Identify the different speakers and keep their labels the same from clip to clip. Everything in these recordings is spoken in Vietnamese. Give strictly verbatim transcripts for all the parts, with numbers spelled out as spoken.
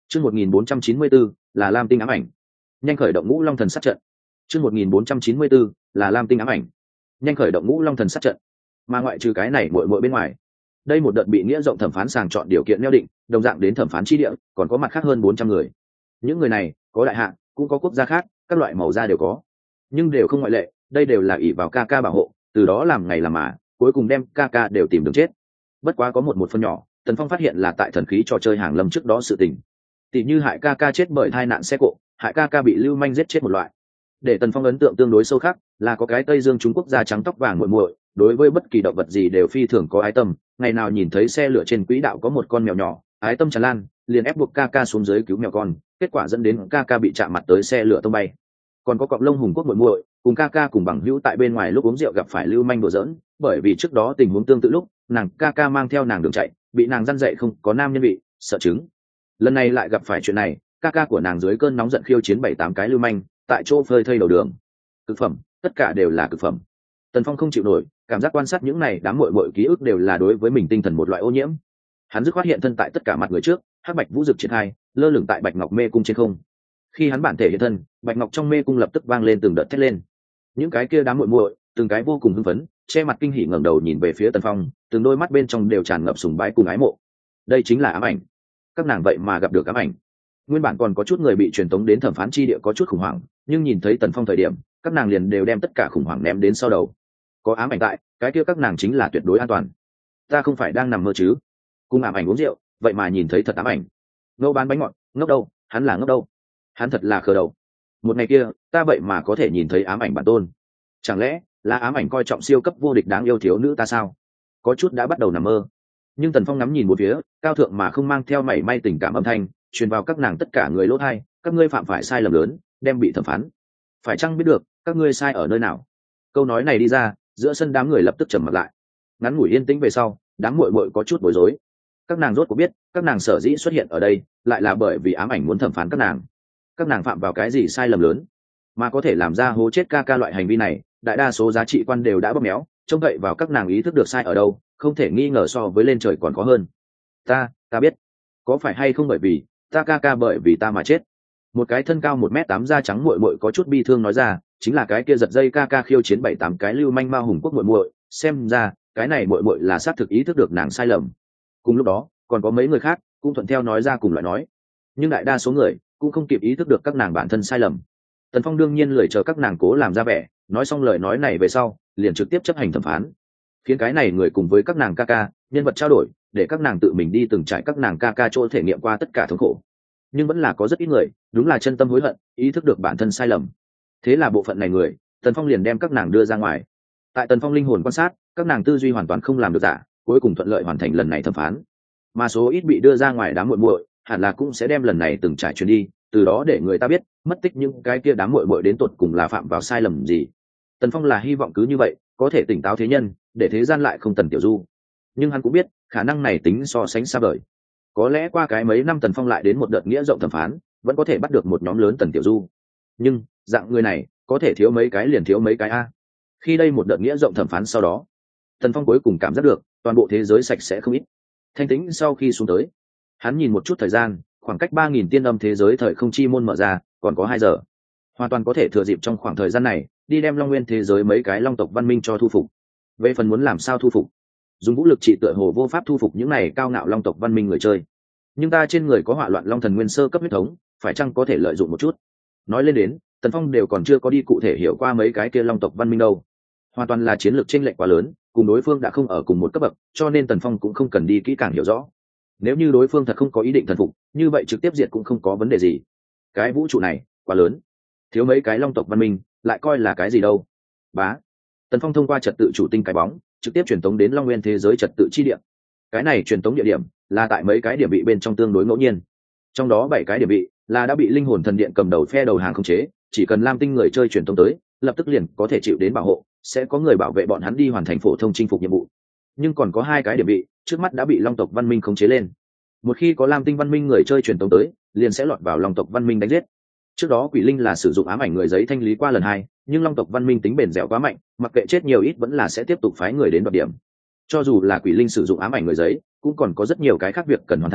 Speaker 1: Chương một nghìn bốn trăm chín mươi bốn là Lam Tinh ám ảnh. Nhanh khởi động Ngũ Long Thần sát trận. Chương một nghìn bốn trăm chín mươi bốn là Lam Tinh ám ảnh. Nhanh khởi động Ngũ Long Thần sát trận. Mà ngoại trừ cái này muội muội bên ngoài, đây một đợt bị nghĩa rộng thẩm phán sàng chọn điều kiện nêu định, đồng dạng đến thẩm phán chi địa, còn có mặt khác hơn bốn trăm người. Những người này, có đại hạ, cũng có quốc gia khác, các loại màu da đều có, nhưng đều không ngoại lệ, đây đều là ỷ vào ca ca bảo hộ, từ đó làm ngày làm mà, cuối cùng đem ca ca đều tìm đường chết. Bất quá có một một phần nhỏ, Tần Phong phát hiện là tại thần khí trò chơi hàng lâm trước đó sự tình, tỷ như hại ca ca chết bởi tai nạn xe cộ, hại ca ca bị lưu manh giết chết một loại. Để Tần Phong ấn tượng tương đối sâu khác là có cái Tây Dương Trung Quốc da trắng tóc vàng muội muội, đối với bất kỳ động vật gì đều phi thường có ái tâm, ngày nào nhìn thấy xe lửa trên quỹ đạo có một con mèo nhỏ, ái tâm tràn lan, liền ép buộc ca ca xuống dưới cứu mèo con, kết quả dẫn đến ca ca bị chạm mặt tới xe lửa tông bay. Còn có cọp lông Hùng Quốc muội muội, cùng ca ca cùng bằng hữu tại bên ngoài lúc uống rượu gặp phải lưu manh đùa giỡn, bởi vì trước đó tình huống tương tự lúc, nàng ca ca mang theo nàng đường chạy, bị nàng răn dậy không có nam nhân vị, sợ chứng. Lần này lại gặp phải chuyện này, ca ca của nàng dưới cơn nóng giận khiêu chiến bảy tám cái lưu manh, tại chỗ phơi thây đầu đường. Cực phẩm, tất cả đều là cực phẩm. Tần Phong không chịu nổi, cảm giác quan sát những này đám muội muội ký ức đều là đối với mình tinh thần một loại ô nhiễm. Hắn dứt khoát hiện thân tại tất cả mặt người trước, hắc bạch vũ dực triển khai, lơ lửng tại bạch ngọc mê cung trên không. Khi hắn bản thể hiện thân, bạch ngọc trong mê cung lập tức vang lên từng đợt thét lên. Những cái kia đám muội muội, từng cái vô cùng hưng phấn, che mặt kinh hỉ ngẩng đầu nhìn về phía Tần Phong, từng đôi mắt bên trong đều tràn ngập sùng bái cùng ái mộ. Đây chính là ám ảnh. Các nàng vậy mà gặp được ám ảnh. Nguyên bản còn có chút người bị truyền tống đến thẩm phán chi địa có chút khủng hoảng, nhưng nhìn thấy Tần Phong thời điểm, các nàng liền đều đem tất cả khủng hoảng ném đến sau đầu. Có ám ảnh tại, cái kia các nàng chính là tuyệt đối an toàn. Ta không phải đang nằm mơ chứ? Cùng ám ảnh uống rượu, vậy mà nhìn thấy thật ám ảnh. Ngô bán bánh ngọt, ngốc đâu, hắn là ngốc đâu? Hắn thật là khờ đầu. Một ngày kia, ta vậy mà có thể nhìn thấy ám ảnh bản tôn. Chẳng lẽ là ám ảnh coi trọng siêu cấp vô địch đáng yêu thiếu nữ ta sao? Có chút đã bắt đầu nằm mơ. Nhưng Tần Phong ngắm nhìn một phía, cao thượng mà không mang theo mảy may tình cảm âm thanh, truyền vào các nàng tất cả người lỗ tai, các ngươi phạm phải sai lầm lớn, đem bị thẩm phán. Phải chăng biết được, các ngươi sai ở nơi nào? Câu nói này đi ra, giữa sân đám người lập tức trầm mặt lại. Ngắn ngủi yên tĩnh về sau, đám muội muội có chút bối rối. Các nàng rốt cuộc biết, các nàng sở dĩ xuất hiện ở đây, lại là bởi vì ám ảnh muốn thẩm phán các nàng. Các nàng phạm vào cái gì sai lầm lớn, mà có thể làm ra hố chết ca ca loại hành vi này, đại đa số giá trị quan đều đã bóp méo, trông cậy vào các nàng ý thức được sai ở đâu, không thể nghi ngờ so với lên trời còn khó hơn. Ta, ta biết, có phải hay không bởi vì ta ca ca bởi vì ta mà chết? Một cái thân cao một mét tám da trắng muội muội có chút bi thương nói ra, chính là cái kia giật dây ca ca khiêu chiến bảy tám cái lưu manh ma Hùng Quốc muội muội, xem ra cái này muội muội là xác thực ý thức được nàng sai lầm. Cùng lúc đó, còn có mấy người khác cũng thuận theo nói ra cùng loại nói, nhưng đại đa số người cũng không kịp ý thức được các nàng bản thân sai lầm. Tần Phong đương nhiên lười chờ các nàng cố làm ra vẻ, nói xong lời nói này về sau, liền trực tiếp chấp hành thẩm phán, khiến cái này người cùng với các nàng ca ca nhân vật trao đổi, để các nàng tự mình đi từng trải các nàng ca ca chỗ thể nghiệm qua tất cả thống khổ. Nhưng vẫn là có rất ít người đúng là chân tâm hối hận, ý thức được bản thân sai lầm. Thế là bộ phận này người, Tần Phong liền đem các nàng đưa ra ngoài. Tại Tần Phong linh hồn quan sát, các nàng tư duy hoàn toàn không làm được giả, cuối cùng thuận lợi hoàn thành lần này thẩm phán. Mà số ít bị đưa ra ngoài đám muội muội, hẳn là cũng sẽ đem lần này từng trải truyền đi, từ đó để người ta biết mất tích những cái kia đám muội muội đến tột cùng là phạm vào sai lầm gì. Tần Phong là hy vọng cứ như vậy có thể tỉnh táo thế nhân, để thế gian lại không Tần Tiểu Du. Nhưng hắn cũng biết khả năng này tính so sánh xa vời. Có lẽ qua cái mấy năm Tần Phong lại đến một đợt nghĩa rộng thẩm phán, vẫn có thể bắt được một nhóm lớn Tần Tiểu Du. Nhưng dạng người này có thể thiếu mấy cái liền thiếu mấy cái a. Khi đây một đợt nghĩa rộng thẩm phán sau đó, Tần Phong cuối cùng cảm giác được toàn bộ thế giới sạch sẽ không ít. Thanh tĩnh sau khi xuống tới, hắn nhìn một chút thời gian, khoảng cách ba nghìn tiên âm thế giới thời không chi môn mở ra còn có hai giờ, hoàn toàn có thể thừa dịp trong khoảng thời gian này đi đem Long Nguyên thế giới mấy cái long tộc văn minh cho thu phục. Về phần muốn làm sao thu phục, dùng vũ lực trị tựa hồ vô pháp thu phục những này cao ngạo long tộc văn minh người chơi, nhưng ta trên người có hỏa loạn long thần nguyên sơ cấp huyết thống, phải chăng có thể lợi dụng một chút. Nói lên đến, Tần Phong đều còn chưa có đi cụ thể hiểu qua mấy cái kia long tộc văn minh đâu, hoàn toàn là chiến lược chênh lệch quá lớn, cùng đối phương đã không ở cùng một cấp bậc, cho nên Tần Phong cũng không cần đi kỹ càng hiểu rõ. Nếu như đối phương thật không có ý định thần phục, như vậy trực tiếp diệt cũng không có vấn đề gì. Cái vũ trụ này quá lớn, thiếu mấy cái long tộc văn minh lại coi là cái gì đâu. Bá, Tần Phong thông qua trật tự chủ tinh cái bóng trực tiếp truyền tống đến Long Nguyên thế giới trật tự chi địa. Cái này truyền tống địa điểm là tại mấy cái điểm bị bên trong tương đối ngẫu nhiên, trong đó bảy cái điểm bị là đã bị linh hồn thần điện cầm đầu phe đầu hàng khống chế, chỉ cần Lam Tinh người chơi truyền tống tới, lập tức liền có thể chịu đến bảo hộ, sẽ có người bảo vệ bọn hắn đi hoàn thành phổ thông chinh phục nhiệm vụ. Nhưng còn có hai cái điểm bị trước mắt đã bị long tộc văn minh khống chế lên, một khi có Lam Tinh văn minh người chơi truyền tống tới, liền sẽ lọt vào long tộc văn minh đánh giết. Trước đó Quỷ Linh là sử dụng ám ảnh người giấy thanh lý qua lần hai, nhưng long tộc văn minh tính bền dẻo quá mạnh, mặc kệ chết nhiều ít vẫn là sẽ tiếp tục phái người đến đoạt điểm. Cho dù là Quỷ Linh sử dụng ám ảnh người giấy, cũng còn có rất nhiều cái khác việc cần hoàn thành,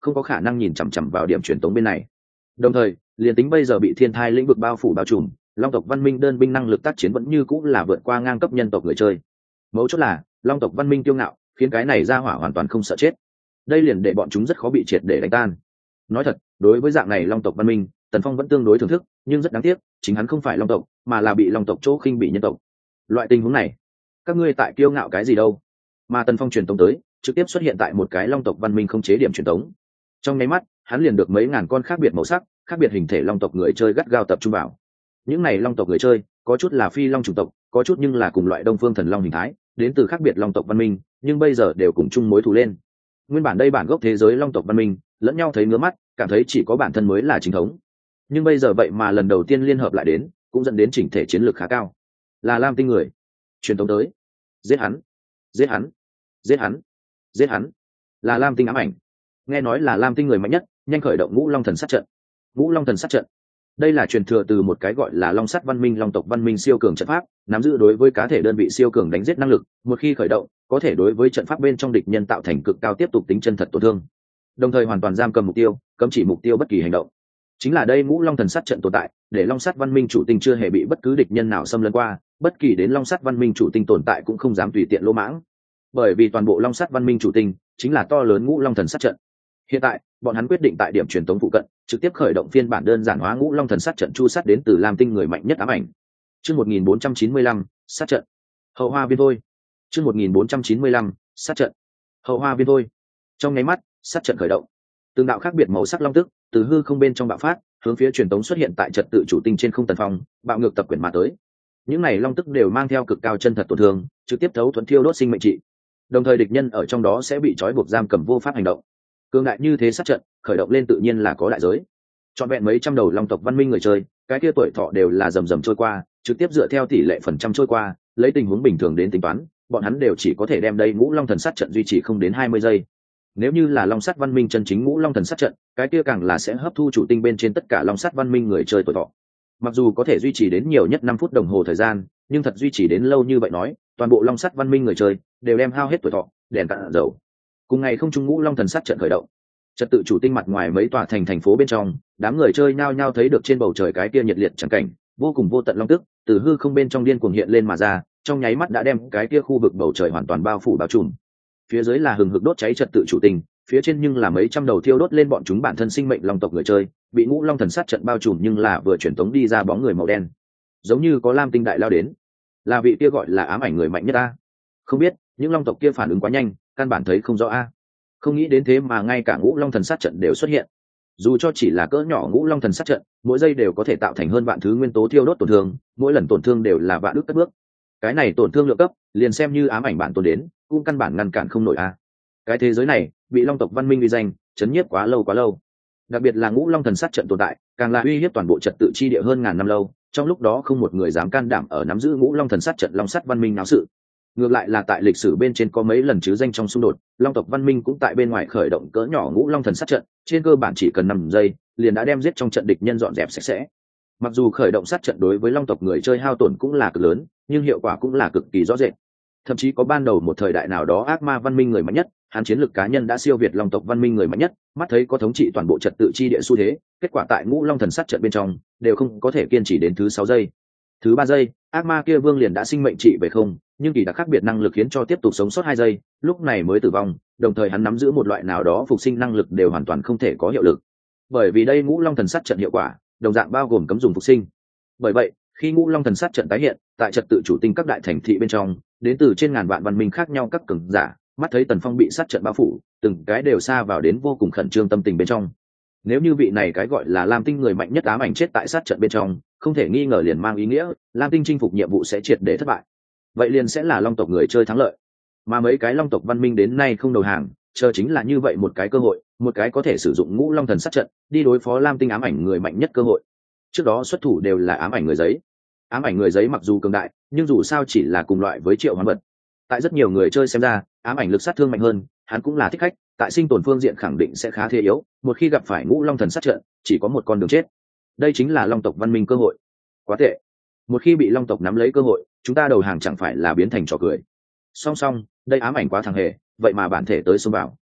Speaker 1: không có khả năng nhìn chằm chằm vào điểm truyền tống bên này. Đồng thời, liền tính bây giờ bị thiên thai lĩnh vực bao phủ bao trùm, long tộc văn minh đơn binh năng lực tác chiến vẫn như cũng là vượt qua ngang cấp nhân tộc người chơi. Mấu chốt là long tộc văn minh kiêu ngạo, khiến cái này ra hỏa hoàn toàn không sợ chết. Đây liền để bọn chúng rất khó bị triệt để đánh tan. Nói thật, đối với dạng này long tộc văn minh, Tần Phong vẫn tương đối thưởng thức, nhưng rất đáng tiếc, chính hắn không phải long tộc, mà là bị long tộc chỗ khinh bị nhân tộc. Loại tình huống này, các ngươi tại kiêu ngạo cái gì đâu? Mà Tần Phong truyền tống tới, trực tiếp xuất hiện tại một cái long tộc văn minh không chế điểm truyền tống. Trong nháy mắt, hắn liền được mấy ngàn con khác biệt màu sắc, khác biệt hình thể long tộc người chơi gắt gao tập trung vào. Những này long tộc người chơi, có chút là phi long chủng tộc, có chút nhưng là cùng loại Đông Phương Thần Long hình thái, đến từ khác biệt long tộc văn minh, nhưng bây giờ đều cùng chung mối thù lên. Nguyên bản đây bản gốc thế giới long tộc văn minh, lẫn nhau thấy ngứa mắt, cảm thấy chỉ có bản thân mới là chính thống. Nhưng bây giờ vậy mà lần đầu tiên liên hợp lại đến, cũng dẫn đến chỉnh thể chiến lược khá cao. Là Lam Tinh người, truyền thống tới, giết hắn, giết hắn, giết hắn, giết hắn. Là Lam Tinh ám ảnh. Nghe nói là Lam Tinh người mạnh nhất, nhanh khởi động Ngũ Long Thần sát trận. Ngũ Long Thần sát trận, đây là truyền thừa từ một cái gọi là Long Sắt Văn Minh long tộc văn minh siêu cường trận pháp, nắm giữ đối với cá thể đơn vị siêu cường đánh giết năng lực, một khi khởi động, có thể đối với trận pháp bên trong địch nhân tạo thành cực cao tiếp tục tính chân thật tổn thương, đồng thời hoàn toàn giam cầm mục tiêu, cấm chỉ mục tiêu bất kỳ hành động. Chính là đây Ngũ Long Thần sát trận tồn tại, để Long Sắt Văn Minh chủ tinh chưa hề bị bất cứ địch nhân nào xâm lấn qua, bất kỳ đến Long Sắt Văn Minh chủ tinh tồn tại cũng không dám tùy tiện lỗ mãng. Bởi vì toàn bộ Long Sắt Văn Minh chủ tinh chính là to lớn Ngũ Long Thần sát trận. Hiện tại, bọn hắn quyết định tại điểm truyền tống phụ cận, trực tiếp khởi động phiên bản đơn giản hóa Ngũ Long Thần sát trận chu sát đến từ Lam Tinh người mạnh nhất ám ảnh. Chương một nghìn bốn trăm chín mươi lăm, sát trận. Hậu hoa viên thôi. Chương một nghìn bốn trăm chín mươi lăm, sát trận. Hậu hoa viên thôi. Trong nháy mắt, sát trận khởi động. Từng đạo khác biệt màu sắc long tức từ hư không bên trong bạo phát, hướng phía truyền tống xuất hiện tại trật tự chủ tinh trên không Tần Phong, bạo ngược tập quyển mà tới. Những này long tức đều mang theo cực cao chân thật tổn thương, trực tiếp thấu thuận thiêu đốt sinh mệnh trị. Đồng thời địch nhân ở trong đó sẽ bị trói buộc giam cầm vô pháp hành động. Cương đại như thế sát trận khởi động lên tự nhiên là có đại giới. Trọn vẹn mấy trăm đầu long tộc văn minh người chơi, cái kia tuổi thọ đều là rầm rầm trôi qua, trực tiếp dựa theo tỷ lệ phần trăm trôi qua, lấy tình huống bình thường đến tính toán, bọn hắn đều chỉ có thể đem đây Ngũ Long Thần sát trận duy trì không đến hai mươi giây. Nếu như là long sắt văn minh chân chính Ngũ Long Thần sát trận, cái kia càng là sẽ hấp thu chủ tinh bên trên tất cả long sắt văn minh người chơi tuổi thọ. Mặc dù có thể duy trì đến nhiều nhất năm phút đồng hồ thời gian, nhưng thật duy trì đến lâu như vậy nói, toàn bộ long sắt văn minh người chơi đều đem hao hết tuổi thọ, đèn cạn dầu. Cùng ngày không trung Ngũ Long Thần sát trận khởi động, trật tự chủ tinh mặt ngoài mấy tòa thành thành phố bên trong, đám người chơi nhao nhao thấy được trên bầu trời cái kia nhiệt liệt chẳng cảnh, vô cùng vô tận long tức từ hư không bên trong điên cuồng hiện lên mà ra, trong nháy mắt đã đem cái kia khu vực bầu trời hoàn toàn bao phủ bao trùm. Phía dưới là hừng hực đốt cháy trật tự chủ tinh, phía trên nhưng là mấy trăm đầu thiêu đốt lên bọn chúng bản thân sinh mệnh long tộc người chơi, bị Ngũ Long Thần sát trận bao trùm nhưng là vừa truyền tống đi ra bóng người màu đen, giống như có Lam Tinh đại lao đến. Là vị kia gọi là ám ảnh người mạnh nhất a? Không biết, những long tộc kia phản ứng quá nhanh, căn bản thấy không rõ a. Không nghĩ đến thế mà ngay cả Ngũ Long Thần sát trận đều xuất hiện. Dù cho chỉ là cỡ nhỏ Ngũ Long Thần sát trận, mỗi giây đều có thể tạo thành hơn vạn thứ nguyên tố thiêu đốt tổn thương, mỗi lần tổn thương đều là vạn ức cất bước. Cái này tổn thương lượng cấp, liền xem như ám ảnh bản tồn đến, cũng căn bản ngăn cản không nổi a. Cái thế giới này bị long tộc văn minh uy danh chấn nhiếp quá lâu quá lâu, đặc biệt là Ngũ Long Thần sát trận tồn tại, càng là uy hiếp toàn bộ trật tự chi địa hơn ngàn năm lâu. Trong lúc đó không một người dám can đảm ở nắm giữ Ngũ Long Thần sát trận long sắt văn minh náo sự. Ngược lại là tại lịch sử bên trên có mấy lần chứ danh trong xung đột, long tộc văn minh cũng tại bên ngoài khởi động cỡ nhỏ Ngũ Long Thần sát trận, trên cơ bản chỉ cần năm giây liền đã đem giết trong trận địch nhân dọn dẹp sạch sẽ. Mặc dù khởi động sát trận đối với long tộc người chơi hao tổn cũng là cực lớn, nhưng hiệu quả cũng là cực kỳ rõ rệt. Thậm chí có ban đầu một thời đại nào đó ác ma văn minh người mạnh nhất, hắn chiến lược cá nhân đã siêu việt long tộc văn minh người mạnh nhất, mắt thấy có thống trị toàn bộ trật tự chi địa xu thế, kết quả tại Ngũ Long Thần sát trận bên trong đều không có thể kiên trì đến thứ sáu giây. Thứ ba giây, ác ma kia vương liền đã sinh mệnh trị về không, nhưng kỳ đặc khác biệt năng lực khiến cho tiếp tục sống sót hai giây, lúc này mới tử vong, đồng thời hắn nắm giữ một loại nào đó phục sinh năng lực đều hoàn toàn không thể có hiệu lực. Bởi vì đây Ngũ Long Thần sát trận hiệu quả, đồng dạng bao gồm cấm dùng phục sinh. Bởi vậy, khi Ngũ Long Thần sát trận tái hiện, tại trật tự chủ tinh các đại thành thị bên trong, đến từ trên ngàn vạn văn minh khác nhau các cường giả, mắt thấy Tần Phong bị sát trận bao phủ, từng cái đều xa vào đến vô cùng khẩn trương tâm tình bên trong. Nếu như vị này cái gọi là Lam Tinh người mạnh nhất ám ảnh chết tại sát trận bên trong, không thể nghi ngờ liền mang ý nghĩa Lam Tinh chinh phục nhiệm vụ sẽ triệt để thất bại. Vậy liền sẽ là long tộc người chơi thắng lợi. Mà mấy cái long tộc văn minh đến nay không đầu hàng, chờ chính là như vậy một cái cơ hội, một cái có thể sử dụng Ngũ Long Thần sát trận đi đối phó Lam Tinh ám ảnh người mạnh nhất cơ hội. Trước đó xuất thủ đều là ám ảnh người giấy. Ám ảnh người giấy mặc dù cường đại, nhưng dù sao chỉ là cùng loại với triệu hoán vật. Tại rất nhiều người chơi xem ra, ám ảnh lực sát thương mạnh hơn, hắn cũng là thích khách, tại sinh tồn phương diện khẳng định sẽ khá thế yếu, một khi gặp phải Ngũ Long Thần sát trận, chỉ có một con đường chết. Đây chính là long tộc văn minh cơ hội. Quá tệ. Một khi bị long tộc nắm lấy cơ hội, chúng ta đầu hàng chẳng phải là biến thành trò cười. Song song, đây ám ảnh quá thằng hề, vậy mà bản thể tới xông vào.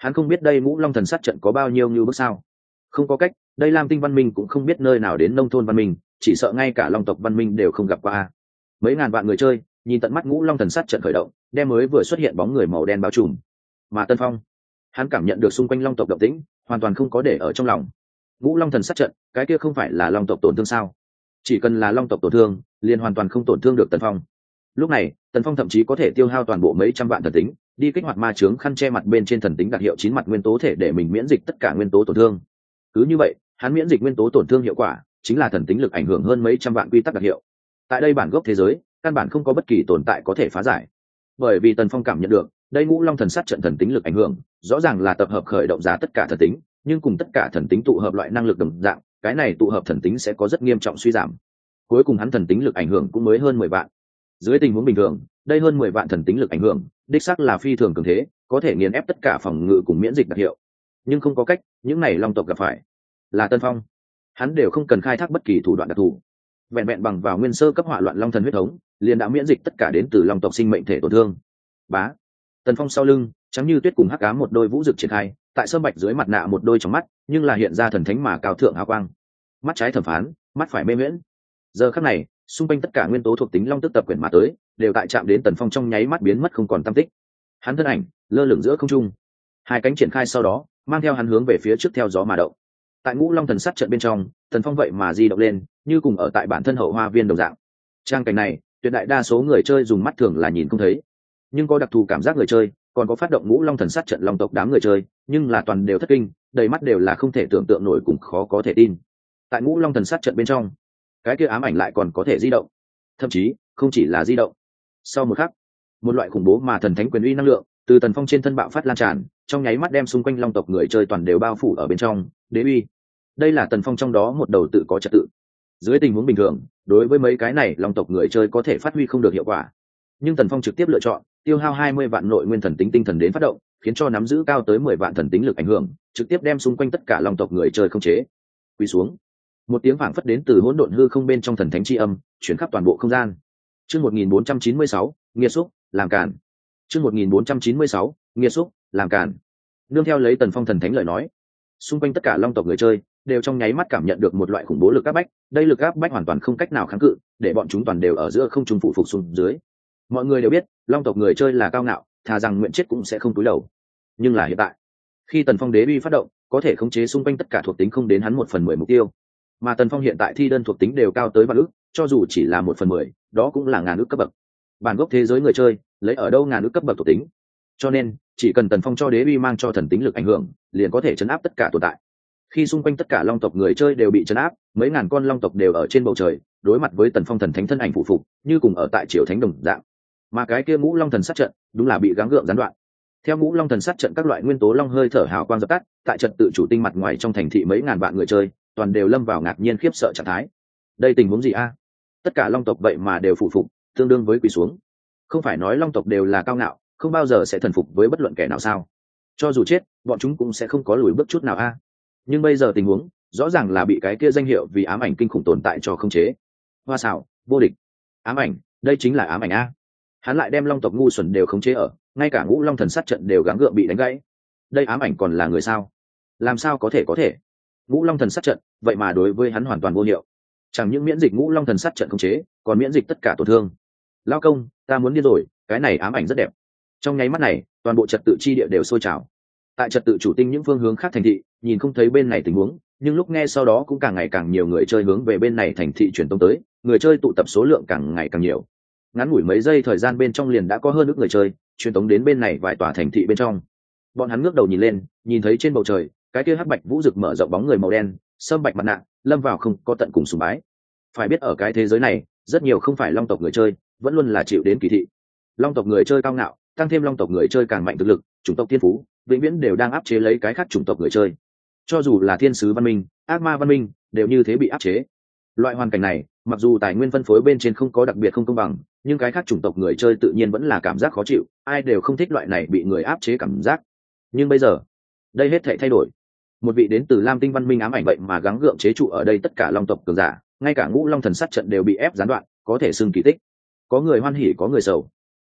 Speaker 1: hắn không biết đây ngũ long thần sát trận có bao nhiêu như bước sao. Không có cách, đây lam tinh văn minh cũng không biết nơi nào đến nông thôn văn minh, chỉ sợ ngay cả long tộc văn minh đều không gặp qua. Mấy ngàn vạn người chơi nhìn tận mắt ngũ long thần sát trận khởi động, đem mới vừa xuất hiện bóng người màu đen bao trùm. Mà Tân Phong, hắn cảm nhận được xung quanh long tộc động tĩnh, hoàn toàn không có để ở trong lòng. Ngũ long thần sát trận, cái kia không phải là long tộc tổn thương sao? Chỉ cần là long tộc tổn thương, liền hoàn toàn không tổn thương được Tân Phong. Lúc này, Tần Phong thậm chí có thể tiêu hao toàn bộ mấy trăm vạn thần tính, đi kích hoạt ma chướng khăn che mặt bên trên thần tính đặc hiệu chín mặt nguyên tố thể để mình miễn dịch tất cả nguyên tố tổn thương. Cứ như vậy, hắn miễn dịch nguyên tố tổn thương hiệu quả chính là thần tính lực ảnh hưởng hơn mấy trăm vạn quy tắc đặc hiệu. Tại đây bản gốc thế giới, căn bản không có bất kỳ tồn tại có thể phá giải. Bởi vì Tần Phong cảm nhận được, đây ngũ long thần sát trận thần tính lực ảnh hưởng, rõ ràng là tập hợp khởi động giá tất cả thần tính, nhưng cùng tất cả thần tính tụ hợp loại năng lực đồng dạng, cái này tụ hợp thần tính sẽ có rất nghiêm trọng suy giảm. Cuối cùng hắn thần tính lực ảnh hưởng cũng mới hơn mười vạn. Dưới tình huống bình thường, đây hơn mười vạn thần tính lực ảnh hưởng, đích xác là phi thường cường thế, có thể nghiền ép tất cả phòng ngự cùng miễn dịch đặc hiệu. Nhưng không có cách, những này long tộc gặp phải là Tân Phong, hắn đều không cần khai thác bất kỳ thủ đoạn đặc thù, vẹn vẹn bằng vào nguyên sơ cấp hỏa loạn long thần huyết thống, liền đã miễn dịch tất cả đến từ long tộc sinh mệnh thể tổn thương. Bá, Tần Phong sau lưng, trắng như tuyết cùng hắc ám một đôi vũ rực triển khai, tại sơn bạch dưới mặt nạ một đôi trong mắt, nhưng là hiện ra thần thánh mà cao thượng hào quang. Mắt trái thẩm phán, mắt phải mê miễn. Giờ khắc này, xung quanh tất cả nguyên tố thuộc tính long tức tập quyển mà tới, đều tại chạm đến Tần Phong trong nháy mắt biến mất không còn tăm tích. Hắn thân ảnh lơ lửng giữa không trung, hai cánh triển khai sau đó, mang theo hắn hướng về phía trước theo gió mà động. Tại ngũ long thần sát trận bên trong, Tần Phong vậy mà di động lên, như cùng ở tại bản thân hậu hoa viên đồng dạng. Trang cảnh này, tuyệt đại đa số người chơi dùng mắt thường là nhìn không thấy, nhưng có đặc thù cảm giác người chơi, còn có phát động ngũ long thần sát trận long tộc đám người chơi, nhưng là toàn đều thất kinh, đầy mắt đều là không thể tưởng tượng nổi cùng khó có thể tin. Tại ngũ long thần sát trận bên trong, cái kia ám ảnh lại còn có thể di động, thậm chí không chỉ là di động. Sau một khắc, một loại khủng bố mà thần thánh quyền uy năng lượng từ Tần Phong trên thân bạo phát lan tràn, trong nháy mắt đem xung quanh long tộc người chơi toàn đều bao phủ ở bên trong. Đế uy, đây là Tần Phong trong đó một đầu tự có trật tự. Dưới tình huống bình thường, đối với mấy cái này long tộc người chơi có thể phát huy không được hiệu quả, nhưng Tần Phong trực tiếp lựa chọn tiêu hao hai mươi vạn nội nguyên thần tính tinh thần đến phát động, khiến cho nắm giữ cao tới mười vạn thần tính lực ảnh hưởng, trực tiếp đem xung quanh tất cả long tộc người chơi không chế. Quỳ xuống. Một tiếng vang phất đến từ hỗn độn hư không bên trong thần thánh chi âm, chuyển khắp toàn bộ không gian. Chương một nghìn bốn trăm chín mươi sáu, nghiệt xúc, làm cản. Chương một nghìn bốn trăm chín mươi sáu, nghiệt xúc, làm cản. Nương theo lấy Tần Phong thần thánh lời nói, xung quanh tất cả long tộc người chơi đều trong nháy mắt cảm nhận được một loại khủng bố lực áp bách, đây lực áp bách hoàn toàn không cách nào kháng cự, để bọn chúng toàn đều ở giữa không trung phụ phục xuống dưới. Mọi người đều biết, long tộc người chơi là cao ngạo, thà rằng nguyện chết cũng sẽ không cúi đầu. Nhưng là hiện tại, khi Tần Phong đế uy phát động, có thể khống chế xung quanh tất cả thuộc tính không đến hắn một phần mười mục tiêu. Mà Tần Phong hiện tại thi đơn thuộc tính đều cao tới vạn ước, cho dù chỉ là một phần mười, đó cũng là ngàn ước cấp bậc. Bản gốc thế giới người chơi lấy ở đâu ngàn ước cấp bậc thuộc tính? Cho nên, chỉ cần Tần Phong cho đế uy mang cho thần tính lực ảnh hưởng, liền có thể chấn áp tất cả tồn tại. Khi xung quanh tất cả long tộc người chơi đều bị chấn áp, mấy ngàn con long tộc đều ở trên bầu trời, đối mặt với Tần Phong thần thánh thân ảnh phụ phục, như cùng ở tại triều thánh đồng dạng. Mà cái kia ngũ long thần sát trận, đúng là bị gắng gượng gián đoạn. Theo ngũ long thần sát trận các loại nguyên tố long hơi thở hào quang dập tắt, tại trận tự chủ tinh mặt ngoài trong thành thị mấy ngàn vạn người chơi, toàn đều lâm vào ngạc nhiên khiếp sợ trạng thái. Đây tình huống gì a? Tất cả long tộc vậy mà đều phụ phục, tương đương với quỳ xuống. Không phải nói long tộc đều là cao ngạo, không bao giờ sẽ thần phục với bất luận kẻ nào sao? Cho dù chết, bọn chúng cũng sẽ không có lùi bước chút nào a. Nhưng bây giờ tình huống, rõ ràng là bị cái kia danh hiệu vì ám ảnh kinh khủng tồn tại cho khống chế. Hoa xảo, vô địch. Ám ảnh, đây chính là ám ảnh a. Hắn lại đem long tộc ngu xuẩn đều khống chế ở, ngay cả ngũ long thần sát trận đều gắng gượng bị đánh gãy. Đây ám ảnh còn là người sao? Làm sao có thể có thể? Ngũ long thần sát trận, vậy mà đối với hắn hoàn toàn vô hiệu. Chẳng những miễn dịch ngũ long thần sát trận khống chế, còn miễn dịch tất cả tổn thương. Lao công, ta muốn đi rồi, cái này ám ảnh rất đẹp. Trong nháy mắt này, toàn bộ trật tự chi địa đều sôi trào. Tại trật tự chủ tinh những phương hướng khác thành thị, nhìn không thấy bên này tình huống, nhưng lúc nghe sau đó cũng càng ngày càng nhiều người chơi hướng về bên này thành thị truyền tống tới, người chơi tụ tập số lượng càng ngày càng nhiều. Ngắn ngủi mấy giây thời gian bên trong liền đã có hơn ước người chơi truyền tống đến bên này vài tòa thành thị bên trong. Bọn hắn ngước đầu nhìn lên, nhìn thấy trên bầu trời cái kia hắc bạch vũ rực mở rộng bóng người màu đen, sâm bạch mặt nạ, lâm vào không có tận cùng sùng bái. Phải biết ở cái thế giới này, rất nhiều không phải long tộc người chơi vẫn luôn là chịu đến kỳ thị. Long tộc người chơi cao ngạo, tăng thêm long tộc người chơi càng mạnh thực lực, chủng tộc thiên phú vĩnh viễn đều đang áp chế lấy cái khác chủng tộc người chơi. Cho dù là thiên sứ văn minh, ác ma văn minh, đều như thế bị áp chế. Loại hoàn cảnh này, mặc dù tài nguyên phân phối bên trên không có đặc biệt không công bằng, nhưng cái khác chủng tộc người chơi tự nhiên vẫn là cảm giác khó chịu, ai đều không thích loại này bị người áp chế cảm giác. Nhưng bây giờ, đây hết thảy thay đổi. Một vị đến từ Lam Tinh văn minh ám ảnh vậy mà gắng gượng chế trụ ở đây tất cả long tộc cường giả, ngay cả ngũ long thần sát trận đều bị ép gián đoạn, có thể xưng kỳ tích. Có người hoan hỉ có người sầu.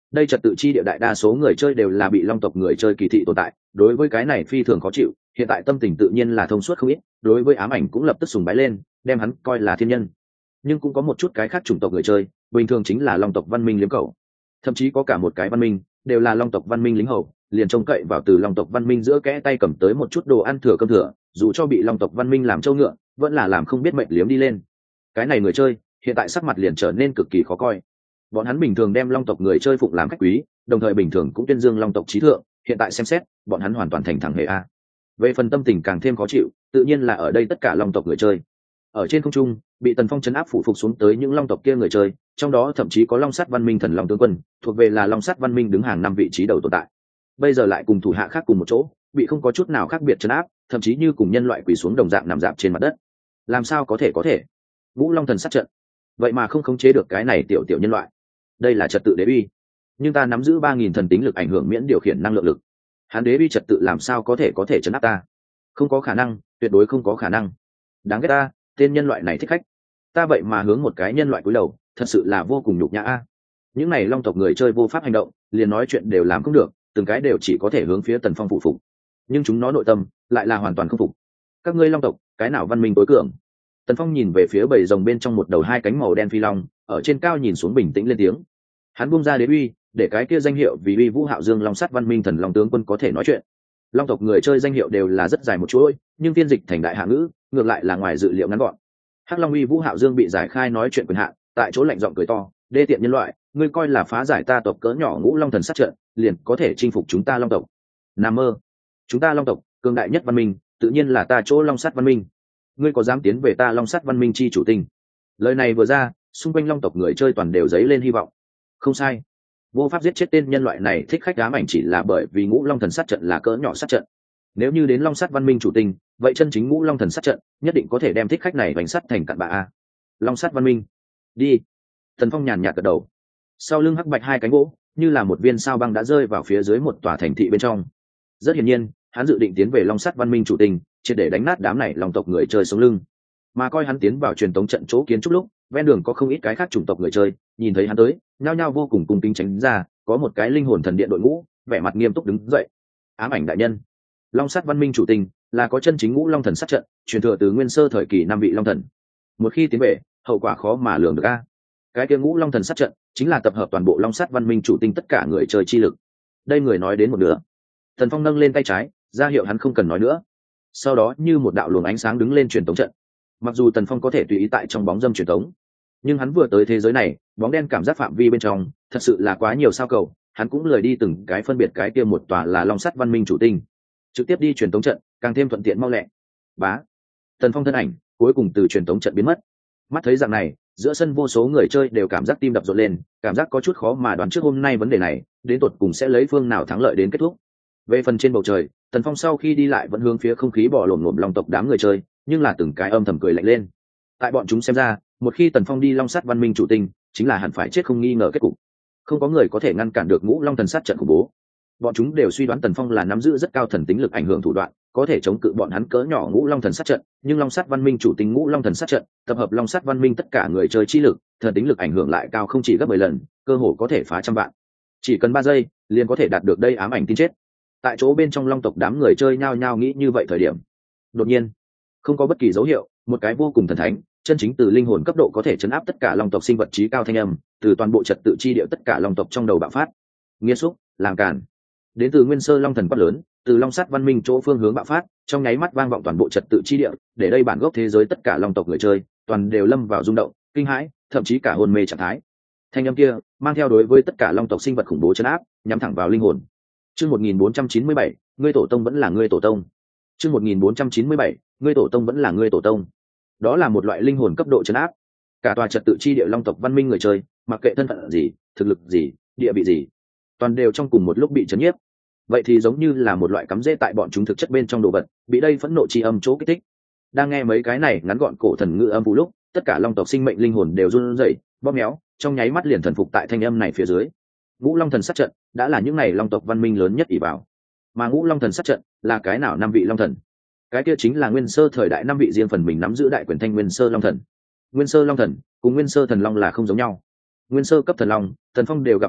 Speaker 1: đây trật tự chi địa đại đa số người chơi đều là bị long tộc người chơi kỳ thị tồn tại, đối với cái này phi thường khó chịu, hiện tại tâm tình tự nhiên là thông suốt không ít, đối với ám ảnh cũng lập tức sùng bái lên, đem hắn coi là thiên nhân. Nhưng cũng có một chút cái khác chủng tộc người chơi, bình thường chính là long tộc văn minh liếm cầu, thậm chí có cả một cái văn minh đều là long tộc văn minh lính hầu, liền trông cậy vào từ long tộc văn minh giữa kẽ tay cầm tới một chút đồ ăn thừa cơm thừa, dù cho bị long tộc văn minh làm trâu ngựa vẫn là làm không biết mệnh liếm đi lên. Cái này người chơi hiện tại sắc mặt liền trở nên cực kỳ khó coi. Bọn hắn bình thường đem long tộc người chơi phụng làm khách quý, đồng thời bình thường cũng tuyên dương long tộc trí thượng, hiện tại xem xét bọn hắn hoàn toàn thành thẳng hề a. Về phần tâm tình càng thêm khó chịu, tự nhiên là ở đây tất cả long tộc người chơi. Ở trên không trung bị Tần Phong chấn áp phủ phục xuống tới những long tộc kia người chơi, trong đó thậm chí có long sắt văn minh thần long tướng quân, thuộc về là long sắt văn minh đứng hàng năm vị trí đầu tồn tại. Bây giờ lại cùng thủ hạ khác cùng một chỗ, bị không có chút nào khác biệt chấn áp, thậm chí như cùng nhân loại quỳ xuống đồng dạng nằm dạp trên mặt đất. Làm sao có thể có thể? Ngũ Long thần sát trận, vậy mà không khống chế được cái này tiểu tiểu nhân loại. Đây là trật tự đế uy, nhưng ta nắm giữ ba nghìn thần tính lực ảnh hưởng miễn điều khiển năng lượng lực. Hắn đế uy trật tự làm sao có thể có thể chấn áp ta? Không có khả năng, tuyệt đối không có khả năng. Đáng ghét ta, tên nhân loại này thích khách. Ta vậy mà hướng một cái nhân loại cúi đầu, thật sự là vô cùng nhục nhã a. Những này long tộc người chơi vô pháp hành động, liền nói chuyện đều làm không được, từng cái đều chỉ có thể hướng phía Tần Phong phụ phục. Nhưng chúng nó nội tâm lại là hoàn toàn không phục. Các ngươi long tộc, cái nào văn minh tối cường? Tần Phong nhìn về phía bầy rồng bên trong một đầu hai cánh màu đen phi long, ở trên cao nhìn xuống bình tĩnh lên tiếng. Hắn buông ra đế uy, để cái kia danh hiệu vì uy vũ hạo dương long sắt văn minh thần long tướng quân có thể nói chuyện. Long tộc người chơi danh hiệu đều là rất dài một chuỗi, nhưng phiên dịch thành đại hạ ngữ ngược lại là ngoài dự liệu ngắn gọn. Hắc Long uy vũ hạo dương bị giải khai nói chuyện quyền hạn, tại chỗ lạnh giọng cười to, đê tiện nhân loại, ngươi coi là phá giải ta tộc cỡ nhỏ Ngũ Long thần sát trận liền có thể chinh phục chúng ta long tộc? Nằm mơ. Chúng ta long tộc cường đại nhất văn minh tự nhiên là ta chỗ long sắt văn minh, ngươi có dám tiến về ta long sắt văn minh chi chủ tinh? Lời này vừa ra, xung quanh long tộc người chơi toàn đều dấy lên hy vọng. Không sai, vô pháp giết chết tên nhân loại này thích khách ám ảnh chỉ là bởi vì Ngũ Long thần sát trận là cỡ nhỏ sát trận. Nếu như đến long sắt văn minh chủ tinh, vậy chân chính Ngũ Long thần sát trận nhất định có thể đem thích khách này bánh sắt thành cặn bã a. Long sắt văn minh, đi. Thần Phong nhàn nhạt gật đầu, sau lưng hắc bạch hai cánh gỗ như là một viên sao băng đã rơi vào phía dưới một tòa thành thị bên trong. Rất hiển nhiên hắn dự định tiến về long sắt văn minh chủ tinh, triệt để đánh nát đám này long tộc người chơi sống lưng. Mà coi hắn tiến vào truyền tống trận chỗ kiến trúc lúc, ven đường có không ít cái khác chủng tộc người chơi nhìn thấy hắn tới, nhao nhao vô cùng cung kính tránh ra. Có một cái linh hồn thần điện đội ngũ vẻ mặt nghiêm túc đứng dậy. Ám ảnh đại nhân, long sắt văn minh chủ tinh là có chân chính Ngũ Long thần sát trận, truyền thừa từ nguyên sơ thời kỳ năm vị long thần. Một khi tiến về, hậu quả khó mà lường được a. Cái kia Ngũ Long thần sát trận chính là tập hợp toàn bộ long sắt văn minh chủ tinh tất cả người chơi chi lực. Đây người nói đến một nửa, Thần Phong nâng lên tay trái ra hiệu hắn không cần nói nữa, sau đó như một đạo luồng ánh sáng đứng lên truyền tống trận. Mặc dù Tần Phong có thể tùy ý tại trong bóng dâm truyền tống, nhưng hắn vừa tới thế giới này, bóng đen cảm giác phạm vi bên trong thật sự là quá nhiều sao cầu, hắn cũng lười đi từng cái phân biệt cái kia một tòa là long sắt văn minh chủ tinh, trực tiếp đi truyền tống trận càng thêm thuận tiện mau lẹ. Bá, Tần Phong thân ảnh cuối cùng từ truyền tống trận biến mất. Mắt thấy dạng này, giữa sân vô số người chơi đều cảm giác tim đập rộn lên, cảm giác có chút khó mà đoán trước hôm nay vấn đề này đến tột cùng sẽ lấy phương nào thắng lợi đến kết thúc. Về phần trên bầu trời, Tần Phong sau khi đi lại vẫn hướng phía không khí bò lổm lổm long tộc đám người chơi, nhưng là từng cái âm thầm cười lạnh lên. Tại bọn chúng xem ra, một khi Tần Phong đi long sắt văn minh chủ tinh, chính là hẳn phải chết không nghi ngờ kết cục. Không có người có thể ngăn cản được Ngũ Long thần sát trận khủng bố. Bọn chúng đều suy đoán Tần Phong là nắm giữ rất cao thần tính lực ảnh hưởng thủ đoạn, có thể chống cự bọn hắn cỡ nhỏ Ngũ Long thần sát trận, nhưng long sắt văn minh chủ tinh Ngũ Long thần sát trận tập hợp long sắt văn minh tất cả người chơi chi lực, thần tính lực ảnh hưởng lại cao không chỉ gấp mười lần, cơ hồ có thể phá trăm vạn. Chỉ cần ba giây liền có thể đạt được đây ám ảnh tin chết. Tại chỗ bên trong long tộc đám người chơi nhao nhao nghĩ như vậy thời điểm, đột nhiên không có bất kỳ dấu hiệu, một cái vô cùng thần thánh chân chính từ linh hồn cấp độ có thể chấn áp tất cả long tộc sinh vật trí cao thanh âm từ toàn bộ trật tự chi địa tất cả long tộc trong đầu bạo phát. Nghĩa xúc, làm cản. Đến từ nguyên sơ long thần quát lớn từ long sắt văn minh chỗ phương hướng bạo phát, trong nháy mắt vang vọng toàn bộ trật tự chi địa, để đây bản gốc thế giới tất cả long tộc người chơi toàn đều lâm vào rung động, kinh hãi, thậm chí cả hôn mê trạng thái. Thanh âm kia mang theo đối với tất cả long tộc sinh vật khủng bố chấn áp, nhắm thẳng vào linh hồn. Chương một nghìn bốn trăm chín mươi bảy, ngươi tổ tông vẫn là ngươi tổ tông. Chương một nghìn bốn trăm chín mươi bảy, ngươi tổ tông vẫn là ngươi tổ tông. Đó là một loại linh hồn cấp độ chấn áp. Cả tòa trật tự chi địa long tộc văn minh người chơi, mặc kệ thân phận gì, thực lực gì, địa vị gì, toàn đều trong cùng một lúc bị chấn nhiếp. Vậy thì giống như là một loại cắm rễ tại bọn chúng thực chất bên trong đồ vật, bị đây phẫn nộ chi âm chỗ kích thích. Đang nghe mấy cái này ngắn gọn cổ thần ngữ âm vũ lúc, tất cả long tộc sinh mệnh linh hồn đều run rẩy, bóp méo, trong nháy mắt liền thần phục tại thanh âm này phía dưới. Ngũ Long thần sát trận đã là những này long tộc văn minh lớn nhất ỷ vào. Mà Ngũ Long thần sát trận là cái nào năm vị long thần? Cái kia chính là nguyên sơ thời đại năm vị riêng phần mình nắm giữ đại quyền thanh nguyên sơ long thần. Nguyên sơ long thần cùng nguyên sơ thần long là không giống nhau. Nguyên sơ cấp thần long, Tần Phong đều gặp không ít,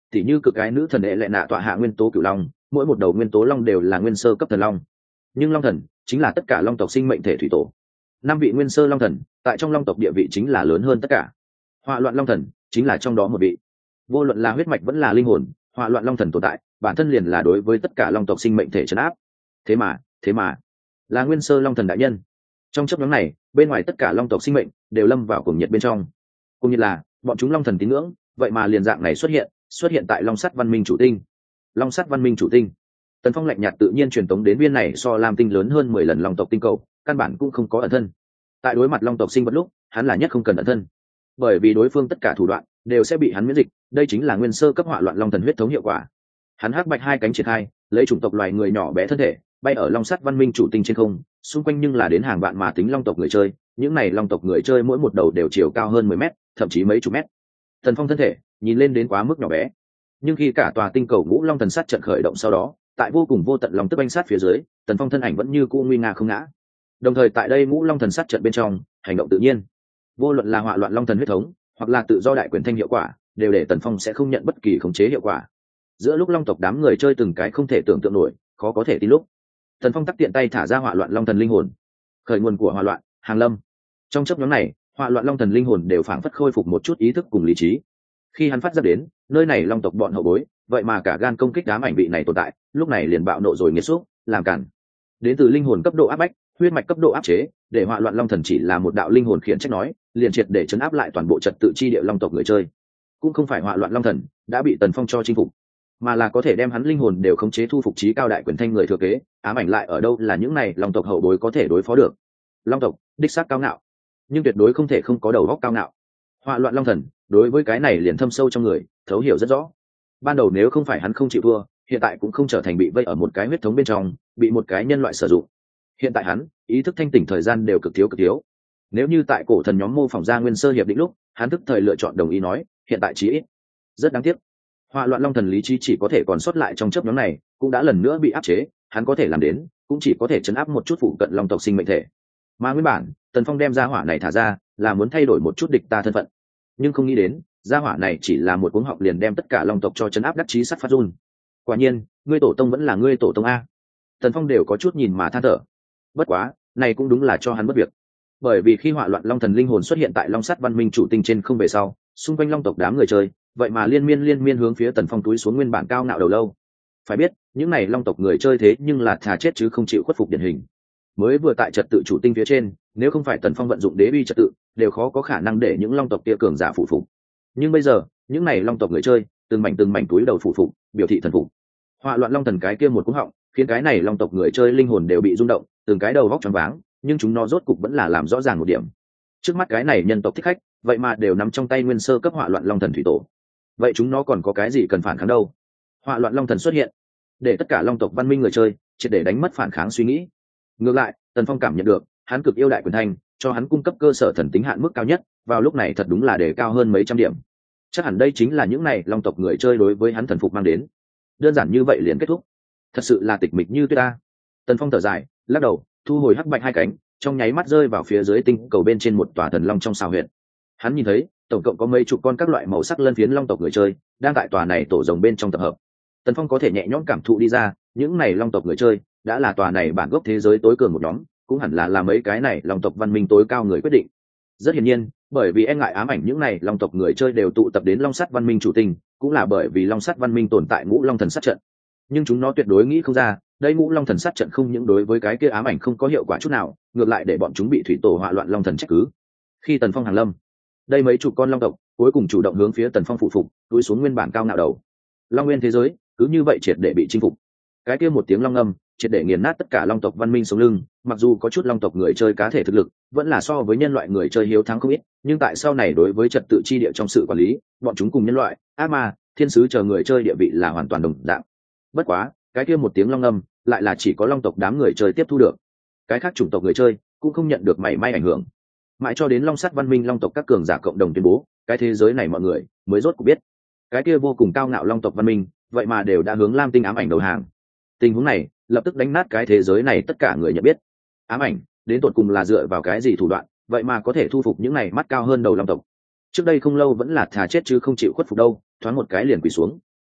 Speaker 1: thì như cực cái nữ thần hệ lệ nạ tọa hạ nguyên tố cửu long, mỗi một đầu nguyên tố long đều là nguyên sơ cấp thần long, nhưng long thần chính là tất cả long tộc sinh mệnh thể thủy tổ. Năm vị nguyên sơ long thần tại trong long tộc địa vị chính là lớn hơn tất cả. Họa loạn long thần chính là trong đó một vị. Vô luận là huyết mạch vẫn là linh hồn, họa loạn long thần tồn tại bản thân liền là đối với tất cả long tộc sinh mệnh thể trấn áp. Thế mà thế mà là nguyên sơ long thần đại nhân. Trong chấp nhóm này, bên ngoài tất cả long tộc sinh mệnh đều lâm vào cuồng nhiệt bên trong. Cũng như là bọn chúng long thần tín ngưỡng, vậy mà liền dạng này xuất hiện xuất hiện tại long sắt văn minh chủ tinh. Long sắt văn minh chủ tinh, Tần Phong lạnh nhạt tự nhiên truyền tống đến viên này so lam tinh lớn hơn mười lần long tộc tinh cầu, căn bản cũng không có ẩn thân. Tại đối mặt long tộc sinh vật lúc, hắn là nhất không cần ẩn thân, bởi vì đối phương tất cả thủ đoạn đều sẽ bị hắn miễn dịch. Đây chính là nguyên sơ cấp hỏa loạn long thần huyết thống hiệu quả. Hắn hắc bạch hai cánh triển khai, lấy chủng tộc loài người nhỏ bé thân thể bay ở long sắt văn minh chủ tinh trên không, xung quanh nhưng là đến hàng vạn mà tính long tộc người chơi. Những này long tộc người chơi mỗi một đầu đều chiều cao hơn mười mét, thậm chí mấy chục mét. Tần Phong thân thể nhìn lên đến quá mức nhỏ bé, nhưng khi cả tòa tinh cầu ngũ long thần sát trận khởi động sau đó, tại vô cùng vô tận lòng tức anh sát phía dưới, Tần Phong thân ảnh vẫn như cũ nguy nga không ngã. Đồng thời tại đây ngũ long thần sát trận bên trong, hành động tự nhiên, vô luận là hỏa loạn long thần huyết thống hoặc là tự do đại quyền thanh hiệu quả, đều để Tần Phong sẽ không nhận bất kỳ khống chế hiệu quả. Giữa lúc long tộc đám người chơi từng cái không thể tưởng tượng nổi, khó có thể tin lúc, Tần Phong tắt tiện tay thả ra hỏa loạn long thần linh hồn. Khởi nguồn của hỏa loạn, hàng lâm. Trong chớp nhoáng này, hỏa loạn long thần linh hồn đều phảng phất khôi phục một chút ý thức cùng lý trí. Khi hắn phát ra đến, nơi này long tộc bọn hậu bối, vậy mà cả gan công kích đám ảnh vị này tồn tại, lúc này liền bạo nộ rồi nghiệt xúc, làm cản. Đến từ linh hồn cấp độ áp bách, huyết mạch cấp độ áp chế, để hỏa loạn long thần chỉ là một đạo linh hồn khiển trách nói, liền triệt để chấn áp lại toàn bộ trật tự chi địa long tộc người chơi. Cũng không phải hỏa loạn long thần đã bị Tần Phong cho chinh phục, mà là có thể đem hắn linh hồn đều khống chế thu phục trí cao đại quyền thanh người thừa kế. Ám ảnh lại ở đâu là những này long tộc hậu bối có thể đối phó được. Long tộc đích xác cao ngạo, nhưng tuyệt đối không thể không có đầu óc cao ngạo. Hỏa loạn long thần đối với cái này liền thâm sâu trong người, thấu hiểu rất rõ. Ban đầu nếu không phải hắn không chịu thua, hiện tại cũng không trở thành bị vây ở một cái huyết thống bên trong, bị một cái nhân loại sử dụng. Hiện tại hắn ý thức thanh tỉnh thời gian đều cực thiếu cực thiếu. Nếu như tại cổ thần nhóm mô phỏng ra nguyên sơ hiệp định lúc, hắn tức thời lựa chọn đồng ý nói, hiện tại chí ít. Rất đáng tiếc, hỏa loạn long thần lý trí chỉ có thể còn sót lại trong chớp nhóm này, cũng đã lần nữa bị áp chế. Hắn có thể làm đến, cũng chỉ có thể chấn áp một chút phụ cận long tộc sinh mệnh thể. Mà nguyên bản Tần Phong đem ra hỏa này thả ra, là muốn thay đổi một chút địch ta thân phận, nhưng không nghĩ đến gia hỏa này chỉ là một cuống họng liền đem tất cả long tộc cho chấn áp đắc chí sắt phát run. Quả nhiên ngươi tổ tông vẫn là ngươi tổ tông a. Tần Phong đều có chút nhìn mà than thở. Bất quá này cũng đúng là cho hắn bất việc, bởi vì khi hỏa loạn long thần linh hồn xuất hiện tại long sắt văn minh chủ tinh trên không về sau, xung quanh long tộc đám người chơi vậy mà liên miên liên miên hướng phía Tần Phong túi xuống nguyên bản cao ngạo đầu lâu. Phải biết những này long tộc người chơi thế nhưng là thà chết chứ không chịu khuất phục điển hình. Mới vừa tại trật tự chủ tinh phía trên, nếu không phải Tần Phong vận dụng đế uy trật tự, đều khó có khả năng để những long tộc kia cường giả phụ phục. Nhưng bây giờ những này long tộc người chơi từng mảnh từng mảnh túi đầu phụ phục, biểu thị thần phục. Hỏa loạn long thần cái kia một cú họng, khiến cái này long tộc người chơi linh hồn đều bị rung động, từng cái đầu vóc choáng váng, nhưng chúng nó rốt cục vẫn là làm rõ ràng một điểm. Trước mắt cái này nhân tộc thích khách, vậy mà đều nắm trong tay nguyên sơ cấp hỏa loạn long thần thủy tổ. Vậy chúng nó còn có cái gì cần phản kháng đâu? Hỏa loạn long thần xuất hiện, để tất cả long tộc văn minh người chơi triệt để đánh mất phản kháng suy nghĩ. Ngược lại, Tần Phong cảm nhận được, hắn cực yêu đại quyền thanh, cho hắn cung cấp cơ sở thần tính hạn mức cao nhất, vào lúc này thật đúng là đề cao hơn mấy trăm điểm. Chắc hẳn đây chính là những này long tộc người chơi đối với hắn thần phục mang đến. Đơn giản như vậy liền kết thúc. Thật sự là tịch mịch như tuyết ta. Tần Phong thở dài, lắc đầu, thu hồi hắc bạch hai cánh, trong nháy mắt rơi vào phía dưới tinh cầu bên trên một tòa thần long trong xào huyện. Hắn nhìn thấy, tổng cộng có mấy chục con các loại màu sắc lân phiến long tộc người chơi đang tại tòa này tổ rồng bên trong tập hợp. Tần Phong có thể nhẹ nhõm cảm thụ đi ra, những này long tộc người chơi đã là tòa này bản gốc thế giới tối cường một nhóm, cũng hẳn là là mấy cái này long tộc văn minh tối cao người quyết định. Rất hiển nhiên, bởi vì e ngại ám ảnh những này long tộc người chơi đều tụ tập đến long sắt văn minh chủ tinh, cũng là bởi vì long sắt văn minh tồn tại ngũ long thần sát trận. Nhưng chúng nó tuyệt đối nghĩ không ra, đây ngũ long thần sát trận không những đối với cái kia ám ảnh không có hiệu quả chút nào, ngược lại để bọn chúng bị thủy tổ hỏa loạn long thần trách cứ. Khi Tần Phong hàng lâm, đây mấy chục con long tộc cuối cùng chủ động hướng phía Tần Phong phụ phục, cúi xuống nguyên bản cao ngạo đầu. Long nguyên thế giới cứ như vậy triệt để bị chinh phục. Cái kia một tiếng long ngâm triệt để nghiền nát tất cả long tộc văn minh sống lưng. Mặc dù có chút long tộc người chơi cá thể thực lực vẫn là so với nhân loại người chơi hiếu thắng không ít, nhưng tại sau này đối với trật tự chi địa trong sự quản lý, bọn chúng cùng nhân loại, ác ma, thiên sứ chờ người chơi địa vị là hoàn toàn đồng dạng. Bất quá cái kia một tiếng long ngâm lại là chỉ có long tộc đám người chơi tiếp thu được, cái khác chủng tộc người chơi cũng không nhận được mảy may ảnh hưởng. Mãi cho đến long sắt văn minh long tộc các cường giả cộng đồng tuyên bố, cái thế giới này mọi người mới rốt cuộc biết, cái kia vô cùng cao ngạo long tộc văn minh vậy mà đều đã hướng lam tinh ám ảnh đầu hàng. Tình huống này lập tức đánh nát cái thế giới này tất cả người nhận biết, ám ảnh đến tột cùng là dựa vào cái gì thủ đoạn, vậy mà có thể thu phục những này mắt cao hơn đầu long tộc. Trước đây không lâu vẫn là thà chết chứ không chịu khuất phục đâu, thoáng một cái liền quỳ xuống.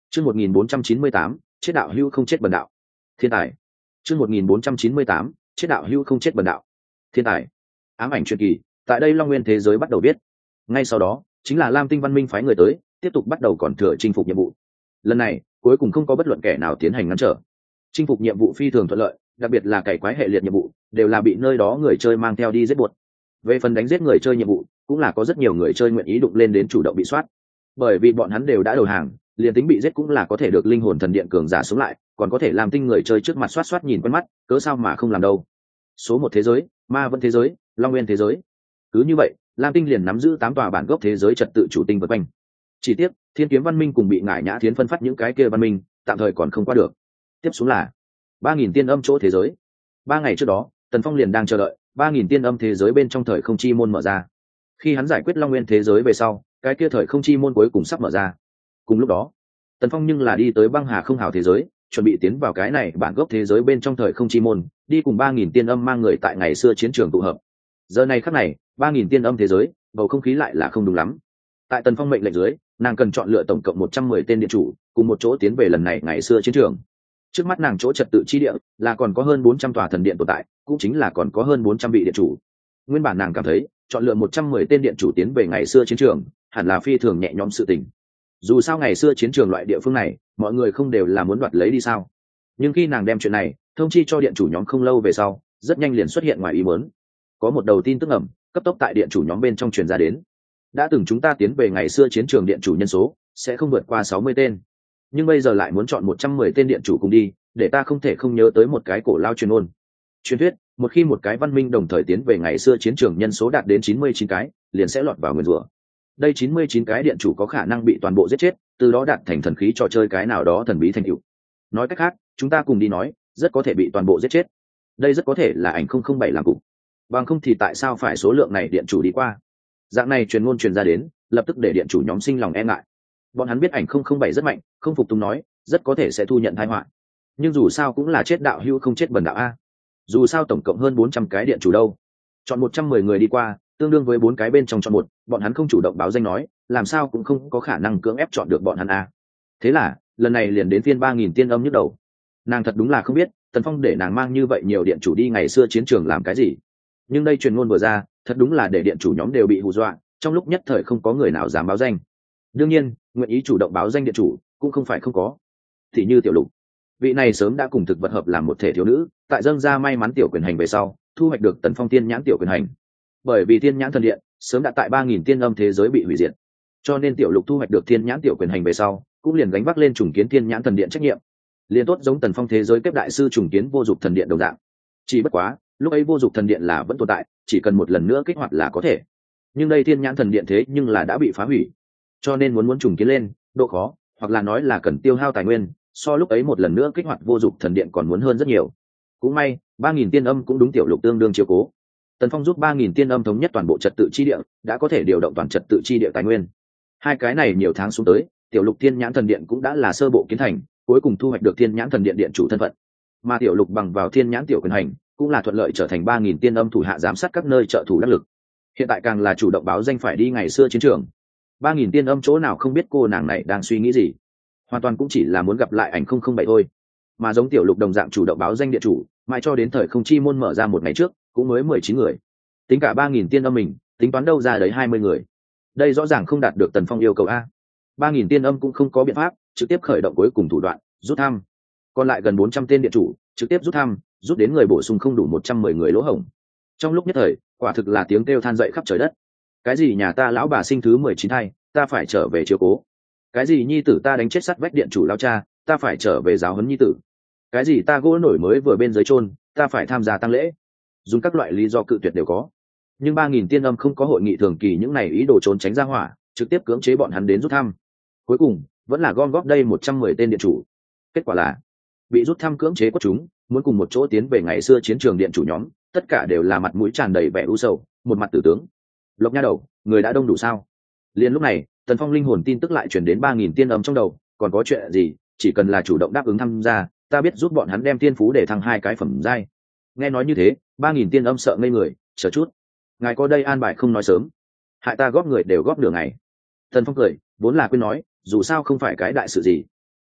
Speaker 1: Chương một nghìn bốn trăm chín mươi tám, chết đạo hữu không chết bần đạo. Thiên tài. Chương một nghìn bốn trăm chín mươi tám, chết đạo hữu không chết bần đạo. Thiên tài. Ám ảnh truyền kỳ, tại đây Long Nguyên thế giới bắt đầu biết. Ngay sau đó, chính là Lam Tinh Văn Minh phái người tới, tiếp tục bắt đầu còn thừa chinh phục nhiệm vụ. Lần này, cuối cùng không có bất luận kẻ nào tiến hành ngăn trở. Chinh phục nhiệm vụ phi thường thuận lợi, đặc biệt là cày quái hệ liệt nhiệm vụ, đều là bị nơi đó người chơi mang theo đi giết buộc. Về phần đánh giết người chơi nhiệm vụ, cũng là có rất nhiều người chơi nguyện ý đụng lên đến chủ động bị soát. Bởi vì bọn hắn đều đã đầu hàng, liền tính bị giết cũng là có thể được linh hồn thần điện cường giả sống lại, còn có thể làm tinh người chơi trước mặt soát soát nhìn quen mắt, cớ sao mà không làm đâu. Số một thế giới, ma vân thế giới, Long Nguyên thế giới. Cứ như vậy, Lam Tinh liền nắm giữ tám tòa bản gốc thế giới trật tự chủ tinh vượt quanh. Chỉ tiếc, Thiên Kiếm Văn Minh cùng bị ngải nhã thiến phân phát những cái kia văn minh, tạm thời còn không qua được. Tiếp xuống là ba nghìn tiên âm chỗ thế giới. Ba ngày trước đó, Tần Phong liền đang chờ đợi ba nghìn tiên âm thế giới bên trong thời không chi môn mở ra. Khi hắn giải quyết Long Nguyên thế giới về sau, cái kia thời không chi môn cuối cùng sắp mở ra. Cùng lúc đó, Tần Phong nhưng là đi tới băng hà không hào thế giới, chuẩn bị tiến vào cái này bản gốc thế giới bên trong thời không chi môn, đi cùng ba nghìn tiên âm mang người tại ngày xưa chiến trường tụ hợp. Giờ này khắc này, ba nghìn tiên âm thế giới, bầu không khí lại là không đúng lắm. Tại Tần Phong mệnh lệnh dưới, nàng cần chọn lựa tổng cộng một trăm mười tên điện chủ, cùng một chỗ tiến về lần này ngày xưa chiến trường. Trước mắt nàng chỗ trật tự chi địa là còn có hơn bốn trăm tòa thần điện tồn tại, cũng chính là còn có hơn bốn trăm vị điện chủ. Nguyên bản nàng cảm thấy, chọn lựa một trăm mười tên điện chủ tiến về ngày xưa chiến trường, hẳn là phi thường nhẹ nhõm sự tình. Dù sao ngày xưa chiến trường loại địa phương này, mọi người không đều là muốn đoạt lấy đi sao? Nhưng khi nàng đem chuyện này thông chi cho điện chủ nhóm không lâu về sau, rất nhanh liền xuất hiện ngoài ý muốn. Có một đầu tin tức ẩm, cấp tốc tại điện chủ nhóm bên trong truyền ra đến. Đã từng chúng ta tiến về ngày xưa chiến trường điện chủ nhân số sẽ không vượt qua sáu mươi tên, nhưng bây giờ lại muốn chọn một trăm mười tên điện chủ cùng đi, để ta không thể không nhớ tới một cái cổ lao truyền ôn. Truyền thuyết, một khi một cái văn minh đồng thời tiến về ngày xưa chiến trường nhân số đạt đến chín mươi chín cái, liền sẽ lọt vào nguyền rủa. Đây chín mươi chín cái điện chủ có khả năng bị toàn bộ giết chết, từ đó đạt thành thần khí trò chơi cái nào đó thần bí thành tựu. Nói cách khác, chúng ta cùng đi nói, rất có thể bị toàn bộ giết chết. Đây rất có thể là ảnh không không bảy làm cục. Bằng không thì tại sao phải số lượng này điện chủ đi qua? Dạng này truyền ngôn truyền ra đến, lập tức để điện chủ nhóm sinh lòng e ngại. Bọn hắn biết ảnh không không bảy rất mạnh, không phục tùng nói, rất có thể sẽ thu nhận tai họa. Nhưng dù sao cũng là chết đạo hữu không chết bần đạo a. Dù sao tổng cộng hơn bốn trăm cái điện chủ đâu. Chọn một trăm mười người đi qua, tương đương với bốn cái bên trong chọn một, bọn hắn không chủ động báo danh nói, làm sao cũng không có khả năng cưỡng ép chọn được bọn hắn a. Thế là, lần này liền đến phiên ba nghìn tiên âm nhức đầu. Nàng thật đúng là không biết, Tần Phong để nàng mang như vậy nhiều điện chủ đi ngày xưa chiến trường làm cái gì. Nhưng đây truyền ngôn vừa ra, thật đúng là để điện chủ nhóm đều bị hù dọa, trong lúc nhất thời không có người nào dám báo danh. Đương nhiên, nguyện ý chủ động báo danh điện chủ cũng không phải không có. Thì như Tiểu Lục, vị này sớm đã cùng thực vật hợp làm một thể thiếu nữ, tại dâng ra may mắn tiểu quyền hành về sau, thu hoạch được Tần Phong tiên nhãn tiểu quyền hành. Bởi vì tiên nhãn thần điện sớm đã tại ba nghìn tiên âm thế giới bị hủy diệt, cho nên Tiểu Lục thu hoạch được tiên nhãn tiểu quyền hành về sau, cũng liền gánh vác lên trùng kiến tiên nhãn thần điện trách nhiệm. Liền tốt giống Tần Phong thế giới kết đại sư trùng kiến vô dụng thần điện đồng dạng. Chỉ bất quá, lúc ấy vô dụng thần điện là vẫn tồn tại, chỉ cần một lần nữa kích hoạt là có thể. Nhưng đây tiên nhãn thần điện thế nhưng là đã bị phá hủy, cho nên muốn muốn trùng kiến lên, độ khó, hoặc là nói là cần tiêu hao tài nguyên, so lúc ấy một lần nữa kích hoạt vô dụng thần điện còn muốn hơn rất nhiều. Cũng may, ba nghìn tiên âm cũng đúng Tiểu Lục tương đương chiếu cố. Tần Phong giúp ba nghìn tiên âm thống nhất toàn bộ trật tự chi địa, đã có thể điều động toàn trật tự chi địa tài nguyên. Hai cái này nhiều tháng xuống tới, Tiểu Lục Thiên Nhãn Thần Điện cũng đã là sơ bộ kiến thành, cuối cùng thu hoạch được Thiên Nhãn Thần Điện điện chủ thân phận. Mà Tiểu Lục bằng vào Thiên Nhãn tiểu quyền hành, cũng là thuận lợi trở thành ba nghìn tiên âm thủ hạ giám sát các nơi trợ thủ đắc lực. Hiện tại càng là chủ động báo danh phải đi ngày xưa chiến trường. ba nghìn tiên âm chỗ nào không biết cô nàng này đang suy nghĩ gì, hoàn toàn cũng chỉ là muốn gặp lại ảnh không không bảy thôi. Mà giống Tiểu Lục đồng dạng chủ động báo danh điện chủ, mãi cho đến thời không chi môn mở ra một ngày trước, cũng mới mười chín người. Tính cả ba nghìn tiên âm mình, tính toán đâu ra đấy hai mươi người. Đây rõ ràng không đạt được Tần Phong yêu cầu a. ba nghìn tiên âm cũng không có biện pháp, trực tiếp khởi động cuối cùng thủ đoạn, rút thăm. Còn lại gần bốn trăm tên điện chủ, trực tiếp rút thăm, rút đến người bổ sung không đủ một trăm mười người lỗ hổng. Trong lúc nhất thời, quả thực là tiếng kêu than dậy khắp trời đất. Cái gì nhà ta lão bà sinh thứ mười chín thai, ta phải trở về chiếu cố. Cái gì nhi tử ta đánh chết sắt vách điện chủ lao cha, ta phải trở về giáo huấn nhi tử. Cái gì ta gỗ nổi mới vừa bên dưới chôn, ta phải tham gia tang lễ. Dùng các loại lý do cự tuyệt đều có. Nhưng ba nghìn tiên âm không có hội nghị thường kỳ những này ý đồ trốn tránh ra hỏa, trực tiếp cưỡng chế bọn hắn đến rút thăm. Cuối cùng, vẫn là gom góp đây một trăm mười tên điện chủ. Kết quả là, bị rút thăm cưỡng chế quất chúng, muốn cùng một chỗ tiến về ngày xưa chiến trường điện chủ nhóm, tất cả đều là mặt mũi tràn đầy vẻ u sầu, một mặt tử tướng. Lộc nha đầu, người đã đông đủ sao? Liền lúc này, Tần Phong linh hồn tin tức lại truyền đến ba nghìn tiên âm trong đầu, còn có chuyện gì, chỉ cần là chủ động đáp ứng tham gia, ta biết giúp bọn hắn đem tiên phú để thăng hai cái phẩm giai. Nghe nói như thế, ba nghìn tiên âm sợ ngây người, chờ chút, ngài có đây an bài không nói sớm, hại ta góp người đều góp nửa ngày. Tần Phong cười, vốn là quên nói, dù sao không phải cái đại sự gì.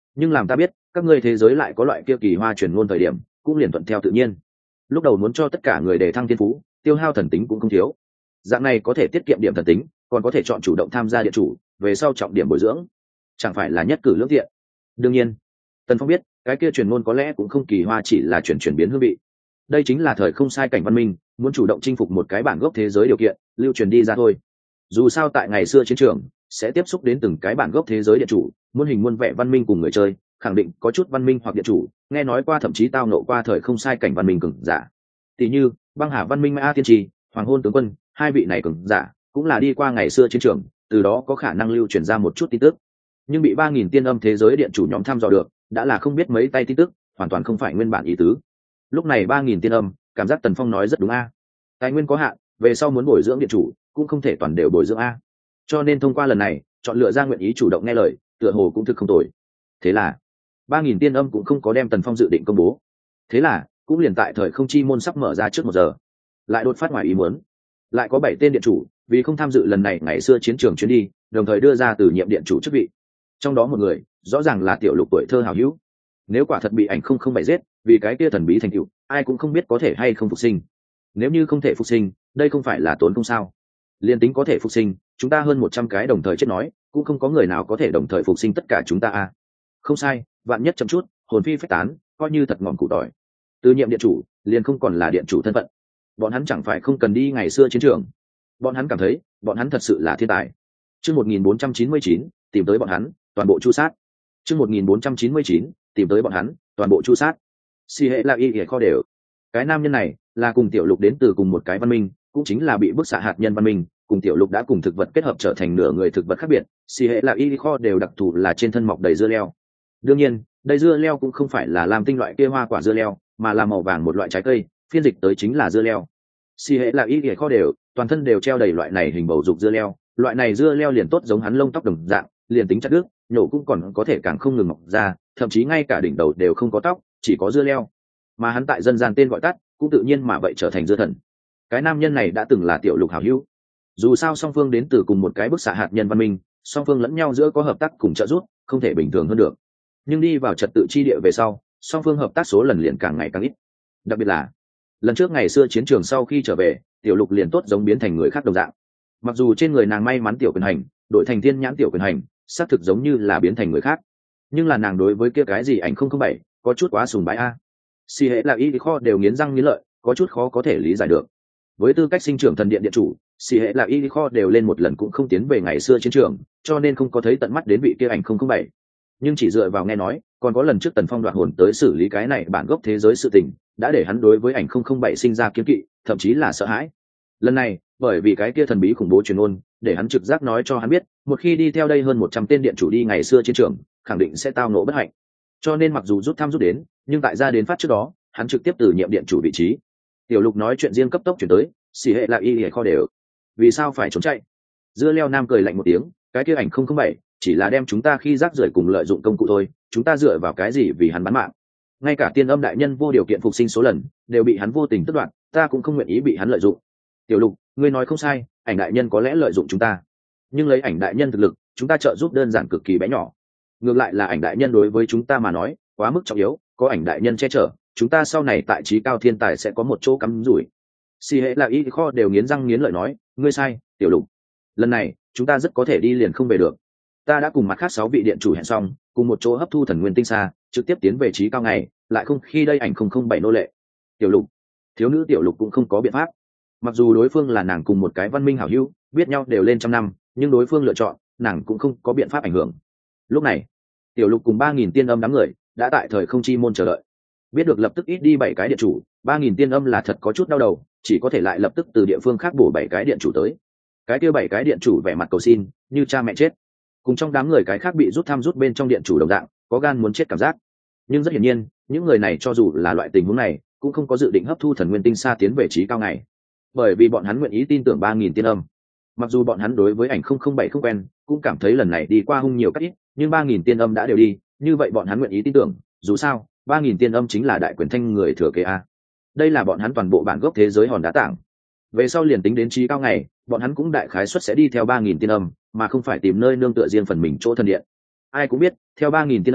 Speaker 1: nhưng làm ta biết các ngươi thế giới lại có loại kia kỳ hoa truyền ngôn thời điểm cũng liền thuận theo tự nhiên. Lúc đầu muốn cho tất cả người đề thăng thiên phú, tiêu hao thần tính cũng không thiếu, dạng này có thể tiết kiệm điểm thần tính, còn có thể chọn chủ động tham gia điện chủ, về sau trọng điểm bồi dưỡng, chẳng phải là nhất cử lưỡng tiện. Đương nhiên Tần Phong biết cái kia truyền ngôn có lẽ cũng không kỳ hoa, chỉ là chuyển chuyển biến hương vị. Đây chính là thời không sai cảnh văn minh muốn chủ động chinh phục một cái bản gốc thế giới điều kiện lưu truyền đi ra thôi. Dù sao tại ngày xưa chiến trường sẽ tiếp xúc đến từng cái bản gốc thế giới điện chủ, muôn hình muôn vẻ văn minh cùng người chơi, khẳng định có chút văn minh hoặc điện chủ nghe nói qua, thậm chí tao nộ qua thời không sai cảnh văn minh cường giả. Tỷ như băng hà văn minh Mã Tiên Trì, Hoàng Hôn tướng quân, hai vị này cường giả cũng là đi qua ngày xưa chiến trường, từ đó có khả năng lưu truyền ra một chút tin tức. Nhưng bị ba nghìn tiên âm thế giới điện chủ nhóm thăm dò được, đã là không biết mấy tay tin tức, hoàn toàn không phải nguyên bản ý tứ. Lúc này ba nghìn tiên âm cảm giác Tần Phong nói rất đúng a. Tài nguyên có hạn, về sau muốn bồi dưỡng điện chủ cũng không thể toàn đều bồi dưỡng a. Cho nên thông qua lần này chọn lựa ra nguyện ý chủ động nghe lời, tựa hồ cũng thực không tồi. Thế là ba nghìn tiên âm cũng không có đem Tần Phong dự định công bố. Thế là cũng liền tại thời không chi môn sắp mở ra trước một giờ, lại đột phát ngoài ý muốn, lại có bảy tên điện chủ vì không tham dự lần này ngày xưa chiến trường chuyến đi, đồng thời đưa ra từ nhiệm điện chủ chức vị. Trong đó một người rõ ràng là Tiểu Lục tuổi thơ hảo hữu. Nếu quả thật bị ảnh không không bảy giết, vì cái kia thần bí thành tựu, ai cũng không biết có thể hay không phục sinh. Nếu như không thể phục sinh, đây không phải là tốn không sao? Liên tính có thể phục sinh, chúng ta hơn một trăm cái đồng thời chết nói, cũng không có người nào có thể đồng thời phục sinh tất cả chúng ta à? Không sai, vạn nhất chậm chút, hồn phi phách tán, coi như thật ngọn củ tỏi. Từ nhiệm điện chủ, liền không còn là điện chủ thân phận. Bọn hắn chẳng phải không cần đi ngày xưa chiến trường. Bọn hắn cảm thấy, bọn hắn thật sự là thiên tài. Chương một nghìn bốn trăm chín mươi chín, tìm tới bọn hắn, toàn bộ chu sát. Chương một nghìn bốn trăm chín mươi chín, tìm tới bọn hắn, toàn bộ chu sát. Si hệ là y hệ kho đều. Cái nam nhân này là cùng Tiểu Lục đến từ cùng một cái văn minh, cũng chính là bị bức xạ hạt nhân văn minh, cùng Tiểu Lục đã cùng thực vật kết hợp trở thành nửa người thực vật khác biệt. Si hệ là y kho đều đặc thù là trên thân mọc đầy dưa leo. Đương nhiên, đây dưa leo cũng không phải là làm tinh loại kia hoa quả dưa leo, mà là màu vàng một loại trái cây, phiên dịch tới chính là dưa leo. Si hệ là y hệ kho đều, toàn thân đều treo đầy loại này hình bầu dục dưa leo, loại này dưa leo liền tốt giống hắn lông tóc đồng dạng, liền tính chặt đứt, nhổ cũng còn có thể càng không ngừng mọc ra, thậm chí ngay cả đỉnh đầu đều không có tóc, chỉ có dưa leo. Mà hắn tại dân gian tên gọi tắt, cũng tự nhiên mà vậy trở thành dưa thần. Cái nam nhân này đã từng là Tiểu Lục hảo hữu. Dù sao song phương đến từ cùng một cái bức xạ hạt nhân văn minh, song phương lẫn nhau giữa có hợp tác cùng trợ giúp, không thể bình thường hơn được. Nhưng đi vào trật tự chi địa về sau, song phương hợp tác số lần liền càng ngày càng ít. Đặc biệt là lần trước ngày xưa chiến trường sau khi trở về, Tiểu Lục liền tốt giống biến thành người khác đồng dạng. Mặc dù trên người nàng may mắn tiểu quyền hành, đổi thành thiên nhãn tiểu quyền hành, xác thực giống như là biến thành người khác, nhưng là nàng đối với kia cái gì ảnh không không bảy có chút quá sùng bái a. Si hệ là y kho đều nghiến răng nghiến lợi, có chút khó có thể lý giải được. Với tư cách sinh trưởng thần điện điện chủ, Si hệ là y kho đều lên một lần cũng không tiến về ngày xưa chiến trường, cho nên không có thấy tận mắt đến vị kia ảnh không không bảy. Nhưng chỉ dựa vào nghe nói, còn có lần trước Tần Phong đoạt hồn tới xử lý cái này bản gốc thế giới sự tình, đã để hắn đối với ảnh không không bảy sinh ra kiêng kỵ, thậm chí là sợ hãi. Lần này, bởi vì cái kia thần bí khủng bố truyền ôn, để hắn trực giác nói cho hắn biết, một khi đi theo đây hơn một trăm tên điện chủ đi ngày xưa chiến trường, khẳng định sẽ tao ngộ bất hạnh. Cho nên mặc dù rút thăm rút đến, nhưng tại ra đến phát trước đó, hắn trực tiếp từ nhiệm điện chủ vị trí. Tiểu Lục nói chuyện riêng cấp tốc chuyển tới, xì hệ là y hệ kho đều. Vì sao phải trốn chạy? Dưa leo nam cười lạnh một tiếng, cái kia ảnh không không bảy chỉ là đem chúng ta khi rác rưởi cùng lợi dụng công cụ thôi, chúng ta dựa vào cái gì vì hắn bán mạng? Ngay cả tiên âm đại nhân vô điều kiện phục sinh số lần, đều bị hắn vô tình tước đoạt, ta cũng không nguyện ý bị hắn lợi dụng. Tiểu Lục, ngươi nói không sai, ảnh đại nhân có lẽ lợi dụng chúng ta, nhưng lấy ảnh đại nhân thực lực, chúng ta trợ giúp đơn giản cực kỳ bé nhỏ. Ngược lại là ảnh đại nhân đối với chúng ta mà nói quá mức trọng yếu, có ảnh đại nhân che chở, chúng ta sau này tại trí cao thiên tài sẽ có một chỗ cắm rủi. Si hệ là y kho đều nghiến răng nghiến lợi nói, ngươi sai, Tiểu Lục, lần này chúng ta rất có thể đi liền không về được. Ta đã cùng mặt khác sáu vị điện chủ hẹn xong, cùng một chỗ hấp thu thần nguyên tinh xa, trực tiếp tiến về trí cao ngày, lại không khi đây ảnh không không bảy nô lệ. Tiểu Lục, thiếu nữ Tiểu Lục cũng không có biện pháp. Mặc dù đối phương là nàng cùng một cái văn minh hảo hữu, biết nhau đều lên trăm năm, nhưng đối phương lựa chọn, nàng cũng không có biện pháp ảnh hưởng. Lúc này, Tiểu Lục cùng ba nghìn tiên âm đám người đã tại thời không chi môn chờ đợi. Biết được lập tức ít đi bảy cái điện chủ, ba nghìn tiên âm là thật có chút đau đầu, chỉ có thể lại lập tức từ địa phương khác bổ bảy cái điện chủ tới. Cái kia bảy cái điện chủ vẻ mặt cầu xin, như cha mẹ chết. Cùng trong đám người cái khác bị rút thăm rút bên trong điện chủ đồng dạng, có gan muốn chết cảm giác. Nhưng rất hiển nhiên, những người này cho dù là loại tình huống này, cũng không có dự định hấp thu thần nguyên tinh xa tiến về trí cao ngày, bởi vì bọn hắn nguyện ý tin tưởng ba nghìn tiên âm. Mặc dù bọn hắn đối với ảnh không không bảy không quen, cũng cảm thấy lần này đi qua hung nhiều cách ít, nhưng ba nghìn tiên âm đã đều đi, như vậy bọn hắn nguyện ý tin tưởng, dù sao ba nghìn tiên âm chính là đại quyền thanh người thừa kế a. Đây là bọn hắn toàn bộ bản gốc thế giới hòn đá tảng. Về sau liền tính đến trí cao ngày, bọn hắn cũng đại khái suất sẽ đi theo ba nghìn tiên âm, mà không phải tìm nơi nương tựa riêng phần mình chỗ thần điện. Ai cũng biết, theo ba nghìn tiên âm,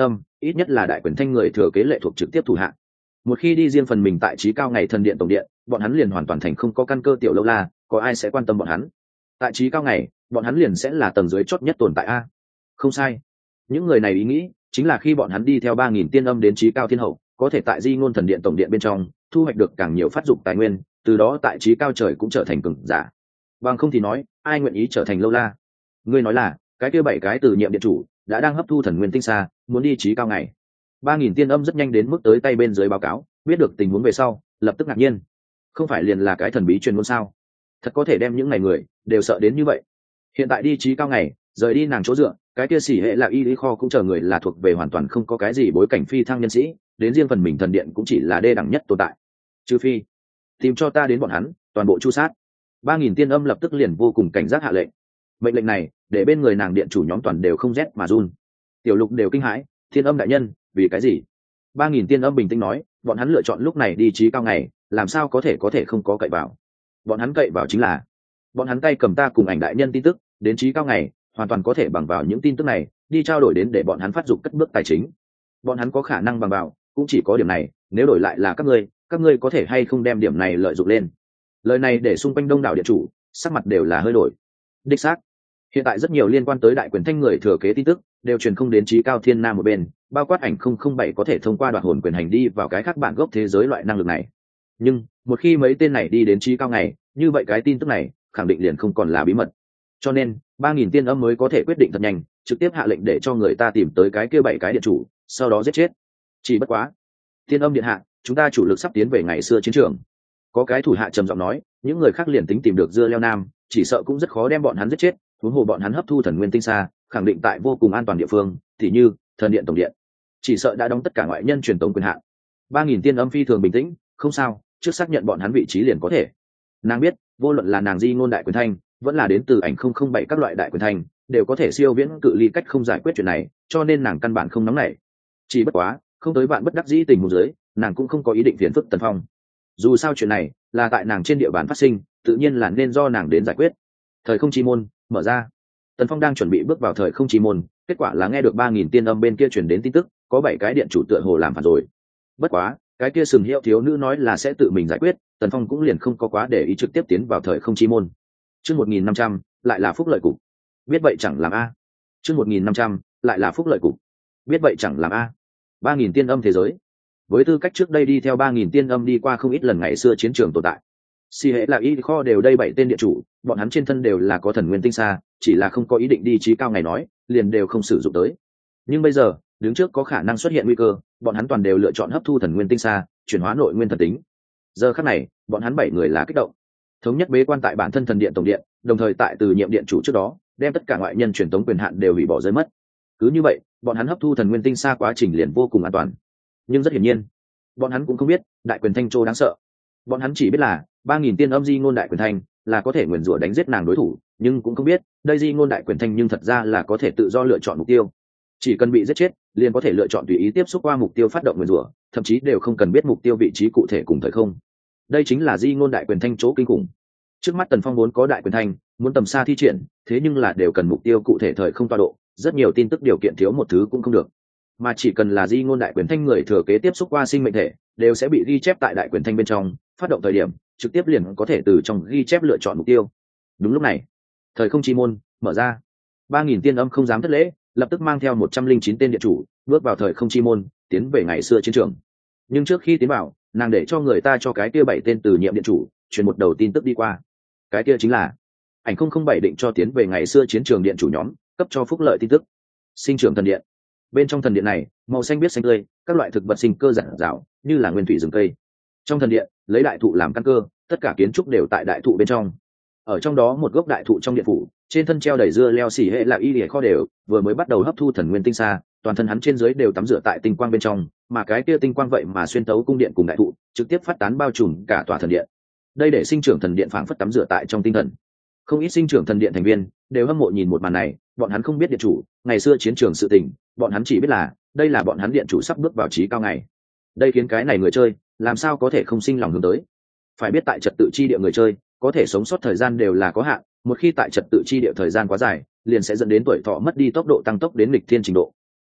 Speaker 1: ít nhất là đại quyền thanh người thừa kế lệ thuộc trực tiếp thủ hạng. Một khi đi riêng phần mình tại trí cao ngày thần điện tổng điện, bọn hắn liền hoàn toàn thành không có căn cơ tiểu lâu la, có ai sẽ quan tâm bọn hắn? Tại trí cao ngày, bọn hắn liền sẽ là tầng dưới chót nhất tồn tại a. Không sai, những người này ý nghĩ chính là khi bọn hắn đi theo ba nghìn tiên âm đến trí cao thiên hậu, có thể tại di ngôn thần điện tổng điện bên trong thu hoạch được càng nhiều phát dụng tài nguyên, từ đó tại trí cao trời cũng trở thành cường giả. Bằng không thì nói, ai nguyện ý trở thành lâu la? Ngươi nói là cái kia bảy cái từ nhiệm điện chủ đã đang hấp thu thần nguyên tinh xa, muốn đi trí cao ngày. Ba nghìn tiên âm rất nhanh đến mức tới tay bên dưới báo cáo, biết được tình huống về sau, lập tức ngạc nhiên. Không phải liền là cái thần bí truyền ngôn sao? Thật có thể đem những ngày người đều sợ đến như vậy. Hiện tại đi trí cao ngày, rời đi nàng chỗ dựa, cái kia xỉ hệ là y lý kho cũng chờ người là thuộc về hoàn toàn không có cái gì bối cảnh phi thăng nhân sĩ, đến riêng phần mình thần điện cũng chỉ là đê đẳng nhất tồn tại. Trừ phi tìm cho ta đến bọn hắn, toàn bộ chu sát. Ba nghìn tiên âm lập tức liền vô cùng cảnh giác hạ lệnh. Mệnh lệnh này để bên người nàng điện chủ nhóm toàn đều không rét mà run. Tiểu lục đều kinh hãi, thiên âm đại nhân, vì cái gì? Ba nghìn tiên âm bình tĩnh nói, bọn hắn lựa chọn lúc này đi trí cao ngày, làm sao có thể có thể không có cậy vào? Bọn hắn cậy vào chính là bọn hắn tay cầm ta cùng ảnh đại nhân tin tức, đến trí cao ngày hoàn toàn có thể bằng vào những tin tức này đi trao đổi đến để bọn hắn phát dục cất bước tài chính. Bọn hắn có khả năng bằng vào cũng chỉ có điểm này, nếu đổi lại là các ngươi, các ngươi có thể hay không đem điểm này lợi dụng lên? Lời này để xung quanh đông đảo điện chủ sắc mặt đều là hơi đổi. Đích xác, hiện tại rất nhiều liên quan tới đại quyền thanh người thừa kế tin tức đều truyền không đến trí cao thiên nam một bên, bao quát ảnh không không bảy có thể thông qua đoạt hồn quyền hành đi vào cái khác bản gốc thế giới loại năng lực này. Nhưng một khi mấy tên này đi đến trí cao ngày, như vậy cái tin tức này khẳng định liền không còn là bí mật. Cho nên ba nghìn tiên âm mới có thể quyết định thật nhanh, trực tiếp hạ lệnh để cho người ta tìm tới cái kia bảy cái điện chủ, sau đó giết chết. Chỉ bất quá, tiên âm điện hạ, chúng ta chủ lực sắp tiến về ngày xưa chiến trường. Có cái thủ hạ trầm giọng nói, những người khác liền tính tìm được dưa leo nam, chỉ sợ cũng rất khó đem bọn hắn giết chết, huống hồ bọn hắn hấp thu thần nguyên tinh xa, khẳng định tại vô cùng an toàn địa phương, tỉ như thần điện tổng điện, chỉ sợ đã đóng tất cả ngoại nhân truyền tống quyền hạn. Ba nghìn tiên âm phi thường bình tĩnh, không sao, trước xác nhận bọn hắn vị trí liền có thể. Nàng biết, vô luận là nàng di ngôn đại quyền thanh, vẫn là đến từ ảnh không không bảy các loại đại quyền thanh, đều có thể siêu viễn cự ly cách không giải quyết chuyện này, cho nên nàng căn bản không nóng nảy. Chỉ bất quá, không tới bạn bất đắc dĩ tình huống dưới, nàng cũng không có ý định phiền phức Tần Phong. Dù sao chuyện này là tại nàng trên địa bàn phát sinh, tự nhiên là nên do nàng đến giải quyết. Thời không chi môn mở ra, Tần Phong đang chuẩn bị bước vào thời không chi môn, kết quả là nghe được ba nghìn tiên âm bên kia truyền đến tin tức, có bảy cái điện chủ tựa hồ làm phản rồi. Bất quá, cái kia sừng hiệu thiếu nữ nói là sẽ tự mình giải quyết, Tần Phong cũng liền không có quá để ý, trực tiếp tiến vào thời không chi môn. Chương một nghìn năm trăm, lại là phúc lợi cục. Biết vậy chẳng làm a. Chương một nghìn năm trăm, lại là phúc lợi cục. Biết vậy chẳng làm a. Ba nghìn tiên âm thế giới. Với tư cách trước đây đi theo ba nghìn tiên âm đi qua không ít lần ngày xưa chiến trường tồn tại, si hệ là y kho đều đây bảy tên điện chủ, bọn hắn trên thân đều là có thần nguyên tinh xa, chỉ là không có ý định đi trí cao ngày nói, liền đều không sử dụng tới. Nhưng bây giờ đứng trước có khả năng xuất hiện nguy cơ, bọn hắn toàn đều lựa chọn hấp thu thần nguyên tinh xa, chuyển hóa nội nguyên thần tính. Giờ khắc này bọn hắn bảy người là kích động, thống nhất bế quan tại bản thân thần điện tổng điện, đồng thời tại từ nhiệm điện chủ trước đó đem tất cả ngoại nhân truyền tống quyền hạn đều hủy bỏ rơi mất. Cứ như vậy bọn hắn hấp thu thần nguyên tinh xa quá trình liền vô cùng an toàn. Nhưng rất hiển nhiên, bọn hắn cũng không biết đại quyền thanh châu đáng sợ. Bọn hắn chỉ biết là ba nghìn tiên âm di ngôn đại quyền thanh là có thể nguyền rủa đánh giết nàng đối thủ, nhưng cũng không biết đây di ngôn đại quyền thanh nhưng thật ra là có thể tự do lựa chọn mục tiêu. Chỉ cần bị giết chết, liền có thể lựa chọn tùy ý tiếp xúc qua mục tiêu phát động nguyền rủa, thậm chí đều không cần biết mục tiêu vị trí cụ thể cùng thời không. Đây chính là di ngôn đại quyền thanh chỗ kinh khủng. Trước mắt Tần Phong muốn có đại quyền thanh, muốn tầm xa thi triển, thế nhưng là đều cần mục tiêu cụ thể thời không tọa độ, rất nhiều tin tức điều kiện thiếu một thứ cũng không được. Mà chỉ cần là di ngôn đại quyền thanh người thừa kế tiếp xúc qua sinh mệnh thể, đều sẽ bị ghi chép tại đại quyền thanh bên trong, phát động thời điểm trực tiếp liền có thể từ trong ghi chép lựa chọn mục tiêu. Đúng lúc này, thời không chi môn mở ra. Ba nghìn tiên âm không dám thất lễ, lập tức mang theo một trăm linh chín tên điện chủ bước vào thời không chi môn, tiến về ngày xưa chiến trường. Nhưng trước khi tiến vào, nàng để cho người ta cho cái kia bảy tên từ nhiệm điện chủ truyền một đầu tin tức đi qua. Cái kia chính là ảnh không không bảy định cho tiến về ngày xưa chiến trường điện chủ nhóm cấp cho phúc lợi tin tức. Sinh trưởng thần điện. Bên trong thần điện này, màu xanh biếc xanh tươi, các loại thực vật sinh cơ rạng rào, như là nguyên thủy rừng cây. Trong thần điện, lấy đại thụ làm căn cơ, tất cả kiến trúc đều tại đại thụ bên trong. Ở trong đó một gốc đại thụ trong điện phủ, trên thân treo đầy dưa leo xỉ hệ là y lìa kho đều, vừa mới bắt đầu hấp thu thần nguyên tinh xa, toàn thân hắn trên dưới đều tắm rửa tại tinh quang bên trong, mà cái kia tinh quang vậy mà xuyên tấu cung điện cùng đại thụ, trực tiếp phát tán bao trùm cả tòa thần điện. Đây để sinh trưởng thần điện phảng phất tắm rửa tại trong tinh thần. Không ít sinh trưởng thần điện thành viên đều hâm mộ nhìn một màn này, bọn hắn không biết điện chủ ngày xưa chiến trường sự tình, bọn hắn chỉ biết là đây là bọn hắn điện chủ sắp bước vào trí cao ngày. Đây khiến cái này người chơi làm sao có thể không sinh lòng hướng tới. Phải biết tại trật tự chi địa người chơi có thể sống sót thời gian đều là có hạn, một khi tại trật tự chi địa thời gian quá dài, liền sẽ dẫn đến tuổi thọ mất đi, tốc độ tăng tốc đến nghịch thiên trình độ.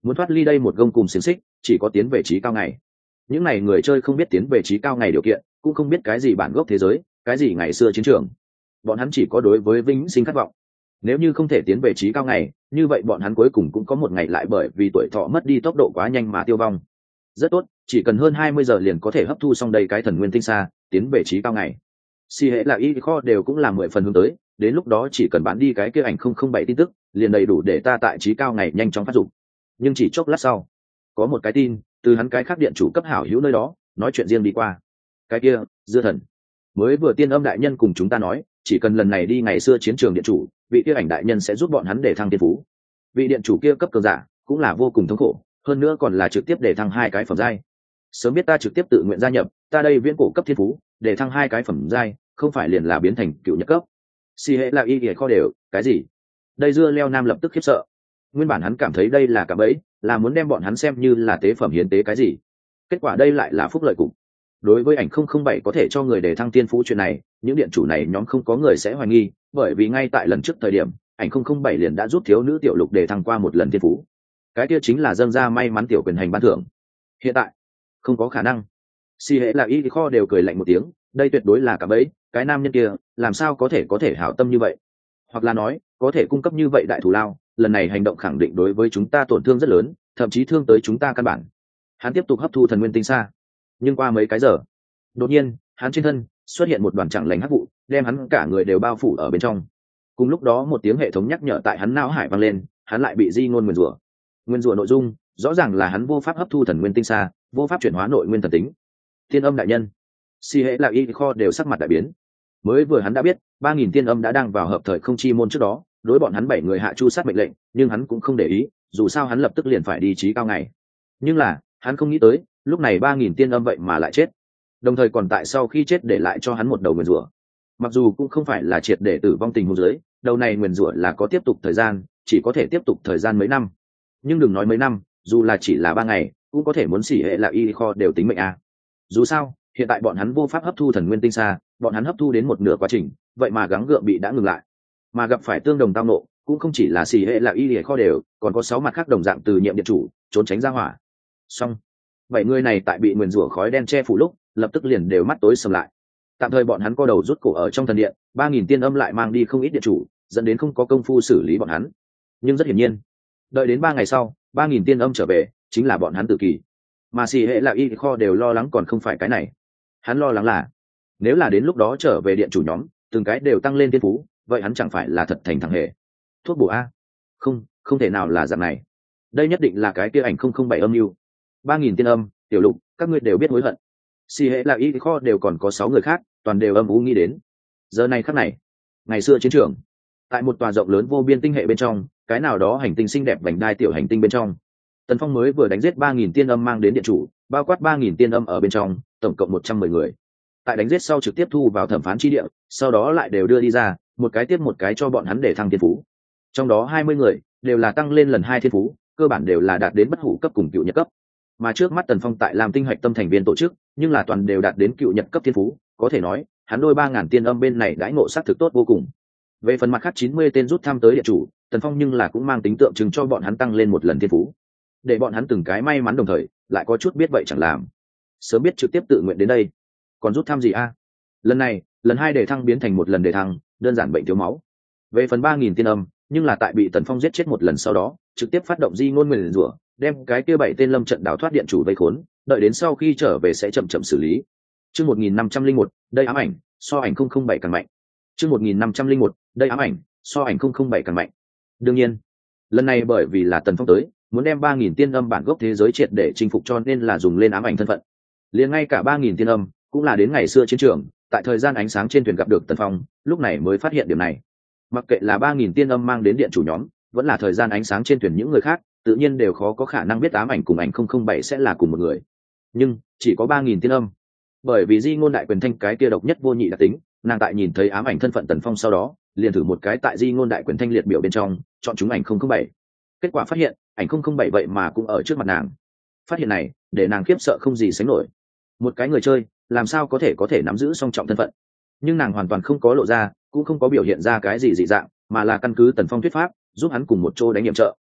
Speaker 1: muốn thoát ly đây một gông cùng xiềng xích chỉ có tiến về trí cao ngày. Những này người chơi không biết tiến về trí cao ngày điều kiện, cũng không biết cái gì bản gốc thế giới, cái gì ngày xưa chiến trường, bọn hắn chỉ có đối với vĩnh sinh khát vọng. Nếu như không thể tiến về trí cao ngày, như vậy bọn hắn cuối cùng cũng có một ngày lại bởi vì tuổi thọ mất đi tốc độ quá nhanh mà tiêu vong. Rất tốt, chỉ cần hơn hai mươi giờ liền có thể hấp thu xong đây cái thần nguyên tinh xa, tiến về trí cao ngày. Si hệ là y kho đều cũng là mười phần hướng tới, đến lúc đó chỉ cần bán đi cái kia ảnh không không bảy tin tức, liền đầy đủ để ta tại trí cao ngày nhanh chóng phát dụng. Nhưng chỉ chốc lát sau, có một cái tin từ hắn cái khác điện chủ cấp hảo hữu nơi đó nói chuyện riêng đi qua. Cái kia dưa thần mới vừa tiên âm đại nhân cùng chúng ta nói, chỉ cần lần này đi ngày xưa chiến trường điện chủ, vị kia ảnh đại nhân sẽ giúp bọn hắn để thăng tiên phú. Vị điện chủ kia cấp cường giả cũng là vô cùng thống khổ, hơn nữa còn là trực tiếp để thăng hai cái phẩm giai. Sớm biết ta trực tiếp tự nguyện gia nhập, ta đây viễn cổ cấp thiên phú để thăng hai cái phẩm giai, không phải liền là biến thành cựu nhất cấp. Si hệ là y kìa kho đều cái gì? Đây dưa leo nam lập tức khiếp sợ. Nguyên bản hắn cảm thấy đây là cả bẫy, là muốn đem bọn hắn xem như là tế phẩm hiến tế cái gì. Kết quả đây lại là phúc lợi cục. Đối với ảnh không không bảy có thể cho người để thăng tiên phú chuyện này, những điện chủ này nhóm không có người sẽ hoài nghi, bởi vì ngay tại lần trước thời điểm, ảnh không không bảy liền đã giúp thiếu nữ tiểu lục để thăng qua một lần tiên phú. Cái kia chính là dâng ra may mắn tiểu quyền hành ban thưởng. Hiện tại không có khả năng. Si hệ là y kho đều cười lạnh một tiếng, đây tuyệt đối là cả bẫy, cái nam nhân kia làm sao có thể có thể hảo tâm như vậy, hoặc là nói có thể cung cấp như vậy đại thù lao, lần này hành động khẳng định đối với chúng ta tổn thương rất lớn, thậm chí thương tới chúng ta căn bản. Hắn tiếp tục hấp thu thần nguyên tinh xa, nhưng qua mấy cái giờ, đột nhiên hắn trên thân xuất hiện một đoàn chẳng lành hắc vụ, đem hắn cả người đều bao phủ ở bên trong. Cùng lúc đó một tiếng hệ thống nhắc nhở tại hắn não hải vang lên, hắn lại bị di ngôn nguyền rủa. Nguyên rủa nội dung rõ ràng là hắn vô pháp hấp thu thần nguyên tinh xa, vô pháp chuyển hóa nội nguyên thần tính. Tiên âm đại nhân, Si hệ là y kho đều sắc mặt đại biến. Mới vừa hắn đã biết ba nghìn tiên âm đã đang vào hợp thời không chi môn trước đó đối bọn hắn bảy người hạ chu sát mệnh lệnh, nhưng hắn cũng không để ý, dù sao hắn lập tức liền phải đi trí cao ngày. Nhưng là hắn không nghĩ tới lúc này ba nghìn tiên âm vậy mà lại chết, đồng thời còn tại sau khi chết để lại cho hắn một đầu nguyền rủa. Mặc dù cũng không phải là triệt để tử vong tình huống dưới, đầu này nguyền rủa là có tiếp tục thời gian, chỉ có thể tiếp tục thời gian mấy năm. Nhưng đừng nói mấy năm, dù là chỉ là ba ngày cũng có thể muốn xỉ hệ là y kho đều tính mệnh à. Dù sao hiện tại bọn hắn vô pháp hấp thu thần nguyên tinh xa, bọn hắn hấp thu đến một nửa quá trình, vậy mà gắng gượng bị đã ngừng lại, mà gặp phải tương đồng tao nộ cũng không chỉ là xì hệ là y lìa kho đều, còn có sáu mặt khác đồng dạng từ nhiệm điện chủ trốn tránh ra hỏa. Xong bảy người này tại bị nguyền rủa khói đen che phủ lúc lập tức liền đều mắt tối sầm lại. Tạm thời bọn hắn co đầu rút cổ ở trong thần điện, ba nghìn tiên âm lại mang đi không ít điện chủ, dẫn đến không có công phu xử lý bọn hắn. Nhưng rất hiển nhiên đợi đến ba ngày sau ba nghìn tiên âm trở về chính là bọn hắn tự kỳ. Mà xì hệ là y kho đều lo lắng còn không phải cái này, hắn lo lắng là nếu là đến lúc đó trở về điện chủ nhóm từng cái đều tăng lên tiên phú, vậy hắn chẳng phải là thật thành thằng hề thuốc bổ a? Không, không thể nào là dạng này. Đây nhất định là cái kia ảnh không không bảy âm mưu. Ba nghìn tiên âm, tiểu lục, các ngươi đều biết hối hận. Si hệ là y kho đều còn có sáu người khác, toàn đều âm u nghĩ đến. Giờ này khắc này, ngày xưa chiến trường, tại một tòa rộng lớn vô biên tinh hệ bên trong, cái nào đó hành tinh xinh đẹp vành đai tiểu hành tinh bên trong, Tần Phong mới vừa đánh giết ba nghìn tiên âm mang đến điện chủ, bao quát ba nghìn tiên âm ở bên trong, tổng cộng một trăm mười người. Tại đánh giết sau trực tiếp thu vào thẩm phán chi địa, sau đó lại đều đưa đi ra, một cái tiếp một cái cho bọn hắn để thăng thiên phú. Trong đó hai mươi người đều là tăng lên lần hai thiên phú, cơ bản đều là đạt đến bất hủ cấp cùng cựu nhật cấp. Mà trước mắt Tần Phong tại làm tinh hạch tâm thành viên tổ chức, nhưng là toàn đều đạt đến cựu nhật cấp thiên phú, có thể nói, hắn đôi ba ngàn tiên âm bên này đãi ngộ sát thực tốt vô cùng. Về phần mặt khác chín mươi tên rút thăm tới địa chủ, Tần Phong nhưng là cũng mang tính tượng trưng cho bọn hắn tăng lên một lần thiên phú, để bọn hắn từng cái may mắn đồng thời lại có chút biết vậy chẳng làm. Sớm biết trực tiếp tự nguyện đến đây, còn rút thăm gì a? Lần này lần hai đề thăng biến thành một lần đề thăng, đơn giản bệnh thiếu máu. Về phần ba nghìn tiên âm, nhưng là tại bị Tần Phong giết chết một lần sau đó trực tiếp phát động di ngôn nguyền rủa, đem cái kia bảy tên lâm trận đào thoát điện chủ vây khốn, đợi đến sau khi trở về sẽ chậm chậm xử lý. Chương một nghìn năm trăm linh một, đây ám ảnh so ảnh không không bảy càng mạnh. Chương một nghìn năm trăm linh một, đây ám ảnh so ảnh không không bảy càng mạnh. Đương nhiên lần này bởi vì là Tần Phong tới muốn đem ba nghìn tiên âm bản gốc thế giới triệt để chinh phục, cho nên là dùng lên ám ảnh thân phận. Liền ngay cả ba nghìn tiên âm cũng là đến ngày xưa chiến trường, tại thời gian ánh sáng trên thuyền gặp được Tần Phong, lúc này mới phát hiện điểm này. Mặc kệ là ba nghìn tiên âm mang đến điện chủ nhóm, vẫn là thời gian ánh sáng trên thuyền những người khác, tự nhiên đều khó có khả năng biết ám ảnh cùng ảnh không không bảy sẽ là cùng một người. Nhưng chỉ có ba nghìn tiên âm, bởi vì di ngôn đại quyền thanh cái kia độc nhất vô nhị đặc tính, nàng tại nhìn thấy ám ảnh thân phận Tần Phong sau đó liền thử một cái tại di ngôn đại quyền thanh liệt biểu bên trong chọn chúng ảnh không không bảy. Kết quả phát hiện ảnh không không bảy vậy mà cũng ở trước mặt nàng. Phát hiện này để nàng khiếp sợ không gì sánh nổi. Một cái người chơi làm sao có thể có thể nắm giữ song trọng thân phận? Nhưng nàng hoàn toàn không có lộ ra, cũng không có biểu hiện ra cái gì dị dạng, mà là căn cứ Tần Phong thuyết pháp giúp hắn cùng một chỗ đánh nhiệm trợ.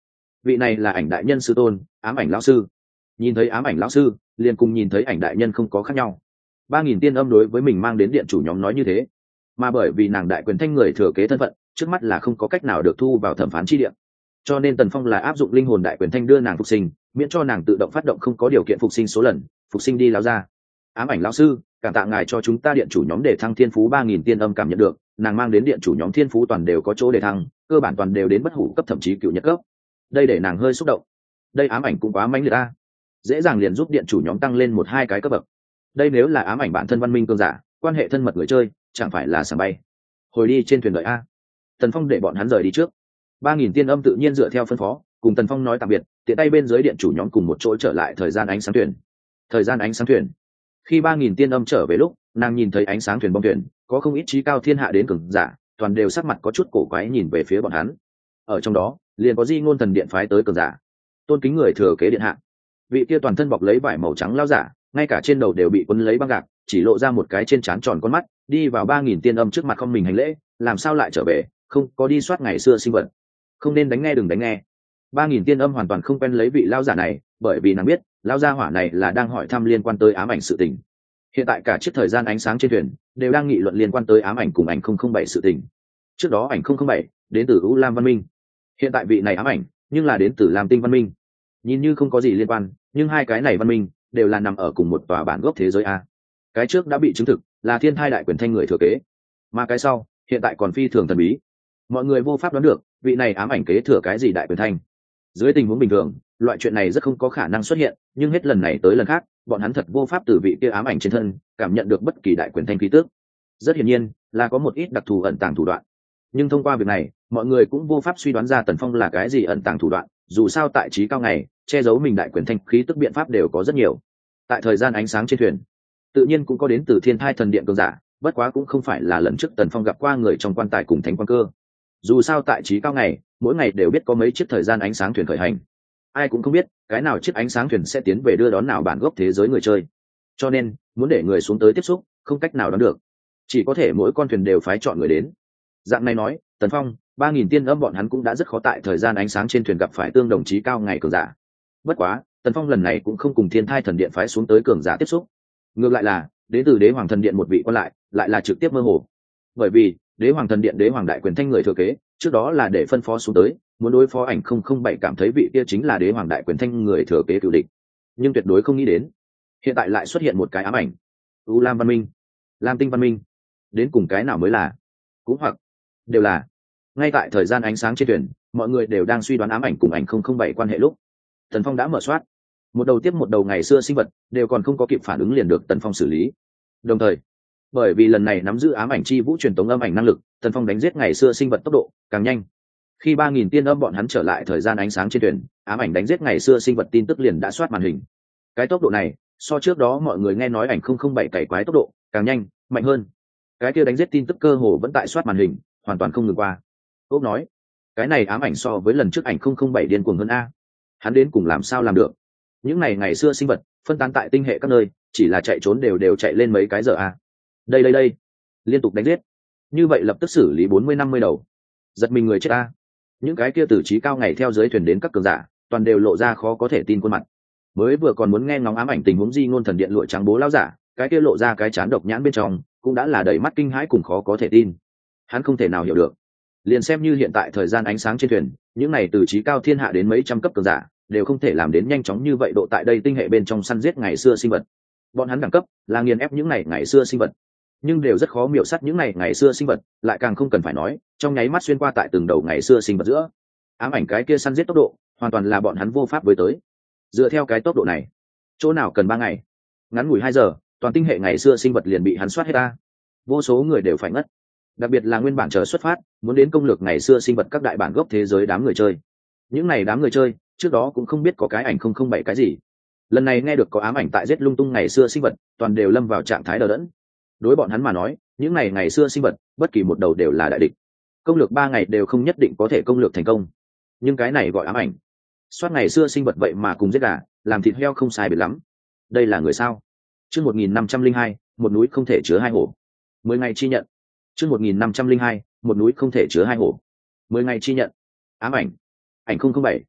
Speaker 1: vị này là ảnh đại nhân sư tôn, ám ảnh lão sư. Nhìn thấy ám ảnh lão sư, liền cùng nhìn thấy ảnh đại nhân không có khác nhau. Ba nghìn tiên âm đối với mình mang đến điện chủ nhóm nói như thế, mà bởi vì nàng đại quyền thanh người thừa kế thân phận, trước mắt là không có cách nào được thu vào thẩm phán chi điện, cho nên Tần Phong là áp dụng linh hồn đại quyền thanh đưa nàng phục sinh, miễn cho nàng tự động phát động không có điều kiện phục sinh số lần, phục sinh đi lão ra. Ám ảnh lão sư, cảm tạ ngài cho chúng ta điện chủ nhóm để thăng thiên phú. Ba nghìn tiên âm cảm nhận được nàng mang đến điện chủ nhóm thiên phú toàn đều có chỗ để thăng, cơ bản toàn đều đến bất hủ cấp thậm chí cựu nhất cấp. Đây để nàng hơi xúc động. Đây ám ảnh cũng quá mãnh liệt ta, dễ dàng liền giúp điện chủ nhóm tăng lên một hai cái cấp bậc. Đây nếu là ám ảnh bản thân văn minh cương giả, quan hệ thân mật người chơi, chẳng phải là sảng bay. Hồi đi trên thuyền đợi a. Tần Phong để bọn hắn rời đi trước. Ba nghìn tiên âm tự nhiên dựa theo phân phó, cùng Tần Phong nói tạm biệt, tiện tay bên dưới điện chủ nhóm cùng một chỗ trở lại thời gian ánh sáng thuyền. Thời gian ánh sáng thuyền. Khi ba nghìn tiên âm trở về lúc, nàng nhìn thấy ánh sáng thuyền bong thuyền, có không ít trí cao thiên hạ đến cường giả, toàn đều sắc mặt có chút cổ quái nhìn về phía bọn hắn. Ở trong đó, liền có Di Ngôn Thần Điện phái tới cường giả, tôn kính người thừa kế điện hạ. Vị kia toàn thân bọc lấy vải màu trắng lao giả, ngay cả trên đầu đều bị quấn lấy băng gạc, chỉ lộ ra một cái trên trán tròn con mắt, đi vào ba nghìn tiên âm trước mặt không mình hành lễ, làm sao lại trở về, không có đi soát ngày xưa sinh vật, không nên đánh nghe đừng đánh nghe. Ba nghìn tiên âm hoàn toàn không quen lấy vị lao giả này, bởi vì nàng biết lao gia hỏa này là đang hỏi thăm liên quan tới ám ảnh sự tình. Hiện tại cả chiếc thời gian ánh sáng trên thuyền đều đang nghị luận liên quan tới ám ảnh cùng ảnh không không bảy sự tình. Trước đó ảnh không không bảy đến từ U Lam văn minh, hiện tại vị này ám ảnh nhưng là đến từ Lam Tinh văn minh. Nhìn như không có gì liên quan, nhưng hai cái này văn minh đều là nằm ở cùng một tòa bản gốc thế giới a. Cái trước đã bị chứng thực là thiên thai đại quyền thanh người thừa kế, mà cái sau hiện tại còn phi thường thần bí, mọi người vô pháp đoán được vị này ám ảnh kế thừa cái gì đại quyền thanh. Dưới tình huống bình thường, loại chuyện này rất không có khả năng xuất hiện, nhưng hết lần này tới lần khác, bọn hắn thật vô pháp từ vị kia ám ảnh trên thân cảm nhận được bất kỳ đại quyền thanh khí tước. Rất hiển nhiên là có một ít đặc thù ẩn tàng thủ đoạn, nhưng thông qua việc này, mọi người cũng vô pháp suy đoán ra Tần Phong là cái gì ẩn tàng thủ đoạn. Dù sao tại trí cao ngày, che giấu mình đại quyền thanh khí tức biện pháp đều có rất nhiều. Tại thời gian ánh sáng trên thuyền, tự nhiên cũng có đến từ thiên thai thần điện cường giả, bất quá cũng không phải là lần trước Tần Phong gặp qua người trong quan tài cùng thánh quan cơ. Dù sao tại trí cao ngày, mỗi ngày đều biết có mấy chiếc thời gian ánh sáng thuyền khởi hành, ai cũng không biết cái nào chiếc ánh sáng thuyền sẽ tiến về đưa đón nào bản gốc thế giới người chơi, cho nên muốn để người xuống tới tiếp xúc không cách nào đoán được, chỉ có thể mỗi con thuyền đều phái chọn người đến. Dạng này nói, Tần Phong, ba nghìn tiên âm bọn hắn cũng đã rất khó tại thời gian ánh sáng trên thuyền gặp phải tương đồng chí cao ngày cường giả. Bất quá Tần Phong lần này cũng không cùng thiên thai thần điện phái xuống tới cường giả tiếp xúc, ngược lại là đến từ đế hoàng thần điện một vị quan lại, lại là trực tiếp mơ hồ, bởi vì đế hoàng thần điện đế hoàng đại quyền thanh người thừa kế trước đó là để phân phó xuống tới, muốn đối phó ảnh không không bảy, cảm thấy vị kia chính là đế hoàng đại quyền thanh người thừa kế cựu địch, nhưng tuyệt đối không nghĩ đến hiện tại lại xuất hiện một cái ám ảnh. U Lam văn minh, Lam Tinh văn minh, đến cùng cái nào mới là, cũng hoặc đều là. Ngay tại thời gian ánh sáng trên thuyền, mọi người đều đang suy đoán ám ảnh cùng ảnh không không bảy quan hệ lúc, Tần Phong đã mở soát một đầu tiếp một đầu ngày xưa sinh vật, đều còn không có kịp phản ứng liền được Tần Phong xử lý. Đồng thời, bởi vì lần này nắm giữ ám ảnh chi vũ truyền tống âm ảnh năng lực, Tần Phong đánh giết ngày xưa sinh vật tốc độ càng nhanh. Khi ba nghìn tiên âm bọn hắn trở lại thời gian ánh sáng trên thuyền, ám ảnh đánh giết ngày xưa sinh vật tin tức liền đã soát màn hình. Cái tốc độ này so trước đó mọi người nghe nói ảnh không không bảy cày quái tốc độ càng nhanh, mạnh hơn. Cái kia đánh giết tin tức cơ hồ vẫn tại soát màn hình, hoàn toàn không ngừng qua. Ốc nói, cái này ám ảnh so với lần trước ảnh không không bảy điên cuồng hơn a. Hắn đến cùng làm sao làm được? Những này ngày xưa sinh vật phân tán tại tinh hệ các nơi, chỉ là chạy trốn đều đều chạy lên mấy cái giờ a. Đây đây đây, liên tục đánh giết. Như vậy lập tức xử lý bốn mươi năm mươi đầu. Giật mình người chết a. Những cái kia tử trí cao ngày theo dưới thuyền đến các cường giả, toàn đều lộ ra khó có thể tin khuôn mặt. Mới vừa còn muốn nghe ngóng ám ảnh tình huống Di Ngôn Thần Điện lụa trắng bố lão giả, cái kia lộ ra cái chán độc nhãn bên trong, cũng đã là đầy mắt kinh hãi cùng khó có thể tin. Hắn không thể nào hiểu được, liền xem như hiện tại thời gian ánh sáng trên thuyền, những này từ trí cao thiên hạ đến mấy trăm cấp cường giả, đều không thể làm đến nhanh chóng như vậy độ tại đây tinh hệ bên trong săn giết ngày xưa sinh vật. Bọn hắn đẳng cấp là nghiền ép những này ngày xưa sinh vật, nhưng đều rất khó miểu sát những này ngày xưa sinh vật, lại càng không cần phải nói trong nháy mắt xuyên qua tại từng đầu ngày xưa sinh vật giữa. Ám ảnh cái kia săn giết tốc độ hoàn toàn là bọn hắn vô pháp với tới. Dựa theo cái tốc độ này, chỗ nào cần ba ngày, ngắn ngủi hai giờ, toàn tinh hệ ngày xưa sinh vật liền bị hắn soát hết ta. Vô số người đều phải ngất, đặc biệt là nguyên bản chờ xuất phát muốn đến công lược ngày xưa sinh vật các đại bản gốc thế giới đám người chơi. Những này đám người chơi trước đó cũng không biết có cái ảnh không không bảy cái gì, lần này nghe được có ám ảnh tại giết lung tung ngày xưa sinh vật, toàn đều lâm vào trạng thái đờ đẫn. Đối bọn hắn mà nói, những này ngày xưa sinh vật bất kỳ một đầu đều là đại địch, công lược ba ngày đều không nhất định có thể công lược thành công, nhưng cái này gọi ám ảnh soát ngày xưa sinh vật vậy mà cùng giết gà làm thịt heo không sai biệt lắm. Đây là người sao? Chương một nghìn năm trăm linh hai, một núi không thể chứa hai hổ. Mười ngày chi nhận. Chương một nghìn năm trăm linh hai, một núi không thể chứa hai hổ. Mười ngày chi nhận. Ám ảnh, ảnh không không bảy.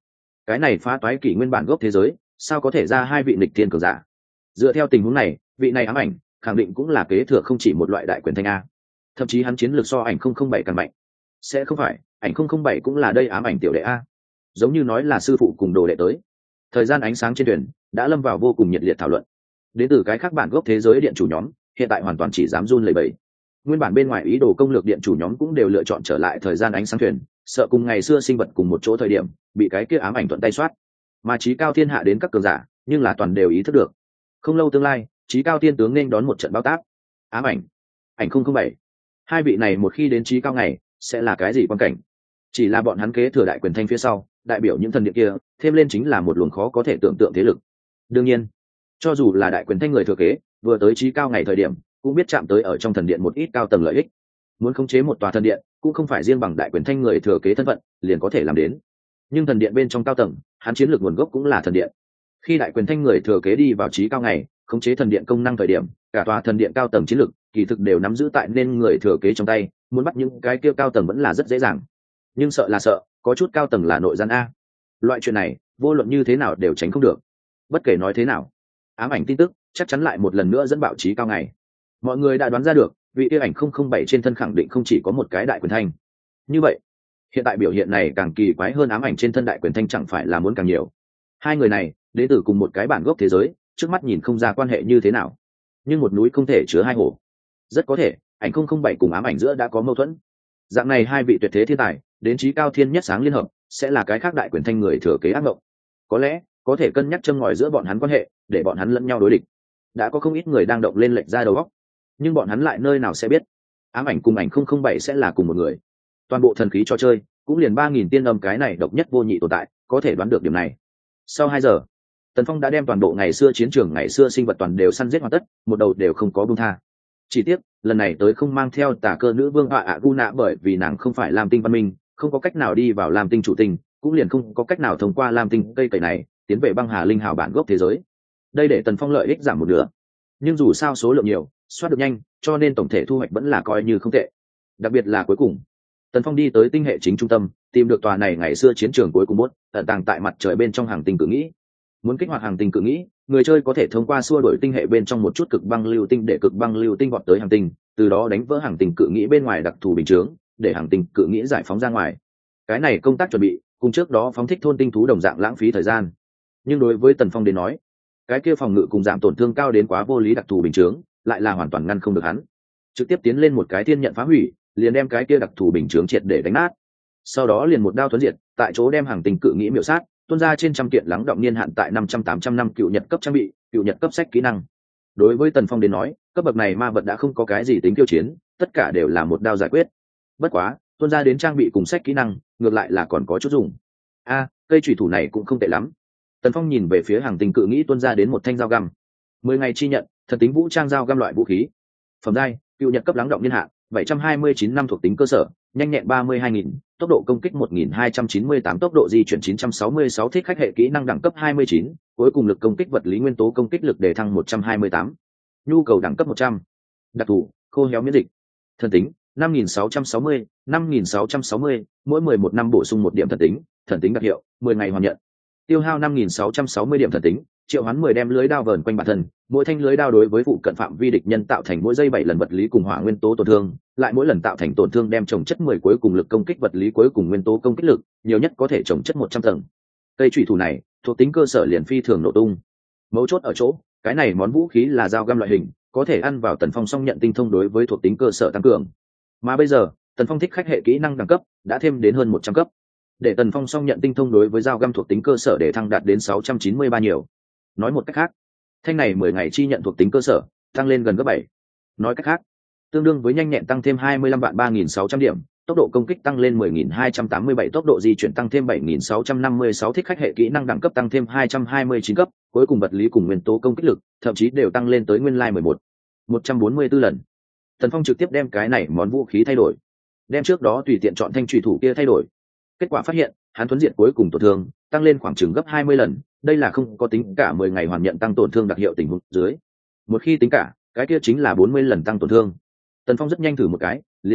Speaker 1: cái này phá toái kỷ nguyên bản gốc thế giới sao có thể ra hai vị nghịch thiên cường giả? Dựa theo tình huống này, vị này ám ảnh khẳng định cũng là kế thừa không chỉ một loại đại quyền thanh a, thậm chí hắn chiến lược so ảnh không không bảy càng mạnh. Sẽ không phải ảnh không không bảy cũng là đây ám ảnh tiểu đệ a? Giống như nói là sư phụ cùng đồ đệ tới. Thời gian ánh sáng trên thuyền đã lâm vào vô cùng nhiệt liệt thảo luận. Đến từ cái khác bản gốc thế giới điện chủ nhóm hiện tại hoàn toàn chỉ dám run lẩy bẩy. Nguyên bản bên ngoài ý đồ công lược điện chủ nhóm cũng đều lựa chọn trở lại thời gian ánh sáng thuyền, sợ cùng ngày xưa sinh vật cùng một chỗ thời điểm bị cái kia ám ảnh thuận tay soát. Mà trí cao thiên hạ đến các cường giả nhưng là toàn đều ý thức được, không lâu tương lai trí cao thiên tướng nên đón một trận bao tác. Ám ảnh, ảnh không không bảy, hai vị này một khi đến trí cao ngày sẽ là cái gì quan cảnh? Chỉ là bọn hắn kế thừa đại quyền thanh phía sau, đại biểu những thần điện kia thêm lên chính là một luồng khó có thể tưởng tượng thế lực. Đương nhiên, cho dù là đại quyền thanh người thừa kế vừa tới trí cao ngày thời điểm cũng biết chạm tới ở trong thần điện một ít cao tầng lợi ích. Muốn khống chế một tòa thần điện cũng không phải riêng bằng đại quyền thanh người thừa kế thân phận liền có thể làm đến. Nhưng thần điện bên trong cao tầng, hắn chiến lược nguồn gốc cũng là thần điện. Khi đại quyền thanh người thừa kế đi vào trí cao ngày khống chế thần điện công năng thời điểm, cả tòa thần điện cao tầng chiến lược kỳ thực đều nắm giữ tại nên người thừa kế trong tay, muốn bắt những cái kia cao tầng vẫn là rất dễ dàng. Nhưng sợ là sợ có chút cao tầng là nội gian a, loại chuyện này vô luận như thế nào đều tránh không được. Bất kể nói thế nào, ám ảnh tin tức chắc chắn lại một lần nữa dẫn bạo trí cao ngày. Mọi người đã đoán ra được vị yêu ảnh không không bảy trên thân khẳng định không chỉ có một cái đại quyền thanh. Như vậy hiện tại biểu hiện này càng kỳ quái hơn, ám ảnh trên thân đại quyền thanh chẳng phải là muốn càng nhiều. Hai người này đến từ cùng một cái bản gốc thế giới, trước mắt nhìn không ra quan hệ như thế nào, nhưng một núi không thể chứa hai hổ. Rất có thể ảnh không không bảy cùng ám ảnh giữa đã có mâu thuẫn. Dạng này hai vị tuyệt thế thiên tài đến trí cao thiên nhất sáng liên hợp sẽ là cái khác đại quyền thanh người thừa kế ác mộng. Có lẽ có thể cân nhắc châm ngòi giữa bọn hắn quan hệ để bọn hắn lẫn nhau đối địch. Đã có không ít người đang động lên lệnh ra đầu óc, nhưng bọn hắn lại nơi nào sẽ biết ám ảnh cùng ảnh không không bảy sẽ là cùng một người. Toàn bộ thần khí trò chơi cũng liền ba nghìn tiên âm cái này độc nhất vô nhị tồn tại có thể đoán được điểm này. Sau hai giờ, Tần Phong đã đem toàn bộ ngày xưa chiến trường ngày xưa sinh vật toàn đều săn giết hoàn tất, một đầu đều không có buông tha. Chỉ tiếc lần này tới không mang theo tà cơ nữ vương họa ạ gu nạ, bởi vì nàng không phải Lam Tinh văn minh, không có cách nào đi vào Lam Tinh chủ tinh, cũng liền không có cách nào thông qua Lam Tinh cây cầy này tiến về băng hà linh hào bản gốc thế giới. Đây để Tần Phong lợi ích giảm một nửa, nhưng dù sao số lượng nhiều, soát được nhanh, cho nên tổng thể thu hoạch vẫn là coi như không tệ. Đặc biệt là cuối cùng, Tần Phong đi tới tinh hệ chính trung tâm, tìm được tòa này ngày xưa chiến trường cuối cùng bốt, ẩn tàng tại mặt trời bên trong hàng tinh cự nghĩ. Muốn kích hoạt hàng tinh cự nghĩ, người chơi có thể thông qua xua đổi tinh hệ bên trong một chút cực băng lưu tinh để cực băng lưu tinh vọt tới hàng tinh, từ đó đánh vỡ hàng tinh cự nghĩ bên ngoài đặc thù bình chướng, để hàng tinh cự nghĩ giải phóng ra ngoài. Cái này công tác chuẩn bị, cùng trước đó phóng thích thôn tinh thú đồng dạng lãng phí thời gian. Nhưng đối với Tần Phong đến nói, cái kia phòng ngự cùng giảm tổn thương cao đến quá vô lý đặc thù bình chướng, lại là hoàn toàn ngăn không được hắn. Trực tiếp tiến lên một cái thiên nhận phá hủy, liền đem cái kia đặc thù bình chướng triệt để đánh nát. Sau đó liền một đao thuấn diệt, tại chỗ đem hàng tinh cự nghĩ miểu sát, tuôn ra trên trăm kiện lắng động niên hạn tại năm trăm tám trăm năm cựu nhật cấp trang bị, cựu nhật cấp sách kỹ năng. Đối với Tần Phong đến nói, cấp bậc này ma vật đã không có cái gì tính tiêu chiến, tất cả đều là một đao giải quyết. Bất quá, tuôn ra đến trang bị cùng sách kỹ năng, ngược lại là còn có chút dùng. A, cây chủy thủ này cũng không tệ lắm. Tần Phong nhìn về phía hàng tinh cự nghĩ tuôn ra đến một thanh dao găm. Mười ngày chi nhận, thần tính vũ trang dao găm loại vũ khí. Phẩm giai, cựu nhật cấp lắng động niên hạn, bảy trăm hai mươi chín năm thuộc tính cơ sở, nhanh nhẹn ba mươi hai nghìn, tốc độ công kích một nghìn hai trăm chín mươi tám, tốc độ di chuyển chín trăm sáu mươi sáu, thích khách hệ kỹ năng đẳng cấp hai mươi chín, cuối cùng lực công kích vật lý nguyên tố công kích lực đề thăng một trăm hai mươi tám. Nhu cầu đẳng cấp một trăm. Đặc thù, khô héo miễn dịch. Thần tính, năm nghìn sáu trăm sáu mươi, năm nghìn sáu trăm sáu mươi, mỗi mười một năm bổ sung một điểm thần tính, thần tính đặc hiệu, mười ngày hoàn nhận. Tiêu hao năm nghìn sáu trăm sáu mươi điểm thần tính, triệu hoán mười đem lưới đao vờn quanh bản thân, mỗi thanh lưới đao đối với phụ cận phạm vi địch nhân tạo thành mỗi giây bảy lần vật lý cùng hỏa nguyên tố tổn thương, lại mỗi lần tạo thành tổn thương đem trồng chất mười cuối cùng lực công kích vật lý cuối cùng nguyên tố công kích lực, nhiều nhất có thể trồng chất một trăm tầng. Cây chủy thủ này, thuộc tính cơ sở liền phi thường nổ tung. Mấu chốt ở chỗ, cái này món vũ khí là dao găm loại hình, có thể ăn vào Tần Phong song nhận tinh thông đối với thuộc tính cơ sở tăng cường. Mà bây giờ, Tần Phong thích khách hệ kỹ năng đẳng cấp đã thêm đến hơn một trăm cấp. Để Tần Phong song nhận tinh thông đối với dao găm thuộc tính cơ sở để thăng đạt đến sáu trăm chín mươi ba nhiều. Nói một cách khác, thanh này mười ngày chi nhận thuộc tính cơ sở tăng lên gần gấp bảy. Nói cách khác, tương đương với nhanh nhẹn tăng thêm hai mươi lăm vạn ba nghìn sáu trăm điểm, tốc độ công kích tăng lên mười nghìn hai trăm tám mươi bảy, tốc độ di chuyển tăng thêm bảy nghìn sáu trăm năm mươi sáu, thích khách hệ kỹ năng đẳng cấp tăng thêm hai trăm hai mươi chín cấp, cuối cùng vật lý cùng nguyên tố công kích lực, thậm chí đều tăng lên tới nguyên lai mười một, một trăm bốn mươi tư lần. Tần Phong trực tiếp đem cái này món vũ khí thay đổi, đem trước đó tùy tiện chọn thanh chủy thủ kia thay đổi. Kết quả phát hiện, hắn thuấn diệt cuối cùng tổn thương tăng lên khoảng chừng gấp hai mươi lần, đây là không có tính cả mười ngày hoàn nhận tăng tổn thương đặc hiệu tình huống dưới. Một khi tính cả, cái kia chính là bốn mươi lần tăng tổn thương. Tần Phong rất nhanh thử một cái, liền phát hiện,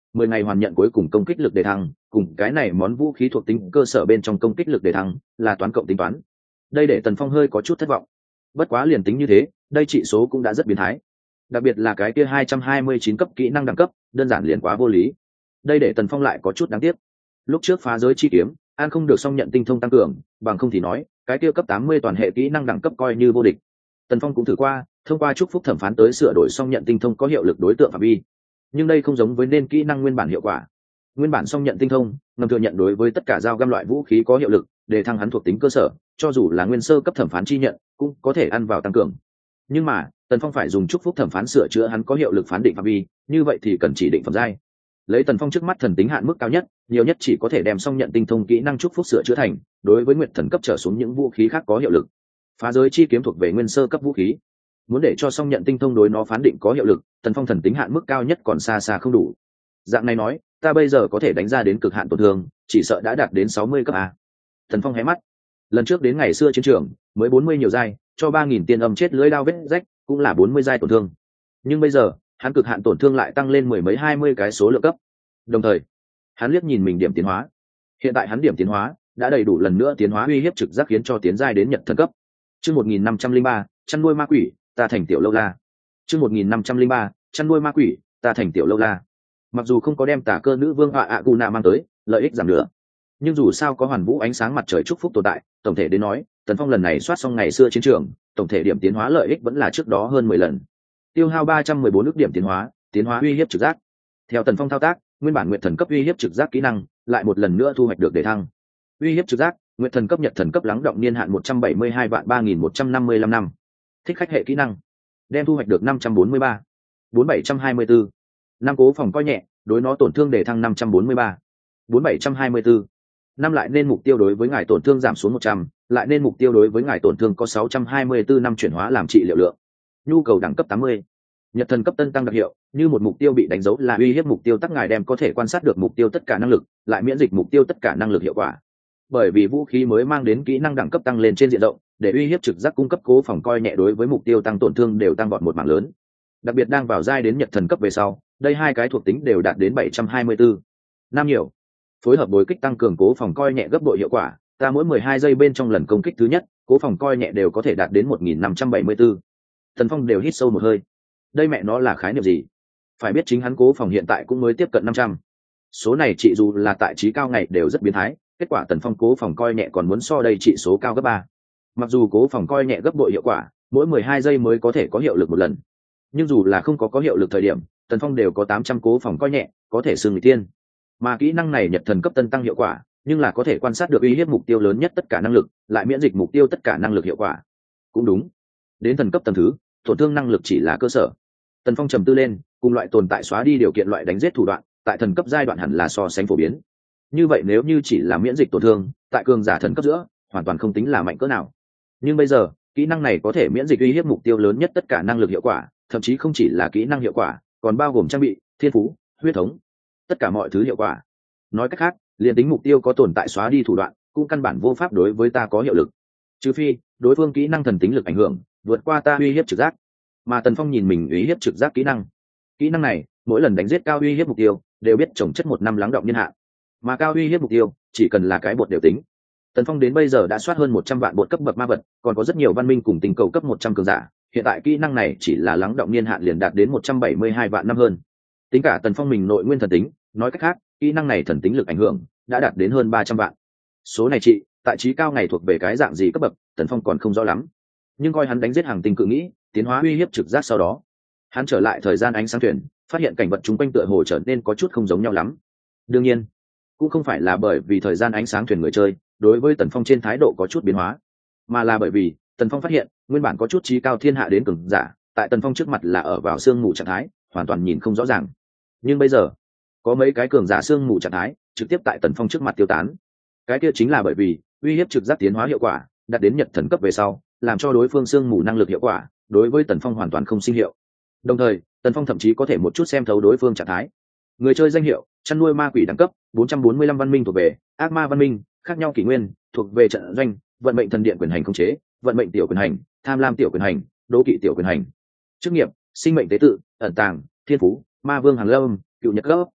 Speaker 1: mười ngày hoàn nhận cuối cùng công kích lực đề thăng, cùng cái này món vũ khí thuộc tính cơ sở bên trong công kích lực đề thăng là toán cộng tính toán. Đây để Tần Phong hơi có chút thất vọng. Bất quá liền tính như thế, đây trị số cũng đã rất biến thái. Đặc biệt là cái kia hai trăm hai mươi chín cấp kỹ năng đẳng cấp, đơn giản liền quá vô lý. Đây để Tần Phong lại có chút đáng tiếc. Lúc trước phá giới chi kiếm, an không được song nhận tinh thông tăng cường, bằng không thì nói, cái kia cấp tám mươi toàn hệ kỹ năng đẳng cấp coi như vô địch. Tần Phong cũng thử qua, thông qua chúc phúc thẩm phán tới sửa đổi song nhận tinh thông có hiệu lực đối tượng phạm vi. Nhưng đây không giống với nên kỹ năng nguyên bản hiệu quả. Nguyên bản song nhận tinh thông, ngầm thừa nhận đối với tất cả dao găm loại vũ khí có hiệu lực, để thăng hắn thuộc tính cơ sở, cho dù là nguyên sơ cấp thẩm phán chi nhận, cũng có thể ăn vào tăng cường. Nhưng mà, Tần Phong phải dùng chúc phúc thẩm phán sửa chữa hắn có hiệu lực phán định phạm vi, như vậy thì cần chỉ định phẩm giai. Lấy Tần Phong trước mắt thần tính hạn mức cao nhất, nhiều nhất chỉ có thể đem song nhận tinh thông kỹ năng chúc phúc sửa chữa thành, đối với nguyệt thần cấp trở xuống những vũ khí khác có hiệu lực. Phá giới chi kiếm thuộc về nguyên sơ cấp vũ khí, muốn để cho song nhận tinh thông đối nó phán định có hiệu lực, Tần Phong thần tính hạn mức cao nhất còn xa xa không đủ. Dạng này nói, ta bây giờ có thể đánh ra đến cực hạn tổn thương, chỉ sợ đã đạt đến sáu mươi cấp a. Tần Phong hé mắt. Lần trước đến ngày xưa chiến trường, mới bốn mươi nhiều giai, cho ba nghìn tiên âm chết lưỡi đao vết rách, cũng là bốn mươi giai tổn thương. Nhưng bây giờ, hắn cực hạn tổn thương lại tăng lên mười mấy hai mươi cái số lượng cấp. Đồng thời, hắn liếc nhìn mình điểm tiến hóa. Hiện tại hắn điểm tiến hóa đã đầy đủ lần nữa tiến hóa uy hiếp trực giác khiến cho tiến giai đến nhật thần cấp. Chương một nghìn năm trăm linh ba, chăn nuôi ma quỷ, ta thành tiểu lâu la. Chương một nghìn năm trăm linh ba, chăn nuôi ma quỷ, ta thành tiểu lâu la. Mặc dù không có đem tà cơ nữ vương họa ạ gù nạ mang tới, lợi ích giảm nữa, nhưng dù sao có hoàn vũ ánh sáng mặt trời chúc phúc tồn tại, tổng thể đến nói, Tần Phong lần này soát xong ngày xưa chiến trường, tổng thể điểm tiến hóa lợi ích vẫn là trước đó hơn mười lần. Tiêu hao ba trăm mười bốn ức điểm tiến hóa, tiến hóa uy hiếp trực giác. Theo Tần Phong thao tác, nguyên bản nguyệt thần cấp uy hiếp trực giác kỹ năng lại một lần nữa thu hoạch được đề thăng. Uy hiếp trực giác, nguyệt thần cấp nhật thần cấp lắng động niên hạn một trăm bảy mươi hai vạn ba nghìn một trăm năm mươi lăm năm. Thích khách hệ kỹ năng, đem thu hoạch được năm trăm bốn mươi ba, bốn bảy trăm hai mươi bốn. Năm cố phòng coi nhẹ, đối nó tổn thương đề thăng năm trăm bốn mươi ba, bốn bảy trăm hai mươi bốn. Năm lại nên mục tiêu đối với ngài tổn thương giảm xuống một trăm, lại nên mục tiêu đối với ngài tổn thương có sáu trăm hai mươi bốn năm chuyển hóa làm trị liệu lượng. Nhu cầu đẳng cấp tám mươi. Nhật thần cấp tân tăng đặc hiệu, như một mục tiêu bị đánh dấu là uy hiếp mục tiêu tắc ngài đem có thể quan sát được mục tiêu tất cả năng lực, lại miễn dịch mục tiêu tất cả năng lực hiệu quả. Bởi vì vũ khí mới mang đến kỹ năng đẳng cấp tăng lên trên diện rộng, để uy hiếp trực giác cung cấp cố phòng coi nhẹ đối với mục tiêu tăng tổn thương đều tăng vọt một mảng lớn. Đặc biệt đang vào giai đến nhật thần cấp về sau, đây hai cái thuộc tính đều đạt đến bảy trăm hai mươi bốn. Năm nhiều. Phối hợp bối kích tăng cường cố phòng coi nhẹ gấp bội hiệu quả, ta mỗi mười hai giây bên trong lần công kích thứ nhất, cố phòng coi nhẹ đều có thể đạt đến một nghìn năm trăm bảy mươi bốn. Tần Phong đều hít sâu một hơi. Đây mẹ nó là khái niệm gì? Phải biết chính hắn cố phòng hiện tại cũng mới tiếp cận năm trăm. Số này trị dù là tại trí cao ngày đều rất biến thái, kết quả Tần Phong cố phòng coi nhẹ còn muốn so đây trị số cao gấp ba. Mặc dù cố phòng coi nhẹ gấp bội hiệu quả, mỗi mười hai giây mới có thể có hiệu lực một lần. Nhưng dù là không có có hiệu lực thời điểm, Tần Phong đều có tám trăm cố phòng coi nhẹ, có thể xưng người tiên. Mà kỹ năng này nhật thần cấp tân tăng hiệu quả, nhưng là có thể quan sát được uy hiếp mục tiêu lớn nhất tất cả năng lực, lại miễn dịch mục tiêu tất cả năng lực hiệu quả. Cũng đúng, đến thần cấp tầng thứ, tổn thương năng lực chỉ là cơ sở. Tần Phong trầm tư lên, cùng loại tồn tại xóa đi điều kiện loại đánh giết thủ đoạn, tại thần cấp giai đoạn hẳn là so sánh phổ biến. Như vậy nếu như chỉ là miễn dịch tổn thương, tại cường giả thần cấp giữa, hoàn toàn không tính là mạnh cỡ nào. Nhưng bây giờ, kỹ năng này có thể miễn dịch uy hiếp mục tiêu lớn nhất tất cả năng lực hiệu quả, thậm chí không chỉ là kỹ năng hiệu quả, còn bao gồm trang bị, thiên phú, huyết thống, tất cả mọi thứ hiệu quả. Nói cách khác, liền tính mục tiêu có tồn tại xóa đi thủ đoạn, cũng căn bản vô pháp đối với ta có hiệu lực, trừ phi đối phương kỹ năng thần tính lực ảnh hưởng vượt qua ta uy hiếp trực giác. Mà Tần Phong nhìn mình uy hiếp trực giác kỹ năng, kỹ năng này mỗi lần đánh giết cao uy hiếp mục tiêu đều biết trồng chất một năm lắng động niên hạn, mà cao uy hiếp mục tiêu chỉ cần là cái bột đều tính. Tần Phong đến bây giờ đã soát hơn một trăm vạn bột cấp bậc ma vật, còn có rất nhiều văn minh cùng tình cầu cấp một trăm cường giả, hiện tại kỹ năng này chỉ là lắng động niên hạn liền đạt đến một trăm bảy mươi hai vạn năm hơn. Tính cả Tần Phong mình nội nguyên thần tính, nói cách khác, kỹ năng này thần tính lực ảnh hưởng đã đạt đến hơn ba trăm vạn. Số này trị, tại trí cao ngày thuộc về cái dạng gì cấp bậc, Tần Phong còn không rõ lắm. Nhưng coi hắn đánh giết hàng tinh cự nghĩ, tiến hóa uy hiếp trực giác sau đó, hắn trở lại thời gian ánh sáng thuyền, phát hiện cảnh vật chung quanh tựa hồ trở nên có chút không giống nhau lắm. Đương nhiên, cũng không phải là bởi vì thời gian ánh sáng thuyền người chơi đối với Tần Phong trên thái độ có chút biến hóa, mà là bởi vì Tần Phong phát hiện nguyên bản có chút trí cao thiên hạ đến cường giả, tại Tần Phong trước mặt là ở vào sương mù trạng thái, hoàn toàn nhìn không rõ ràng. Nhưng bây giờ, có mấy cái cường giả sương mù trạng thái trực tiếp tại Tần Phong trước mặt tiêu tán. Cái kia chính là bởi vì uy hiếp trực giác tiến hóa hiệu quả đạt đến nhật thần cấp về sau, làm cho đối phương sương mù năng lực hiệu quả đối với Tần Phong hoàn toàn không sinh hiệu. Đồng thời, Tần Phong thậm chí có thể một chút xem thấu đối phương trạng thái. Người chơi danh hiệu chăn nuôi ma quỷ đẳng cấp bốn trăm bốn mươi lăm văn minh thuộc về ác ma văn minh, khác nhau kỷ nguyên thuộc về trận doanh, vận mệnh thần điện quyền hành khống chế, vận mệnh tiểu quyền hành, tham lam tiểu quyền hành, đố kỵ tiểu quyền hành. Chức nghiệp sinh mệnh tế tự, ẩn tàng, thiên phú, ma vương hàng lâm, cựu nhật cấp.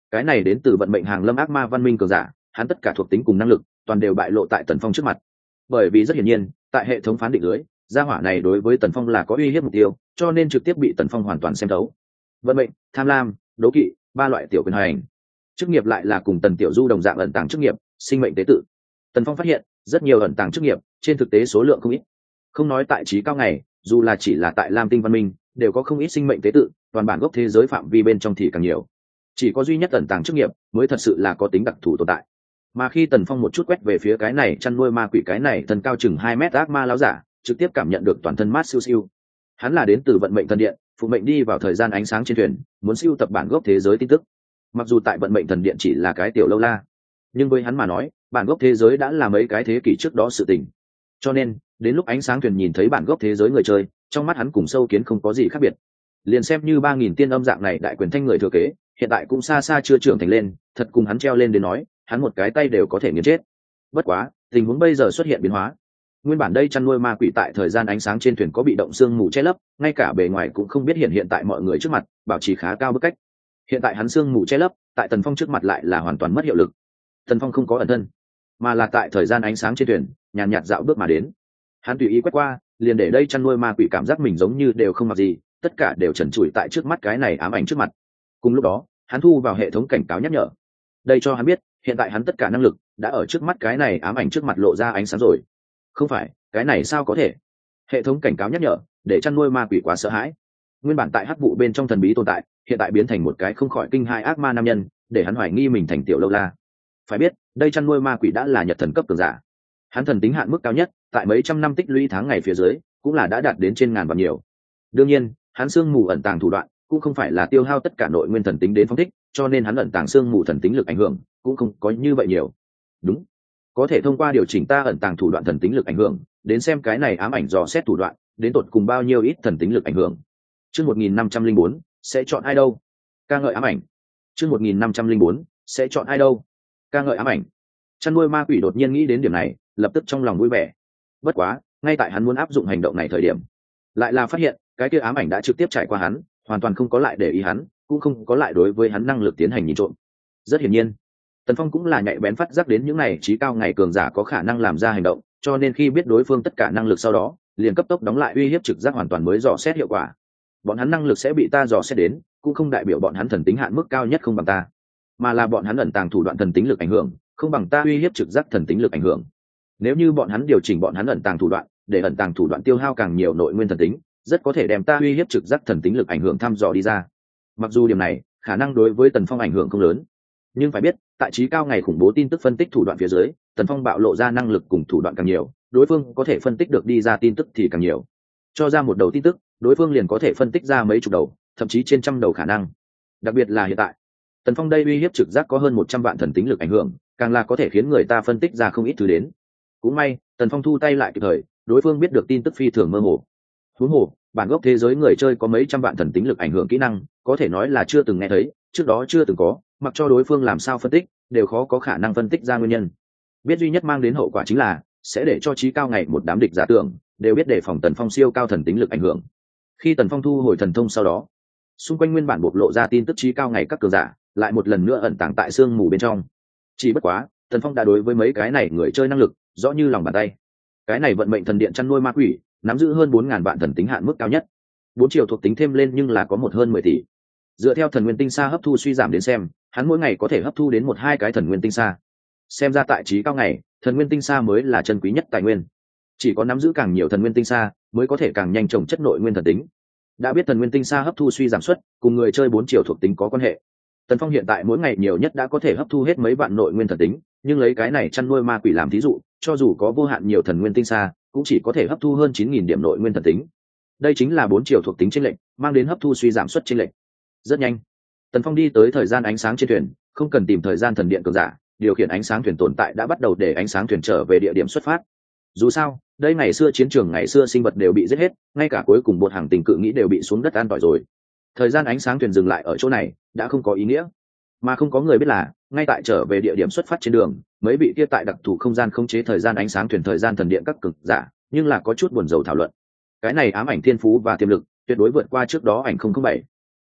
Speaker 1: cái này đến từ vận mệnh hàng lâm ác ma văn minh cường giả, hắn tất cả thuộc tính cùng năng lực toàn đều bại lộ tại Tần Phong trước mặt. Bởi vì rất hiển nhiên, tại hệ thống phán định lưới, gia hỏa này đối với Tần Phong là có uy hiếp mục tiêu, cho nên trực tiếp bị Tần Phong hoàn toàn xem thấu. Vận mệnh, tham lam, đố kỵ, ba loại tiểu quyền hành. Chức nghiệp lại là cùng Tần Tiểu Du đồng dạng ẩn tàng chức nghiệp, sinh mệnh tế tự. Tần Phong phát hiện, rất nhiều ẩn tàng chức nghiệp, trên thực tế số lượng không ít. Không nói tại trí cao ngày, dù là chỉ là tại Lam Tinh văn minh, đều có không ít sinh mệnh tế tự, toàn bản gốc thế giới phạm vi bên trong thì càng nhiều. Chỉ có duy nhất ẩn tàng chức nghiệp mới thật sự là có tính đặc thù tồn tại. Mà khi Tần Phong một chút quét về phía cái này chăn nuôi ma quỷ, cái này thân cao chừng hai mét ác ma láo giả, trực tiếp cảm nhận được toàn thân mát siêu siêu. Hắn là đến từ vận mệnh thần điện, phụ mệnh đi vào thời gian ánh sáng trên thuyền, muốn siêu tập bản gốc thế giới tin tức. Mặc dù tại vận mệnh thần điện chỉ là cái tiểu lâu la, nhưng với hắn mà nói, bản gốc thế giới đã là mấy cái thế kỷ trước đó sự tình. Cho nên, đến lúc ánh sáng thuyền nhìn thấy bản gốc thế giới người chơi, trong mắt hắn cùng sâu kiến không có gì khác biệt. Liền xem như ba nghìn tiên âm dạng này đại quyền thanh người thừa kế, hiện tại cũng xa xa chưa trưởng thành lên, thật cùng hắn treo lên đến nói, hắn một cái tay đều có thể nghiền chết. Bất quá, tình huống bây giờ xuất hiện biến hóa. Nguyên bản đây chăn nuôi ma quỷ tại thời gian ánh sáng trên thuyền có bị động xương mù che lấp, ngay cả bề ngoài cũng không biết hiện hiện tại mọi người trước mặt, bảo trì khá cao bức cách. Hiện tại hắn xương mù che lấp, tại Tần Phong trước mặt lại là hoàn toàn mất hiệu lực. Tần Phong không có ẩn thân, mà là tại thời gian ánh sáng trên thuyền, nhàn nhạt dạo bước mà đến. Hắn tùy ý quét qua, liền để đây chăn nuôi ma quỷ cảm giác mình giống như đều không mặc gì, tất cả đều trần trụi tại trước mắt cái này ám ảnh trước mặt. Cùng lúc đó, hắn thu vào hệ thống cảnh cáo nhắc nhở. Đây cho hắn biết, hiện tại hắn tất cả năng lực đã ở trước mắt cái này ám ảnh trước mặt lộ ra ánh sáng rồi. Không phải, cái này sao có thể? Hệ thống cảnh cáo nhắc nhở, để chăn nuôi ma quỷ quá sợ hãi. Nguyên bản tại hắc vụ bên trong thần bí tồn tại, hiện tại biến thành một cái không khỏi kinh hai ác ma nam nhân, để hắn hoài nghi mình thành tiểu lâu la. Phải biết, đây chăn nuôi ma quỷ đã là nhật thần cấp cường giả. Hắn thần tính hạn mức cao nhất, tại mấy trăm năm tích lũy tháng ngày phía dưới, cũng là đã đạt đến trên ngàn và nhiều. Đương nhiên, hắn xương mù ẩn tàng thủ đoạn, cũng không phải là tiêu hao tất cả nội nguyên thần tính đến phóng thích, cho nên hắn ẩn tàng xương mù thần tính lực ảnh hưởng cũng không có như vậy nhiều. Đúng, có thể thông qua điều chỉnh ta ẩn tàng thủ đoạn thần tính lực ảnh hưởng, đến xem cái này ám ảnh dò xét thủ đoạn đến tột cùng bao nhiêu ít thần tính lực ảnh hưởng. Chương một nghìn năm trăm linh bốn sẽ chọn ai đâu? Ca ngợi ám ảnh. Chương một nghìn năm trăm linh bốn sẽ chọn ai đâu? Ca ngợi ám ảnh. Chăn nuôi ma quỷ đột nhiên nghĩ đến điểm này, lập tức trong lòng vui vẻ. Bất quá, ngay tại hắn muốn áp dụng hành động này thời điểm, lại là phát hiện cái kia ám ảnh đã trực tiếp trải qua hắn, hoàn toàn không có lại để ý hắn, cũng không có lại đối với hắn năng lực tiến hành nhìn trộm. Rất hiển nhiên, Tần Phong cũng là nhạy bén phát giác đến những này trí cao ngày cường giả có khả năng làm ra hành động, cho nên khi biết đối phương tất cả năng lực sau đó, liền cấp tốc đóng lại uy hiếp trực giác hoàn toàn mới dò xét hiệu quả. Bọn hắn năng lực sẽ bị ta dò xét đến, cũng không đại biểu bọn hắn thần tính hạn mức cao nhất không bằng ta, mà là bọn hắn ẩn tàng thủ đoạn thần tính lực ảnh hưởng không bằng ta uy hiếp trực giác thần tính lực ảnh hưởng. Nếu như bọn hắn điều chỉnh bọn hắn ẩn tàng thủ đoạn, để ẩn tàng thủ đoạn tiêu hao càng nhiều nội nguyên thần tính, rất có thể đem ta uy hiếp trực giác thần tính lực ảnh hưởng thăm dò đi ra. Mặc dù điểm này khả năng đối với Tần Phong ảnh hưởng không lớn, nhưng phải biết, tại trí cao ngày khủng bố tin tức phân tích thủ đoạn phía dưới, Tần Phong bạo lộ ra năng lực cùng thủ đoạn càng nhiều, đối phương có thể phân tích được đi ra tin tức thì càng nhiều. Cho ra một đầu tin tức, đối phương liền có thể phân tích ra mấy chục đầu, thậm chí trên trăm đầu khả năng. Đặc biệt là hiện tại, Tần Phong đây uy hiếp trực giác có hơn một trăm vạn thần tính lực ảnh hưởng, càng là có thể khiến người ta phân tích ra không ít thứ đến. Cũng may, Tần Phong thu tay lại kịp thời, đối phương biết được tin tức phi thường mơ hồ. Huống hồ, bản gốc thế giới người chơi có mấy trăm vạn thần tính lực ảnh hưởng kỹ năng, có thể nói là chưa từng nghe thấy, trước đó chưa từng có, mặc cho đối phương làm sao phân tích, đều khó có khả năng phân tích ra nguyên nhân. Biết duy nhất mang đến hậu quả chính là sẽ để cho trí cao ngày một đám địch giả tưởng đều biết đề phòng Tần Phong siêu cao thần tính lực ảnh hưởng. Khi Tần Phong thu hồi thần thông sau đó, xung quanh nguyên bản bộc lộ ra tin tức trí cao ngày các cường giả lại một lần nữa ẩn tàng tại sương mù bên trong. Chỉ bất quá, Tần Phong đã đối với mấy cái này người chơi năng lực rõ như lòng bàn tay. Cái này vận mệnh thần điện chăn nuôi ma quỷ nắm giữ hơn bốn ngàn vạn thần tính hạn mức cao nhất, bốn triệu thuộc tính thêm lên nhưng là có một hơn mười tỷ. Dựa theo thần nguyên tinh sa hấp thu suy giảm đến xem, hắn mỗi ngày có thể hấp thu đến một hai cái thần nguyên tinh sa. Xem ra tại trí cao ngày, thần nguyên tinh sa mới là chân quý nhất tài nguyên. Chỉ có nắm giữ càng nhiều thần nguyên tinh sa mới có thể càng nhanh trồng chất nội nguyên thần tính. Đã biết thần nguyên tinh sa hấp thu suy giảm suất cùng người chơi bốn triệu thuộc tính có quan hệ. Tần Phong hiện tại mỗi ngày nhiều nhất đã có thể hấp thu hết mấy vạn nội nguyên thần tính, nhưng lấy cái này chăn nuôi ma quỷ làm thí dụ, cho dù có vô hạn nhiều thần nguyên tinh sa, cũng chỉ có thể hấp thu hơn chín nghìn điểm nội nguyên thần tính. Đây chính là bốn triệu thuộc tính chênh lệch, mang đến hấp thu suy giảm suất chênh lệch. Rất nhanh, Tần Phong đi tới thời gian ánh sáng trên thuyền, không cần tìm thời gian thần điện cường giả, điều khiển ánh sáng thuyền tồn tại đã bắt đầu để ánh sáng thuyền trở về địa điểm xuất phát. Dù sao, đây ngày xưa chiến trường ngày xưa sinh vật đều bị giết hết, ngay cả cuối cùng một hàng tình cự nghĩ đều bị xuống đất an tỏi rồi. Thời gian ánh sáng thuyền dừng lại ở chỗ này đã không có ý nghĩa, mà không có người biết là ngay tại trở về địa điểm xuất phát trên đường, mấy vị kia tại đặc thù không gian khống chế thời gian ánh sáng thuyền thời gian thần điện các cực giả, nhưng là có chút buồn rầu thảo luận. Cái này ám ảnh thiên phú và tiềm lực tuyệt đối vượt qua trước đó ảnh không không bảy.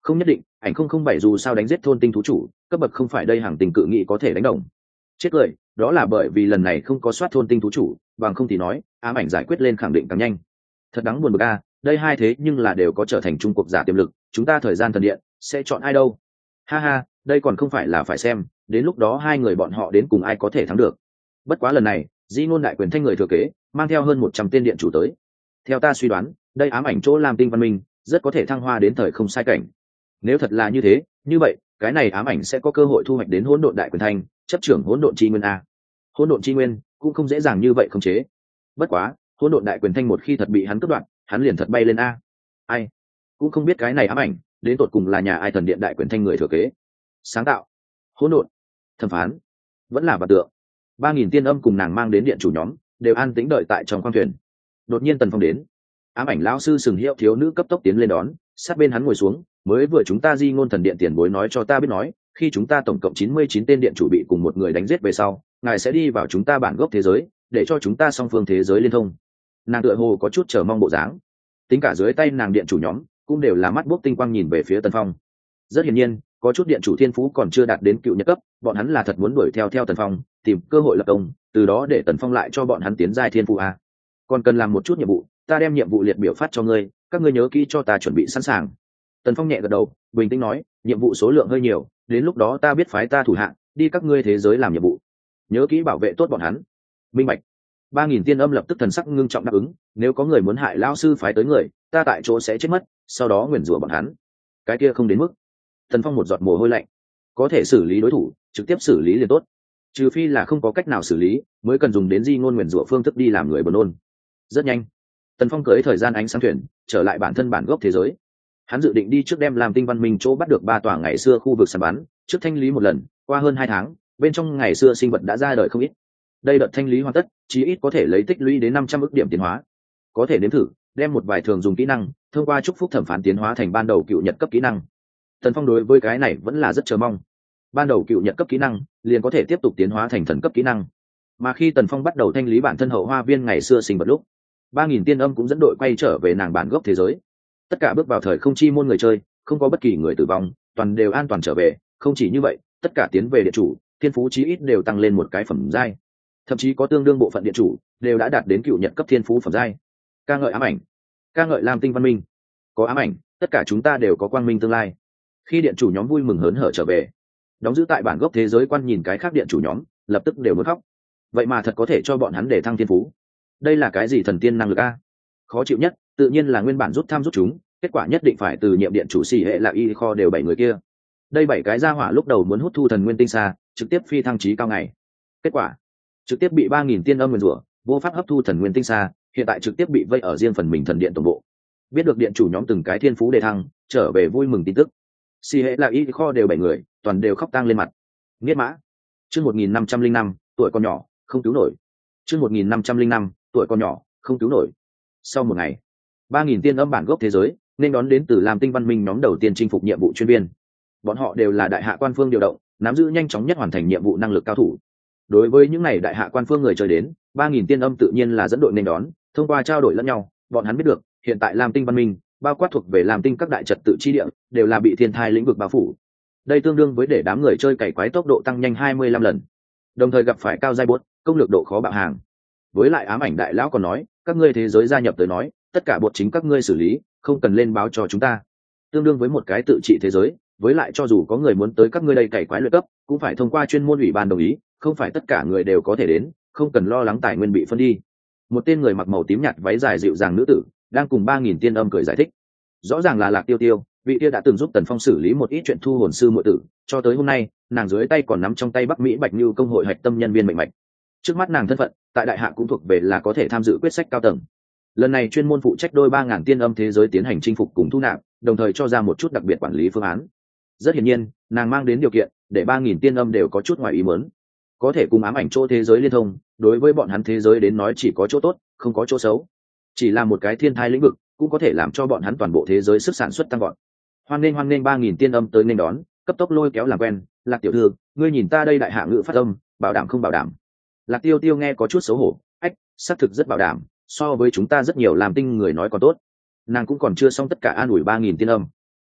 Speaker 1: Không nhất định, ảnh không không bảy dù sao đánh giết thôn tinh thú chủ cấp bậc không phải đây hàng tình cự nghị có thể đánh đồng. Chết cười, đó là bởi vì lần này không có soát thôn tinh thú chủ, bằng không thì nói ám ảnh giải quyết lên khẳng định càng nhanh. Thật đáng buồn bực a, đây hai thế nhưng là đều có trở thành trung cuộc giả tiềm lực, chúng ta thời gian thần điện sẽ chọn ai đâu? Ha ha, đây còn không phải là phải xem đến lúc đó hai người bọn họ đến cùng ai có thể thắng được. Bất quá lần này di ngôn đại quyền thanh người thừa kế mang theo hơn một trăm tên điện chủ tới. Theo ta suy đoán, đây ám ảnh chỗ làm tinh văn minh rất có thể thăng hoa đến thời không sai cảnh. Nếu thật là như thế, như vậy cái này ám ảnh sẽ có cơ hội thu hoạch đến hỗn độn đại quyền thanh, chấp trưởng hỗn độn chi nguyên a. Hỗn độn chi nguyên cũng không dễ dàng như vậy khống chế. Bất quá hỗn độn đại quyền thanh một khi thật bị hắn cướp đoạt, hắn liền thật bay lên a. Ai cũng không biết cái này ám ảnh đến tột cùng là nhà ai thần điện đại quyền thanh người thừa kế, sáng tạo, hỗn độn, thẩm phán, vẫn là vật tượng. Ba nghìn tiên âm cùng nàng mang đến điện chủ nhóm đều an tĩnh đợi tại trong khoang thuyền. Đột nhiên Tần Phong đến, ám ảnh lão sư sừng hiệu thiếu nữ cấp tốc tiến lên đón, sát bên hắn ngồi xuống. Mới vừa chúng ta di ngôn thần điện tiền bối nói cho ta biết nói, khi chúng ta tổng cộng chín mươi chín tên điện chủ bị cùng một người đánh giết về sau, ngài sẽ đi vào chúng ta bản gốc thế giới để cho chúng ta song phương thế giới liên thông. Nàng tựa hồ có chút chờ mong bộ dáng, tính cả dưới tay nàng điện chủ nhóm cũng đều là mắt buốc tinh quang nhìn về phía Tần Phong. Rất hiển nhiên có chút điện chủ thiên phú còn chưa đạt đến cựu nhất cấp, bọn hắn là thật muốn đuổi theo theo Tần Phong tìm cơ hội lập công, từ đó để Tần Phong lại cho bọn hắn tiến giai thiên phú a. Còn cần làm một chút nhiệm vụ, ta đem nhiệm vụ liệt biểu phát cho ngươi, các ngươi nhớ kỹ cho ta chuẩn bị sẵn sàng. Tần Phong nhẹ gật đầu, bình tĩnh nói, nhiệm vụ số lượng hơi nhiều, đến lúc đó ta biết phái ta thủ hạng đi các ngươi thế giới làm nhiệm vụ, nhớ kỹ bảo vệ tốt bọn hắn. Minh bạch. Ba nghìn tiên âm lập tức thần sắc ngưng trọng đáp ứng, nếu có người muốn hại lão sư phái tới người, ta tại chỗ sẽ chết mất, sau đó nguyền rủa bọn hắn. Cái kia không đến mức. Tần Phong một giọt mồ hôi lạnh, có thể xử lý đối thủ, trực tiếp xử lý liền tốt. Trừ phi là không có cách nào xử lý, mới cần dùng đến di ngôn nguyền rủa phương thức đi làm người buồn nôn. Rất nhanh, Tần Phong cưỡi thời gian ánh sáng thuyền, trở lại bản thân bản gốc thế giới. Hắn dự định đi trước đem làm tinh văn minh chỗ bắt được ba tòa ngày xưa khu vực săn bắn, trước thanh lý một lần. Qua hơn hai tháng, bên trong ngày xưa sinh vật đã ra đời không ít. Đây đợt thanh lý hoàn tất, chí ít có thể lấy tích lũy đến năm trăm ức điểm tiến hóa. Có thể nếm thử đem một vài thường dùng kỹ năng thông qua chúc phúc thẩm phán tiến hóa thành ban đầu cựu nhật cấp kỹ năng. Tần Phong đối với cái này vẫn là rất chờ mong. Ban đầu cựu nhật cấp kỹ năng liền có thể tiếp tục tiến hóa thành thần cấp kỹ năng. Mà khi Tần Phong bắt đầu thanh lý bản thân hậu hoa viên ngày xưa sinh vật lúc, ba nghìn tiên âm cũng dẫn đội quay trở về nàng bản gốc thế giới. Tất cả bước vào thời không chi môn người chơi, không có bất kỳ người tử vong, toàn đều an toàn trở về. Không chỉ như vậy, tất cả tiến về điện chủ thiên phú chí ít đều tăng lên một cái phẩm giai, thậm chí có tương đương bộ phận điện chủ đều đã đạt đến cựu nhật cấp thiên phú phẩm giai. Ca ngợi ám ảnh, ca ngợi lam tinh văn minh, có ám ảnh tất cả chúng ta đều có quang minh tương lai. Khi điện chủ nhóm vui mừng hớn hở trở về, đóng giữ tại bản gốc thế giới quan nhìn cái khác điện chủ nhóm lập tức đều muốn khóc. Vậy mà thật có thể cho bọn hắn để thăng thiên phú, đây là cái gì thần tiên năng lực a? Khó chịu nhất tự nhiên là nguyên bản rút tham rút chúng, kết quả nhất định phải từ nhiệm điện chủ xỉ hệ là y kho đều bảy người kia. Đây bảy cái gia hỏa lúc đầu muốn hút thu thần nguyên tinh xa, trực tiếp phi thăng trí cao ngày, kết quả trực tiếp bị ba nghìn tiên âm nguyền rủa, vô pháp hấp thu thần nguyên tinh xa, hiện tại trực tiếp bị vây ở riêng phần mình thần điện tổng bộ. Biết được điện chủ nhóm từng cái thiên phú đề thăng trở về vui mừng tin tức, xì hệ là y kho đều bảy người toàn đều khóc tang lên mặt. Nghiệt mã. Chương một nghìn năm trăm linh năm, tuổi còn nhỏ không cứu nổi. Chương một nghìn năm trăm linh năm, tuổi còn nhỏ không cứu nổi. Sau một ngày, ba nghìn tiên âm bản gốc thế giới nên đón đến từ làm tinh văn minh nhóm đầu tiên chinh phục nhiệm vụ chuyên viên. Bọn họ đều là đại hạ quan phương điều động, nắm giữ nhanh chóng nhất hoàn thành nhiệm vụ năng lực cao thủ. Đối với những này đại hạ quan phương người chơi đến, ba nghìn tiên âm tự nhiên là dẫn đội nên đón. Thông qua trao đổi lẫn nhau, bọn hắn biết được hiện tại Lam Tinh văn minh bao quát thuộc về Lam Tinh các đại trật tự chi địa đều là bị thiên thai lĩnh vực bao phủ. Đây tương đương với để đám người chơi cày quái tốc độ tăng nhanh hai mươi lăm lần, đồng thời gặp phải cao giai bột, công lược độ khó bạo hàng. Với lại ám ảnh đại lão còn nói, các ngươi thế giới gia nhập tới nói, tất cả bột chính các ngươi xử lý, không cần lên báo cho chúng ta. Tương đương với một cái tự trị thế giới, với lại cho dù có người muốn tới các ngươi đây cày quái luyện cấp, cũng phải thông qua chuyên môn ủy ban đồng ý, không phải tất cả người đều có thể đến, không cần lo lắng tài nguyên bị phân đi. Một tên người mặc màu tím nhạt váy dài dịu dàng nữ tử đang cùng ba nghìn tiên âm cười giải thích. Rõ ràng là Lạc Tiêu Tiêu, vị kia đã từng giúp Tần Phong xử lý một ít chuyện thu hồn sư muội tử, cho tới hôm nay nàng dưới tay còn nắm trong tay Bắc Mỹ Bạch Như công hội hạch tâm nhân viên mệnh mạch. Trước mắt nàng thân phận tại đại hạ cũng thuộc về là có thể tham dự quyết sách cao tầng. Lần này chuyên môn phụ trách đôi ba ngàn tiên âm thế giới tiến hành chinh phục cùng thu nạp, đồng thời cho ra một chút đặc biệt quản lý phương án. Rất hiển nhiên nàng mang đến điều kiện để ba nghìn tiên âm đều có chút ngoài ý muốn. Có thể cùng ám ảnh chỗ thế giới liên thông, đối với bọn hắn thế giới đến nói chỉ có chỗ tốt, không có chỗ xấu. Chỉ là một cái thiên thai lĩnh vực cũng có thể làm cho bọn hắn toàn bộ thế giới sức sản xuất tăng gọn. Hoan nghênh hoan nghênh ba nghìn tiên âm tới nên đón, cấp tốc lôi kéo làm quen. Lạc tiểu thư, ngươi nhìn ta đây đại hạ ngữ phát âm, bảo đảm không bảo đảm? Lạc Tiêu Tiêu nghe có chút xấu hổ, ách, xác thực rất bảo đảm, so với chúng ta rất nhiều làm tinh người nói còn tốt. Nàng cũng còn chưa xong tất cả an ủi ba nghìn tiên âm.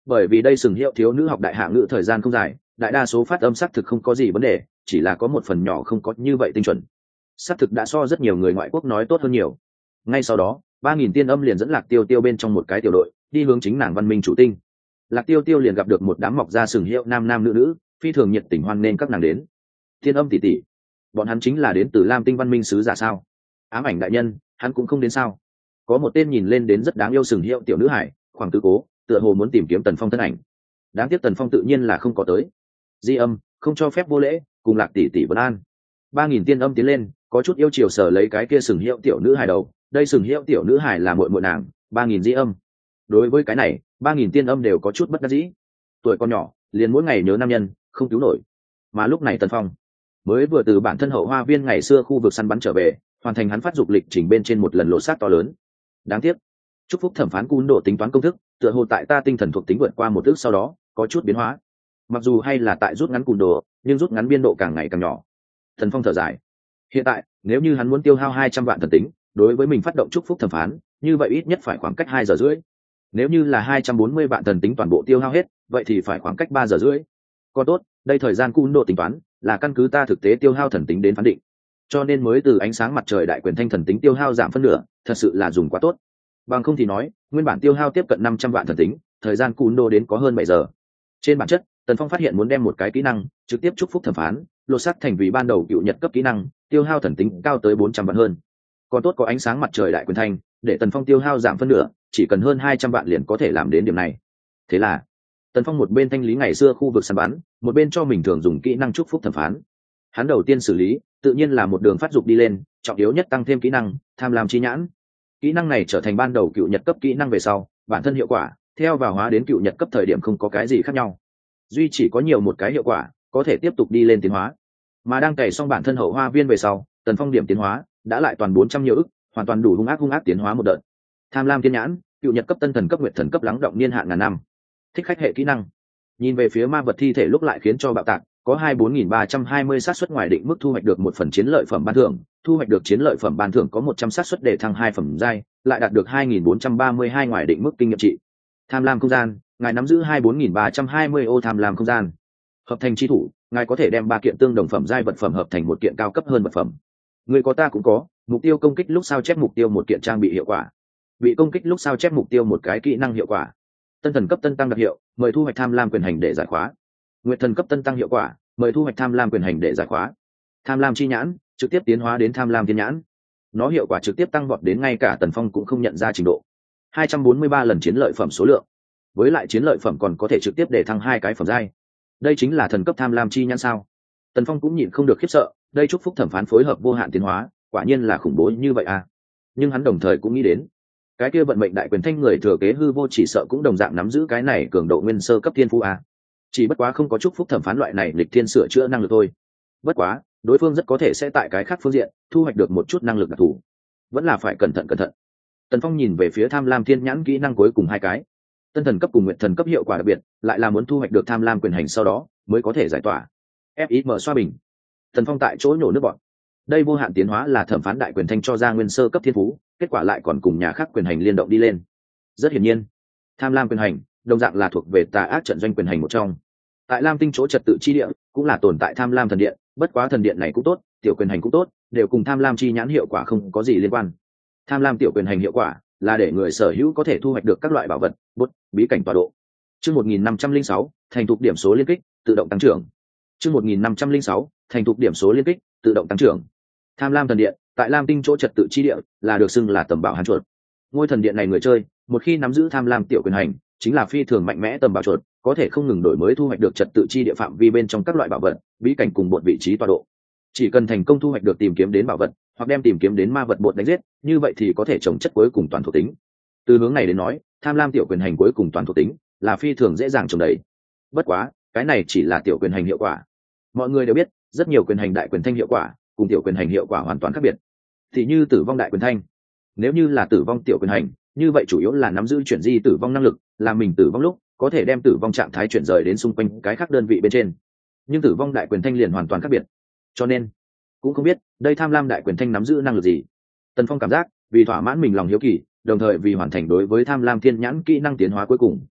Speaker 1: bởi vì đây sừng hiệu thiếu nữ học đại hạ ngữ thời gian không dài, đại đa số phát âm xác thực không có gì vấn đề, chỉ là có một phần nhỏ không có như vậy tinh chuẩn. Xác thực đã so rất nhiều người ngoại quốc nói tốt hơn nhiều. Ngay sau đó, ba nghìn tiên âm liền dẫn Lạc Tiêu Tiêu bên trong một cái tiểu đội đi hướng chính nàng văn minh chủ tinh. Lạc Tiêu Tiêu liền gặp được một đám mọc ra sừng hiệu nam nam nữ nữ, phi thường nhiệt tình hoan nên các nàng đến. Tiên âm tỷ tỷ, bọn hắn chính là đến từ Lam Tinh văn minh sứ giả sao? Ám ảnh đại nhân, hắn cũng không đến sao? Có một tên nhìn lên đến rất đáng yêu sừng hiệu tiểu nữ hải, khoảng tứ cố, tựa hồ muốn tìm kiếm Tần Phong thân ảnh. Đáng tiếc Tần Phong tự nhiên là không có tới. Di âm, không cho phép vô lễ, cùng Lạc tỷ tỷ vấn an. Ba nghìn tiên âm tiến lên, có chút yêu chiều sở lấy cái kia sừng hiệu tiểu nữ hải đầu. Đây sừng hiệu tiểu nữ hải là muội muội nàng, ba nghìn di âm. Đối với cái này, ba nghìn tiên âm đều có chút bất đắc dĩ. Tuổi con nhỏ, liền mỗi ngày nhớ nam nhân, không cứu nổi. Mà lúc này Tần Phong mới vừa từ bản thân hậu hoa viên ngày xưa khu vực săn bắn trở về, hoàn thành hắn phát dục lịch trình bên trên một lần lộ sát to lớn. Đáng tiếc, chúc phúc thẩm phán cún độ tính toán công thức, tựa hồ tại ta tinh thần thuộc tính vượt qua một ước sau đó có chút biến hóa. Mặc dù hay là tại rút ngắn cún độ, nhưng rút ngắn biên độ càng ngày càng nhỏ. Thần Phong thở dài. Hiện tại, nếu như hắn muốn tiêu hao hai trăm vạn thần tính, đối với mình phát động chúc phúc thẩm phán, như vậy ít nhất phải khoảng cách hai giờ rưỡi. Nếu như là hai trăm bốn mươi vạn thần tính toàn bộ tiêu hao hết, vậy thì phải khoảng cách ba giờ rưỡi. Còn tốt, đây thời gian cún độ tính toán là căn cứ ta thực tế tiêu hao thần tính đến phán định, cho nên mới từ ánh sáng mặt trời đại quyền thanh thần tính tiêu hao giảm phân nửa, thật sự là dùng quá tốt. Bằng không thì nói, nguyên bản tiêu hao tiếp cận năm trăm vạn thần tính, thời gian cún độ đến có hơn bảy giờ. Trên bản chất, Tần Phong phát hiện muốn đem một cái kỹ năng trực tiếp chúc phúc thẩm phán, lột xác thành vì ban đầu cựu nhật cấp kỹ năng, tiêu hao thần tính cao tới bốn trăm vạn hơn. Còn tốt có ánh sáng mặt trời đại quyền thanh, để Tần Phong tiêu hao giảm phân nửa, chỉ cần hơn hai trăm vạn liền có thể làm đến điểm này. Thế là, Tần Phong một bên thanh lý ngày xưa khu vực săn bắn, một bên cho mình thường dùng kỹ năng chúc phúc thẩm phán. Hắn đầu tiên xử lý, tự nhiên là một đường phát dục đi lên, trọng yếu nhất tăng thêm kỹ năng tham lam chi nhãn. Kỹ năng này trở thành ban đầu cựu nhật cấp kỹ năng về sau, bản thân hiệu quả theo vào hóa đến cựu nhật cấp thời điểm không có cái gì khác nhau, duy chỉ có nhiều một cái hiệu quả có thể tiếp tục đi lên tiến hóa. Mà đang cày xong bản thân hậu hoa viên về sau, Tần Phong điểm tiến hóa đã lại toàn bốn trăm nhiều ức, hoàn toàn đủ hung ác hung ác tiến hóa một đợt. Tham lam thiên nhãn, cựu nhật cấp tân thần cấp nguyệt thần cấp lắng động niên hạn ngàn năm. Thích khách hệ kỹ năng, nhìn về phía ma vật thi thể lúc lại khiến cho bạo tạc, có hai mươi bốn nghìn ba trăm hai mươi xác suất ngoài định mức thu hoạch được một phần chiến lợi phẩm ban thưởng, thu hoạch được chiến lợi phẩm ban thưởng có một trăm xác suất để thăng hai phẩm giai, lại đạt được hai nghìn bốn trăm ba mươi hai ngoài định mức kinh nghiệm trị. Tham lam không gian, ngài nắm giữ hai mươi bốn nghìn ba trăm hai mươi ô tham lam không gian. Hợp thành chi thủ, ngài có thể đem ba kiện tương đồng phẩm giai vật phẩm hợp thành một kiện cao cấp hơn vật phẩm. Người có ta cũng có, mục tiêu công kích lúc sao chép mục tiêu một kiện trang bị hiệu quả. Bị công kích lúc sao chép mục tiêu một cái kỹ năng hiệu quả. Tân thần cấp tân tăng đặc hiệu, mời thu hoạch tham lam quyền hành để giải khóa. Nguyệt thần cấp tân tăng hiệu quả, mời thu hoạch tham lam quyền hành để giải khóa. Tham lam chi nhãn, trực tiếp tiến hóa đến tham lam thiên nhãn. Nó hiệu quả trực tiếp tăng vọt đến ngay cả Tần Phong cũng không nhận ra trình độ. hai trăm bốn mươi ba lần chiến lợi phẩm số lượng. Với lại chiến lợi phẩm còn có thể trực tiếp để thăng hai cái phẩm giai. Đây chính là thần cấp tham lam chi nhãn sao? Tần Phong cũng nhịn không được khiếp sợ, đây chúc phúc thẩm phán phối hợp vô hạn tiến hóa, quả nhiên là khủng bố như vậy à. Nhưng hắn đồng thời cũng nghĩ đến, cái kia vận mệnh đại quyền thanh người thừa kế hư vô chỉ sợ cũng đồng dạng nắm giữ cái này cường độ nguyên sơ cấp thiên phú à. Chỉ bất quá không có chúc phúc thẩm phán loại này lịch thiên sửa chữa năng lực thôi. Bất quá, đối phương rất có thể sẽ tại cái khác phương diện thu hoạch được một chút năng lực đặc thù, vẫn là phải cẩn thận cẩn thận. Tần Phong nhìn về phía tham lam thiên nhãn kỹ năng cuối cùng hai cái, tân thần cấp cùng nguyện thần cấp hiệu quả đặc biệt, lại là muốn thu hoạch được tham lam quyền hành sau đó mới có thể giải tỏa. Fim xoa bình. Tần Phong tại chỗ nhổ nước bọt. Đây vô hạn tiến hóa là thẩm phán đại quyền thanh cho ra nguyên sơ cấp thiên phú, kết quả lại còn cùng nhà khác quyền hành liên động đi lên. Rất hiển nhiên, tham lam quyền hành đồng dạng là thuộc về tà ác trận doanh quyền hành một trong. Tại Lam Tinh chỗ trật tự chi địa cũng là tồn tại tham lam thần điện, bất quá thần điện này cũng tốt, tiểu quyền hành cũng tốt, đều cùng tham lam chi nhãn hiệu quả không có gì liên quan. Tham lam tiểu quyền hành hiệu quả là để người sở hữu có thể thu hoạch được các loại bảo vật, bút, bí cảnh tọa độ. Chương một nghìn năm trăm lẻ sáu, thành thục điểm số liên kích, tự động tăng trưởng. Chương một nghìn năm trăm lẻ sáu, thành thục điểm số liên kích, tự động tăng trưởng. Tham lam thần điện, tại Lam Tinh chỗ trật tự chi địa, là được xưng là tầm bảo hàn chuột. Ngôi thần điện này người chơi, một khi nắm giữ tham lam tiểu quyền hành, chính là phi thường mạnh mẽ tầm bảo chuột, có thể không ngừng đổi mới thu hoạch được trật tự chi địa phạm vi bên trong các loại bảo vật, bí cảnh cùng một vị trí tọa độ. Chỉ cần thành công thu hoạch được tìm kiếm đến bảo vật, hoặc đem tìm kiếm đến ma vật bột đánh giết, như vậy thì có thể trồng chất cuối cùng toàn thuộc tính. Từ hướng này đến nói, tham lam tiểu quyền hành cuối cùng toàn thuộc tính là phi thường dễ dàng trồng đầy. Bất quá, cái này chỉ là tiểu quyền hành hiệu quả. Mọi người đều biết, rất nhiều quyền hành đại quyền thanh hiệu quả cùng tiểu quyền hành hiệu quả hoàn toàn khác biệt. Thì như tử vong đại quyền thanh, nếu như là tử vong tiểu quyền hành, như vậy chủ yếu là nắm giữ chuyển di tử vong năng lực, là mình tử vong lúc có thể đem tử vong trạng thái chuyển rời đến xung quanh cái khác đơn vị bên trên. Nhưng tử vong đại quyền thanh liền hoàn toàn khác biệt, cho nên cũng không biết đây tham lam đại quyền thanh nắm giữ năng lực gì. Tần Phong cảm giác vì thỏa mãn mình lòng hiếu kỳ, đồng thời vì hoàn thành đối với tham lam thiên nhãn kỹ năng tiến hóa cuối cùng,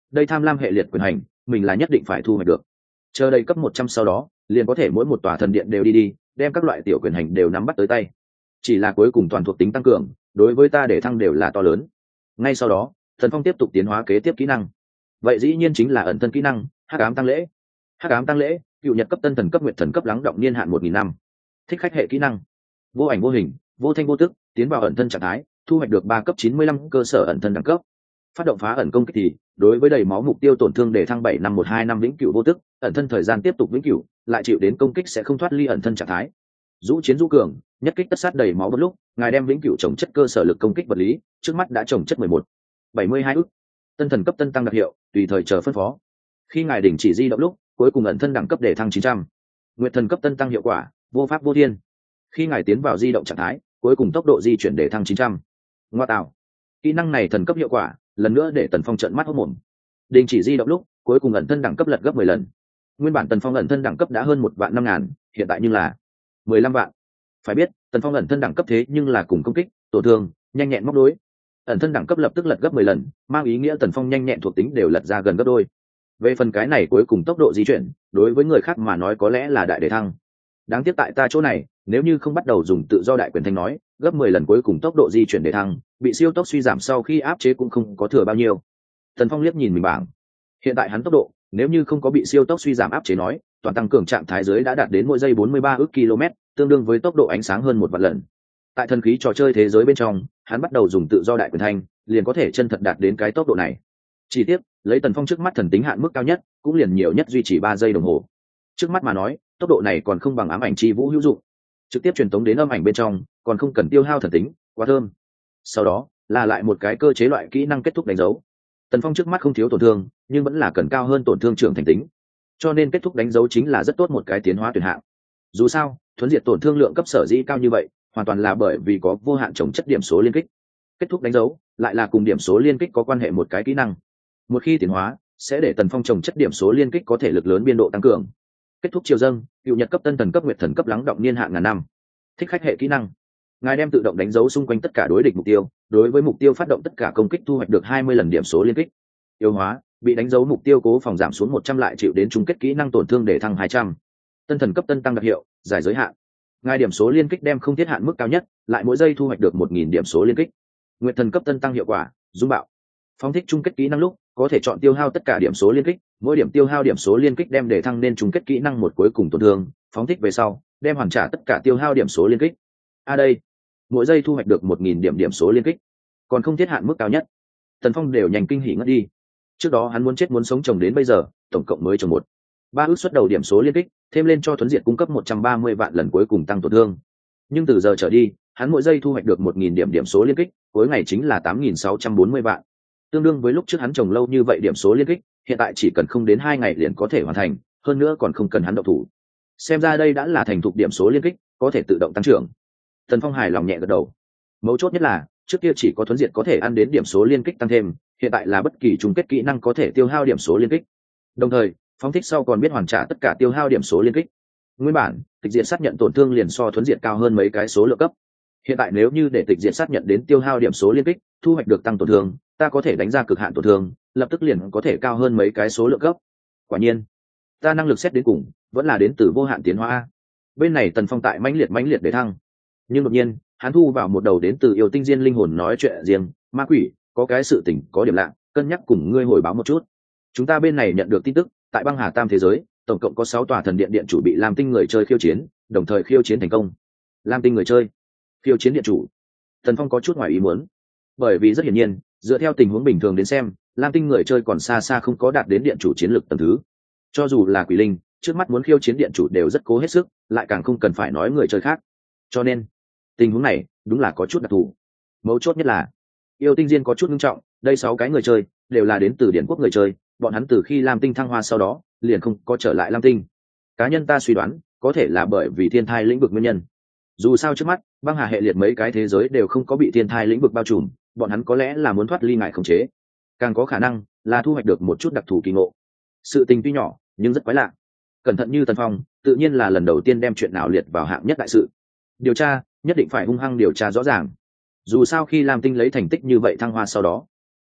Speaker 1: đây tham lam hệ liệt quyền hành mình là nhất định phải thu hoạch được. Chờ đây cấp một trăm sau đó liền có thể mỗi một tòa thần điện đều đi đi đem các loại tiểu quyền hành đều nắm bắt tới tay. Chỉ là cuối cùng toàn thuộc tính tăng cường đối với ta để thăng đều là to lớn. Ngay sau đó Tần Phong tiếp tục tiến hóa kế tiếp kỹ năng, vậy dĩ nhiên chính là ẩn thân kỹ năng hắc ám tăng lễ. Hắc ám tăng lễ cựu nhật cấp tân thần cấp nguyệt thần cấp lắng động niên hạn một nghìn năm. Thích khách hệ kỹ năng vô ảnh vô hình vô thanh vô tức tiến vào ẩn thân trạng thái, thu hoạch được ba cấp chín mươi lăm cơ sở ẩn thân đẳng cấp. Phát động phá ẩn công kích thì đối với đầy máu mục tiêu tổn thương để thăng bảy năm một hai năm vĩnh cửu vô tức, ẩn thân thời gian tiếp tục vĩnh cửu, lại chịu đến công kích sẽ không thoát ly ẩn thân trạng thái. Dũ chiến du cường nhất kích tất sát đầy máu một lúc, ngài đem vĩnh cửu trồng chất cơ sở lực công kích vật lý trước mắt đã trồng chất mười một bảy mươi hai ức. Tân thần cấp tân tăng đặc hiệu tùy thời chờ phân phó. Khi ngài đình chỉ di động lúc cuối cùng ẩn thân đẳng cấp để thăng chín trăm. Nguyệt thần cấp tân tăng hiệu quả vô pháp vô thiên. Khi ngài tiến vào di động trạng thái cuối cùng tốc độ di chuyển để thăng chín trăm. Ngoa tạo, kỹ năng này thần cấp hiệu quả lần nữa để Tần Phong trợn mắt hốt mồm. Đình chỉ di động lúc cuối cùng ẩn thân đẳng cấp lật gấp mười lần. Nguyên bản Tần Phong ẩn thân đẳng cấp đã hơn một vạn năm ngàn, hiện tại nhưng là mười lăm vạn. Phải biết Tần Phong ẩn thân đẳng cấp thế nhưng là cùng công kích tổn thương nhanh nhẹn móc đối, ẩn thân đẳng cấp lập tức lật gấp mười lần, mang ý nghĩa Tần Phong nhanh nhẹn thuộc tính đều lật ra gần gấp đôi. Về phần cái này cuối cùng tốc độ di chuyển đối với người khác mà nói có lẽ là đại đề thăng, đáng tiếc tại ta chỗ này nếu như không bắt đầu dùng tự do đại quyền thanh nói gấp mười lần cuối cùng tốc độ di chuyển để thăng bị siêu tốc suy giảm sau khi áp chế cũng không có thừa bao nhiêu. Tần Phong liếc nhìn mình bảng, hiện tại hắn tốc độ nếu như không có bị siêu tốc suy giảm áp chế nói toàn tăng cường trạng thái dưới đã đạt đến mỗi giây bốn mươi ba ước km, tương đương với tốc độ ánh sáng hơn một vạn lần. Tại thần khí trò chơi thế giới bên trong hắn bắt đầu dùng tự do đại quyền thanh liền có thể chân thật đạt đến cái tốc độ này. Chỉ tiếc lấy Tần Phong trước mắt thần tính hạn mức cao nhất cũng liền nhiều nhất duy trì ba giây đồng hồ. Trước mắt mà nói tốc độ này còn không bằng ám ảnh chi vũ hữu dụng, trực tiếp truyền tống đến âm ảnh bên trong còn không cần tiêu hao thần tính, quá thơm. Sau đó là lại một cái cơ chế loại kỹ năng kết thúc đánh dấu. Tần Phong trước mắt không thiếu tổn thương nhưng vẫn là cần cao hơn tổn thương trưởng thành tính, cho nên kết thúc đánh dấu chính là rất tốt một cái tiến hóa tuyển hạng. Dù sao thuấn diệt tổn thương lượng cấp sở dĩ cao như vậy hoàn toàn là bởi vì có vô hạn trồng chất điểm số liên kích. Kết thúc đánh dấu lại là cùng điểm số liên kích có quan hệ một cái kỹ năng, một khi tiến hóa sẽ để Tần Phong trồng chất điểm số liên kích có thể lực lớn biên độ tăng cường. Kết thúc chiều dâng cựu nhật cấp tân thần cấp nguyệt thần cấp lắng động niên hạn ngàn năm. Thích khách hệ kỹ năng ngài đem tự động đánh dấu xung quanh tất cả đối địch mục tiêu, đối với mục tiêu phát động tất cả công kích thu hoạch được hai mươi lần điểm số liên kích. Yếu hóa bị đánh dấu mục tiêu cố phòng giảm xuống một trăm lại chịu đến chung kết kỹ năng tổn thương để thăng hai trăm. Tân thần cấp tân tăng đặc hiệu giải giới hạn ngài điểm số liên kích đem không thiết hạn mức cao nhất, lại mỗi giây thu hoạch được một nghìn điểm số liên kích. Nguyệt thần cấp tân tăng hiệu quả dung bạo phóng thích chung kết kỹ năng lúc có thể chọn tiêu hao tất cả điểm số liên kích, mỗi điểm tiêu hao điểm số liên kích đem để thăng nên chung kết kỹ năng một cuối cùng tổn thương, phóng thích về sau đem hoàn trả tất cả tiêu hao điểm số liên kích. A à đây mỗi giây thu hoạch được một nghìn điểm điểm số liên kích, còn không thiết hạn mức cao nhất. Tần Phong đều nhanh kinh hỉ ngất đi. Trước đó hắn muốn chết muốn sống trồng đến bây giờ tổng cộng mới trồng một ba ước xuất đầu điểm số liên kích, thêm lên cho thuấn diệt cung cấp một trăm ba mươi vạn lần cuối cùng tăng tổn thương. Nhưng từ giờ trở đi hắn mỗi giây thu hoạch được một nghìn điểm điểm số liên kích, cuối ngày chính là tám nghìn sáu trăm bốn mươi vạn, tương đương với lúc trước hắn trồng lâu như vậy điểm số liên kích, hiện tại chỉ cần không đến hai ngày liền có thể hoàn thành, hơn nữa còn không cần hắn động thủ. Xem ra đây đã là thành thục điểm số liên kích, có thể tự động tăng trưởng. Tần Phong hài lòng nhẹ gật đầu. Mấu chốt nhất là trước kia chỉ có thuấn diệt có thể ăn đến điểm số liên kích tăng thêm, hiện tại là bất kỳ chung kết kỹ năng có thể tiêu hao điểm số liên kích, đồng thời phóng thích sau còn biết hoàn trả tất cả tiêu hao điểm số liên kích. Nguyên bản tịch diệt sát nhận tổn thương liền so thuấn diệt cao hơn mấy cái số lượng cấp, hiện tại nếu như để tịch diệt sát nhận đến tiêu hao điểm số liên kích thu hoạch được tăng tổn thương, ta có thể đánh ra cực hạn tổn thương lập tức liền có thể cao hơn mấy cái số lượng cấp. Quả nhiên ta năng lực xét đến cùng vẫn là đến từ vô hạn tiến hóa. Bên này Tần Phong tại mãnh liệt mãnh liệt để thăng, nhưng đột nhiên hắn thu vào một đầu đến từ yêu tinh diên linh hồn nói chuyện riêng. Ma quỷ, có cái sự tình có điểm lạ, cân nhắc cùng ngươi hồi báo một chút. Chúng ta bên này nhận được tin tức, tại băng hà tam thế giới tổng cộng có sáu tòa thần điện điện chủ bị Lam Tinh người chơi khiêu chiến, đồng thời khiêu chiến thành công. Lam Tinh người chơi khiêu chiến điện chủ. Tần Phong có chút ngoài ý muốn, bởi vì rất hiển nhiên dựa theo tình huống bình thường đến xem Lam Tinh người chơi còn xa xa không có đạt đến điện chủ chiến lược tầng thứ. Cho dù là quỷ linh trước mắt muốn khiêu chiến điện chủ đều rất cố hết sức, lại càng không cần phải nói người chơi khác. Cho nên tình huống này đúng là có chút đặc thù. Mấu chốt nhất là yêu tinh diên có chút nghiêm trọng, đây sáu cái người chơi đều là đến từ điện quốc người chơi, bọn hắn từ khi Lam Tinh thăng hoa sau đó liền không có trở lại Lam Tinh. Cá nhân ta suy đoán có thể là bởi vì thiên thai lĩnh vực nguyên nhân. Dù sao trước mắt băng hà hệ liệt mấy cái thế giới đều không có bị thiên thai lĩnh vực bao trùm, bọn hắn có lẽ là muốn thoát ly ngại khống chế, càng có khả năng là thu hoạch được một chút đặc thù kỳ ngộ. Sự tình tuy nhỏ nhưng rất quái lạ. Cẩn thận như Tần Phong tự nhiên là lần đầu tiên đem chuyện nào liệt vào hạng nhất đại sự. Điều tra nhất định phải hung hăng điều tra rõ ràng. Dù sao khi Lam Tinh lấy thành tích như vậy thăng hoa sau đó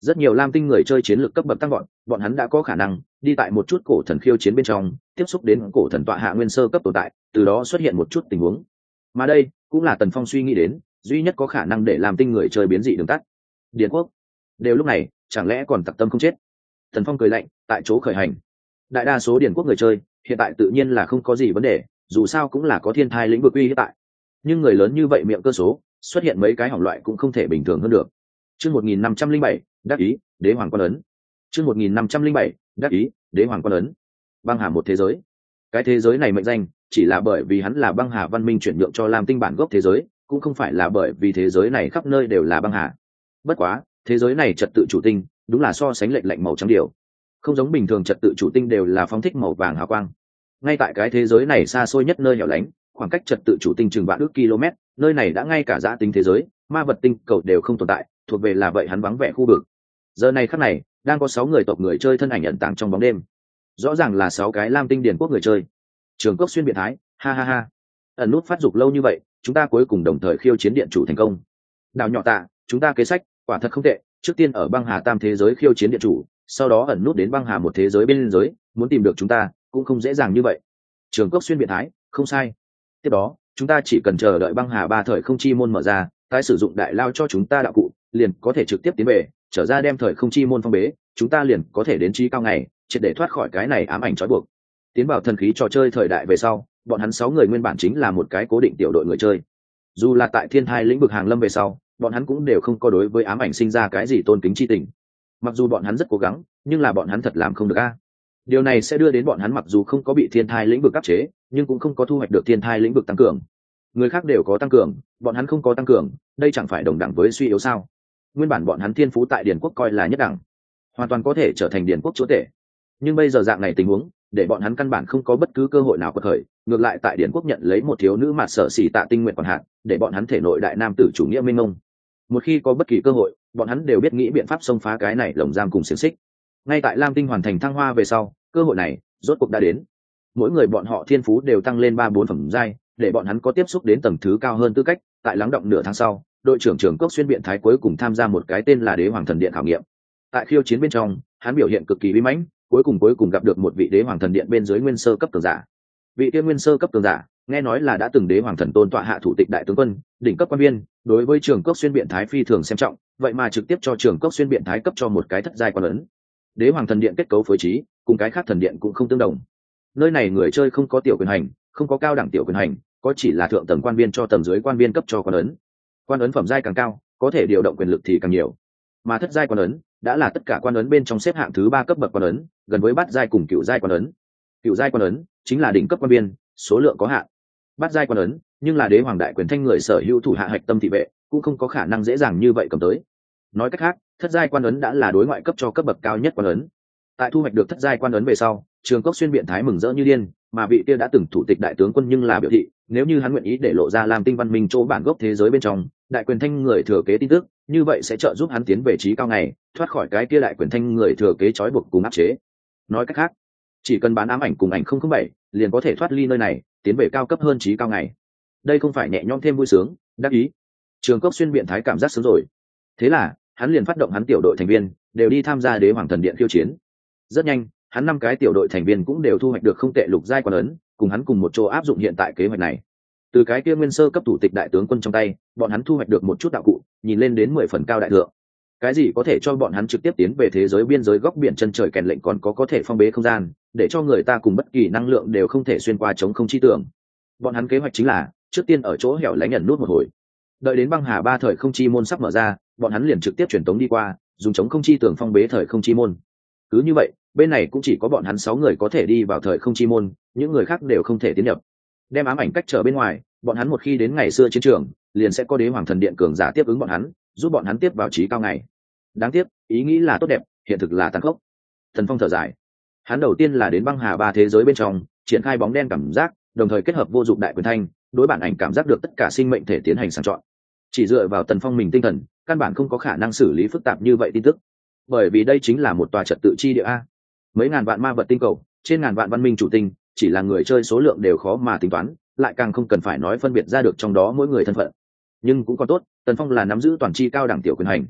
Speaker 1: rất nhiều lam tinh người chơi chiến lược cấp bậc tăng gọn, bọn hắn đã có khả năng đi tại một chút cổ thần khiêu chiến bên trong tiếp xúc đến cổ thần tọa hạ nguyên sơ cấp tồn tại, từ đó xuất hiện một chút tình huống. Mà đây cũng là Tần Phong suy nghĩ đến duy nhất có khả năng để lam tinh người chơi biến dị đường tắt. Điền Quốc đều lúc này chẳng lẽ còn tặc tâm không chết. Tần Phong cười lạnh, tại chỗ khởi hành. Đại đa số Điền Quốc người chơi hiện tại tự nhiên là không có gì vấn đề, dù sao cũng là có thiên thai lĩnh vực uy hiện tại, nhưng người lớn như vậy miệng cơ số xuất hiện mấy cái hỏng loại cũng không thể bình thường hơn được. Chương một nghìn năm trăm linh bảy, đắc ý, đế hoàng quan ấn. Chương một nghìn năm trăm linh bảy, đắc ý, đế hoàng quan ấn. Băng hà một thế giới. Cái thế giới này mệnh danh chỉ là bởi vì hắn là băng hà văn minh chuyển nhượng cho Lam Tinh bản gốc thế giới, cũng không phải là bởi vì thế giới này khắp nơi đều là băng hà. Bất quá, thế giới này trật tự chủ tinh, đúng là so sánh lệnh lạnh màu trắng điều. Không giống bình thường trật tự chủ tinh đều là phóng thích màu vàng hào quang. Ngay tại cái thế giới này xa xôi nhất nơi hẻo lánh, khoảng cách trật tự chủ tinh chừng vạn ước km, nơi này đã ngay cả dã tinh thế giới, ma vật tinh cầu đều không tồn tại, thuộc về là vậy hắn vắng vẻ khu vực. Giờ này khắc này, đang có sáu người tộc người chơi thân ảnh ẩn tàng trong bóng đêm. Rõ ràng là sáu cái Lam Tinh Điền Quốc người chơi. Trường Cốc Xuyên biến thái, ha ha ha. Ẩn nút phát dục lâu như vậy, chúng ta cuối cùng đồng thời khiêu chiến điện chủ thành công. Đào nhỏ tạ, chúng ta kế sách, quả thật không tệ, trước tiên ở băng hà tam thế giới khiêu chiến điện chủ, sau đó ẩn nút đến băng hà một thế giới bên giới, muốn tìm được chúng ta cũng không dễ dàng như vậy. Trường Cốc Xuyên biến thái, không sai. Tiếp đó, chúng ta chỉ cần chờ đợi băng hà ba thời không chi môn mở ra, tái sử dụng đại lao cho chúng ta đạo cụ, liền có thể trực tiếp tiến về, trở ra đem thời không chi môn phong bế, chúng ta liền có thể đến trí cao ngày, triệt để thoát khỏi cái này ám ảnh trói buộc. Tiến vào thần khí trò chơi thời đại về sau, bọn hắn sáu người nguyên bản chính là một cái cố định tiểu đội người chơi. Dù là tại thiên thai lĩnh vực hàng lâm về sau, bọn hắn cũng đều không có đối với ám ảnh sinh ra cái gì tôn kính chi tình. Mặc dù bọn hắn rất cố gắng, nhưng là bọn hắn thật làm không được a. Điều này sẽ đưa đến bọn hắn mặc dù không có bị thiên thai lĩnh vực áp chế, nhưng cũng không có thu hoạch được thiên thai lĩnh vực tăng cường. Người khác đều có tăng cường, bọn hắn không có tăng cường, đây chẳng phải đồng đẳng với suy yếu sao? Nguyên bản bọn hắn thiên phú tại Điền Quốc coi là nhất đẳng, hoàn toàn có thể trở thành Điền Quốc chúa tể. Nhưng bây giờ dạng này tình huống, để bọn hắn căn bản không có bất cứ cơ hội nào quật khởi, ngược lại tại Điền Quốc nhận lấy một thiếu nữ mạt sở xỉ tạ tinh nguyện quản hạt, để bọn hắn thể nội đại nam tử chủ nghĩa minh mông. Một khi có bất kỳ cơ hội, bọn hắn đều biết nghĩ biện pháp xông phá cái này lồng giam cùng xiềng xích. Ngay tại Lam Tinh hoàn thành thăng hoa về sau, cơ hội này rốt cuộc đã đến. Mỗi người bọn họ thiên phú đều tăng lên ba bốn phẩm giai, để bọn hắn có tiếp xúc đến tầng thứ cao hơn tư cách. Tại lắng động nửa tháng sau, đội trưởng Trường Cốc Xuyên biện thái cuối cùng tham gia một cái tên là Đế Hoàng Thần Điện khảo nghiệm. Tại khiêu chiến bên trong, hắn biểu hiện cực kỳ uy mãnh, cuối cùng cuối cùng gặp được một vị Đế Hoàng Thần Điện bên dưới nguyên sơ cấp cường giả. Vị kia nguyên sơ cấp cường giả, nghe nói là đã từng Đế Hoàng Thần Tôn tọa hạ thủ tịch đại tướng quân, đỉnh cấp quan viên, đối với Trường Cốc Xuyên biện thái phi thường xem trọng, vậy mà trực tiếp cho Trường Cốc Xuyên biện thái cấp cho một cái thất giai quan ấn. Đế Hoàng Thần Điện kết cấu phối trí, cùng cái khác thần điện cũng không tương đồng. Nơi này người chơi không có tiểu quyền hành, không có cao đẳng tiểu quyền hành, có chỉ là thượng tầng quan viên cho tầng dưới quan viên cấp cho quan ấn. Quan ấn phẩm giai càng cao, có thể điều động quyền lực thì càng nhiều. Mà thất giai quan ấn đã là tất cả quan ấn bên trong xếp hạng thứ ba cấp bậc quan ấn, gần với bát giai cùng cựu giai quan ấn. Cựu giai quan ấn chính là đỉnh cấp quan viên, số lượng có hạn. Bát giai quan ấn, nhưng là đế hoàng đại quyền thanh người sở hữu thủ hạ hạch tâm thị vệ, cũng không có khả năng dễ dàng như vậy cầm tới. Nói cách khác, thất giai quan ấn đã là đối ngoại cấp cho cấp bậc cao nhất quan ấn. Tại thu hoạch được thất giai quan ấn về sau, Trường Cốc Xuyên biện thái mừng rỡ như điên, mà vị kia đã từng thủ tịch đại tướng quân nhưng là biểu thị, nếu như hắn nguyện ý để lộ ra Lam Tinh văn minh chỗ bản gốc thế giới bên trong, đại quyền thanh người thừa kế tin tức, như vậy sẽ trợ giúp hắn tiến về trí cao ngày, thoát khỏi cái kia đại quyền thanh người thừa kế trói buộc cùng áp chế. Nói cách khác, chỉ cần bán ám ảnh cùng ảnh không không bảy, liền có thể thoát ly nơi này, tiến về cao cấp hơn trí cao ngày. Đây không phải nhẹ nhõm thêm vui sướng, đắc ý. Trường Cốc Xuyên biện thái cảm giác sướng rồi. Thế là, hắn liền phát động hắn tiểu đội thành viên, đều đi tham gia Đế Hoàng Thần Điện khiêu chiến. Rất nhanh, hắn năm cái tiểu đội thành viên cũng đều thu hoạch được không tệ lục giai quan ấn, cùng hắn cùng một chỗ áp dụng hiện tại kế hoạch này. Từ cái kia nguyên sơ cấp thủ tịch đại tướng quân trong tay, bọn hắn thu hoạch được một chút đạo cụ, nhìn lên đến mười phần cao đại thượng. Cái gì có thể cho bọn hắn trực tiếp tiến về thế giới biên giới góc biển chân trời kèn lệnh, còn có có thể phong bế không gian, để cho người ta cùng bất kỳ năng lượng đều không thể xuyên qua chống không chi tưởng. Bọn hắn kế hoạch chính là trước tiên ở chỗ hẻo lánh ẩn nút một hồi, đợi đến băng hà ba thời không chi môn sắp mở ra, bọn hắn liền trực tiếp truyền tống đi qua, dùng chống không chi tưởng phong bế thời không chi môn. Cứ như vậy, bên này cũng chỉ có bọn hắn sáu người có thể đi vào thời không chi môn, những người khác đều không thể tiến nhập. Đem ám ảnh cách trở bên ngoài, bọn hắn một khi đến ngày xưa chiến trường, liền sẽ có Đế Hoàng Thần Điện cường giả tiếp ứng bọn hắn, giúp bọn hắn tiếp vào trí cao ngày. Đáng tiếc, ý nghĩ là tốt đẹp, hiện thực là tàn khốc. Thần Phong thở dài. Hắn đầu tiên là đến băng hà ba thế giới bên trong, triển khai bóng đen cảm giác, đồng thời kết hợp vô dụng đại quyền thanh, đối bản ảnh cảm giác được tất cả sinh mệnh thể tiến hành sàng chọn. Chỉ dựa vào Tần Phong mình tinh thần, căn bản không có khả năng xử lý phức tạp như vậy tin tức, bởi vì đây chính là một tòa trật tự chi địa a. Mấy ngàn vạn ma vật tinh cầu, trên ngàn vạn văn minh chủ tinh, chỉ là người chơi số lượng đều khó mà tính toán, lại càng không cần phải nói phân biệt ra được trong đó mỗi người thân phận. Nhưng cũng còn tốt, Tần Phong là nắm giữ toàn chi cao đẳng tiểu quyền hành.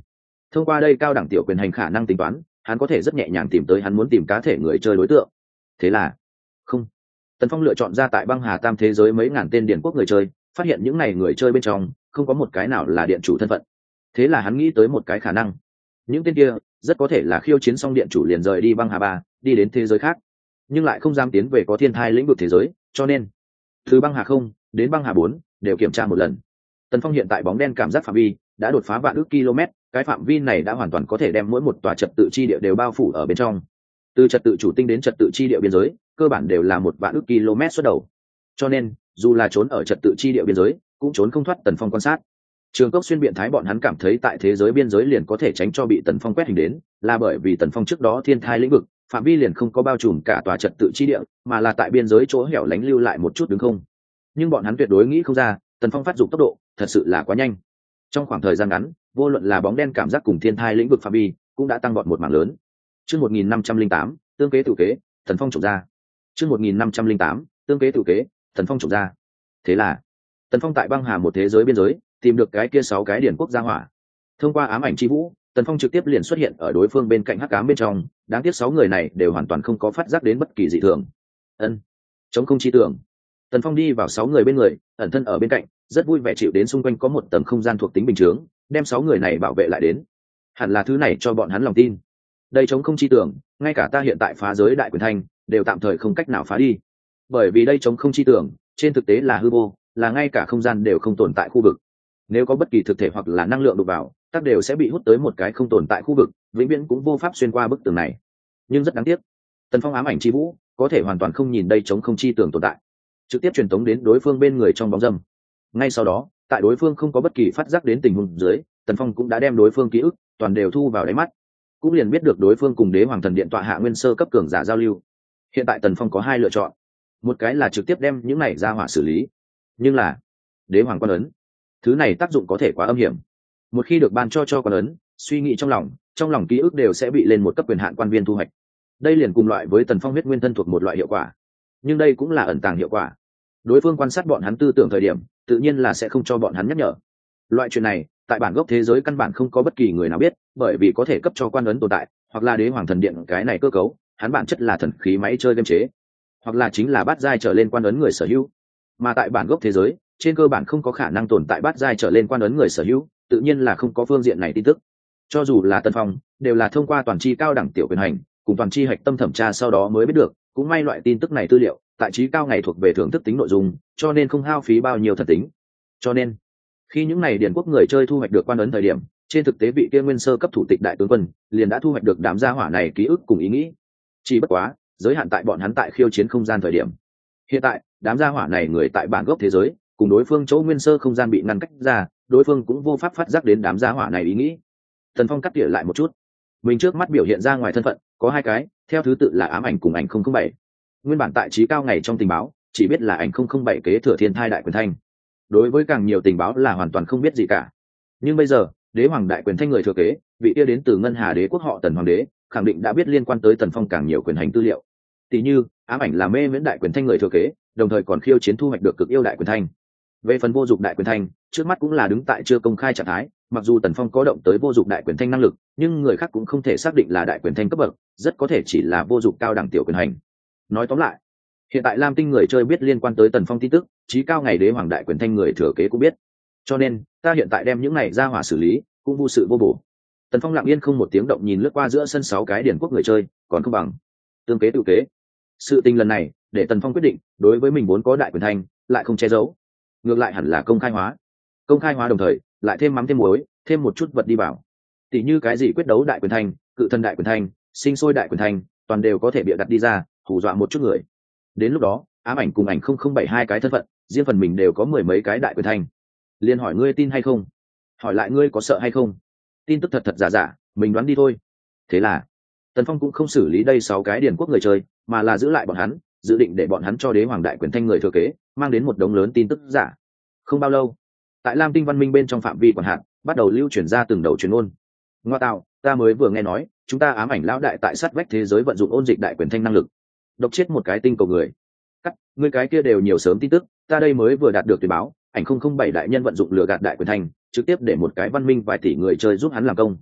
Speaker 1: Thông qua đây cao đẳng tiểu quyền hành khả năng tính toán, hắn có thể rất nhẹ nhàng tìm tới hắn muốn tìm cá thể người chơi đối tượng. Thế là không, Tần Phong lựa chọn ra tại băng hà tam thế giới mấy ngàn tên điện quốc người chơi, phát hiện những này người chơi bên trong không có một cái nào là điện chủ thân phận. Thế là hắn nghĩ tới một cái khả năng, những tên kia rất có thể là khiêu chiến xong điện chủ liền rời đi băng hà ba, đi đến thế giới khác, nhưng lại không dám tiến về có thiên thai lĩnh vực thế giới, cho nên từ băng hà không đến băng hà bốn đều kiểm tra một lần. Tần Phong hiện tại bóng đen cảm giác phạm vi đã đột phá vạn ước km, cái phạm vi này đã hoàn toàn có thể đem mỗi một tòa trật tự chi địa đều bao phủ ở bên trong. Từ trật tự chủ tinh đến trật tự chi địa biên giới, cơ bản đều là một vạn ước km xuất đầu. Cho nên, dù là trốn ở trật tự chi địa biên giới, cũng trốn không thoát Tần Phong quan sát. Trường Cốc Xuyên biện thái bọn hắn cảm thấy tại thế giới biên giới liền có thể tránh cho bị Tần Phong quét hình đến, là bởi vì Tần Phong trước đó thiên thai lĩnh vực, phạm vi liền không có bao trùm cả tòa trật tự chi địa, mà là tại biên giới chỗ hẻo lánh lưu lại một chút đứng không. Nhưng bọn hắn tuyệt đối nghĩ không ra, Tần Phong phát dụng tốc độ thật sự là quá nhanh. Trong khoảng thời gian ngắn, vô luận là bóng đen cảm giác cùng thiên thai lĩnh vực phạm vi cũng đã tăng vọt một mảng lớn. Chương một nghìn năm trăm linh tám, tương kế tự kế, Tần Phong trộm ra. Chương một nghìn năm trăm linh tám, tương kế tự kế, Tần Phong trộm ra. Thế là, Tần Phong tại băng hà một thế giới biên giới, tìm được cái kia sáu cái điển quốc gia hỏa. Thông qua ám ảnh chi vũ, Tần Phong trực tiếp liền xuất hiện ở đối phương bên cạnh hắc ám bên trong, đáng tiếc sáu người này đều hoàn toàn không có phát giác đến bất kỳ dị thường. Ân, chống không chi tưởng. Tần Phong đi vào sáu người bên người, ẩn thân ở bên cạnh, rất vui vẻ chịu đến xung quanh có một tầng không gian thuộc tính bình chướng, đem sáu người này bảo vệ lại đến. Hẳn là thứ này cho bọn hắn lòng tin. Đây chống không chi tưởng, ngay cả ta hiện tại phá giới đại quyền thanh đều tạm thời không cách nào phá đi, bởi vì đây chống không chi tưởng trên thực tế là hư vô, là ngay cả không gian đều không tồn tại khu vực. Nếu có bất kỳ thực thể hoặc là năng lượng đụng vào, tất đều sẽ bị hút tới một cái không tồn tại khu vực, vĩnh viễn cũng vô pháp xuyên qua bức tường này. Nhưng rất đáng tiếc, Tần Phong ám ảnh chi vũ có thể hoàn toàn không nhìn đây chống không chi tưởng tồn tại, trực tiếp truyền tống đến đối phương bên người trong bóng dâm. Ngay sau đó, tại đối phương không có bất kỳ phát giác đến tình huống dưới, Tần Phong cũng đã đem đối phương ký ức toàn đều thu vào đáy mắt, cũng liền biết được đối phương cùng Đế Hoàng Thần Điện tọa hạ nguyên sơ cấp cường giả giao lưu. Hiện tại Tần Phong có hai lựa chọn, một cái là trực tiếp đem những này ra hỏa xử lý, nhưng là Đế Hoàng quan ấn, thứ này tác dụng có thể quá âm hiểm. Một khi được ban cho cho quan ấn, suy nghĩ trong lòng, trong lòng ký ức đều sẽ bị lên một cấp quyền hạn quan viên thu hoạch. Đây liền cùng loại với Tần Phong huyết nguyên thân thuộc một loại hiệu quả, nhưng đây cũng là ẩn tàng hiệu quả. Đối phương quan sát bọn hắn tư tưởng thời điểm, tự nhiên là sẽ không cho bọn hắn nhắc nhở. Loại chuyện này tại bản gốc thế giới căn bản không có bất kỳ người nào biết, bởi vì có thể cấp cho quan ấn tồn tại, hoặc là Đế Hoàng Thần Điện cái này cơ cấu hắn bản chất là thần khí máy chơi game chế, hoặc là chính là bát giai trở lên quan ấn người sở hữu. Mà tại bản gốc thế giới, trên cơ bản không có khả năng tồn tại bát giai trở lên quan ấn người sở hữu, tự nhiên là không có phương diện này tin tức. Cho dù là Tần Phong, đều là thông qua toàn chi cao đẳng tiểu quyền hành cùng toàn chi hạch tâm thẩm tra sau đó mới biết được. Cũng may loại tin tức này tư liệu tại trí cao ngày thuộc về thưởng thức tính nội dung, cho nên không hao phí bao nhiêu thần tính. Cho nên khi những này điển quốc người chơi thu hoạch được quan ấn thời điểm, trên thực tế vị kia nguyên sơ cấp thủ tịch đại tướng quân liền đã thu hoạch được đám gia hỏa này ký ức cùng ý nghĩ. Chỉ bất quá giới hạn tại bọn hắn tại khiêu chiến không gian thời điểm. Hiện tại đám gia hỏa này người tại bản gốc thế giới cùng đối phương chỗ nguyên sơ không gian bị ngăn cách ra, đối phương cũng vô pháp phát giác đến đám gia hỏa này ý nghĩ. Tần Phong cắt tỉa lại một chút, mình trước mắt biểu hiện ra ngoài thân phận có hai cái, theo thứ tự là ám ảnh cùng ảnh không không bảy. Nguyên bản tại trí cao ngày trong tình báo chỉ biết là ảnh không không bảy kế thừa thiên thai đại quyền thanh, đối với càng nhiều tình báo là hoàn toàn không biết gì cả. Nhưng bây giờ Đế Hoàng đại quyền thanh người thừa kế, vị kia đến từ ngân hà đế quốc họ Tần hoàng đế, khẳng định đã biết liên quan tới Tần Phong càng nhiều quyền hành tư liệu. Tỷ như ám ảnh là mê miễn đại quyền thanh người thừa kế, đồng thời còn khiêu chiến thu hoạch được cực yêu đại quyền thanh. Về phần vô dụng đại quyền thanh, trước mắt cũng là đứng tại chưa công khai trạng thái, mặc dù Tần Phong có động tới vô dụng đại quyền thanh năng lực, nhưng người khác cũng không thể xác định là đại quyền thanh cấp bậc, rất có thể chỉ là vô dụng cao đẳng tiểu quyền hành. Nói tóm lại, hiện tại Lam Tinh người chơi biết liên quan tới Tần Phong tin tức, chí cao ngày Đế Hoàng đại quyền thanh người thừa kế cũng biết. Cho nên ta hiện tại đem những này ra hỏa xử lý cũng vô sự vô bổ. Tần Phong lặng yên không một tiếng động nhìn lướt qua giữa sân sáu cái điển quốc người chơi, còn không bằng tương kế tự kế. Sự tình lần này để Tần Phong quyết định, đối với mình vốn có đại quyền thanh lại không che giấu, ngược lại hẳn là công khai hóa. Công khai hóa đồng thời lại thêm mắm thêm muối, thêm một chút vật đi vào. Tỷ như cái gì quyết đấu đại quyền thanh, cự thân đại quyền thanh, sinh sôi đại quyền thanh, toàn đều có thể bịa đặt đi ra, hù dọa một chút người. Đến lúc đó ám ảnh cùng ảnh không không bảy hai cái thân phận, riêng phần mình đều có mười mấy cái đại quyền thanh. Liên hỏi ngươi tin hay không, hỏi lại ngươi có sợ hay không, tin tức thật thật giả giả mình đoán đi thôi. Thế là Tần Phong cũng không xử lý đây sáu cái điển quốc người chơi, mà là giữ lại bọn hắn, dự định để bọn hắn cho Đế Hoàng đại quyền thanh người thừa kế mang đến một đống lớn tin tức giả. Không bao lâu, tại Lam Tinh văn minh bên trong phạm vi quản hạt bắt đầu lưu chuyển ra từng đầu truyền ôn. Ngoa tạo, ta mới vừa nghe nói chúng ta ám ảnh lão đại tại sát vách thế giới vận dụng ôn dịch đại quyền thanh năng lực, độc chết một cái tinh cầu người. Cắt, ngươi cái kia đều nhiều sớm tin tức, ta đây mới vừa đạt được tuyên báo, ảnh không không bảy đại nhân vận dụng lừa gạt đại quyền thanh, trực tiếp để một cái văn minh vài tỷ người chơi giúp hắn làm công.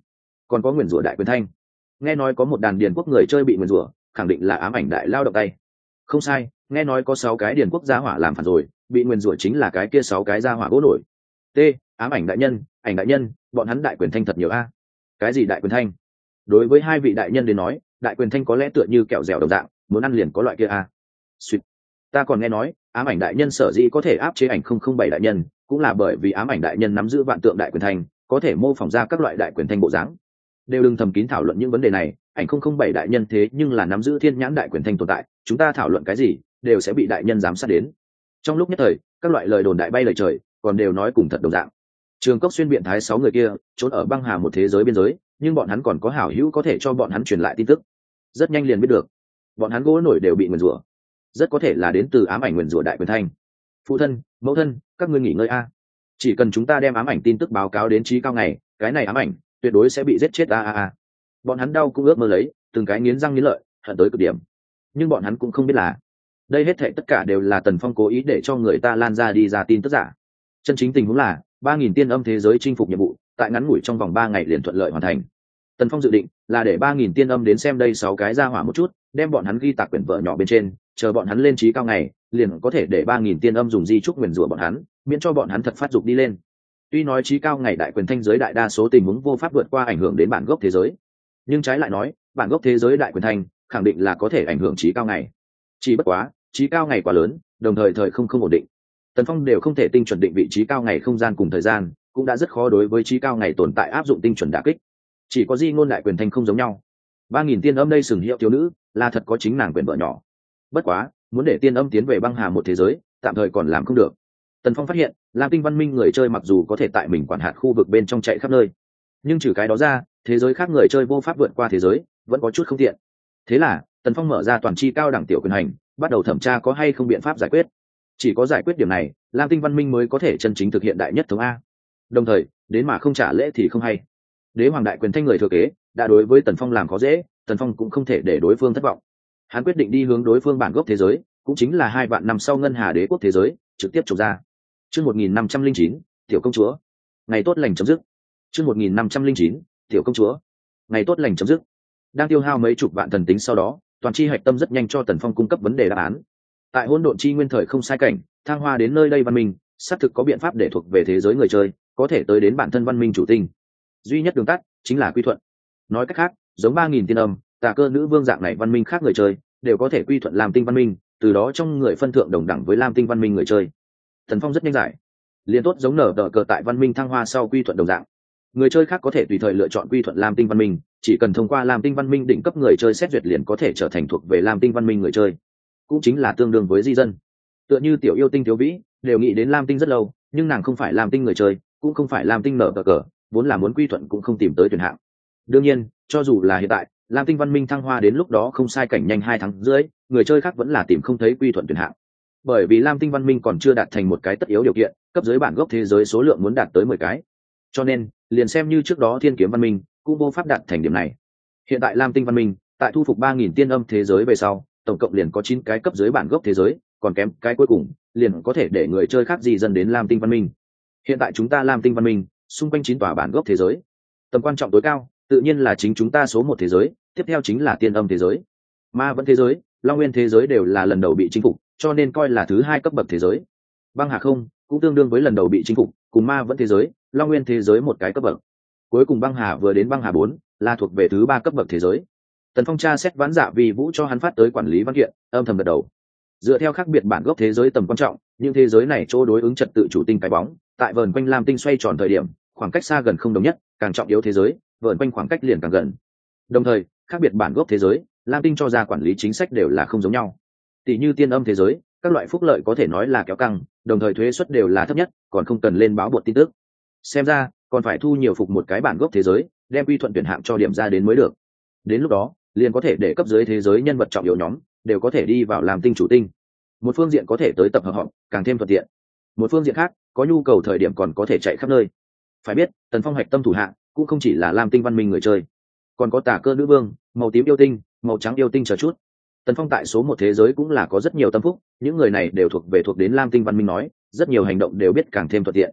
Speaker 1: còn có nguyền rủa đại quyền thanh. Nghe nói có một đàn điền quốc người chơi bị nguyền rủa, khẳng định là ám ảnh đại lao động tay. Không sai, nghe nói có sáu cái điền quốc gia hỏa làm phản rồi, bị nguyền rủa chính là cái kia sáu cái gia hỏa gỗ nổi. T, ám ảnh đại nhân, ảnh đại nhân, bọn hắn đại quyền thanh thật nhiều a. Cái gì đại quyền thanh? Đối với hai vị đại nhân đến nói, đại quyền thanh có lẽ tựa như kẹo dẻo đồng dạng, muốn ăn liền có loại kia a. Xuyệt. Ta còn nghe nói, ám ảnh đại nhân sở dĩ có thể áp chế ảnh không không bảy đại nhân, cũng là bởi vì ám ảnh đại nhân nắm giữ vạn tượng đại quyền thanh, có thể mô phỏng ra các loại đại quyền thanh bộ dáng. Đều đừng thầm kín thảo luận những vấn đề này, ảnh không không bảy đại nhân thế nhưng là nắm giữ thiên nhãn đại quyền thanh tồn tại, chúng ta thảo luận cái gì đều sẽ bị đại nhân giám sát đến. Trong lúc nhất thời, các loại lời đồn đại bay lời trời, còn đều nói cùng thật đồng dạng. Trường Cốc Xuyên biện thái sáu người kia trốn ở băng hà một thế giới biên giới, nhưng bọn hắn còn có hảo hữu có thể cho bọn hắn truyền lại tin tức. Rất nhanh liền biết được, bọn hắn gỗ nổi đều bị nguyền rủa, rất có thể là đến từ ám ảnh nguyền rủa đại quyền thanh. Phụ thân, mẫu thân, các ngươi nghỉ ngơi a. Chỉ cần chúng ta đem ám ảnh tin tức báo cáo đến trí cao ngày, cái này ám ảnh tuyệt đối sẽ bị giết chết a a a. Bọn hắn đau cũng ước mơ lấy, từng cái nghiến răng nghiến lợi, hận tới cực điểm. Nhưng bọn hắn cũng không biết là, đây hết thảy tất cả đều là Tần Phong cố ý để cho người ta lan ra đi ra tin tức giả. Chân chính tình huống là, ba nghìn tiên âm thế giới chinh phục nhiệm vụ, tại ngắn ngủi trong vòng ba ngày liền thuận lợi hoàn thành. Tần Phong dự định là để ba nghìn tiên âm đến xem đây sáu cái ra hỏa một chút, đem bọn hắn ghi tạc quyển vở nhỏ bên trên, chờ bọn hắn lên trí cao ngày, liền có thể để ba nghìn tiên âm dùng di trúc nguyền rủa bọn hắn, miễn cho bọn hắn thật phát dục đi lên. Tuy nói trí cao ngày đại quyền thanh giới đại đa số tình huống vô pháp vượt qua ảnh hưởng đến bản gốc thế giới, nhưng trái lại nói, bản gốc thế giới đại quyền thanh khẳng định là có thể ảnh hưởng trí cao ngày. Chỉ bất quá, trí cao ngày quá lớn, đồng thời thời không không ổn định. Tần Phong đều không thể tinh chuẩn định vị trí cao ngày không gian cùng thời gian, cũng đã rất khó đối với trí cao ngày tồn tại áp dụng tinh chuẩn đả kích. Chỉ có di ngôn đại quyền thanh không giống nhau. Ba nghìn tiên âm đây sừng hiệu thiếu nữ, là thật có chính nàng quyền vợ nhỏ. Bất quá, muốn để tiên âm tiến về băng hà một thế giới, tạm thời còn làm không được. Tần Phong phát hiện, Lam Tinh văn minh người chơi mặc dù có thể tại mình quản hạt khu vực bên trong chạy khắp nơi, nhưng trừ cái đó ra, thế giới khác người chơi vô pháp vượt qua thế giới, vẫn có chút không tiện. Thế là, Tần Phong mở ra toàn chi cao đẳng tiểu quyền hành, bắt đầu thẩm tra có hay không biện pháp giải quyết. Chỉ có giải quyết điểm này, Lam Tinh văn minh mới có thể chân chính thực hiện đại nhất thống a. Đồng thời, đến mà không trả lễ thì không hay. Đế hoàng đại quyền thanh người thừa kế đã đối với Tần Phong làm khó dễ, Tần Phong cũng không thể để đối phương thất vọng. Hắn quyết định đi hướng đối phương bản gốc thế giới, cũng chính là hai vạn năm sau ngân hà đế quốc thế giới, trực tiếp trục ra. Chương một nghìn năm trăm linh chín, tiểu công chúa. Ngày tốt lành chấm dứt. Chương một nghìn năm trăm linh chín, tiểu công chúa. Ngày tốt lành chấm dứt. Đang tiêu hao mấy chục vạn thần tính sau đó, toàn chi hạch tâm rất nhanh cho Tần Phong cung cấp vấn đề đáp án. Tại hỗn độn chi nguyên thời không sai cảnh, thăng hoa đến nơi đây văn minh, xác thực có biện pháp để thuộc về thế giới người chơi, có thể tới đến bản thân văn minh chủ tinh. Duy nhất đường tắt chính là quy thuận. Nói cách khác, giống ba nghìn tiên âm, tà cơ nữ vương dạng này văn minh khác người chơi, đều có thể quy thuận Lam Tinh văn minh, từ đó trong người phân thượng đồng đẳng với Lam Tinh văn minh người chơi. Tần Phong rất nhanh giải, liên tốt giống nở tờ cờ tại văn minh thăng hoa sau quy thuận đồng dạng. Người chơi khác có thể tùy thời lựa chọn quy thuận Lam Tinh văn minh, chỉ cần thông qua Lam Tinh văn minh đỉnh cấp người chơi xét duyệt liền có thể trở thành thuộc về Lam Tinh văn minh người chơi, cũng chính là tương đương với di dân. Tựa như tiểu yêu tinh thiếu vĩ đều nghĩ đến Lam Tinh rất lâu, nhưng nàng không phải Lam Tinh người chơi, cũng không phải Lam Tinh nở tờ cờ, vốn là muốn quy thuận cũng không tìm tới tuyển hạng. Đương nhiên, cho dù là hiện tại, Lam Tinh văn minh thăng hoa đến lúc đó không sai cảnh nhanh hai tháng rưỡi, người chơi khác vẫn là tìm không thấy quy thuận tuyển hạng. Bởi vì Lam Tinh văn minh còn chưa đạt thành một cái tất yếu điều kiện, cấp dưới bản gốc thế giới số lượng muốn đạt tới mười cái. Cho nên, liền xem như trước đó Thiên Kiếm văn minh cũng vô pháp đạt thành điểm này. Hiện tại Lam Tinh văn minh, tại thu phục ba nghìn tiên âm thế giới về sau, tổng cộng liền có chín cái cấp dưới bản gốc thế giới, còn kém cái cuối cùng, liền có thể để người chơi khác di dân đến Lam Tinh văn minh. Hiện tại chúng ta Lam Tinh văn minh, xung quanh chín tòa bản gốc thế giới. Tầm quan trọng tối cao, tự nhiên là chính chúng ta số một thế giới, tiếp theo chính là tiên âm thế giới. Ma vẫn thế giới, Long Nguyên thế giới đều là lần đầu bị chinh phục, cho nên coi là thứ hai cấp bậc thế giới. Băng Hà không, cũng tương đương với lần đầu bị chinh phục, cùng Ma vẫn thế giới, Long Nguyên thế giới một cái cấp bậc. Cuối cùng Băng Hà vừa đến Băng Hà bốn, là thuộc về thứ ba cấp bậc thế giới. Tần Phong tra xét ván dạ vì vũ cho hắn phát tới quản lý văn kiện, âm thầm gật đầu. Dựa theo khác biệt bản gốc thế giới tầm quan trọng, những thế giới này chỗ đối ứng trật tự chủ tinh cái bóng, tại vờn quanh Lam Tinh xoay tròn thời điểm, khoảng cách xa gần không đồng nhất, càng trọng yếu thế giới, vờn quanh khoảng cách liền càng gần. Đồng thời, khác biệt bản gốc thế giới, Lam Tinh cho ra quản lý chính sách đều là không giống nhau. Tỷ như tiên âm thế giới, các loại phúc lợi có thể nói là kéo căng, đồng thời thuế suất đều là thấp nhất, còn không cần lên báo bột tin tức. Xem ra, còn phải thu nhiều phục một cái bản gốc thế giới, đem quy thuận tuyển hạng cho điểm ra đến mới được. Đến lúc đó, liền có thể để cấp dưới thế giới nhân vật trọng yếu nhóm đều có thể đi vào làm tinh chủ tinh. Một phương diện có thể tới tập hợp họp, càng thêm thuận tiện. Một phương diện khác, có nhu cầu thời điểm còn có thể chạy khắp nơi. Phải biết, Tần Phong hạch tâm thủ hạng cũng không chỉ là Lam Tinh văn minh người chơi, còn có tà cơ nữ vương, màu tím yêu tinh, màu trắng yêu tinh chờ chút. Tần Phong tại số một thế giới cũng là có rất nhiều tâm phúc, những người này đều thuộc về thuộc đến Lam Tinh văn minh nói, rất nhiều hành động đều biết càng thêm thuận tiện.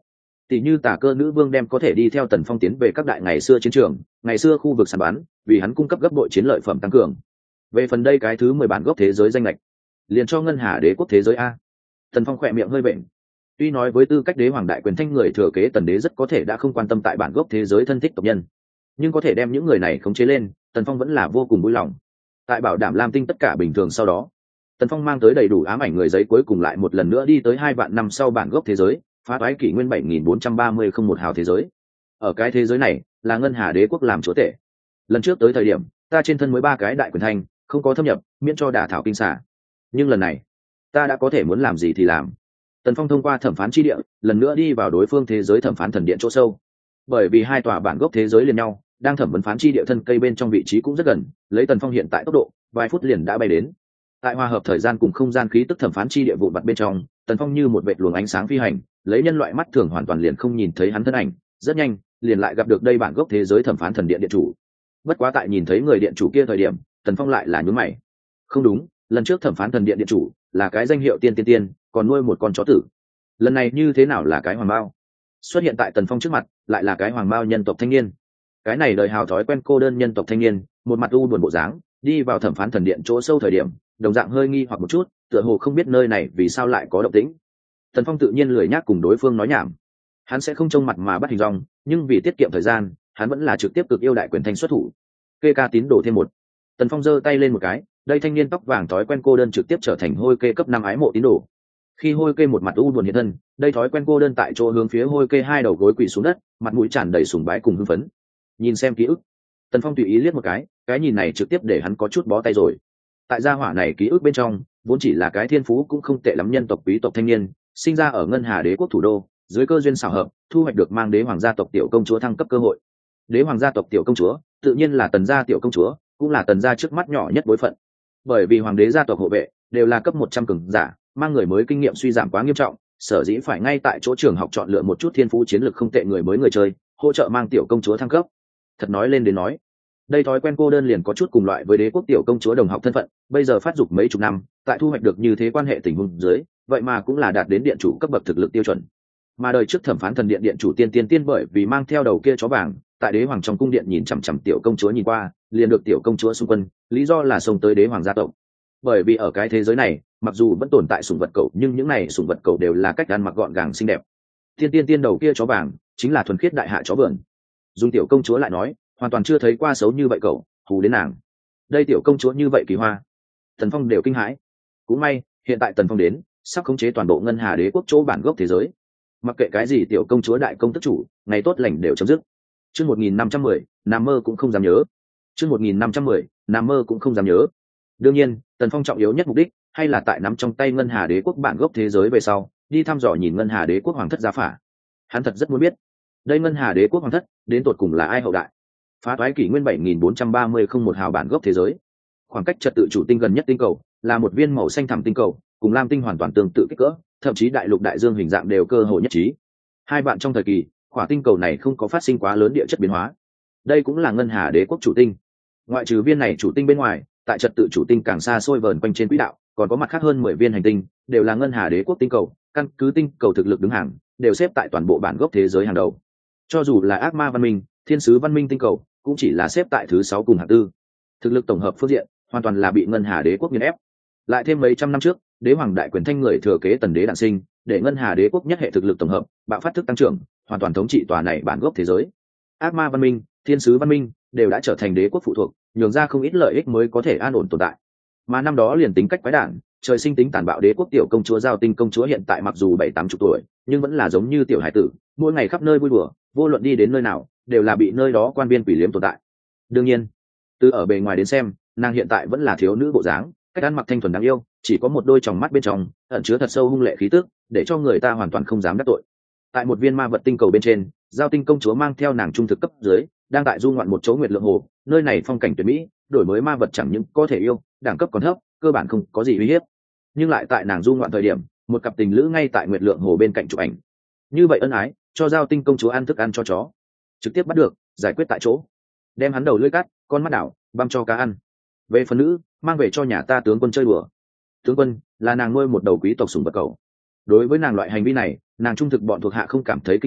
Speaker 1: tỷ như tả cơ nữ vương đem có thể đi theo Tần Phong tiến về các đại ngày xưa chiến trường, ngày xưa khu vực săn bắn, vì hắn cung cấp gấp bội chiến lợi phẩm tăng cường. Về phần đây cái thứ mười bản gốc thế giới danh lệch, liền cho ngân hà đế quốc thế giới a. Tần Phong khỏe miệng hơi bệnh. Tuy nói với tư cách đế hoàng đại quyền thanh người thừa kế Tần đế rất có thể đã không quan tâm tại bản gốc thế giới thân thích tộc nhân, nhưng có thể đem những người này khống chế lên, Tần Phong vẫn là vô cùng vui lòng. Tại bảo đảm Lam Tinh tất cả bình thường sau đó, Tần Phong mang tới đầy đủ ám ảnh người giấy cuối cùng lại một lần nữa đi tới hai vạn năm sau bản gốc thế giới, phá toái kỷ nguyên bảy nghìn bốn trăm ba mươi không một hào thế giới. Ở cái thế giới này, là ngân hà đế quốc làm chúa tể. Lần trước tới thời điểm, ta trên thân mới ba cái đại quyền thanh, không có thâm nhập, miễn cho đả thảo kinh xả. Nhưng lần này, ta đã có thể muốn làm gì thì làm. Tần Phong thông qua thẩm phán chi địa, lần nữa đi vào đối phương thế giới thẩm phán thần điện chỗ sâu. Bởi vì hai tòa bản gốc thế giới liền nhau, đang thẩm vấn phán chi địa thân cây bên trong vị trí cũng rất gần, lấy Tần Phong hiện tại tốc độ, vài phút liền đã bay đến. Tại hòa hợp thời gian cùng không gian khí tức thẩm phán chi địa vụn vặt bên trong, Tần Phong như một vệt luồng ánh sáng phi hành, lấy nhân loại mắt thường hoàn toàn liền không nhìn thấy hắn thân ảnh, rất nhanh, liền lại gặp được đây bản gốc thế giới thẩm phán thần điện điện chủ. Bất quá tại nhìn thấy người điện chủ kia thời điểm, Tần Phong lại là nhướng mày. Không đúng, lần trước thẩm phán thần điện điện chủ là cái danh hiệu tiên tiên tiên, còn nuôi một con chó tử. Lần này như thế nào là cái hoàng bao? Xuất hiện tại Tần Phong trước mặt, lại là cái hoàng bao nhân tộc thanh niên. Cái này đời hào thói quen cô đơn nhân tộc thanh niên, một mặt u buồn bộ dáng, đi vào thẩm phán thần điện chỗ sâu thời điểm, đồng dạng hơi nghi hoặc một chút, tựa hồ không biết nơi này vì sao lại có động tĩnh. Tần Phong tự nhiên lười nhác cùng đối phương nói nhảm, hắn sẽ không trông mặt mà bắt hình dong, nhưng vì tiết kiệm thời gian, hắn vẫn là trực tiếp cực yêu đại quyền thanh xuất thủ. Kê ca tín đồ thêm một. Tần Phong giơ tay lên một cái, đây thanh niên tóc vàng thói quen cô đơn trực tiếp trở thành hôi kê cấp năm ái mộ tín đồ. Khi hôi kê một mặt u buồn hiện thân, đây thói quen cô đơn tại chỗ hướng phía hôi kê hai đầu gối quỳ xuống đất, mặt mũi tràn đầy sùng bái cùng hưng phấn. Nhìn xem ký ức, Tần Phong tùy ý liếc một cái, cái nhìn này trực tiếp để hắn có chút bó tay rồi. Tại gia hỏa này ký ức bên trong, vốn chỉ là cái thiên phú cũng không tệ lắm nhân tộc quý tộc thanh niên, sinh ra ở ngân hà đế quốc thủ đô, dưới cơ duyên xảo hợp, thu hoạch được mang đế hoàng gia tộc tiểu công chúa thăng cấp cơ hội. Đế hoàng gia tộc tiểu công chúa, tự nhiên là Tần gia tiểu công chúa, cũng là Tần gia trước mắt nhỏ nhất bối phận. Bởi vì hoàng đế gia tộc hộ vệ đều là cấp một trăm cường giả, mang người mới kinh nghiệm suy giảm quá nghiêm trọng, sở dĩ phải ngay tại chỗ trường học chọn lựa một chút thiên phú chiến lược không tệ người mới người chơi, hỗ trợ mang tiểu công chúa thăng cấp. Thật nói lên đến nói, đây thói quen cô đơn liền có chút cùng loại với đế quốc tiểu công chúa đồng học thân phận, bây giờ phát dục mấy chục năm, tại thu hoạch được như thế quan hệ tình huống dưới, vậy mà cũng là đạt đến điện chủ cấp bậc thực lực tiêu chuẩn. Mà đời trước thẩm phán thần điện điện chủ tiên tiên tiên bởi vì mang theo đầu kia chó vàng, tại đế hoàng trong cung điện nhìn chằm chằm tiểu công chúa nhìn qua, liền được tiểu công chúa xung quân, lý do là xông tới đế hoàng gia tộc. Bởi vì ở cái thế giới này, mặc dù vẫn tồn tại sủng vật cẩu, nhưng những này sủng vật cẩu đều là cách ăn mặc gọn gàng xinh đẹp. Tiên tiên tiên đầu kia chó vàng chính là thuần khiết đại hạ chó vườn. Dung tiểu công chúa lại nói, hoàn toàn chưa thấy qua xấu như vậy cậu, hù đến nàng. Đây tiểu công chúa như vậy kỳ hoa, Tần Phong đều kinh hãi. Cũng may, hiện tại Tần Phong đến, sắp khống chế toàn bộ ngân hà đế quốc chỗ bản gốc thế giới. Mặc kệ cái gì tiểu công chúa đại công tức chủ, ngày tốt lành đều chấm dứt. Chương một nghìn năm trăm mười, nằm mơ cũng không dám nhớ. Chương một nghìn năm trăm mười, nằm mơ cũng không dám nhớ. Đương nhiên, Tần Phong trọng yếu nhất mục đích, hay là tại nắm trong tay ngân hà đế quốc bản gốc thế giới về sau, đi thăm dò nhìn ngân hà đế quốc hoàng thất gia phả. Hắn thật rất muốn biết, đây ngân hà đế quốc hoàng thất đến tột cùng là ai hậu đại. Phá toái kỷ nguyên bảy nghìn bốn trăm ba mươi không một hào bản gốc thế giới, khoảng cách trật tự chủ tinh gần nhất tinh cầu là một viên màu xanh thẳm tinh cầu, cùng lam tinh hoàn toàn tương tự kích cỡ, thậm chí đại lục đại dương hình dạng đều cơ hội nhất trí. Hai bạn trong thời kỳ, quả tinh cầu này không có phát sinh quá lớn địa chất biến hóa. Đây cũng là ngân hà đế quốc chủ tinh. Ngoại trừ viên này chủ tinh bên ngoài, tại trật tự chủ tinh càng xa xôi vờn quanh trên quỹ đạo, còn có mặt khác hơn mười viên hành tinh, đều là ngân hà đế quốc tinh cầu, căn cứ tinh cầu thực lực đứng hàng, đều xếp tại toàn bộ bản gốc thế giới hàng đầu. Cho dù là ác ma văn minh, thiên sứ văn minh tinh cầu, cũng chỉ là xếp tại thứ sáu cùng hạng tư. Thực lực tổng hợp phương diện, hoàn toàn là bị ngân hà đế quốc nghiền ép. Lại thêm mấy trăm năm trước, đế hoàng đại quyền thanh người thừa kế Tần đế đản sinh, để ngân hà đế quốc nhất hệ thực lực tổng hợp bạo phát thức tăng trưởng, hoàn toàn thống trị tòa này bản gốc thế giới. Ác ma văn minh, thiên sứ văn minh đều đã trở thành đế quốc phụ thuộc, nhường ra không ít lợi ích mới có thể an ổn tồn tại. Mà năm đó liền tính cách quái đản, trời sinh tính tàn bạo đế quốc tiểu công chúa Giao Tinh công chúa hiện tại mặc dù bảy tám chục tuổi, nhưng vẫn là giống như tiểu hải tử, mỗi ngày khắp nơi vui đùa, vô luận đi đến nơi nào, đều là bị nơi đó quan viên quỷ liếm tồn tại. Đương nhiên, từ ở bề ngoài đến xem, nàng hiện tại vẫn là thiếu nữ bộ dáng, cách ăn mặc thanh thuần đáng yêu, chỉ có một đôi tròng mắt bên trong ẩn chứa thật sâu hung lệ khí tức, để cho người ta hoàn toàn không dám đắc tội. Tại một viên ma vật tinh cầu bên trên, Giao Tinh công chúa mang theo nàng trung thực cấp dưới, đang tại du ngoạn một chỗ nguyệt lượng hồ, nơi này phong cảnh tuyệt mỹ, đổi mới ma vật chẳng những có thể yêu, đẳng cấp còn thấp, cơ bản không có gì uy hiếp. Nhưng lại tại nàng du ngoạn thời điểm, một cặp tình lữ ngay tại nguyệt lượng hồ bên cạnh chụp ảnh. Như vậy ân ái, cho Giao Tinh công chúa ăn thức ăn cho chó, trực tiếp bắt được, giải quyết tại chỗ, đem hắn đầu lưỡi cắt, con mắt đảo, băm cho cá ăn. Về phần nữ, mang về cho nhà ta tướng quân chơi đùa. Tướng quân là nàng nuôi một đầu quý tộc sủng vật cẩu. Đối với nàng loại hành vi này, nàng trung thực bọn thuộc hạ không cảm thấy kinh ngạc,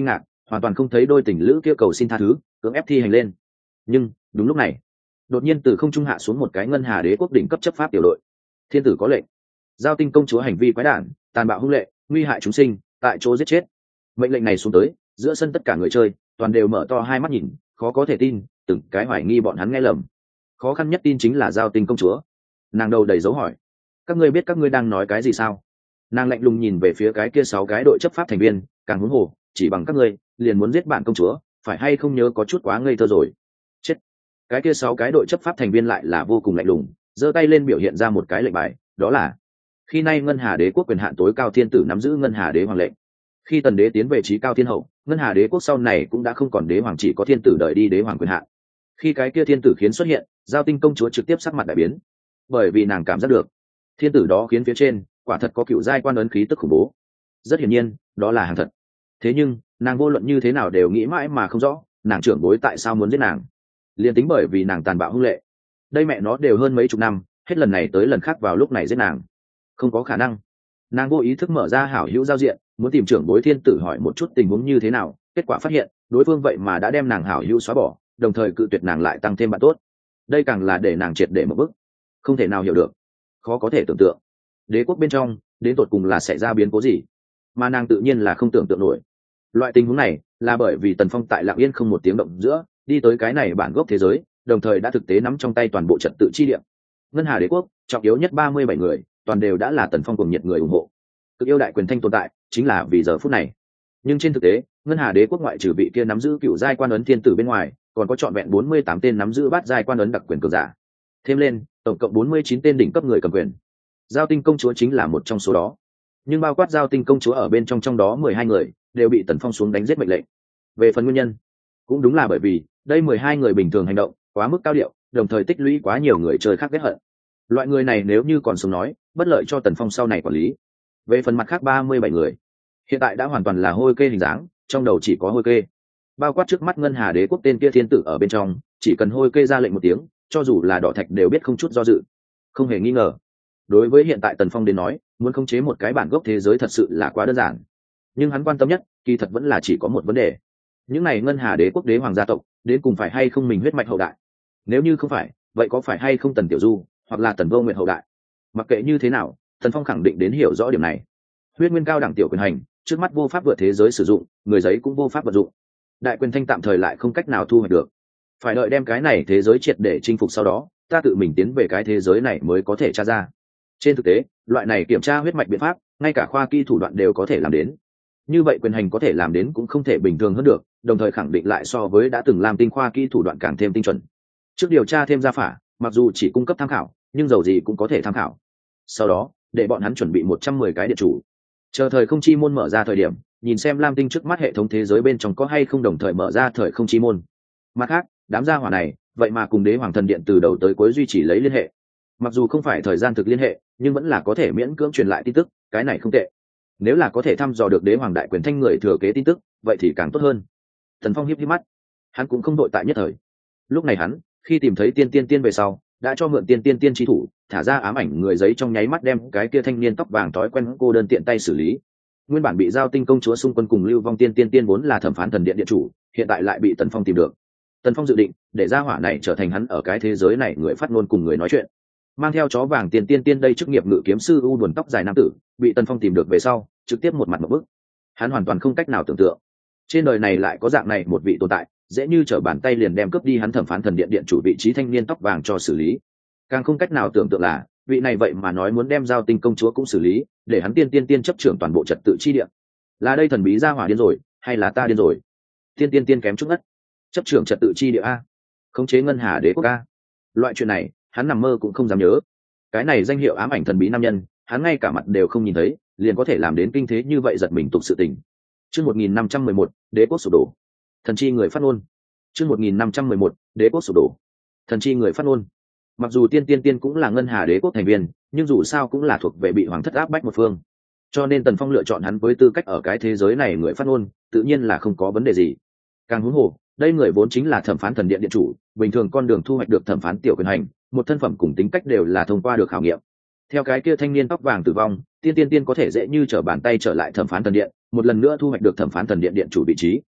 Speaker 1: hoàn toàn không thấy đôi tình lữ kia cầu xin tha thứ cưỡng ép thi hành lên. Nhưng đúng lúc này, đột nhiên từ không trung hạ xuống một cái ngân hà đế quốc đỉnh cấp chấp pháp tiểu đội. Thiên tử có lệnh, giao tinh công chúa hành vi quái đản, tàn bạo hung lệ, nguy hại chúng sinh, tại chỗ giết chết. Mệnh lệnh này xuống tới, giữa sân tất cả người chơi toàn đều mở to hai mắt nhìn, khó có thể tin, từng cái hoài nghi bọn hắn nghe lầm. Khó khăn nhất tin chính là giao tinh công chúa, nàng đầu đầy dấu hỏi. Các ngươi biết các ngươi đang nói cái gì sao? Nàng lạnh lùng nhìn về phía cái kia sáu cái đội chấp pháp thành viên, càng huống hồ, chỉ bằng các ngươi liền muốn giết bạn công chúa, phải hay không nhớ có chút quá ngây thơ rồi. Chết. Cái kia sáu cái đội chấp pháp thành viên lại là vô cùng lạnh lùng, giơ tay lên biểu hiện ra một cái lệnh bài, đó là khi nay ngân hà đế quốc quyền hạn tối cao thiên tử nắm giữ ngân hà đế hoàng lệnh. Khi tần đế tiến về trí cao thiên hậu, ngân hà đế quốc sau này cũng đã không còn đế hoàng, chỉ có thiên tử đợi đi đế hoàng quyền hạn. Khi cái kia thiên tử khiến xuất hiện, giao tinh công chúa trực tiếp sắc mặt đại biến, bởi vì nàng cảm giác được thiên tử đó khiến phía trên quả thật có cựu giai quan ấn khí tức khủng bố. Rất hiển nhiên đó là hàng thật. Thế nhưng nàng vô luận như thế nào đều nghĩ mãi mà không rõ, nàng trưởng bối tại sao muốn giết nàng. Liền tính bởi vì nàng tàn bạo hung lệ, đây mẹ nó đều hơn mấy chục năm, hết lần này tới lần khác vào lúc này giết nàng, không có khả năng. Nàng vô ý thức mở ra hảo hữu giao diện, muốn tìm trưởng bối thiên tử hỏi một chút tình huống như thế nào, kết quả phát hiện đối phương vậy mà đã đem nàng hảo hữu xóa bỏ, đồng thời cự tuyệt nàng lại tăng thêm bạn tốt. Đây càng là để nàng triệt để một bức, không thể nào hiểu được, khó có thể tưởng tượng đế quốc bên trong đến tột cùng là xảy ra biến cố gì, mà nàng tự nhiên là không tưởng tượng nổi. Loại tình huống này là bởi vì Tần Phong tại lặng yên không một tiếng động giữa đi tới cái này bản gốc thế giới, đồng thời đã thực tế nắm trong tay toàn bộ trật tự chi địa. Ngân hà đế quốc trọng yếu nhất ba mươi bảy người toàn đều đã là Tần Phong cùng nhiệt người ủng hộ, cực yêu đại quyền thanh tồn tại chính là vì giờ phút này. Nhưng trên thực tế ngân hà đế quốc ngoại trừ vị kia nắm giữ cựu giai quan ấn thiên tử bên ngoài, còn có trọn vẹn bốn mươi tám tên nắm giữ bát giai quan ấn đặc quyền cường giả, thêm lên tổng cộng bốn mươi chín tên đỉnh cấp người cầm quyền. Giao tinh công chúa chính là một trong số đó, nhưng bao quát giao tinh công chúa ở bên trong trong đó mười hai người đều bị Tần Phong xuống đánh giết mệnh lệnh. Về phần nguyên nhân, cũng đúng là bởi vì đây mười hai người bình thường hành động quá mức cao điệu, đồng thời tích lũy quá nhiều người chơi khác ghét hận. Loại người này nếu như còn sống nói, bất lợi cho Tần Phong sau này quản lý. Về phần mặt khác ba mươi bảy người, hiện tại đã hoàn toàn là hôi kê hình dáng, trong đầu chỉ có hôi kê. Bao quát trước mắt ngân hà đế quốc tên kia thiên tử ở bên trong, chỉ cần hôi kê ra lệnh một tiếng, cho dù là đỏ thạch đều biết không chút do dự. Không hề nghi ngờ, đối với hiện tại Tần Phong đến nói, muốn khống chế một cái bản gốc thế giới thật sự là quá đơn giản. Nhưng hắn quan tâm nhất kỳ thật vẫn là chỉ có một vấn đề: những này ngân hà đế quốc đế hoàng gia tộc đến cùng phải hay không mình huyết mạch hậu đại. Nếu như không phải, vậy có phải hay không Tần Tiểu Du hoặc là Tần Vô Nguyệt hậu đại? Mặc kệ như thế nào, Tần Phong khẳng định đến hiểu rõ điểm này. Huyết nguyên cao đẳng tiểu quyền hành trước mắt vô pháp vượt thế giới sử dụng, người giấy cũng vô pháp vận dụng, đại quyền thanh tạm thời lại không cách nào thu hoạch được. Phải đợi đem cái này thế giới triệt để chinh phục sau đó, ta tự mình tiến về cái thế giới này mới có thể tra ra. Trên thực tế loại này kiểm tra huyết mạch biện pháp ngay cả khoa kỹ thủ đoạn đều có thể làm đến. Như vậy quyền hành có thể làm đến cũng không thể bình thường hơn được, đồng thời khẳng định lại so với đã từng làm tinh khoa kỹ thủ đoạn càng thêm tinh chuẩn. Trước điều tra thêm gia phả, mặc dù chỉ cung cấp tham khảo, nhưng dầu gì cũng có thể tham khảo. Sau đó để bọn hắn chuẩn bị một trăm mười cái điện chủ, chờ thời không chi môn mở ra thời điểm, nhìn xem lam tinh trước mắt hệ thống thế giới bên trong có hay không đồng thời mở ra thời không chi môn. Mặt khác đám gia hỏa này vậy mà cùng đế hoàng thần điện từ đầu tới cuối duy trì lấy liên hệ, mặc dù không phải thời gian thực liên hệ, nhưng vẫn là có thể miễn cưỡng truyền lại tin tức, cái này không tệ. Nếu là có thể thăm dò được đế hoàng đại quyền thanh người thừa kế tin tức, vậy thì càng tốt hơn. Thần Phong hiếp hiếp mắt, hắn cũng không đội tại nhất thời. Lúc này hắn khi tìm thấy tiên tiên tiên về sau, đã cho mượn tiên tiên tiên chi thủ thả ra ám ảnh người giấy, trong nháy mắt đem cái kia thanh niên tóc vàng thói quen cô đơn tiện tay xử lý. Nguyên bản bị giao tinh công chúa xung quân cùng lưu vong tiên tiên tiên vốn là thẩm phán thần điện điện chủ, hiện tại lại bị Tần Phong tìm được. Tần Phong dự định để gia hỏa này trở thành hắn ở cái thế giới này người phát ngôn cùng người nói chuyện. Mang theo chó vàng tiền tiên tiên đây chức nghiệp ngự kiếm sư u buồn tóc dài nam tử, bị Tần Phong tìm được về sau, trực tiếp một mặt một bức. Hắn hoàn toàn không cách nào tưởng tượng, trên đời này lại có dạng này một vị tồn tại, dễ như trở bàn tay liền đem cướp đi hắn thẩm phán thần điện điện chủ vị trí thanh niên tóc vàng cho xử lý. Càng không cách nào tưởng tượng là, vị này vậy mà nói muốn đem giao tinh công chúa cũng xử lý, để hắn tiên tiên tiên chấp trưởng toàn bộ trật tự chi địa. Là đây thần bí gia hỏa điên rồi, hay là ta điên rồi? Tiên tiên tiên kém chút ngất, chấp trưởng trật tự chi địa a, khống chế ngân hà đế quốc a. Loại chuyện này hắn nằm mơ cũng không dám nhớ. Cái này danh hiệu ám ảnh thần bí nam nhân, hắn ngay cả mặt đều không nhìn thấy, liền có thể làm đến kinh thế như vậy, giật mình tục sự tình. Chương một nghìn năm trăm mười một, đế quốc sụp đổ. Thần chi người phát ngôn. Chương một nghìn năm trăm mười một, đế quốc sụp đổ. Thần chi người phát ngôn. Mặc dù tiên tiên tiên cũng là ngân hà đế quốc thành viên, nhưng dù sao cũng là thuộc về bị hoàng thất áp bách một phương, cho nên Tần Phong lựa chọn hắn với tư cách ở cái thế giới này người phát ngôn, tự nhiên là không có vấn đề gì. Càng huống hồ, đây người vốn chính là thẩm phán thần điện điện chủ, bình thường con đường thu hoạch được thẩm phán tiểu quyền hành, một thân phẩm cùng tính cách đều là thông qua được khảo nghiệm. Theo cái kia thanh niên tóc vàng tử vong, tiên tiên tiên có thể dễ như trở bàn tay trở lại thẩm phán thần điện, một lần nữa thu hoạch được thẩm phán thần điện điện chủ vị trí.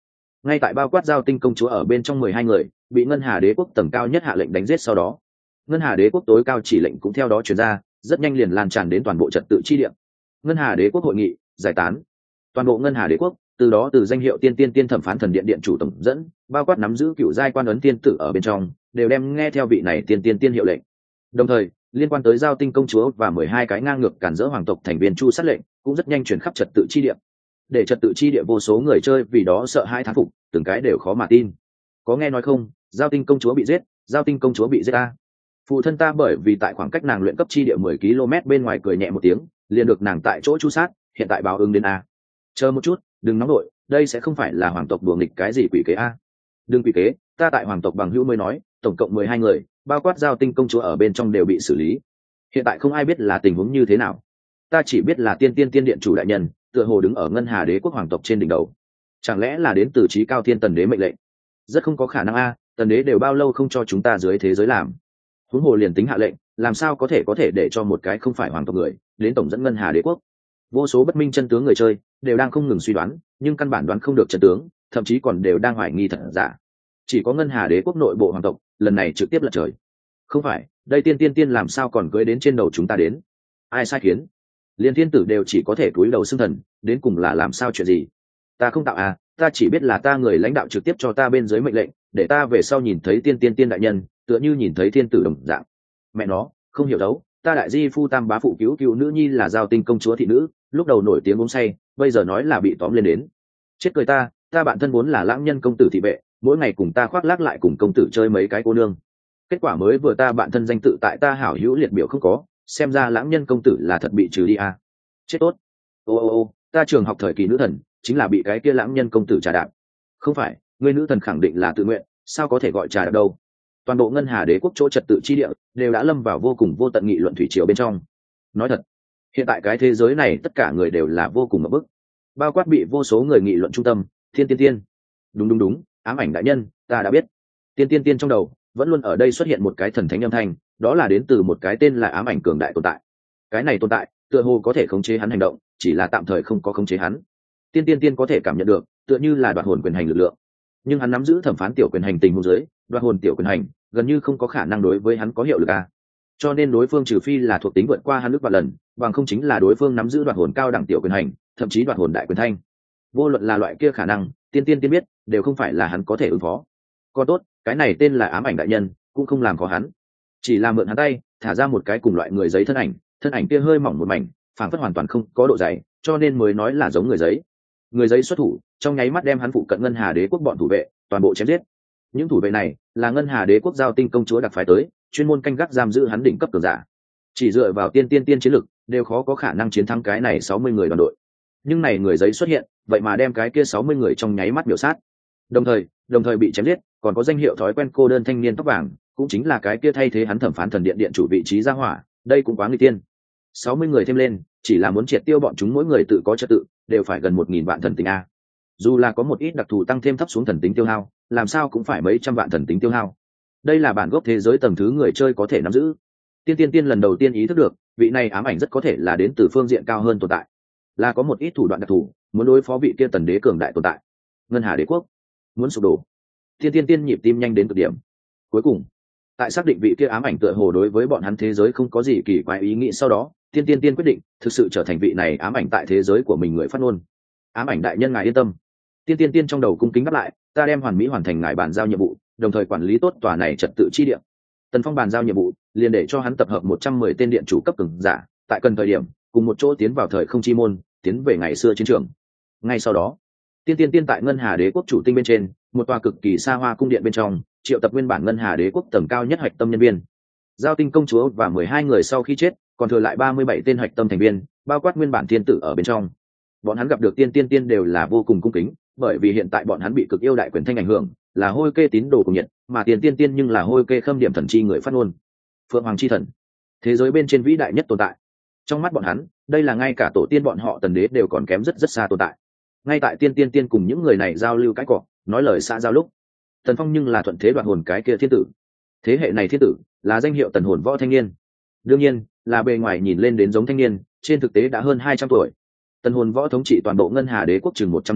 Speaker 1: ngay tại bao quát giao tinh công chúa ở bên trong mười hai người bị ngân hà đế quốc tầng cao nhất hạ lệnh đánh giết sau đó, ngân hà đế quốc tối cao chỉ lệnh cũng theo đó chuyển ra, rất nhanh liền lan tràn đến toàn bộ trật tự chi địa. Ngân hà đế quốc hội nghị giải tán. Toàn bộ ngân hà đế quốc từ đó từ danh hiệu tiên tiên tiên thẩm phán thần điện điện chủ tổng dẫn, bao quát nắm giữ cựu giai quan ấn tiên tử ở bên trong, đều đem nghe theo vị này tiên tiên tiên hiệu lệnh. Đồng thời liên quan tới giao tinh công chúa và mười hai cái ngang ngược cản rỡ hoàng tộc thành viên chu sát lệnh cũng rất nhanh chuyển khắp trật tự chi địa, để trật tự chi địa vô số người chơi vì đó sợ hai thán phục, từng cái đều khó mà tin. Có nghe nói không, giao tinh công chúa bị giết, giao tinh công chúa bị giết ta. Phụ thân ta bởi vì tại khoảng cách nàng luyện cấp chi địa mười ki lô mét bên ngoài cười nhẹ một tiếng, liền được nàng tại chỗ chu sát, hiện tại báo ứng đến a. Chờ một chút, đừng nóng đội, đây sẽ không phải là hoàng tộc đùa nghịch cái gì quỷ kế a. Đừng quỷ kế, ta tại hoàng tộc bằng hữu mới nói, tổng cộng mười hai người, bao quát giao tinh công chúa ở bên trong đều bị xử lý. Hiện tại không ai biết là tình huống như thế nào. Ta chỉ biết là tiên tiên tiên điện chủ đại nhân tựa hồ đứng ở ngân hà đế quốc hoàng tộc trên đỉnh đầu. Chẳng lẽ là đến từ trí cao thiên tần đế mệnh lệnh? Rất không có khả năng a, tần đế đều bao lâu không cho chúng ta dưới thế giới làm. Huống hồ liền tính hạ lệnh, làm sao có thể có thể để cho một cái không phải hoàng tộc người đến tổng dẫn ngân hà đế quốc? Vô số bất minh chân tướng người chơi đều đang không ngừng suy đoán, nhưng căn bản đoán không được chân tướng, thậm chí còn đều đang hoài nghi thật giả. Chỉ có ngân hà đế quốc nội bộ hoàng tộc lần này trực tiếp lật trời. Không phải, đây tiên tiên tiên làm sao còn cưới đến trên đầu chúng ta đến? Ai sai khiến? Liên thiên tử đều chỉ có thể cúi đầu xưng thần, đến cùng là làm sao chuyện gì? Ta không tạo à, ta chỉ biết là ta người lãnh đạo trực tiếp cho ta bên dưới mệnh lệnh, để ta về sau nhìn thấy tiên tiên tiên đại nhân tựa như nhìn thấy thiên tử đồng dạng. Mẹ nó, không hiểu đấu, ta đại di phu tam bá phụ cứu cứu nữ nhi là giao tinh công chúa thị nữ, lúc đầu nổi tiếng uống say, bây giờ nói là bị tóm lên đến. Chết cười ta, ta bạn thân vốn là lãng nhân công tử thị vệ, mỗi ngày cùng ta khoác lác lại cùng công tử chơi mấy cái cô nương. Kết quả mới vừa ta bạn thân danh tự tại ta hảo hữu liệt biểu không có, xem ra lãng nhân công tử là thật bị trừ đi à. Chết tốt. Ô ô ô, ta trường học thời kỳ nữ thần chính là bị cái kia lãng nhân công tử trà đạp. Không phải, người nữ thần khẳng định là tự nguyện, sao có thể gọi trà đạp đâu? Toàn bộ ngân hà đế quốc chỗ trật tự chi địa đều đã lâm vào vô cùng vô tận nghị luận thủy triều bên trong. Nói thật, hiện tại cái thế giới này tất cả người đều là vô cùng ngập bức, bao quát bị vô số người nghị luận trung tâm. Thiên tiên tiên, đúng đúng đúng, ám ảnh đại nhân, ta đã biết. Tiên tiên tiên trong đầu vẫn luôn ở đây xuất hiện một cái thần thánh âm thanh, đó là đến từ một cái tên là ám ảnh cường đại tồn tại. Cái này tồn tại tựa hồ có thể khống chế hắn hành động, chỉ là tạm thời không có khống chế hắn. Tiên tiên tiên có thể cảm nhận được, tựa như là đoạt hồn quyền hành lực lượng, nhưng hắn nắm giữ thẩm phán tiểu quyền hành tình huống dưới, đoạt hồn tiểu quyền hành gần như không có khả năng đối với hắn có hiệu lực a. Cho nên đối phương trừ phi là thuộc tính vượt qua hắn ước vạn lần, bằng không chính là đối phương nắm giữ đoạt hồn cao đẳng tiểu quyền hành, thậm chí đoạt hồn đại quyền thanh. Vô luận là loại kia khả năng, tiên tiên tiên biết đều không phải là hắn có thể ứng phó. Còn tốt, cái này tên là ám ảnh đại nhân cũng không làm khó hắn, chỉ là mượn hắn tay thả ra một cái cùng loại người giấy thân ảnh, thân ảnh kia hơi mỏng một mảnh, phảng phất hoàn toàn không có độ dày, cho nên mới nói là giống người giấy. Người giấy xuất thủ, trong nháy mắt đem hắn phụ cận ngân hà đế quốc bọn thủ vệ toàn bộ chém giết. Những thủ vệ này là ngân hà đế quốc giao tinh công chúa đặc phái tới, chuyên môn canh gác giam giữ hắn đỉnh cấp cường giả. Chỉ dựa vào tiên tiên tiên chiến lực đều khó có khả năng chiến thắng cái này sáu mươi người đoàn đội. Nhưng này người giấy xuất hiện, vậy mà đem cái kia sáu mươi người trong nháy mắt biểu sát. Đồng thời, đồng thời bị chém giết, còn có danh hiệu thói quen cô đơn thanh niên tóc vàng, cũng chính là cái kia thay thế hắn thẩm phán thần điện điện chủ vị trí ra hỏa, đây cũng quá nguy tiên. sáu mươi người thêm lên, chỉ là muốn triệt tiêu bọn chúng mỗi người tự có trật tự, đều phải gần một nghìn vạn thần tính a. Dù là có một ít đặc thù tăng thêm thấp xuống thần tính tiêu hao, làm sao cũng phải mấy trăm vạn thần tính tiêu hao. Đây là bản gốc thế giới tầng thứ người chơi có thể nắm giữ. Tiên tiên tiên lần đầu tiên ý thức được, vị này ám ảnh rất có thể là đến từ phương diện cao hơn tồn tại, là có một ít thủ đoạn đặc thù, muốn đối phó vị kia tần đế cường đại tồn tại. Ngân hà đế quốc muốn sụp đổ. Tiên tiên tiên nhịp tim nhanh đến cực điểm. Cuối cùng, tại xác định vị kia ám ảnh tựa hồ đối với bọn hắn thế giới không có gì kỳ quái ý nghĩ sau đó, tiên tiên tiên quyết định thực sự trở thành vị này ám ảnh tại thế giới của mình người phát ngôn. Ám ảnh đại nhân ngài yên tâm. Tiên tiên tiên trong đầu cung kính đáp lại, ta đem hoàn mỹ hoàn thành ngài bàn giao nhiệm vụ, đồng thời quản lý tốt tòa này trật tự chi địa. Tần Phong bàn giao nhiệm vụ, liền để cho hắn tập hợp một trăm mười tên điện chủ cấp cường giả, tại cần thời điểm, cùng một chỗ tiến vào thời không chi môn, tiến về ngày xưa chiến trường. Ngay sau đó, tiên tiên tiên tại ngân hà đế quốc chủ tinh bên trên, một tòa cực kỳ xa hoa cung điện bên trong, triệu tập nguyên bản ngân hà đế quốc tầng cao nhất hạch tâm nhân viên. Giao tinh công chúa và mười hai người sau khi chết, còn thừa lại ba mươi bảy tên hạch tâm thành viên, bao quát nguyên bản thiên tử ở bên trong. Bọn hắn gặp được tiên tiên tiên đều là vô cùng cung kính, bởi vì hiện tại bọn hắn bị cực yêu đại quyền thanh ảnh hưởng, là hôi kê tín đồ cùng nhiệt, mà tiền tiên tiên nhưng là hôi kê khâm điểm thần chi người phát ngôn. Phượng hoàng chi thần, thế giới bên trên vĩ đại nhất tồn tại. Trong mắt bọn hắn, đây là ngay cả tổ tiên bọn họ tần đế đều còn kém rất rất xa tồn tại. Ngay tại tiên tiên tiên cùng những người này giao lưu cãi cọ, nói lời xã giao lúc, Tần Phong nhưng là thuận thế đoạt hồn cái kia thiên tử. Thế hệ này thiên tử là danh hiệu tần hồn võ thanh niên, đương nhiên là bề ngoài nhìn lên đến giống thanh niên, trên thực tế đã hơn hai trăm tuổi. Tần hồn võ thống trị toàn bộ ngân hà đế quốc chừng một trăm năm,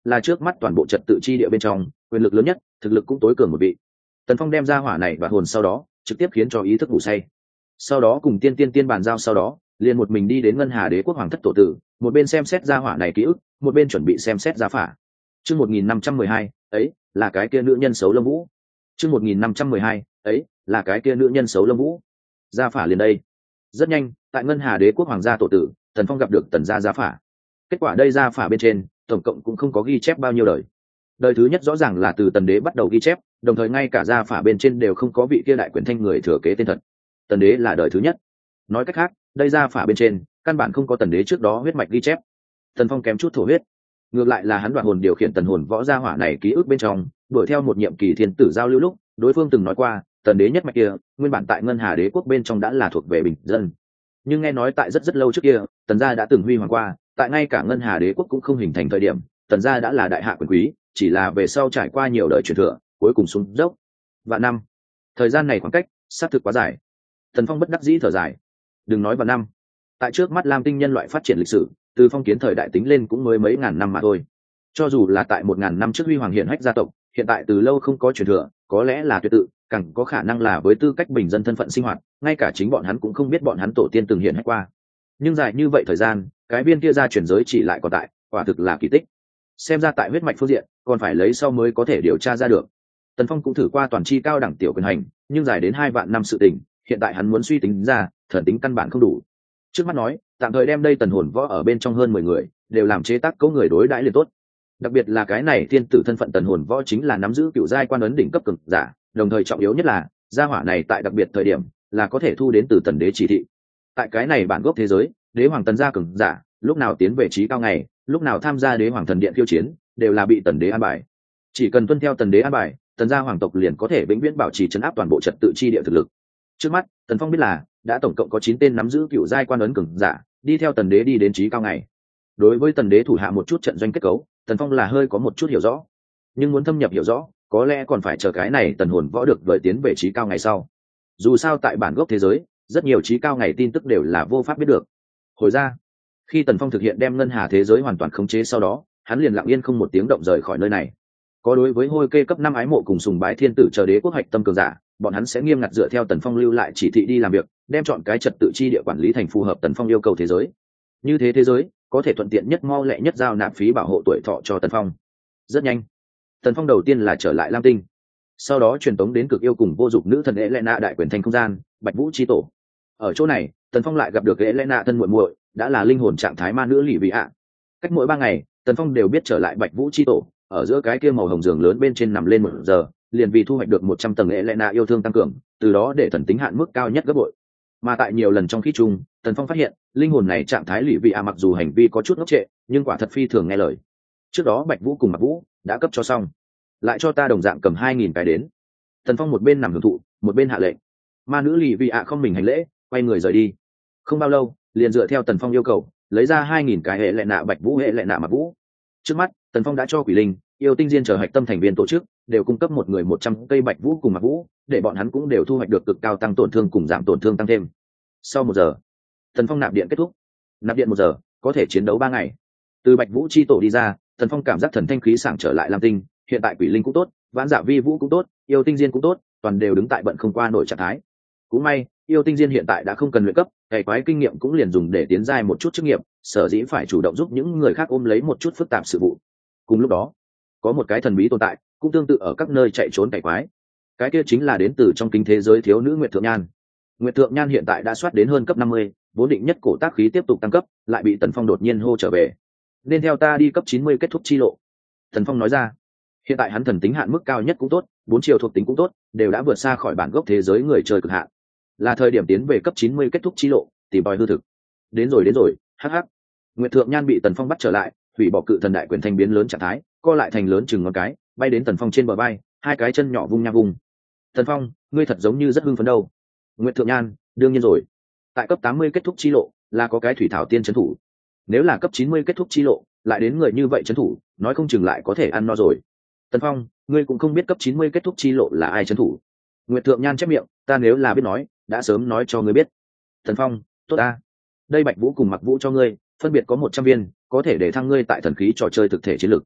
Speaker 1: là trước mắt toàn bộ trật tự chi địa bên trong quyền lực lớn nhất, thực lực cũng tối cường một vị. Tần Phong đem ra hỏa này và hồn sau đó trực tiếp khiến cho ý thức ngủ say, sau đó cùng tiên tiên tiên bàn giao, sau đó liền một mình đi đến ngân hà đế quốc hoàng thất tổ tử, một bên xem xét ra hỏa này ký ức, một bên chuẩn bị xem xét giá phả. Chương một nghìn năm trăm mười hai, ấy là cái kia nữ nhân xấu Lâm Vũ. Chương một nghìn năm trăm mười hai, ấy là cái kia nữ nhân xấu Lâm Vũ. Gia phả liền đây. Rất nhanh, tại ngân hà đế quốc hoàng gia tổ tử, Tần Phong gặp được tần gia gia phả. Kết quả đây gia phả bên trên, tổng cộng cũng không có ghi chép bao nhiêu đời. Đời thứ nhất rõ ràng là từ tần đế bắt đầu ghi chép, đồng thời ngay cả gia phả bên trên đều không có vị kia đại quyền thanh người thừa kế tên thật. Tần đế là đời thứ nhất. Nói cách khác, đây gia phả bên trên căn bản không có tần đế trước đó huyết mạch ghi chép. Tần Phong kém chút thổ huyết. Ngược lại là hắn đoạt hồn điều khiển tần hồn võ gia hỏa này ký ức bên trong, đuổi theo một nhiệm kỳ thiên tử giao lưu lúc, đối phương từng nói qua, tần đế nhất mạch kia, nguyên bản tại ngân hà đế quốc bên trong đã là thuộc về bình dân. Nhưng nghe nói tại rất rất lâu trước kia, tần gia đã từng huy hoàng qua, tại ngay cả ngân hà đế quốc cũng không hình thành thời điểm, tần gia đã là đại hạ quyền quý, chỉ là về sau trải qua nhiều đời truyền thừa, cuối cùng xuống dốc. Vạn năm, thời gian này khoảng cách xác thực quá dài. Tần Phong bất đắc dĩ thở dài. Đừng nói vạn năm, tại trước mắt Lam Tinh nhân loại phát triển lịch sử, từ phong kiến thời đại tính lên cũng mới mấy ngàn năm mà thôi. Cho dù là tại một ngàn năm trước huy hoàng hiển hách gia tộc, hiện tại từ lâu không có truyền thừa, có lẽ là tuyệt tự, càng có khả năng là với tư cách bình dân thân phận sinh hoạt, ngay cả chính bọn hắn cũng không biết bọn hắn tổ tiên từng hiển hách qua. Nhưng dài như vậy thời gian, cái viên kia ra chuyển giới chỉ lại còn tại, quả thực là kỳ tích. Xem ra tại huyết mạch phương diện, còn phải lấy sau mới có thể điều tra ra được. Tần Phong cũng thử qua toàn chi cao đẳng tiểu quyền hành, nhưng dài đến hai vạn năm sự tình, hiện tại hắn muốn suy tính ra, thần tính căn bản không đủ. Trước mắt nói, tạm thời đem đây tần hồn võ ở bên trong hơn mười người, đều làm chế tác cấu người đối đãi liền tốt. Đặc biệt là cái này thiên tử thân phận tần hồn võ chính là nắm giữ cựu giai quan ấn đỉnh cấp cực giả, đồng thời trọng yếu nhất là gia hỏa này tại đặc biệt thời điểm là có thể thu đến từ tần đế chỉ thị. Tại cái này bản gốc thế giới, đế hoàng tần gia cường giả lúc nào tiến về trí cao ngày, lúc nào tham gia đế hoàng thần điện khiêu chiến, đều là bị tần đế an bài. Chỉ cần tuân theo tần đế an bài, tần gia hoàng tộc liền có thể vĩnh viễn bảo trì trấn áp toàn bộ trật tự chi địa thực lực. Trước mắt, Tần Phong biết là đã tổng cộng có chín tên nắm giữ cựu giai quan ấn cường giả đi theo tần đế đi đến trí cao ngày. Đối với tần đế thủ hạ một chút trận doanh kết cấu, Tần Phong là hơi có một chút hiểu rõ, nhưng muốn thâm nhập hiểu rõ, có lẽ còn phải chờ cái này tần hồn võ được đợi tiến về trí cao ngày sau. Dù sao tại bản gốc thế giới, rất nhiều trí cao ngày tin tức đều là vô pháp biết được. Hồi ra, khi Tần Phong thực hiện đem ngân hà thế giới hoàn toàn khống chế sau đó, hắn liền lặng yên không một tiếng động rời khỏi nơi này. Có đối với hôi kê cấp năm ái mộ cùng sùng bái thiên tử chờ đế quốc hoạch tâm cường giả, bọn hắn sẽ nghiêm ngặt dựa theo Tần Phong lưu lại chỉ thị đi làm việc, đem chọn cái trật tự chi địa quản lý thành phù hợp Tần Phong yêu cầu thế giới. Như thế thế giới có thể thuận tiện nhất, mau lẹ nhất giao nạp phí bảo hộ tuổi thọ cho Tần Phong. Rất nhanh, Tần Phong đầu tiên là trở lại Lam Tinh, sau đó truyền tống đến cực yêu cùng vô dụng nữ thần Elena đại quyền thành không gian, Bạch Vũ chi tổ. Ở chỗ này, Tần Phong lại gặp được Elena thân muội muội, đã là linh hồn trạng thái ma nữ Lỷ Vị ạ. Cách mỗi ba ngày, Tần Phong đều biết trở lại Bạch Vũ chi tổ, ở giữa cái kia màu hồng giường lớn bên trên nằm lên một giờ, liền vì thu hoạch được một trăm tầng Elena yêu thương tăng cường, từ đó để thần tính hạn mức cao nhất gấp bội. Mà tại nhiều lần trong khi chung, Tần Phong phát hiện, linh hồn này trạng thái Lỷ Vị ạ mặc dù hành vi có chút ngốc trệ, nhưng quả thật phi thường nghe lời. Trước đó Bạch Vũ cùng Mặc Vũ đã cấp cho xong, lại cho ta đồng dạng cầm hai nghìn cái đến. Tần Phong một bên nằm hưởng thụ, một bên hạ lệnh. Ma nữ Lỷ Vị ạ không mình hành lễ, quay người rời đi. Không bao lâu, liền dựa theo Tần Phong yêu cầu, lấy ra hai nghìn cái hệ lệ nạ Bạch Vũ hệ lệ nạ Mặc Vũ. Trước mắt, Tần Phong đã cho Quỷ Linh, Yêu Tinh Diên chờ hạch tâm thành viên tổ chức đều cung cấp một người một trăm cây Bạch Vũ cùng Mặc Vũ, để bọn hắn cũng đều thu hoạch được cực cao tăng tổn thương cùng giảm tổn thương tăng thêm. Sau một giờ, Tần Phong nạp điện kết thúc. Nạp điện một giờ, có thể chiến đấu ba ngày. Từ Bạch Vũ chi tổ đi ra, Tần Phong cảm giác thần thanh khí sảng trở lại Lam Tinh. Hiện tại Quỷ Linh cũng tốt, Vãn Dạ Vi Vũ cũng tốt, Yêu Tinh Diên cũng tốt, toàn đều đứng tại bận không qua nổi trạng thái. Cũng may, Yêu Tinh Diên hiện tại đã không cần luyện cấp, cày quái kinh nghiệm cũng liền dùng để tiến giai một chút chức nghiệp, sở dĩ phải chủ động giúp những người khác ôm lấy một chút phức tạp sự vụ. Cùng lúc đó, có một cái thần bí tồn tại, cũng tương tự ở các nơi chạy trốn cày quái. Cái kia chính là đến từ trong kinh thế giới thiếu nữ Nguyệt Thượng Nhan. Nguyệt Thượng Nhan hiện tại đã soát đến hơn cấp năm mươi, vốn định nhất cổ tác khí tiếp tục tăng cấp, lại bị Tần Phong đột nhiên hô trở về. Nên theo ta đi cấp chín mươi kết thúc chi lộ. Tần Phong nói ra, hiện tại hắn thần tính hạn mức cao nhất cũng tốt, bốn chiều thuộc tính cũng tốt, đều đã vượt xa khỏi bản gốc thế giới người chơi cực hạn. Là thời điểm tiến về cấp chín mươi kết thúc chi lộ, tìm tòi hư thực. Đến rồi đến rồi, hắc hắc. Nguyệt Thượng Nhan bị Tần Phong bắt trở lại, hủy bỏ cự thần đại quyền thanh biến lớn trạng thái, co lại thành lớn chừng ngón cái, bay đến Tần Phong trên bờ vai, hai cái chân nhỏ vung nha vùng. Tần Phong, ngươi thật giống như rất hưng phấn đâu. Nguyệt Thượng Nhan, đương nhiên rồi. Tại cấp tám mươi kết thúc chi lộ, là có cái thủy thảo tiên trấn thủ. Nếu là cấp chín mươi kết thúc chi lộ, lại đến người như vậy trấn thủ, nói không chừng lại có thể ăn no rồi. Tần Phong, ngươi cũng không biết cấp chín mươi kết thúc chi lộ là ai trấn thủ. Nguyệt Thượng Nhan chép miệng, ta nếu là biết nói, đã sớm nói cho ngươi biết. Tần Phong, tốt ta. Đây Bạch Vũ cùng Mặc Vũ cho ngươi, phân biệt có một trăm viên, có thể để thăng ngươi tại thần khí trò chơi thực thể chiến lực.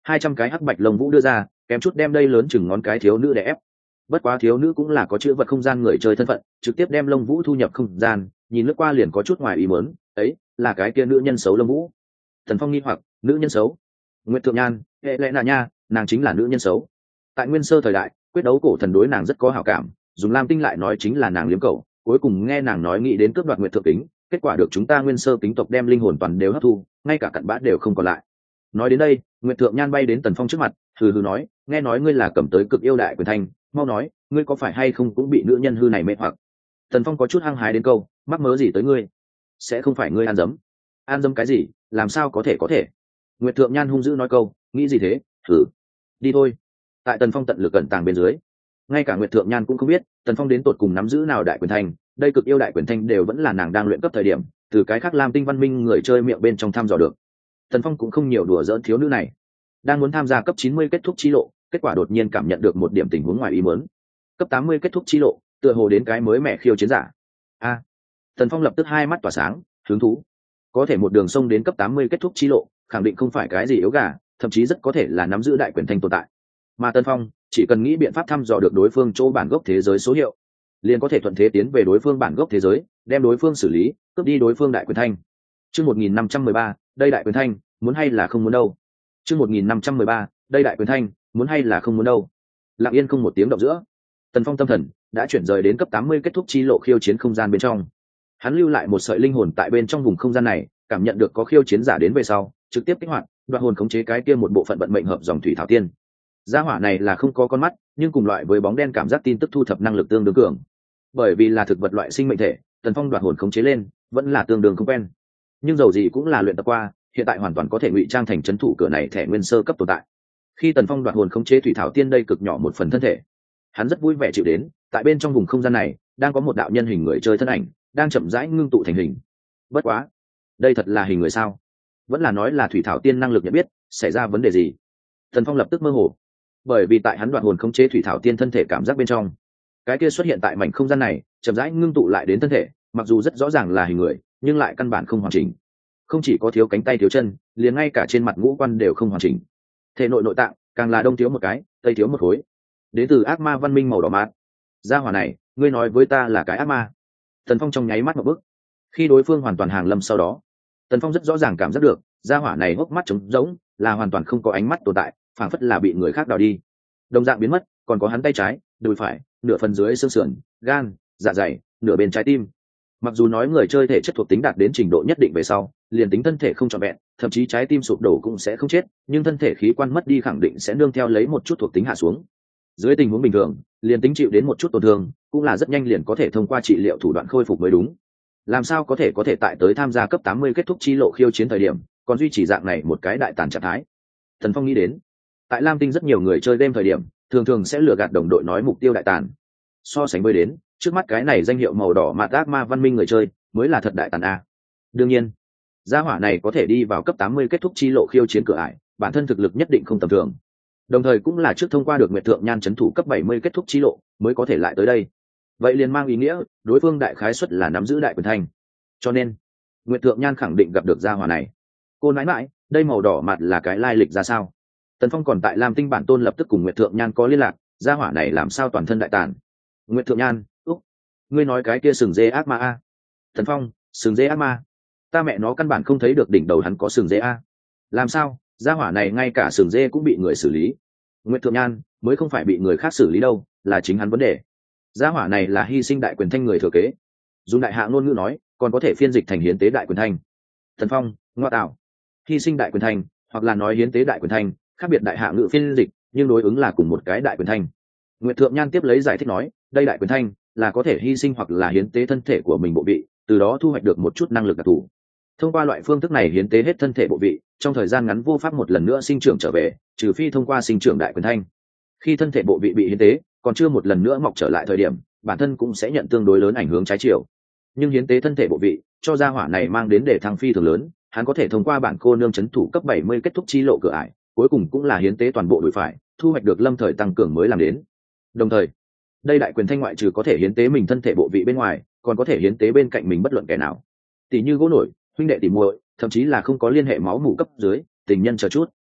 Speaker 1: hai trăm cái hắc bạch lông vũ đưa ra, kém chút đem đây lớn chừng ngón cái thiếu nữ để ép. Bất quá thiếu nữ cũng là có chữ vật không gian người chơi thân phận, trực tiếp đem lông vũ thu nhập không gian, nhìn lướt qua liền có chút ngoài ý muốn, ấy là cái kia nữ nhân xấu lông vũ. Thần Phong nghi hoặc, nữ nhân xấu? Nguyệt Thượng Nhan, hệ lẽ là nha, nàng chính là nữ nhân xấu. Tại nguyên sơ thời đại, quyết đấu cổ thần đối nàng rất có hảo cảm, dùng lam tinh lại nói chính là nàng liếm cầu, cuối cùng nghe nàng nói nghĩ đến cướp đoạt Nguyệt Thượng kính, kết quả được chúng ta nguyên sơ kính tộc đem linh hồn toàn đều hấp thu, ngay cả cặn bã đều không còn lại. Nói đến đây, Nguyệt Thượng Nhan bay đến Tần Phong trước mặt, hừ hừ nói, nghe nói ngươi là cầm tới cực yêu đại quyền thanh, mau nói, ngươi có phải hay không cũng bị nữ nhân hư này mê hoặc? Tần Phong có chút hăng hái đến câu, mắc mớ gì tới ngươi? Sẽ không phải ngươi ăn dấm? Ăn dấm cái gì? Làm sao có thể có thể? Nguyệt Thượng Nhan hung dữ nói câu, nghĩ gì thế? Thử, đi thôi. Tại Tần Phong tận lực cẩn tàng bên dưới, ngay cả Nguyệt Thượng Nhan cũng không biết Tần Phong đến tột cùng nắm giữ nào đại quyền thanh, đây cực yêu đại quyền thanh đều vẫn là nàng đang luyện cấp thời điểm, từ cái khác Lam Tinh văn minh người chơi miệng bên trong thăm dò được. Tần Phong cũng không nhiều đùa giỡn thiếu nữ này, đang muốn tham gia cấp chín mươi kết thúc chi lộ, kết quả đột nhiên cảm nhận được một điểm tình huống ngoài ý muốn. Cấp tám mươi kết thúc chi lộ, tựa hồ đến cái mới mẹ khiêu chiến giả. A, à, Tần Phong lập tức hai mắt tỏa sáng, hứng thú. Có thể một đường sông đến cấp tám mươi kết thúc chi lộ, khẳng định không phải cái gì yếu gà, thậm chí rất có thể là nắm giữ đại quyền thanh tồn tại. Mà Tần Phong chỉ cần nghĩ biện pháp thăm dò được đối phương chỗ bản gốc thế giới số hiệu, liền có thể thuận thế tiến về đối phương bản gốc thế giới, đem đối phương xử lý, cướp đi đối phương đại quyền thanh. Chương một nghìn năm trăm mười ba, đây đại quyền thanh, muốn hay là không muốn đâu. Chương một nghìn năm trăm mười ba, đây đại quyền thanh, muốn hay là không muốn đâu. Lặng yên không một tiếng động giữa, Tần Phong tâm thần đã chuyển rời đến cấp tám mươi kết thúc chi lộ khiêu chiến không gian bên trong. Hắn lưu lại một sợi linh hồn tại bên trong vùng không gian này, cảm nhận được có khiêu chiến giả đến về sau, trực tiếp kích hoạt, đoạt hồn khống chế cái kia một bộ phận vận mệnh hợp dòng thủy thảo tiên. Gia hỏa này là không có con mắt, nhưng cùng loại với bóng đen cảm giác tin tức thu thập năng lực tương đương cường. Bởi vì là thực vật loại sinh mệnh thể, Tần Phong đoạt hồn khống chế lên vẫn là tương đương không quen. Nhưng dầu gì cũng là luyện tập qua, hiện tại hoàn toàn có thể ngụy trang thành trấn thủ cửa này thẻ nguyên sơ cấp tồn tại. Khi Tần Phong đoạt hồn khống chế thủy thảo tiên đây cực nhỏ một phần thân thể, hắn rất vui vẻ chịu đến, tại bên trong vùng không gian này đang có một đạo nhân hình người chơi thân ảnh đang chậm rãi ngưng tụ thành hình. Bất quá, đây thật là hình người sao? Vẫn là nói là thủy thảo tiên năng lực nhận biết xảy ra vấn đề gì? Tần Phong lập tức mơ hồ, bởi vì tại hắn đoạt hồn khống chế thủy thảo tiên thân thể cảm giác bên trong, cái kia xuất hiện tại mảnh không gian này chậm rãi ngưng tụ lại đến thân thể, mặc dù rất rõ ràng là hình người nhưng lại căn bản không hoàn chỉnh, không chỉ có thiếu cánh tay thiếu chân, liền ngay cả trên mặt ngũ quan đều không hoàn chỉnh. Thể nội nội tạng càng là đông thiếu một cái, tây thiếu một khối. Đến từ ác ma văn minh màu đỏ mát. Gia hỏa này, ngươi nói với ta là cái ác ma? Tần Phong trong nháy mắt một bức. Khi đối phương hoàn toàn hàng lâm sau đó, Tần Phong rất rõ ràng cảm giác được gia hỏa này hốc mắt trống rỗng, là hoàn toàn không có ánh mắt tồn tại, phảng phất là bị người khác đào đi. Đồng dạng biến mất, còn có hắn tay trái, đùi phải, nửa phần dưới xương sườn, gan, dạ dày, nửa bên trái tim. Mặc dù nói người chơi thể chất thuộc tính đạt đến trình độ nhất định về sau, liền tính thân thể không trọn vẹn, thậm chí trái tim sụp đổ cũng sẽ không chết, nhưng thân thể khí quan mất đi khẳng định sẽ nương theo lấy một chút thuộc tính hạ xuống. Dưới tình huống bình thường, liền tính chịu đến một chút tổn thương, cũng là rất nhanh liền có thể thông qua trị liệu thủ đoạn khôi phục mới đúng. Làm sao có thể có thể tại tới tham gia cấp tám mươi kết thúc chi lộ khiêu chiến thời điểm, còn duy trì dạng này một cái đại tàn trạng thái? Thần Phong nghĩ đến, tại Lam Tinh rất nhiều người chơi game thời điểm, thường thường sẽ lừa gạt đồng đội nói mục tiêu đại tàn. So sánh với đến, trước mắt cái này danh hiệu màu đỏ mà ác ma văn minh người chơi, mới là thật đại tàn a. Đương nhiên, gia hỏa này có thể đi vào cấp tám mươi kết thúc chi lộ khiêu chiến cửa ải, bản thân thực lực nhất định không tầm thường. Đồng thời cũng là trước thông qua được Nguyệt Thượng Nhan trấn thủ cấp bảy mươi kết thúc chi lộ, mới có thể lại tới đây. Vậy liền mang ý nghĩa, đối phương đại khái suất là nắm giữ đại quyền thành. Cho nên, Nguyệt Thượng Nhan khẳng định gặp được gia hỏa này. Cô nói mãi, đây màu đỏ mặt là cái lai lịch ra sao? Tần Phong còn tại Lam Tinh bản tôn lập tức cùng Nguyệt Thượng Nhan có liên lạc, gia hỏa này làm sao toàn thân đại tàn? Nguyệt Thượng Nhan, úc, ngươi nói cái kia sừng dê ác ma a? Tần Phong, sừng dê ác ma? Ta mẹ nó căn bản không thấy được đỉnh đầu hắn có sừng dê a. Làm sao? Gia hỏa này ngay cả sừng dê cũng bị người xử lý. Nguyệt Thượng Nhan mới không phải bị người khác xử lý đâu, là chính hắn vấn đề. Gia hỏa này là hy sinh đại quyền thanh người thừa kế. Dùng đại hạ ngôn ngữ nói, còn có thể phiên dịch thành hiến tế đại quyền thanh. Thần Phong, ngoa tạo. Hy sinh đại quyền thanh, hoặc là nói hiến tế đại quyền thanh, khác biệt đại hạ ngữ phiên dịch, nhưng đối ứng là cùng một cái đại quyền thanh. Nguyệt Thượng Nhan tiếp lấy giải thích nói, đây đại quyền thanh là có thể hy sinh hoặc là hiến tế thân thể của mình bộ vị, từ đó thu hoạch được một chút năng lực đặc thù. Thông qua loại phương thức này hiến tế hết thân thể bộ vị, trong thời gian ngắn vô pháp một lần nữa sinh trưởng trở về, trừ phi thông qua sinh trưởng đại quyền thanh. Khi thân thể bộ vị bị hiến tế, còn chưa một lần nữa mọc trở lại thời điểm, bản thân cũng sẽ nhận tương đối lớn ảnh hưởng trái chiều. Nhưng hiến tế thân thể bộ vị, cho gia hỏa này mang đến để thăng phi thường lớn, hắn có thể thông qua bản cô nương chấn thủ cấp bảy mươi kết thúc chi lộ cửa ải, cuối cùng cũng là hiến tế toàn bộ đùi phải, thu hoạch được lâm thời tăng cường mới làm đến. Đồng thời, đây đại quyền thanh ngoại trừ có thể hiến tế mình thân thể bộ vị bên ngoài, còn có thể hiến tế bên cạnh mình bất luận kẻ nào. Tỷ như gỗ nổi, huynh đệ tỉ muội, thậm chí là không có liên hệ máu mủ cấp dưới, tình nhân chờ chút.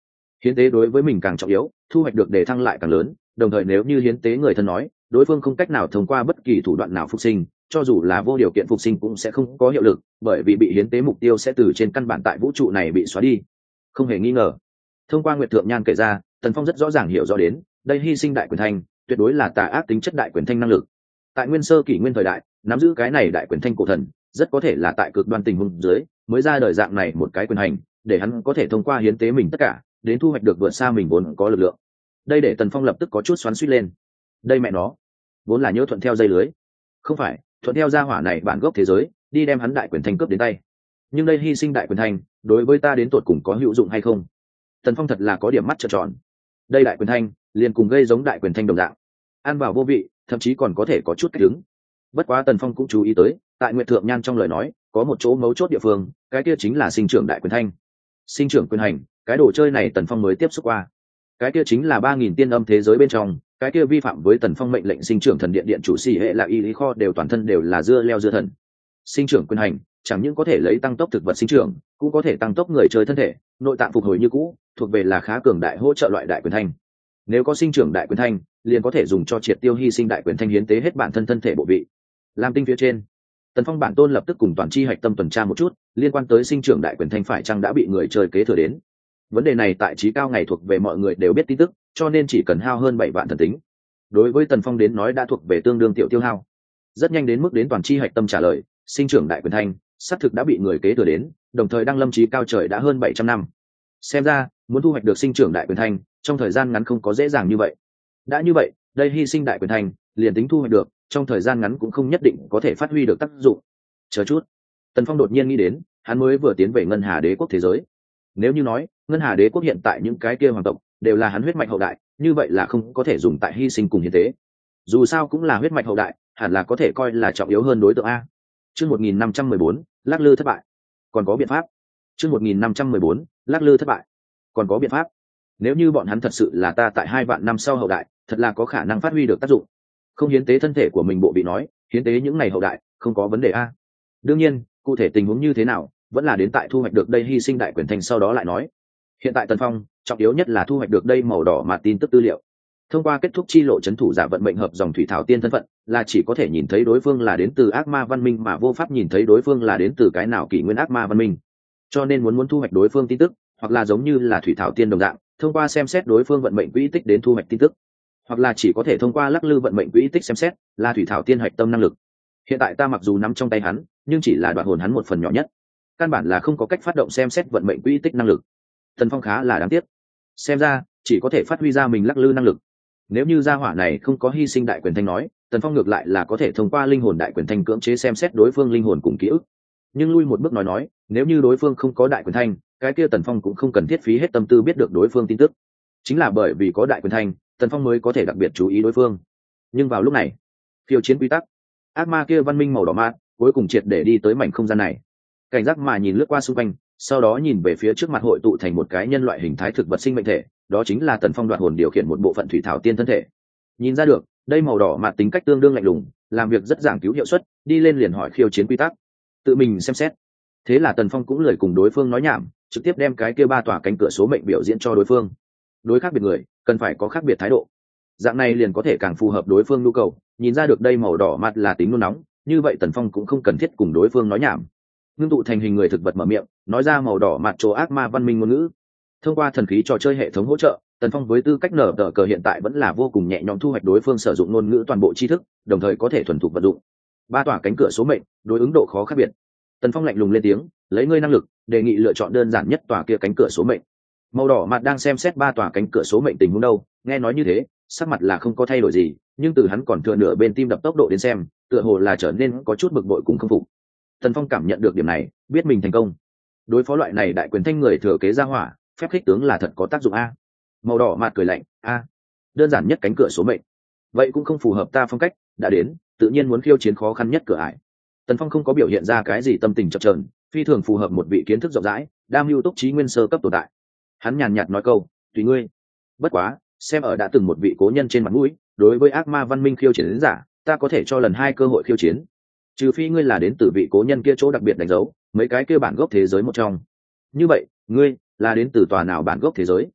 Speaker 1: hiến tế đối với mình càng trọng yếu, thu hoạch được đề thăng lại càng lớn. Đồng thời nếu như hiến tế người thân nói đối phương không cách nào thông qua bất kỳ thủ đoạn nào phục sinh, cho dù là vô điều kiện phục sinh cũng sẽ không có hiệu lực, bởi vì bị hiến tế mục tiêu sẽ từ trên căn bản tại vũ trụ này bị xóa đi. Không hề nghi ngờ, thông qua Nguyệt Thượng Nhan kể ra, Tần Phong rất rõ ràng hiểu rõ đến đây hy sinh đại quyền thanh tuyệt đối là tà ác tính chất đại quyền thanh năng lực. Tại nguyên sơ kỷ nguyên thời đại, nắm giữ cái này đại quyền thanh cổ thần rất có thể là tại cực đoan tình huống dưới mới ra đời dạng này một cái quyền hành, để hắn có thể thông qua hiến tế mình tất cả đến thu hoạch được vượt xa mình vốn có lực lượng. Đây để Tần Phong lập tức có chút xoắn xuýt lên. Đây mẹ nó vốn là nhớ thuận theo dây lưới, không phải thuận theo gia hỏa này bản gốc thế giới đi đem hắn đại quyền thanh cướp đến tay. Nhưng đây hy sinh đại quyền thanh đối với ta đến tột cùng có hữu dụng hay không? Tần Phong thật là có điểm mắt trợn tròn. Đây đại quyền thanh liền cùng gây giống đại quyền thanh đồng dạng, ăn vào vô vị, thậm chí còn có thể có chút cách đứng. Bất quá Tần Phong cũng chú ý tới, tại Nguyệt Thượng Nhan trong lời nói có một chỗ mấu chốt địa phương, cái kia chính là sinh trưởng đại quyền thanh. Sinh trưởng quyền hành, cái đồ chơi này Tần Phong mới tiếp xúc qua. Cái kia chính là ba nghìn tiên âm thế giới bên trong, cái kia vi phạm với Tần Phong mệnh lệnh sinh trưởng thần điện điện chủ sĩ hệ là y lý kho đều toàn thân đều là dưa leo dưa thần. Sinh trưởng quyền hành chẳng những có thể lấy tăng tốc thực vật sinh trưởng, cũng có thể tăng tốc người chơi thân thể, nội tạng phục hồi như cũ, thuộc về là khá cường đại hỗ trợ loại đại quyền thanh. Nếu có sinh trưởng đại quyền thanh, liền có thể dùng cho triệt tiêu hy sinh đại quyền thanh hiến tế hết bản thân thân thể bộ vị. Lam tinh phía trên, Tần Phong bản tôn lập tức cùng toàn chi hạch tâm tuần tra một chút, liên quan tới sinh trưởng đại quyền thanh phải chăng đã bị người chơi kế thừa đến. Vấn đề này tại trí cao ngày thuộc về mọi người đều biết tin tức, cho nên chỉ cần hao hơn bảy vạn thần tính. Đối với Tần Phong đến nói đã thuộc về tương đương tiểu tiêu hao. Rất nhanh đến mức đến toàn chi hạch tâm trả lời, sinh trưởng đại quyền thanh xác thực đã bị người kế thừa đến, đồng thời đang lâm trí cao trời đã hơn bảy trăm năm. Xem ra, muốn thu hoạch được sinh trưởng đại quyền thanh, trong thời gian ngắn không có dễ dàng như vậy. Đã như vậy, đây hy sinh đại quyền thanh, liền tính thu hoạch được, trong thời gian ngắn cũng không nhất định có thể phát huy được tác dụng. Chờ chút, Tần Phong đột nhiên nghĩ đến, hắn mới vừa tiến về Ngân Hà Đế quốc thế giới. Nếu như nói, Ngân Hà Đế quốc hiện tại những cái kia hoàng tộc đều là hắn huyết mạch hậu đại, như vậy là không có thể dùng tại hy sinh cùng hiến tế. Dù sao cũng là huyết mạch hậu đại, hẳn là có thể coi là trọng yếu hơn đối tượng a. Chương một nghìn năm trăm mười bốn, lắc lư thất bại. Còn có biện pháp. Chương một nghìn năm trăm mười bốn, lắc lư thất bại. Còn có biện pháp. Nếu như bọn hắn thật sự là ta tại hai vạn năm sau hậu đại, thật là có khả năng phát huy được tác dụng. Không hiến tế thân thể của mình bộ bị nói, hiến tế những ngày hậu đại, không có vấn đề a. Đương nhiên, cụ thể tình huống như thế nào, vẫn là đến tại thu hoạch được đây hy sinh đại quyền thành sau đó lại nói. Hiện tại Tần Phong, trọng yếu nhất là thu hoạch được đây màu đỏ mà tin tức tư liệu. Thông qua kết thúc chi lộ chấn thủ giả vận mệnh hợp dòng thủy thảo tiên thân phận, là chỉ có thể nhìn thấy đối phương là đến từ ác ma văn minh mà vô pháp nhìn thấy đối phương là đến từ cái nào kỷ nguyên ác ma văn minh. Cho nên muốn muốn thu hoạch đối phương tin tức, hoặc là giống như là thủy thảo tiên đồng dạng, thông qua xem xét đối phương vận mệnh quỹ tích đến thu hoạch tin tức, hoặc là chỉ có thể thông qua lắc lư vận mệnh quỹ tích xem xét, là thủy thảo tiên hạch tâm năng lực. Hiện tại ta mặc dù nắm trong tay hắn, nhưng chỉ là đoạn hồn hắn một phần nhỏ nhất, căn bản là không có cách phát động xem xét vận mệnh quỹ tích năng lực. Tần Phong khá là đáng tiếc, xem ra chỉ có thể phát huy ra mình lắc lư năng lực. Nếu như gia hỏa này không có hy sinh đại quyền thanh nói, Tần Phong ngược lại là có thể thông qua linh hồn đại quyền thanh cưỡng chế xem xét đối phương linh hồn cùng ký ức. Nhưng lui một bước nói nói, nếu như đối phương không có đại quyền thanh, cái kia Tần Phong cũng không cần thiết phí hết tâm tư biết được đối phương tin tức. Chính là bởi vì có đại quyền thanh, Tần Phong mới có thể đặc biệt chú ý đối phương. Nhưng vào lúc này, khiêu chiến quy tắc, ác ma kia văn minh màu đỏ mát, cuối cùng triệt để đi tới mảnh không gian này. Cảnh giác mà nhìn lướt qua xung quanh, sau đó nhìn về phía trước mặt hội tụ thành một cái nhân loại hình thái thực vật sinh mệnh thể, đó chính là Tần Phong đoạt hồn điều khiển một bộ phận thủy thảo tiên thân thể. Nhìn ra được, đây màu đỏ mạt tính cách tương đương lạnh lùng, làm việc rất giảng cứu hiệu suất, đi lên liền hỏi khiêu chiến quy tắc, tự mình xem xét. Thế là Tần Phong cũng lười cùng đối phương nói nhảm, trực tiếp đem cái kia ba tòa cánh cửa số mệnh biểu diễn cho đối phương. Đối khác biệt người, cần phải có khác biệt thái độ. Dạng này liền có thể càng phù hợp đối phương nhu cầu, nhìn ra được đây màu đỏ mặt là tính nôn nóng, như vậy Tần Phong cũng không cần thiết cùng đối phương nói nhảm. Ngưng tụ thành hình người thực vật mở miệng, nói ra màu đỏ mặt chỗ ác ma văn minh ngôn ngữ. Thông qua thần khí trò chơi hệ thống hỗ trợ, Tần Phong với tư cách nở tờ cờ hiện tại vẫn là vô cùng nhẹ nhõm thu hoạch đối phương sử dụng ngôn ngữ toàn bộ tri thức, đồng thời có thể thuần thục vận dụng. Ba tòa cánh cửa số mệnh, đối ứng độ khó khác biệt. Tần Phong lạnh lùng lên tiếng, lấy ngươi năng lực, đề nghị lựa chọn đơn giản nhất tòa kia cánh cửa số mệnh. Màu đỏ mặt đang xem xét ba tòa cánh cửa số mệnh tình huống đâu, nghe nói như thế, sắc mặt là không có thay đổi gì, nhưng từ hắn còn thừa nửa bên tim đập tốc độ đến xem, tựa hồ là trở nên có chút bực bội cùng không phục. Tần Phong cảm nhận được điểm này, biết mình thành công. Đối phó loại này đại quyền thanh người thừa kế ra hỏa, phép khích tướng là thật có tác dụng a. Màu đỏ mặt cười lạnh, a, đơn giản nhất cánh cửa số mệnh, vậy cũng không phù hợp ta phong cách, đã đến, tự nhiên muốn khiêu chiến khó khăn nhất cửa ải. Tần Phong không có biểu hiện ra cái gì tâm tình chập chờn, phi thường phù hợp một vị kiến thức rộng rãi, đam mưu túc trí nguyên sơ cấp tồn tại. Hắn nhàn nhạt nói câu, tùy ngươi. Bất quá, xem ở đã từng một vị cố nhân trên mặt mũi, đối với ác ma văn minh khiêu chiến giả, ta có thể cho lần hai cơ hội khiêu chiến. Trừ phi ngươi là đến từ vị cố nhân kia chỗ đặc biệt đánh dấu, mấy cái kia bản gốc thế giới một trong. Như vậy, ngươi là đến từ tòa nào bản gốc thế giới?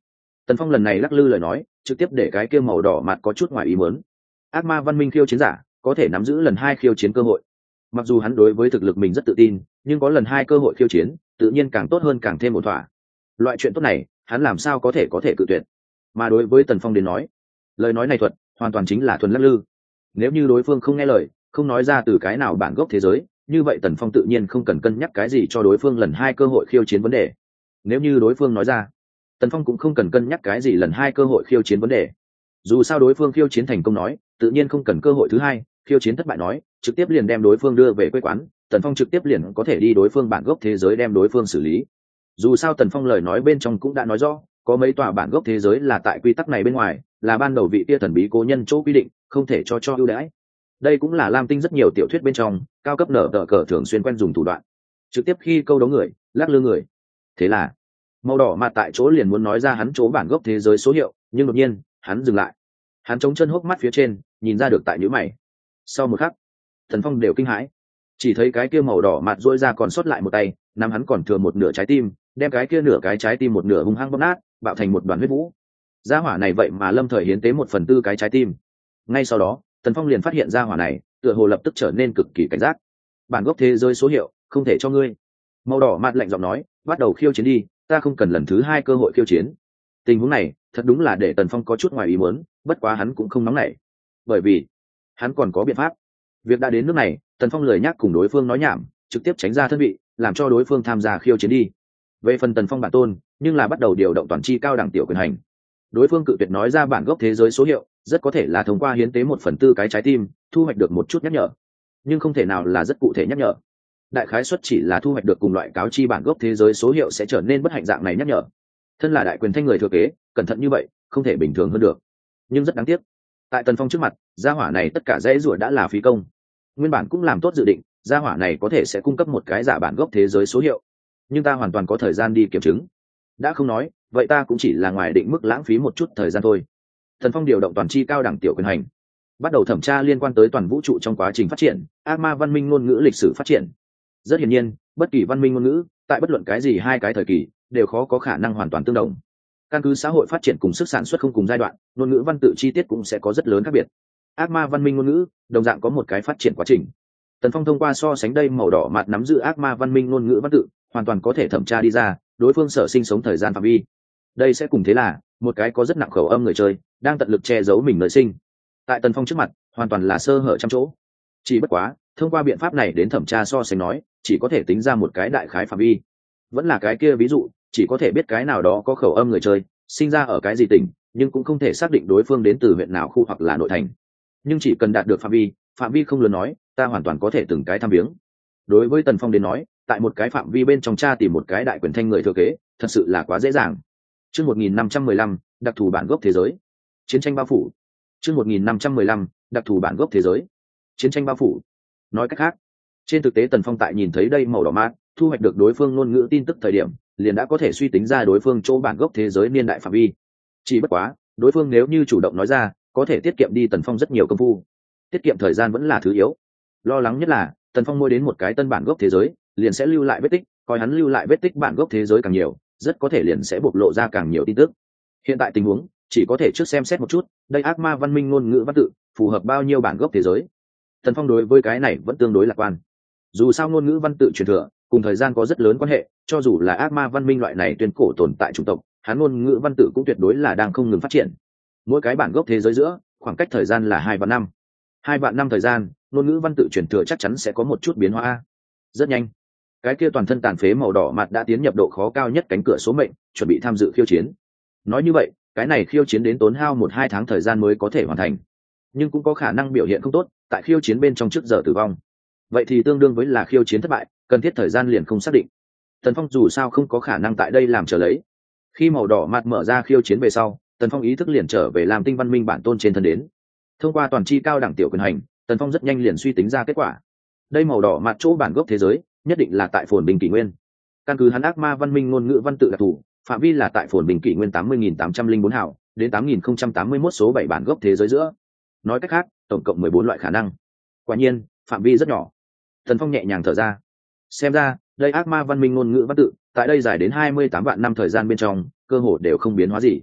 Speaker 1: Tần Phong lần này lắc lư lời nói trực tiếp để cái kia màu đỏ mặt có chút ngoài ý muốn. Ác ma văn minh khiêu chiến giả có thể nắm giữ lần hai khiêu chiến cơ hội. Mặc dù hắn đối với thực lực mình rất tự tin, nhưng có lần hai cơ hội khiêu chiến tự nhiên càng tốt hơn càng thêm một thỏa. Loại chuyện tốt này hắn làm sao có thể có thể cự tuyệt. Mà đối với Tần Phong đến nói, lời nói này thuật hoàn toàn chính là thuần lắc lư. Nếu như đối phương không nghe lời, không nói ra từ cái nào bản gốc thế giới, như vậy Tần Phong tự nhiên không cần cân nhắc cái gì cho đối phương lần hai cơ hội khiêu chiến vấn đề. Nếu như đối phương nói ra, Tần Phong cũng không cần cân nhắc cái gì lần hai cơ hội khiêu chiến vấn đề. Dù sao đối phương khiêu chiến thành công nói, tự nhiên không cần cơ hội thứ hai, khiêu chiến thất bại nói, trực tiếp liền đem đối phương đưa về quê quán, Tần Phong trực tiếp liền có thể đi đối phương bản gốc thế giới đem đối phương xử lý. Dù sao Tần Phong lời nói bên trong cũng đã nói rõ, có mấy tòa bản gốc thế giới là tại quy tắc này bên ngoài, là ban đầu vị kia thần bí cố nhân chỗ quy định, không thể cho cho ưu đãi. Đây cũng là Lam Tinh rất nhiều tiểu thuyết bên trong, cao cấp nở tờ cờ thường xuyên quen dùng thủ đoạn. Trực tiếp khi câu đấu người, lắc lư người. Thế là, màu đỏ mà tại chỗ liền muốn nói ra hắn chỗ bản gốc thế giới số hiệu, nhưng đột nhiên, hắn dừng lại. Hắn chống chân hốc mắt phía trên, nhìn ra được tại nhíu mày. Sau một khắc, Thần Phong đều kinh hãi. Chỉ thấy cái kia màu đỏ mạt rỗi ra còn sót lại một tay, nắm hắn còn thừa một nửa trái tim, đem cái kia nửa cái trái tim một nửa hung hăng bóp nát, bạo thành một đoàn huyết vũ. Gia hỏa này vậy mà lâm thời hiến tế một phần tư cái trái tim. Ngay sau đó, Tần Phong liền phát hiện gia hỏa này, tựa hồ lập tức trở nên cực kỳ cảnh giác. Bản gốc thế giới số hiệu, không thể cho ngươi. Màu đỏ mạt lạnh giọng nói, bắt đầu khiêu chiến đi, ta không cần lần thứ hai cơ hội khiêu chiến. Tình huống này, thật đúng là để Tần Phong có chút ngoài ý muốn, bất quá hắn cũng không nóng nảy, bởi vì hắn còn có biện pháp. Việc đã đến nước này, Tần Phong lười nhắc cùng đối phương nói nhảm, trực tiếp tránh ra thân vị, làm cho đối phương tham gia khiêu chiến đi. Về phần Tần Phong bản tôn, nhưng là bắt đầu điều động toàn chi cao đẳng tiểu quyền hành. Đối phương cự tuyệt nói ra bản gốc thế giới số hiệu, rất có thể là thông qua hiến tế một phần tư cái trái tim, thu hoạch được một chút nhắc nhở, nhưng không thể nào là rất cụ thể nhắc nhở. Đại khái suất chỉ là thu hoạch được cùng loại cáo chi bản gốc thế giới số hiệu sẽ trở nên bất hạnh dạng này nhắc nhở. Thân là đại quyền thanh người thừa kế, cẩn thận như vậy, không thể bình thường hơn được. Nhưng rất đáng tiếc, tại Tần Phong trước mặt, gia hỏa này tất cả dãy rủa đã là phí công. Nguyên bản cũng làm tốt dự định, gia hỏa này có thể sẽ cung cấp một cái giả bản gốc thế giới số hiệu, nhưng ta hoàn toàn có thời gian đi kiểm chứng. Đã không nói, vậy ta cũng chỉ là ngoài định mức lãng phí một chút thời gian thôi. Tần Phong điều động toàn chi cao đẳng tiểu quyền hành, bắt đầu thẩm tra liên quan tới toàn vũ trụ trong quá trình phát triển, ác ma văn minh ngôn ngữ lịch sử phát triển. Rất hiển nhiên, bất kỳ văn minh ngôn ngữ, tại bất luận cái gì hai cái thời kỳ, đều khó có khả năng hoàn toàn tương đồng. Căn cứ xã hội phát triển cùng sức sản xuất không cùng giai đoạn, ngôn ngữ văn tự chi tiết cũng sẽ có rất lớn khác biệt. Ác ma văn minh ngôn ngữ đồng dạng có một cái phát triển quá trình. Tần Phong thông qua so sánh đây màu đỏ mạt nắm giữ ác ma văn minh ngôn ngữ văn tự, hoàn toàn có thể thẩm tra đi ra đối phương sở sinh sống thời gian phạm vi. Đây sẽ cùng thế là một cái có rất nặng khẩu âm người chơi đang tận lực che giấu mình nơi sinh. Tại Tần Phong trước mặt, hoàn toàn là sơ hở trăm chỗ. Chỉ bất quá, thông qua biện pháp này đến thẩm tra so sánh nói, chỉ có thể tính ra một cái đại khái phạm vi. Vẫn là cái kia ví dụ, chỉ có thể biết cái nào đó có khẩu âm người chơi sinh ra ở cái gì tỉnh, nhưng cũng không thể xác định đối phương đến từ huyện nào khu hoặc là nội thành. Nhưng chỉ cần đạt được phạm vi, phạm vi không lớn nói, ta hoàn toàn có thể từng cái tham viếng. Đối với Tần Phong đến nói, tại một cái phạm vi bên trong tra tìm một cái đại quyền thanh người thừa kế, thật sự là quá dễ dàng. Chương một nghìn năm trăm mười lăm, đặc thù bản gốc thế giới. Chiến tranh bao phủ. Chương một nghìn năm trăm mười lăm, đặc thù bản gốc thế giới. Chiến tranh bao phủ. Nói cách khác, trên thực tế Tần Phong tại nhìn thấy đây màu đỏ mát, thu hoạch được đối phương ngôn ngữ tin tức thời điểm, liền đã có thể suy tính ra đối phương chỗ bản gốc thế giới niên đại phạm vi. Chỉ bất quá, đối phương nếu như chủ động nói ra, có thể tiết kiệm đi Tần Phong rất nhiều công phu. Tiết kiệm thời gian vẫn là thứ yếu. Lo lắng nhất là, Tần Phong mua đến một cái tân bản gốc thế giới, liền sẽ lưu lại vết tích, coi hắn lưu lại vết tích bản gốc thế giới càng nhiều, rất có thể liền sẽ bộc lộ ra càng nhiều tin tức. Hiện tại tình huống, chỉ có thể trước xem xét một chút, đây ác ma văn minh ngôn ngữ văn tự, phù hợp bao nhiêu bản gốc thế giới. Tần Phong đối với cái này vẫn tương đối lạc quan. Dù sao ngôn ngữ văn tự truyền thừa, cùng thời gian có rất lớn quan hệ, cho dù là ác ma văn minh loại này tuyên cổ tồn tại chủng tộc, hắn ngôn ngữ văn tự cũng tuyệt đối là đang không ngừng phát triển. Mỗi cái bản gốc thế giới giữa, khoảng cách thời gian là hai vạn năm. Hai vạn năm thời gian, ngôn ngữ văn tự truyền thừa chắc chắn sẽ có một chút biến hóa. Rất nhanh, cái kia toàn thân tàn phế màu đỏ mặt đã tiến nhập độ khó cao nhất cánh cửa số mệnh, chuẩn bị tham dự khiêu chiến. Nói như vậy, cái này khiêu chiến đến tốn hao một hai tháng thời gian mới có thể hoàn thành, nhưng cũng có khả năng biểu hiện không tốt, tại khiêu chiến bên trong trước giờ tử vong. Vậy thì tương đương với là khiêu chiến thất bại, cần thiết thời gian liền không xác định. Tần Phong dù sao không có khả năng tại đây làm chờ lấy. Khi màu đỏ mặt mở ra khiêu chiến về sau, Tần Phong ý thức liền trở về làm tinh văn minh bản tôn trên thân đến. Thông qua toàn chi cao đẳng tiểu quyền hành, Tần Phong rất nhanh liền suy tính ra kết quả. Đây màu đỏ mặt chỗ bản gốc thế giới, nhất định là tại phồn bình kỷ nguyên. Căn cứ hắn ác ma văn minh ngôn ngữ văn tự đặc thù, phạm vi là tại phồn bình kỷ nguyên tám mươi nghìn tám trăm linh bốn hào đến tám nghìn không trăm tám mươi mốt số bảy bản gốc thế giới giữa. Nói cách khác, tổng cộng mười bốn loại khả năng. Quả nhiên, phạm vi rất nhỏ. Tần Phong nhẹ nhàng thở ra. Xem ra, đây ác ma văn minh ngôn ngữ văn tự, tại đây dài đến hai mươi tám vạn năm thời gian bên trong, cơ hồ đều không biến hóa gì.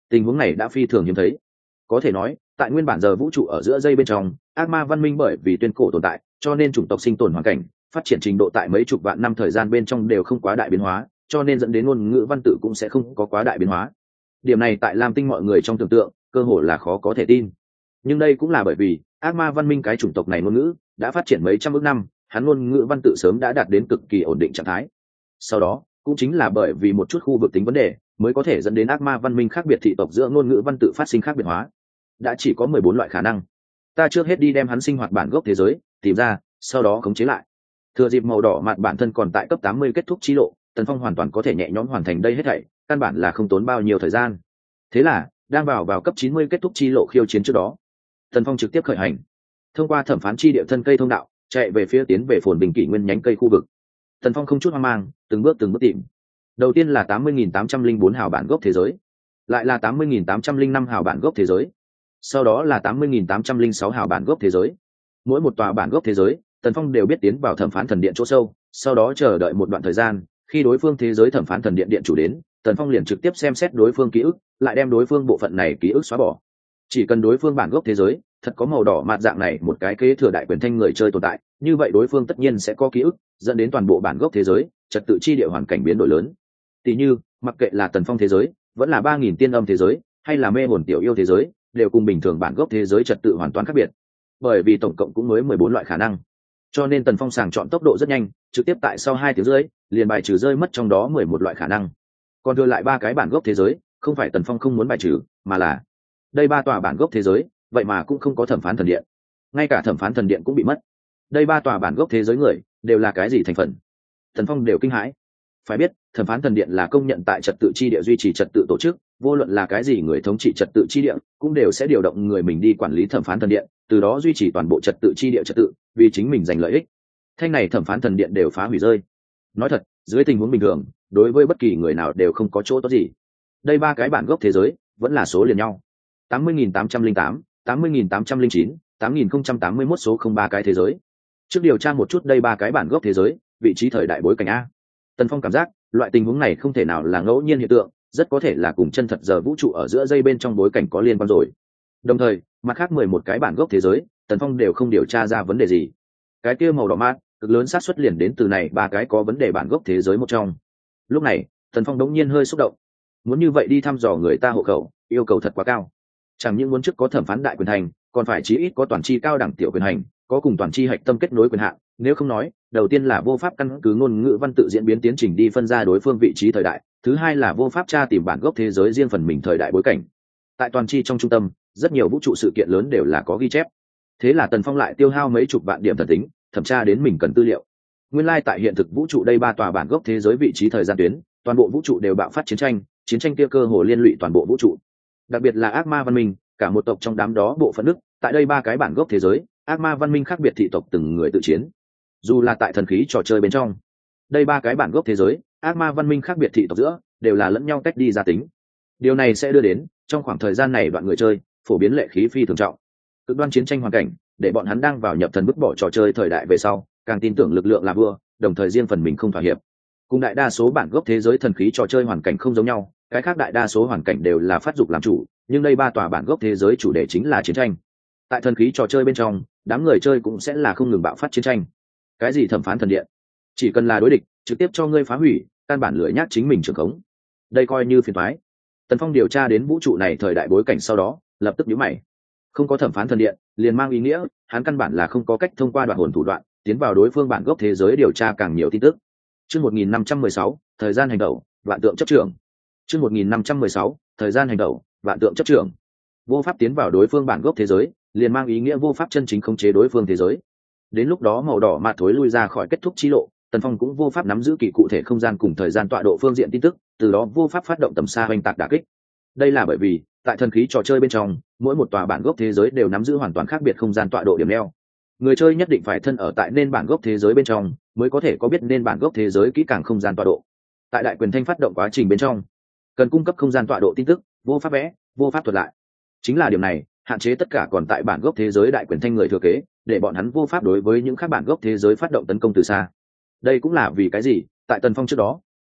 Speaker 1: Tình huống này đã phi thường hiếm thấy. Có thể nói, tại nguyên bản giờ vũ trụ ở giữa dây bên trong, ác ma văn minh bởi vì tuyên cổ tồn tại, cho nên chủng tộc sinh tồn hoàn cảnh, phát triển trình độ tại mấy chục vạn năm thời gian bên trong đều không quá đại biến hóa, cho nên dẫn đến ngôn ngữ văn tự cũng sẽ không có quá đại biến hóa. Điểm này tại Lam Tinh mọi người trong tưởng tượng, cơ hội là khó có thể tin. Nhưng đây cũng là bởi vì ác ma văn minh cái chủng tộc này ngôn ngữ đã phát triển mấy trăm ước năm, hắn ngôn ngữ văn tự sớm đã đạt đến cực kỳ ổn định trạng thái. Sau đó, cũng chính là bởi vì một chút khu vực tính vấn đề, mới có thể dẫn đến ác ma văn minh khác biệt thị tộc giữa ngôn ngữ văn tự phát sinh khác biệt hóa. Đã chỉ có mười bốn loại khả năng. Ta trước hết đi đem hắn sinh hoạt bản gốc thế giới tìm ra, sau đó khống chế lại. Thừa dịp màu đỏ mạt bản thân còn tại cấp tám mươi kết thúc chi lộ, Tần Phong hoàn toàn có thể nhẹ nhõm hoàn thành đây hết thảy, căn bản là không tốn bao nhiêu thời gian. Thế là, đang vào vào cấp chín mươi kết thúc chi lộ khiêu chiến trước đó, Tần Phong trực tiếp khởi hành, thông qua thẩm phán chi địa thân cây thông đạo, chạy về phía tiến về phồn bình kỷ nguyên nhánh cây khu vực. Tần Phong không chút hoang mang, từng bước từng bước tìm. Đầu tiên là tám mươi nghìn tám trăm linh bốn hào bản gốc thế giới, lại là tám mươi nghìn tám trăm linh năm hào bản gốc thế giới, sau đó là tám mươi nghìn tám trăm linh sáu hào bản gốc thế giới. Mỗi một tòa bản gốc thế giới, Tần Phong đều biết tiến vào thẩm phán thần điện chỗ sâu, sau đó chờ đợi một đoạn thời gian, khi đối phương thế giới thẩm phán thần điện điện chủ đến, Tần Phong liền trực tiếp xem xét đối phương ký ức, lại đem đối phương bộ phận này ký ức xóa bỏ. Chỉ cần đối phương bản gốc thế giới thật có màu đỏ mạt dạng này một cái kế thừa đại quyền thanh người chơi tồn tại, như vậy đối phương tất nhiên sẽ có ký ức, dẫn đến toàn bộ bản gốc thế giới trật tự chi địa hoàn cảnh biến đổi lớn. Tỷ như, mặc kệ là Tần Phong thế giới, vẫn là ba nghìn tiên âm thế giới, hay là mê hồn tiểu yêu thế giới, đều cùng bình thường bản gốc thế giới trật tự hoàn toàn khác biệt. Bởi vì tổng cộng cũng mới mười bốn loại khả năng, cho nên Tần Phong sàng chọn tốc độ rất nhanh, trực tiếp tại sau hai tiếng rưỡi liền bài trừ rơi mất trong đó mười một loại khả năng. Còn đưa lại ba cái bản gốc thế giới, không phải Tần Phong không muốn bài trừ, mà là đây ba tòa bản gốc thế giới, vậy mà cũng không có thẩm phán thần điện, ngay cả thẩm phán thần điện cũng bị mất. Đây ba tòa bản gốc thế giới người đều là cái gì thành phần? Tần Phong đều kinh hãi. Phải biết, thẩm phán thần điện là công nhận tại trật tự chi địa duy trì trật tự tổ chức, vô luận là cái gì người thống trị trật tự chi địa, cũng đều sẽ điều động người mình đi quản lý thẩm phán thần điện, từ đó duy trì toàn bộ trật tự chi địa trật tự, vì chính mình giành lợi ích. Thanh này thẩm phán thần điện đều phá hủy rơi. Nói thật, dưới tình huống bình thường, đối với bất kỳ người nào đều không có chỗ tốt gì. Đây ba cái bản gốc thế giới vẫn là số liền nhau. tám mươi nghìn tám trăm linh tám, tám mươi nghìn tám trăm linh chín, tám nghìn không trăm tám mươi mốt số không ba cái thế giới. Trước điều tra một chút đây ba cái bản gốc thế giới, vị trí thời đại bối cảnh a. Tần Phong cảm giác, loại tình huống này không thể nào là ngẫu nhiên hiện tượng, rất có thể là cùng chân thật giờ vũ trụ ở giữa dây bên trong bối cảnh có liên quan rồi. Đồng thời, mặt khác mười một cái bản gốc thế giới, Tần Phong đều không điều tra ra vấn đề gì. Cái kia màu đỏ mát, cực lớn xác suất liền đến từ này ba cái có vấn đề bản gốc thế giới một trong. Lúc này, Tần Phong đống nhiên hơi xúc động. Muốn như vậy đi thăm dò người ta hộ khẩu, yêu cầu thật quá cao. Chẳng những muốn trước có thẩm phán đại quyền hành, còn phải chí ít có toàn chi cao đẳng tiểu quyền hành, có cùng toàn chi hạch tâm kết nối quyền hạn. Nếu không nói, đầu tiên là vô pháp căn cứ ngôn ngữ văn tự diễn biến tiến trình đi phân ra đối phương vị trí thời đại, thứ hai là vô pháp tra tìm bản gốc thế giới riêng phần mình thời đại bối cảnh. Tại toàn chi trong trung tâm, rất nhiều vũ trụ sự kiện lớn đều là có ghi chép. Thế là Tần Phong lại tiêu hao mấy chục vạn điểm thần tính, thẩm tra đến mình cần tư liệu. Nguyên lai like tại hiện thực vũ trụ đây ba tòa bản gốc thế giới vị trí thời gian tuyến, toàn bộ vũ trụ đều bạo phát chiến tranh, chiến tranh kia cơ hồ liên lụy toàn bộ vũ trụ. Đặc biệt là ác ma văn minh, cả một tộc trong đám đó bộ phận nước, tại đây ba cái bản gốc thế giới, ác ma văn minh khác biệt thị tộc từng người tự chiến. Dù là tại thần khí trò chơi bên trong, đây ba cái bản gốc thế giới, ác ma văn minh khác biệt thị tộc giữa đều là lẫn nhau tách đi ra tính. Điều này sẽ đưa đến trong khoảng thời gian này đoạn người chơi phổ biến lệ khí phi thường trọng, cực đoan chiến tranh hoàn cảnh để bọn hắn đang vào nhập thần vứt bỏ trò chơi thời đại về sau càng tin tưởng lực lượng là vua, đồng thời riêng phần mình không thỏa hiệp. Cùng đại đa số bản gốc thế giới thần khí trò chơi hoàn cảnh không giống nhau, cái khác đại đa số hoàn cảnh đều là phát dục làm chủ, nhưng đây ba tòa bản gốc thế giới chủ đề chính là chiến tranh. Tại thần khí trò chơi bên trong, đám người chơi cũng sẽ là không ngừng bạo phát chiến tranh. Cái gì thẩm phán thần điện, chỉ cần là đối địch trực tiếp cho ngươi phá hủy, căn bản lười nhác chính mình trưởng khống, đây coi như phiền toái. Tần Phong điều tra đến vũ trụ này thời đại bối cảnh sau đó, lập tức nhíu mày. Không có thẩm phán thần điện, liền mang ý nghĩa hắn căn bản là không có cách thông qua đoạn hồn thủ đoạn tiến vào đối phương bản gốc thế giới điều tra càng nhiều tin tức. Chương một nghìn năm trăm mười sáu, thời gian hành động, vạn tượng chấp trưởng. Chương một nghìn năm trăm mười sáu, thời gian hành động, vạn tượng chấp trưởng. Vô pháp tiến vào đối phương bản gốc thế giới, liền mang ý nghĩa vô pháp chân chính khống chế đối phương thế giới. Đến lúc đó màu đỏ mạt thối lui ra khỏi kết thúc chi lộ, Tần Phong cũng vô pháp nắm giữ kỳ cụ thể không gian cùng thời gian tọa độ phương diện tin tức, từ đó vô pháp phát động tầm xa hoành tạc đả kích. Đây là bởi vì tại thần khí trò chơi bên trong, mỗi một tòa bản gốc thế giới đều nắm giữ hoàn toàn khác biệt không gian tọa độ điểm neo. Người chơi nhất định phải thân ở tại nên bản gốc thế giới bên trong mới có thể có biết nên bản gốc thế giới kỹ càng không gian tọa độ. Tại đại quyền thanh phát động quá trình bên trong, cần cung cấp không gian tọa độ tin tức, vô pháp vẽ, vô pháp thuật lại. Chính là điều này hạn chế tất cả còn tại bản gốc thế giới đại quyền thanh người thừa kế, để bọn hắn vô pháp đối với những khác bản gốc thế giới phát động tấn công từ xa. Đây cũng là vì cái gì tại Tần Phong trước đó,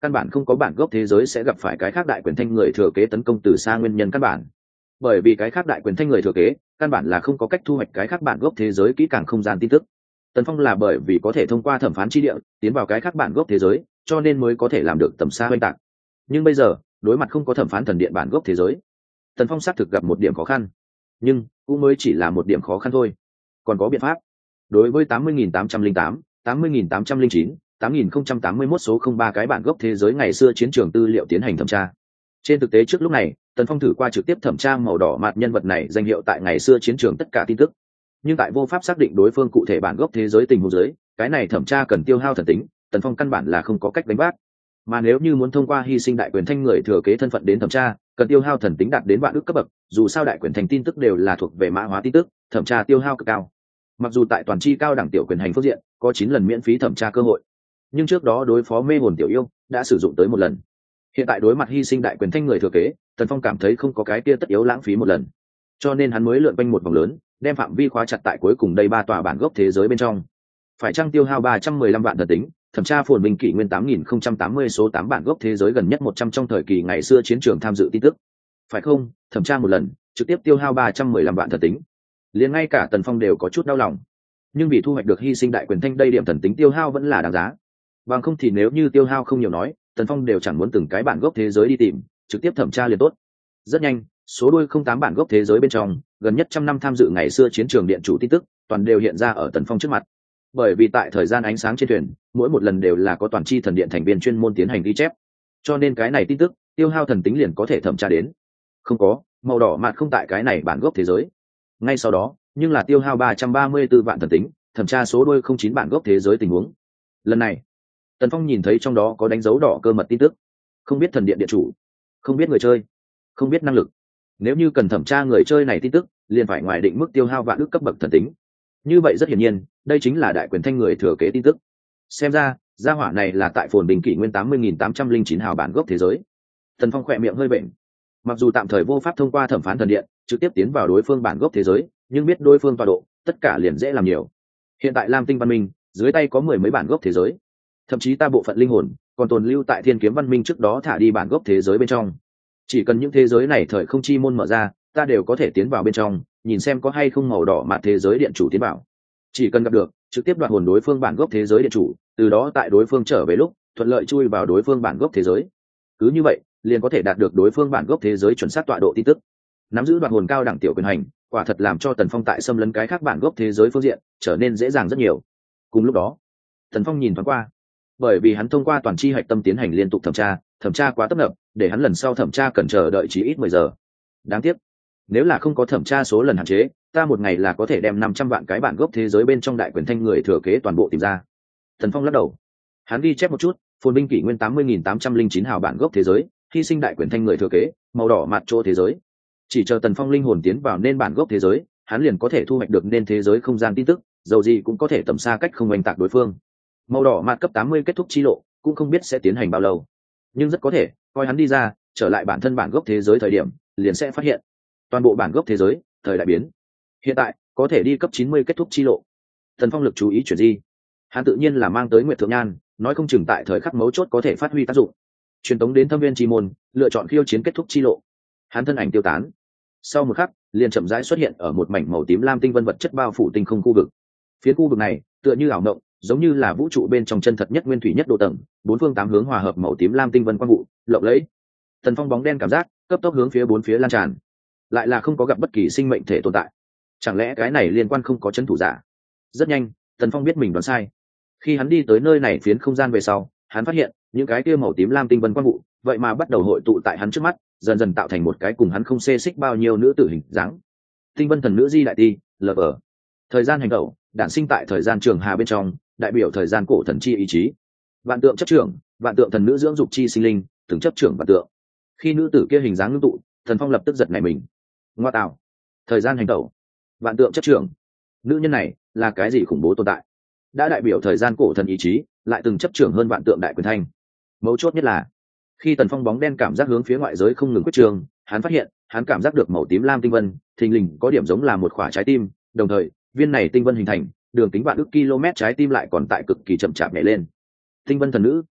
Speaker 1: căn bản không có bản gốc thế giới sẽ gặp phải cái khác đại quyền thanh người thừa kế tấn công từ xa nguyên nhân căn bản. Bởi vì cái khác đại quyền thanh người thừa kế căn bản là không có cách thu hoạch cái khác bản gốc thế giới kỹ càng không gian tin tức. Tần Phong là bởi vì có thể thông qua thẩm phán chi địa tiến vào cái khác bản gốc thế giới, cho nên mới có thể làm được tầm xa oanh tạc. Nhưng bây giờ đối mặt không có thẩm phán thần điện bản gốc thế giới, Tần Phong xác thực gặp một điểm khó khăn, nhưng cũng mới chỉ là một điểm khó khăn thôi. Còn có biện pháp. Đối với tám mươi nghìn tám trăm lẻ tám, tám mươi nghìn tám trăm lẻ chín, tám nghìn không trăm tám mươi mốt số không ba cái bản gốc thế giới ngày xưa chiến trường tư liệu tiến hành thẩm tra. Trên thực tế trước lúc này, Tần Phong thử qua trực tiếp thẩm tra màu đỏ mạt nhân vật này danh hiệu tại ngày xưa chiến trường tất cả tin tức, nhưng tại vô pháp xác định đối phương cụ thể bản gốc thế giới tình huống giới, cái này thẩm tra cần tiêu hao thần tính, Tần Phong căn bản là không có cách đánh vác. Mà nếu như muốn thông qua hy sinh đại quyền thanh người thừa kế thân phận đến thẩm tra, cần tiêu hao thần tính đạt đến vạn ước cấp bậc, dù sao đại quyền thành tin tức đều là thuộc về mã hóa tin tức, thẩm tra tiêu hao cực cao. Mặc dù tại toàn chi cao đẳng tiểu quyền hành phương diện có chín lần miễn phí thẩm tra cơ hội, nhưng trước đó đối phó mê hồn tiểu yêu đã sử dụng tới một lần. Hiện tại đối mặt hy sinh đại quyền thanh người thừa kế, Tần Phong cảm thấy không có cái kia tất yếu lãng phí một lần, cho nên hắn mới lượn quanh một vòng lớn, đem phạm vi khóa chặt tại cuối cùng đây ba tòa bản gốc thế giới bên trong. Phải chăng tiêu hao ba trăm mười lăm vạn thần tính, thẩm tra phồn bình kỷ nguyên tám nghìn không trăm tám mươi số tám bản gốc thế giới gần nhất một trăm trong thời kỳ ngày xưa chiến trường tham dự tin tức. Phải không, thẩm tra một lần, trực tiếp tiêu hao ba trăm mười lăm vạn thần tính. Liền ngay cả Tần Phong đều có chút đau lòng. Nhưng vì thu hoạch được hy sinh đại quyền thanh đây điểm thần tính tiêu hao vẫn là đáng giá. Bằng không thì nếu như tiêu hao không nhiều nói, Tần Phong đều chẳng muốn từng cái bản gốc thế giới đi tìm, trực tiếp thẩm tra liền tốt. Rất nhanh, số đuôi không tám bản gốc thế giới bên trong, gần nhất trăm năm tham dự ngày xưa chiến trường điện chủ tin tức, toàn đều hiện ra ở Tần Phong trước mặt. Bởi vì tại thời gian ánh sáng trên thuyền, mỗi một lần đều là có toàn chi thần điện thành viên chuyên môn tiến hành ghi chép, cho nên cái này tin tức tiêu hao thần tính liền có thể thẩm tra đến. Không có màu đỏ mạt không tại cái này bản gốc thế giới. Ngay sau đó, nhưng là tiêu hao ba trăm ba mươi tư vạn thần tính, thẩm tra số đuôi không chín bản gốc thế giới tình huống. Lần này, Tần Phong nhìn thấy trong đó có đánh dấu đỏ cơ mật tin tức, không biết thần điện điện chủ, không biết người chơi, không biết năng lực. Nếu như cần thẩm tra người chơi này tin tức, liền phải ngoài định mức tiêu hao vạn ước cấp bậc thần tính. Như vậy rất hiển nhiên, đây chính là đại quyền thanh người thừa kế tin tức. Xem ra, gia hỏa này là tại phồn bình kỷ nguyên tám mươi nghìn tám trăm lẻ chín hào bản gốc thế giới. Tần Phong khỏe miệng hơi bệnh. Mặc dù tạm thời vô pháp thông qua thẩm phán thần điện trực tiếp tiến vào đối phương bản gốc thế giới, nhưng biết đối phương tọa độ, tất cả liền dễ làm nhiều. Hiện tại Lam Tinh văn minh dưới tay có mười mấy bản gốc thế giới, thậm chí ta bộ phận linh hồn còn tồn lưu tại Thiên Kiếm văn minh trước đó thả đi bản gốc thế giới bên trong. Chỉ cần những thế giới này thời không chi môn mở ra, ta đều có thể tiến vào bên trong, nhìn xem có hay không màu đỏ mạt thế giới điện chủ tiến vào. Chỉ cần gặp được, trực tiếp đoạt hồn đối phương bản gốc thế giới điện chủ, từ đó tại đối phương trở về lúc thuận lợi chui vào đối phương bản gốc thế giới. Cứ như vậy, liền có thể đạt được đối phương bản gốc thế giới chuẩn xác tọa độ tin tức. Nắm giữ đoạt hồn cao đẳng tiểu quyền hành, quả thật làm cho Tần Phong tại xâm lấn cái khác bản gốc thế giới phương diện trở nên dễ dàng rất nhiều. Cùng lúc đó, Tần Phong nhìn thoáng qua, bởi vì hắn thông qua toàn chi hạch tâm tiến hành liên tục thẩm tra, thẩm tra quá tấp nập, để hắn lần sau thẩm tra cần chờ đợi chỉ ít mười giờ. Đáng tiếc, nếu là không có thẩm tra số lần hạn chế, ta một ngày là có thể đem năm trăm vạn cái bản gốc thế giới bên trong đại quyền thanh người thừa kế toàn bộ tìm ra. Tần Phong lắc đầu, hắn ghi chép một chút, phồn binh kỷ nguyên tám mươi nghìn tám trăm lẻ chín hào bản gốc thế giới, hy sinh đại quyền thanh người thừa kế, màu đỏ mặt chỗ thế giới. Chỉ chờ Tần Phong linh hồn tiến vào nên bản gốc thế giới, hắn liền có thể thu hoạch được nên thế giới không gian tin tức, dầu gì cũng có thể tầm xa cách không oanh tạc đối phương. Màu đỏ mặt cấp tám mươi kết thúc chi lộ, cũng không biết sẽ tiến hành bao lâu, nhưng rất có thể, coi hắn đi ra, trở lại bản thân bản gốc thế giới thời điểm, liền sẽ phát hiện toàn bộ bản gốc thế giới thời đại biến. Hiện tại có thể đi cấp chín mươi kết thúc chi lộ. Tần Phong lực chú ý chuyển di, hắn tự nhiên là mang tới Nguyệt Thượng Nhan, nói không chừng tại thời khắc mấu chốt có thể phát huy tác dụng. Truyền tống đến Thâm Viên Chi môn, lựa chọn khiêu chiến kết thúc chi lộ. Hắn thân ảnh tiêu tán, sau một khắc liền chậm rãi xuất hiện ở một mảnh màu tím lam tinh vân vật chất bao phủ tinh không khu vực. Phía khu vực này tựa như ảo mộng, giống như là vũ trụ bên trong chân thật nhất nguyên thủy nhất độ tầng, bốn phương tám hướng hòa hợp màu tím lam tinh vân quang vụ lộng lẫy. Tần Phong bóng đen cảm giác cấp tốc hướng phía bốn phía lan tràn, lại là không có gặp bất kỳ sinh mệnh thể tồn tại. Chẳng lẽ cái này liên quan không có chân thủ giả? Rất nhanh, Tần Phong biết mình đoán sai. Khi hắn đi tới nơi này phiến không gian về sau, hắn phát hiện những cái kia màu tím lam tinh vân quang vụ vậy mà bắt đầu hội tụ tại hắn trước mắt, dần dần tạo thành một cái cùng hắn không xê xích bao nhiêu nữ tử hình dáng. Tinh vân thần nữ Di Đại Ti, lờ vờ. Thời gian hành động, đản sinh tại thời gian trường hà bên trong, đại biểu thời gian cổ thần chi ý chí. Vạn tượng chấp trưởng, vạn tượng thần nữ dưỡng dục chi sinh linh, từng chấp trưởng vạn tượng. Khi nữ tử kia hình dáng ngưng tụ, Thần Phong lập tức giật nảy mình. Ngoa tạo, thời gian hành động, vạn tượng chấp trưởng, nữ nhân này là cái gì khủng bố tồn tại? Đã đại biểu thời gian cổ thần ý chí, lại từng chấp trưởng hơn vạn tượng đại quyền thanh. Mấu chốt nhất là, khi Tần Phong bóng đen cảm giác hướng phía ngoại giới không ngừng quyết trường, hắn phát hiện, hắn cảm giác được màu tím lam tinh vân, thình lình có điểm giống là một quả trái tim, đồng thời, viên này tinh vân hình thành, đường kính vạn ức km trái tim lại còn tại cực kỳ chậm chạp nhảy lên. Tinh vân thần nữ,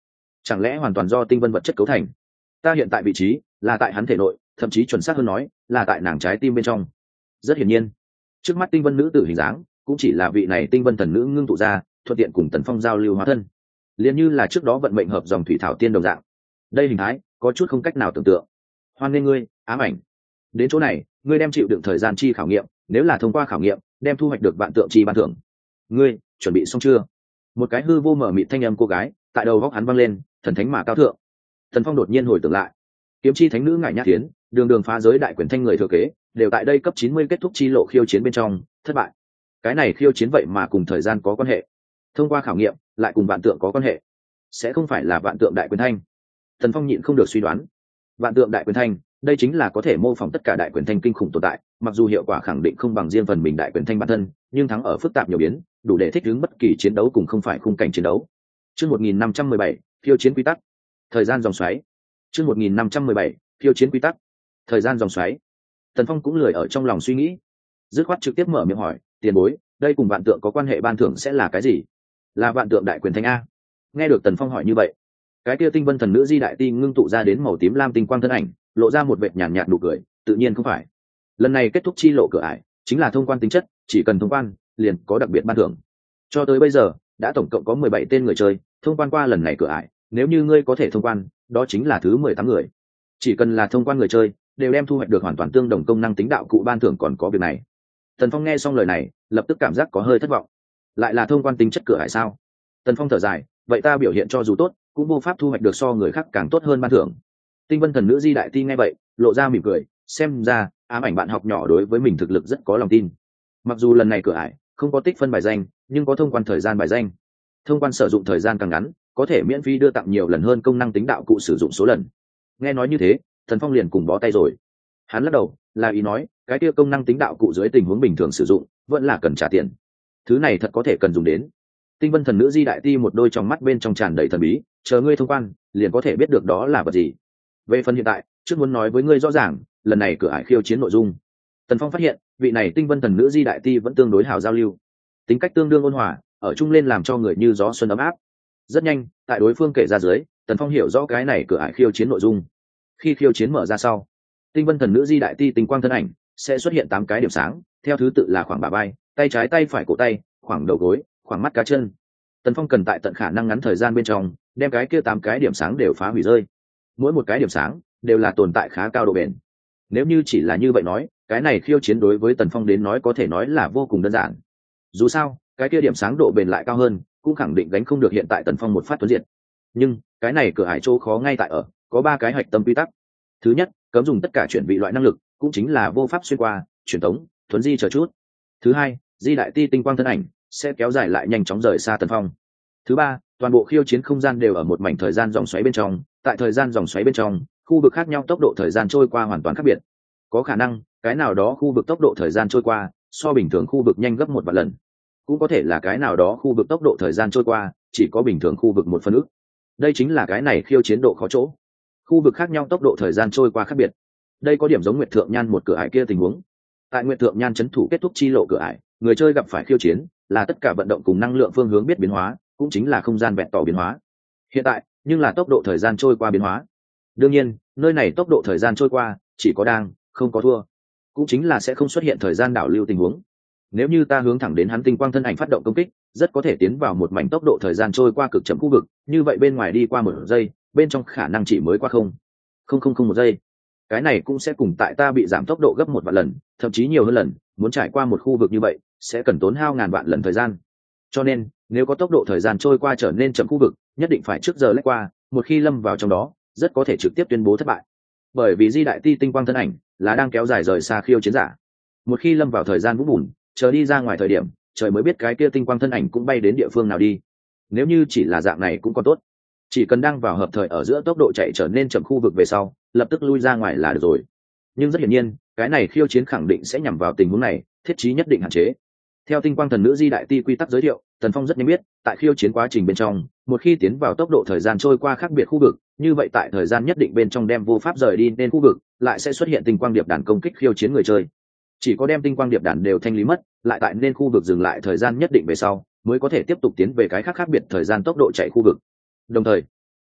Speaker 1: chẳng lẽ hoàn toàn do tinh vân vật chất cấu thành? Ta hiện tại vị trí là tại hắn thể nội, thậm chí chuẩn xác hơn nói là tại nàng trái tim bên trong. Rất hiển nhiên, trước mắt tinh vân nữ tử hình dáng cũng chỉ là vị này tinh vân thần nữ ngưng tụ ra, thuận tiện cùng Tần Phong giao lưu hóa thân, liền như là trước đó vận mệnh hợp dòng thủy thảo tiên đồng dạng. Đây hình thái có chút không cách nào tưởng tượng. Hoan nghênh ngươi, ám ảnh. Đến chỗ này, ngươi đem chịu đựng thời gian chi khảo nghiệm, nếu là thông qua khảo nghiệm, đem thu hoạch được vạn tượng chi ban thưởng. Ngươi chuẩn bị xong chưa? Một cái hư vô mở mịt thanh âm cô gái tại đầu góc hắn vang lên, thần thánh mà cao thượng. Tần Phong đột nhiên hồi tưởng lại, kiếm chi thánh nữ ngải nhã tiến, đường đường phá giới đại quyền thanh người thừa kế, đều tại đây cấp chín mươi kết thúc chi lộ khiêu chiến bên trong thất bại. Cái này khiêu chiến vậy mà cùng thời gian có quan hệ, thông qua khảo nghiệm lại cùng vạn tượng có quan hệ, sẽ không phải là vạn tượng đại quyền thanh? Tần Phong nhịn không được suy đoán. Vạn tượng đại quyền thanh, đây chính là có thể mô phỏng tất cả đại quyền thanh kinh khủng tồn tại, mặc dù hiệu quả khẳng định không bằng riêng phần mình đại quyền thanh bản thân, nhưng thắng ở phức tạp nhiều biến, đủ để thích ứng bất kỳ chiến đấu cùng không phải khung cảnh chiến đấu. Chương một nghìn năm trăm mười bảy, khiêu chiến quy tắc. Thời gian dòng xoáy. Chương một nghìn năm trăm mười bảy, khiêu chiến quy tắc. Thời gian dòng xoáy. Tần Phong cũng lười ở trong lòng suy nghĩ, dứt khoát trực tiếp mở miệng hỏi, tiền bối, đây cùng vạn tượng có quan hệ ban thưởng sẽ là cái gì? Là vạn tượng đại quyền thanh a? Nghe được Tần Phong hỏi như vậy, cái kia tinh vân thần nữ Di Đại Ti ngưng tụ ra đến màu tím lam tinh quang thân ảnh, lộ ra một vệt nhàn nhạt nụ cười, tự nhiên không phải. Lần này kết thúc chi lộ cửa ải, chính là thông quan tính chất, chỉ cần thông quan, liền có đặc biệt ban thưởng. Cho tới bây giờ, đã tổng cộng có mười bảy tên người chơi thông quan qua lần này cửa ải, nếu như ngươi có thể thông quan, đó chính là thứ mười tám người. Chỉ cần là thông quan người chơi, đều đem thu hoạch được hoàn toàn tương đồng công năng tính đạo cụ ban thưởng còn có việc này. Tần Phong nghe xong lời này, lập tức cảm giác có hơi thất vọng. Lại là thông quan tính chất cửa ải sao? Tần Phong thở dài, vậy ta biểu hiện cho dù tốt, cũng vô pháp thu hoạch được so người khác càng tốt hơn ban thưởng. Tinh vân thần nữ Di Đại Ti nghe vậy, lộ ra mỉm cười, xem ra ám ảnh bạn học nhỏ đối với mình thực lực rất có lòng tin. Mặc dù lần này cửa ải không có tích phân bài danh, nhưng có thông quan thời gian bài danh. Thông quan sử dụng thời gian càng ngắn, có thể miễn phí đưa tặng nhiều lần hơn công năng tính đạo cụ sử dụng số lần. Nghe nói như thế, Thần Phong liền cùng bó tay rồi. Hắn lắc đầu, là ý nói, cái kia công năng tính đạo cụ dưới tình huống bình thường sử dụng, vẫn là cần trả tiền. Thứ này thật có thể cần dùng đến. Tinh vân thần nữ Di Đại Ti một đôi trong mắt bên trong tràn đầy thần bí, chờ ngươi thông quan, liền có thể biết được đó là vật gì. Về phần hiện tại, trước muốn nói với ngươi rõ ràng, lần này cửa ải khiêu chiến nội dung. Tần Phong phát hiện, vị này tinh vân thần nữ Di Đại Ti vẫn tương đối hào giao lưu, tính cách tương đương ôn hòa, ở chung lên làm cho người như gió xuân ấm áp. Rất nhanh, tại đối phương kể ra dưới, Tần Phong hiểu rõ cái này cửa ải khiêu chiến nội dung. Khi khiêu chiến mở ra sau, tinh vân thần nữ Di Đại Ti tinh quang thân ảnh sẽ xuất hiện tám cái điểm sáng, theo thứ tự là khoảng bả vai, tay trái tay phải cổ tay, khoảng đầu gối, khoảng mắt cá chân. Tần Phong cần tại tận khả năng ngắn thời gian bên trong đem cái kia tám cái điểm sáng đều phá hủy rơi. Mỗi một cái điểm sáng đều là tồn tại khá cao độ bền. Nếu như chỉ là như vậy nói, cái này khiêu chiến đối với Tần Phong đến nói có thể nói là vô cùng đơn giản. Dù sao, cái kia điểm sáng độ bền lại cao hơn, cũng khẳng định gánh không được hiện tại Tần Phong một phát tuấn diệt. Nhưng cái này cửa ải chỗ khó ngay tại ở, có ba cái hạch tâm quy tắc. Thứ nhất, cấm dùng tất cả chuyển vị loại năng lực, cũng chính là vô pháp xuyên qua, truyền tống, thuấn di chờ chút. Thứ hai, Di Đại Ti tinh quang thân ảnh sẽ kéo dài lại nhanh chóng rời xa Tần Phong. Thứ ba, toàn bộ khiêu chiến không gian đều ở một mảnh thời gian dòng xoáy bên trong, tại thời gian dòng xoáy bên trong, khu vực khác nhau tốc độ thời gian trôi qua hoàn toàn khác biệt. Có khả năng cái nào đó khu vực tốc độ thời gian trôi qua so bình thường khu vực nhanh gấp một vạn lần, cũng có thể là cái nào đó khu vực tốc độ thời gian trôi qua chỉ có bình thường khu vực một phân ức. Đây chính là cái này khiêu chiến độ khó chỗ. Khu vực khác nhau tốc độ thời gian trôi qua khác biệt. Đây có điểm giống Nguyệt Thượng Nhan một cửa ải kia tình huống. Tại Nguyệt Thượng Nhan trấn thủ kết thúc chi lộ cửa ải, người chơi gặp phải khiêu chiến là tất cả vận động cùng năng lượng phương hướng biết biến hóa, cũng chính là không gian vẹn tỏ biến hóa. Hiện tại nhưng là tốc độ thời gian trôi qua biến hóa. Đương nhiên, nơi này tốc độ thời gian trôi qua chỉ có đang, không có thua, cũng chính là sẽ không xuất hiện thời gian đảo lưu tình huống. Nếu như ta hướng thẳng đến hắn tinh quang thân ảnh phát động công kích, rất có thể tiến vào một mảnh tốc độ thời gian trôi qua cực chậm khu vực, như vậy bên ngoài đi qua một giây, bên trong khả năng chỉ mới qua không không không không một giây. Cái này cũng sẽ cùng tại ta bị giảm tốc độ gấp một vạn lần, thậm chí nhiều hơn lần, muốn trải qua một khu vực như vậy sẽ cần tốn hao ngàn vạn lần thời gian. Cho nên nếu có tốc độ thời gian trôi qua trở nên chậm khu vực, nhất định phải trước giờ lách qua, một khi lâm vào trong đó rất có thể trực tiếp tuyên bố thất bại. Bởi vì Di Đại Ti tinh quang thân ảnh là đang kéo dài rời xa khiêu chiến giả, một khi lâm vào thời gian vũng bùn, chờ đi ra ngoài thời điểm, trời mới biết cái kia tinh quang thân ảnh cũng bay đến địa phương nào đi. Nếu như chỉ là dạng này cũng còn tốt, chỉ cần đang vào hợp thời ở giữa tốc độ chạy trở nên chậm khu vực về sau, lập tức lui ra ngoài là được rồi. Nhưng rất hiển nhiên, cái này khiêu chiến khẳng định sẽ nhằm vào tình huống này, thiết trí nhất định hạn chế. Theo tinh quang thần nữ Di Đại Ti quy tắc giới thiệu, Tần Phong rất nhanh biết, tại khiêu chiến quá trình bên trong, một khi tiến vào tốc độ thời gian trôi qua khác biệt khu vực, như vậy tại thời gian nhất định bên trong đem vô pháp rời đi nên khu vực, lại sẽ xuất hiện tinh quang điệp đàn công kích khiêu chiến người chơi. Chỉ có đem tinh quang điệp đàn đều thanh lý mất, lại tại nên khu vực dừng lại thời gian nhất định về sau, mới có thể tiếp tục tiến về cái khác khác biệt thời gian tốc độ chạy khu vực. Đồng thời,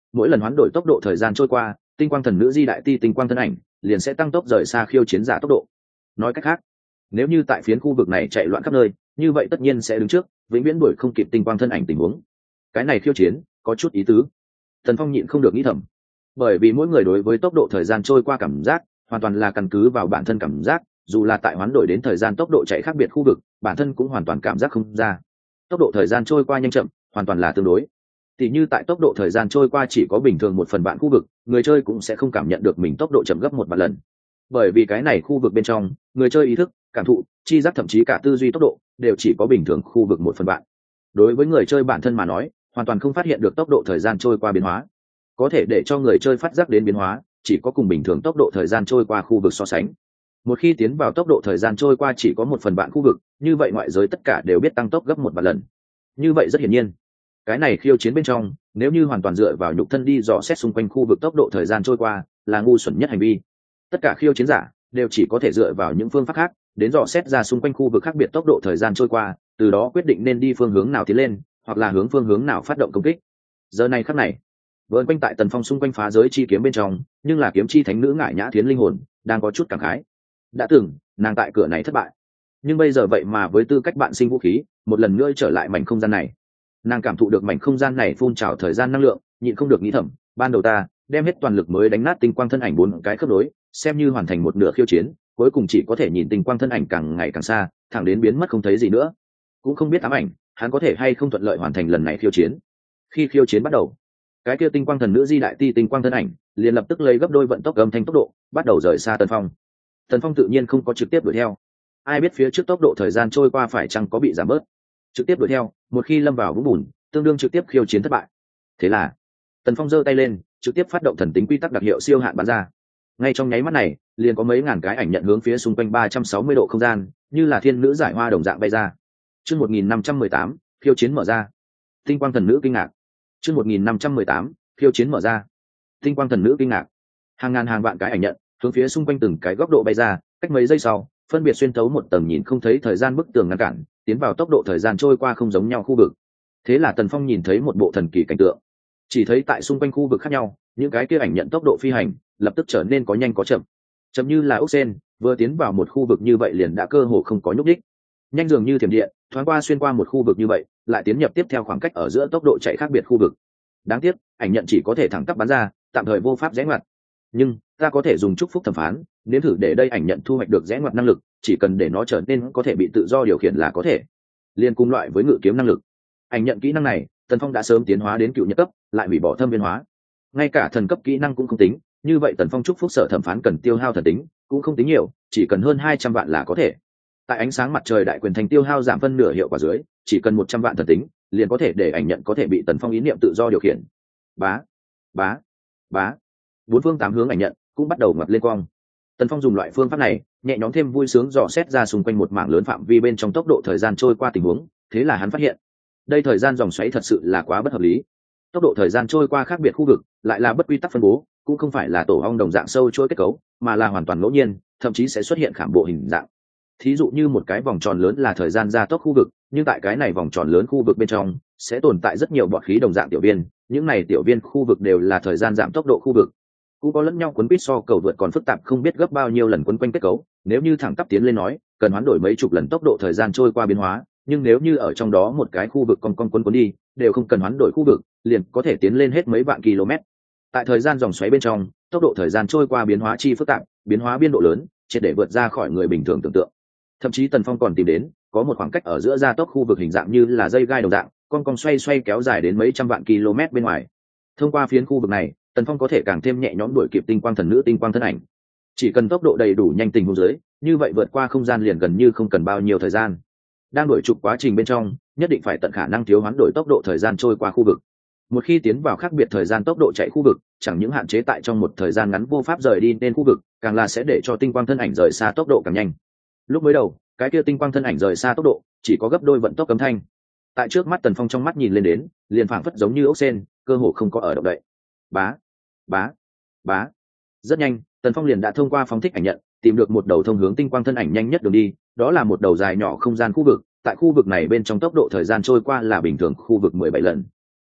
Speaker 1: mỗi lần hoán đổi tốc độ thời gian trôi qua, tinh quang thần nữ di đại ti tinh quang thân ảnh liền sẽ tăng tốc rời xa khiêu chiến giả tốc độ. Nói cách khác, nếu như tại phiến khu vực này chạy loạn khắp nơi, như vậy tất nhiên sẽ đứng trước vĩnh viễn đuổi không kịp tinh quang thân ảnh tình huống. Cái này khiêu chiến có chút ý tứ. Tần Phong nhịn không được nghĩ thầm, bởi vì mỗi người đối với tốc độ thời gian trôi qua cảm giác hoàn toàn là căn cứ vào bản thân cảm giác, dù là tại hoán đổi đến thời gian tốc độ chạy khác biệt khu vực, bản thân cũng hoàn toàn cảm giác không ra. Tốc độ thời gian trôi qua nhanh chậm hoàn toàn là tương đối. Tỷ như tại tốc độ thời gian trôi qua chỉ có bình thường một phần vạn khu vực, người chơi cũng sẽ không cảm nhận được mình tốc độ chậm gấp một vạn lần. Bởi vì cái này khu vực bên trong, người chơi ý thức, cảm thụ, chi giác thậm chí cả tư duy tốc độ đều chỉ có bình thường khu vực một phần vạn. Đối với người chơi bản thân mà nói, hoàn toàn không phát hiện được tốc độ thời gian trôi qua biến hóa. Có thể để cho người chơi phát giác đến biến hóa, chỉ có cùng bình thường tốc độ thời gian trôi qua khu vực so sánh. Một khi tiến vào tốc độ thời gian trôi qua chỉ có một phần vạn khu vực, như vậy ngoại giới tất cả đều biết tăng tốc gấp một vạn lần. Như vậy rất hiển nhiên, cái này khiêu chiến bên trong, nếu như hoàn toàn dựa vào nhục thân đi dò xét xung quanh khu vực tốc độ thời gian trôi qua, là ngu xuẩn nhất hành vi. Tất cả khiêu chiến giả đều chỉ có thể dựa vào những phương pháp khác đến dò xét ra xung quanh khu vực khác biệt tốc độ thời gian trôi qua, từ đó quyết định nên đi phương hướng nào tiến lên, hoặc là hướng phương hướng nào phát động công kích. Giờ này khắc này, vợn quanh tại Tần Phong xung quanh phá giới chi kiếm bên trong, nhưng là kiếm chi thánh nữ Ngải Nhã Thiến linh hồn đang có chút cảm khái. Đã từng nàng tại cửa này thất bại, nhưng bây giờ vậy mà với tư cách bạn sinh vũ khí, một lần nữa trở lại mảnh không gian này. Nàng cảm thụ được mảnh không gian này phun trào thời gian năng lượng, nhịn không được nghĩ thầm, ban đầu ta đem hết toàn lực mới đánh nát tinh quang thân ảnh bốn cái khớp nối, xem như hoàn thành một nửa khiêu chiến, cuối cùng chỉ có thể nhìn tinh quang thân ảnh càng ngày càng xa, thẳng đến biến mất không thấy gì nữa. Cũng không biết ám ảnh hắn có thể hay không thuận lợi hoàn thành lần này khiêu chiến. Khi khiêu chiến bắt đầu, cái kia tinh quang thần nữ di đại ti tinh quang thân ảnh liền lập tức lấy gấp đôi vận tốc âm thanh tốc độ, bắt đầu rời xa Tần Phong. Tần Phong tự nhiên không có trực tiếp đuổi theo, ai biết phía trước tốc độ thời gian trôi qua phải chăng có bị giảm bớt. Trực tiếp đuổi theo, một khi lâm vào vũng bùn, tương đương trực tiếp khiêu chiến thất bại. Thế là Tần Phong giơ tay lên, trực tiếp phát động thần tính quy tắc đặc hiệu siêu hạn bắn ra. Ngay trong nháy mắt này, liền có mấy ngàn cái ảnh nhận hướng phía xung quanh ba trăm sáu mươi độ không gian, như là thiên nữ giải hoa đồng dạng bay ra. Chương một nghìn năm trăm mười tám, khiêu chiến mở ra. Tinh quang thần nữ kinh ngạc. Chương một nghìn năm trăm mười tám, khiêu chiến mở ra. Tinh quang thần nữ kinh ngạc. Hàng ngàn hàng vạn cái ảnh nhận hướng phía xung quanh từng cái góc độ bay ra, cách mấy giây sau, phân biệt xuyên thấu một tầng nhìn không thấy thời gian bức tường ngăn cản, tiến vào tốc độ thời gian trôi qua không giống nhau khu vực. Thế là Tần Phong nhìn thấy một bộ thần kỳ cảnh tượng. Chỉ thấy tại xung quanh khu vực khác nhau, những cái kia ảnh nhận tốc độ phi hành lập tức trở nên có nhanh có chậm. Chậm như là ốc sên, vừa tiến vào một khu vực như vậy liền đã cơ hồ không có nhúc đích. Nhanh dường như thiểm điện, thoáng qua xuyên qua một khu vực như vậy, lại tiến nhập tiếp theo khoảng cách ở giữa tốc độ chạy khác biệt khu vực. Đáng tiếc, ảnh nhận chỉ có thể thẳng tắp bắn ra, tạm thời vô pháp rẽ ngoặt. Nhưng ta có thể dùng chúc phúc thẩm phán, nếm thử để đây ảnh nhận thu hoạch được rẽ ngoặt năng lực, chỉ cần để nó trở nên có thể bị tự do điều khiển là có thể. Liên cùng loại với ngự kiếm năng lực. Ảnh nhận kỹ năng này, Tần Phong đã sớm tiến hóa đến cựu nhật cấp, lại hủy bỏ thâm viên hóa. Ngay cả thần cấp kỹ năng cũng không tính, như vậy Tần Phong chúc phúc sở thẩm phán cần tiêu hao thần tính, cũng không tính nhiều, chỉ cần hơn hai trăm vạn là có thể. Tại ánh sáng mặt trời đại quyền thành tiêu hao giảm phân nửa hiệu quả dưới, chỉ cần một trăm vạn thần tính, liền có thể để ảnh nhận có thể bị Tần Phong ý niệm tự do điều khiển. Bá, bá, bá. Bốn phương tám hướng ảnh nhận cũng bắt đầu ngập lên quang. Tần Phong dùng loại phương pháp này, nhẹ nhõm thêm vui sướng dò xét ra xung quanh một mảng lớn phạm vi bên trong tốc độ thời gian trôi qua tình huống, thế là hắn phát hiện, đây thời gian dòng xoáy thật sự là quá bất hợp lý. Tốc độ thời gian trôi qua khác biệt khu vực, lại là bất quy tắc phân bố, cũng không phải là tổ ong đồng dạng sâu trôi kết cấu, mà là hoàn toàn ngẫu nhiên, thậm chí sẽ xuất hiện khảm bộ hình dạng. Thí dụ như một cái vòng tròn lớn là thời gian gia tốc khu vực, nhưng tại cái này vòng tròn lớn khu vực bên trong sẽ tồn tại rất nhiều bọt khí đồng dạng tiểu viên, những này tiểu viên khu vực đều là thời gian giảm tốc độ khu vực. Cũng có lẫn nhau quấn quýt so cầu vượt còn phức tạp không biết gấp bao nhiêu lần quấn quanh kết cấu, nếu như thẳng tắp tiến lên nói, cần hoán đổi mấy chục lần tốc độ thời gian trôi qua biến hóa, nhưng nếu như ở trong đó một cái khu vực con con quấn quấn đi, đều không cần hoán đổi khu vực, liền có thể tiến lên hết mấy vạn km. Tại thời gian dòng xoáy bên trong, tốc độ thời gian trôi qua biến hóa chi phức tạp, biến hóa biên độ lớn, triệt để vượt ra khỏi người bình thường tưởng tượng. Thậm chí Tần Phong còn tìm đến, có một khoảng cách ở giữa gia tốc khu vực hình dạng như là dây gai đồng dạng, con cong xoay xoay kéo dài đến mấy trăm vạn km bên ngoài. Thông qua phiến khu vực này, Tần Phong có thể càng thêm nhẹ nhõm đuổi kịp tinh quang thần nữ tinh quang thân ảnh. Chỉ cần tốc độ đầy đủ nhanh tình huống dưới, như vậy vượt qua không gian liền gần như không cần bao nhiêu thời gian. Đang đuổi trục quá trình bên trong, nhất định phải tận khả năng thiếu hoán đổi tốc độ thời gian trôi qua khu vực. Một khi tiến vào khác biệt thời gian tốc độ chạy khu vực, chẳng những hạn chế tại trong một thời gian ngắn vô pháp rời đi nên khu vực, càng là sẽ để cho tinh quang thân ảnh rời xa tốc độ càng nhanh. Lúc mới đầu, cái kia tinh quang thân ảnh rời xa tốc độ chỉ có gấp đôi vận tốc cấm thanh. Tại trước mắt Tần Phong trong mắt nhìn lên đến, liền phảng phất giống như ốc sên, cơ hồ không có ở động đậy. Bá, bá, bá. Rất nhanh, Tần Phong liền đã thông qua phóng thích ảnh nhận, tìm được một đầu thông hướng tinh quang thân ảnh nhanh nhất đường đi, đó là một đầu dài nhỏ không gian khu vực, tại khu vực này bên trong tốc độ thời gian trôi qua là bình thường khu vực mười bảy lần.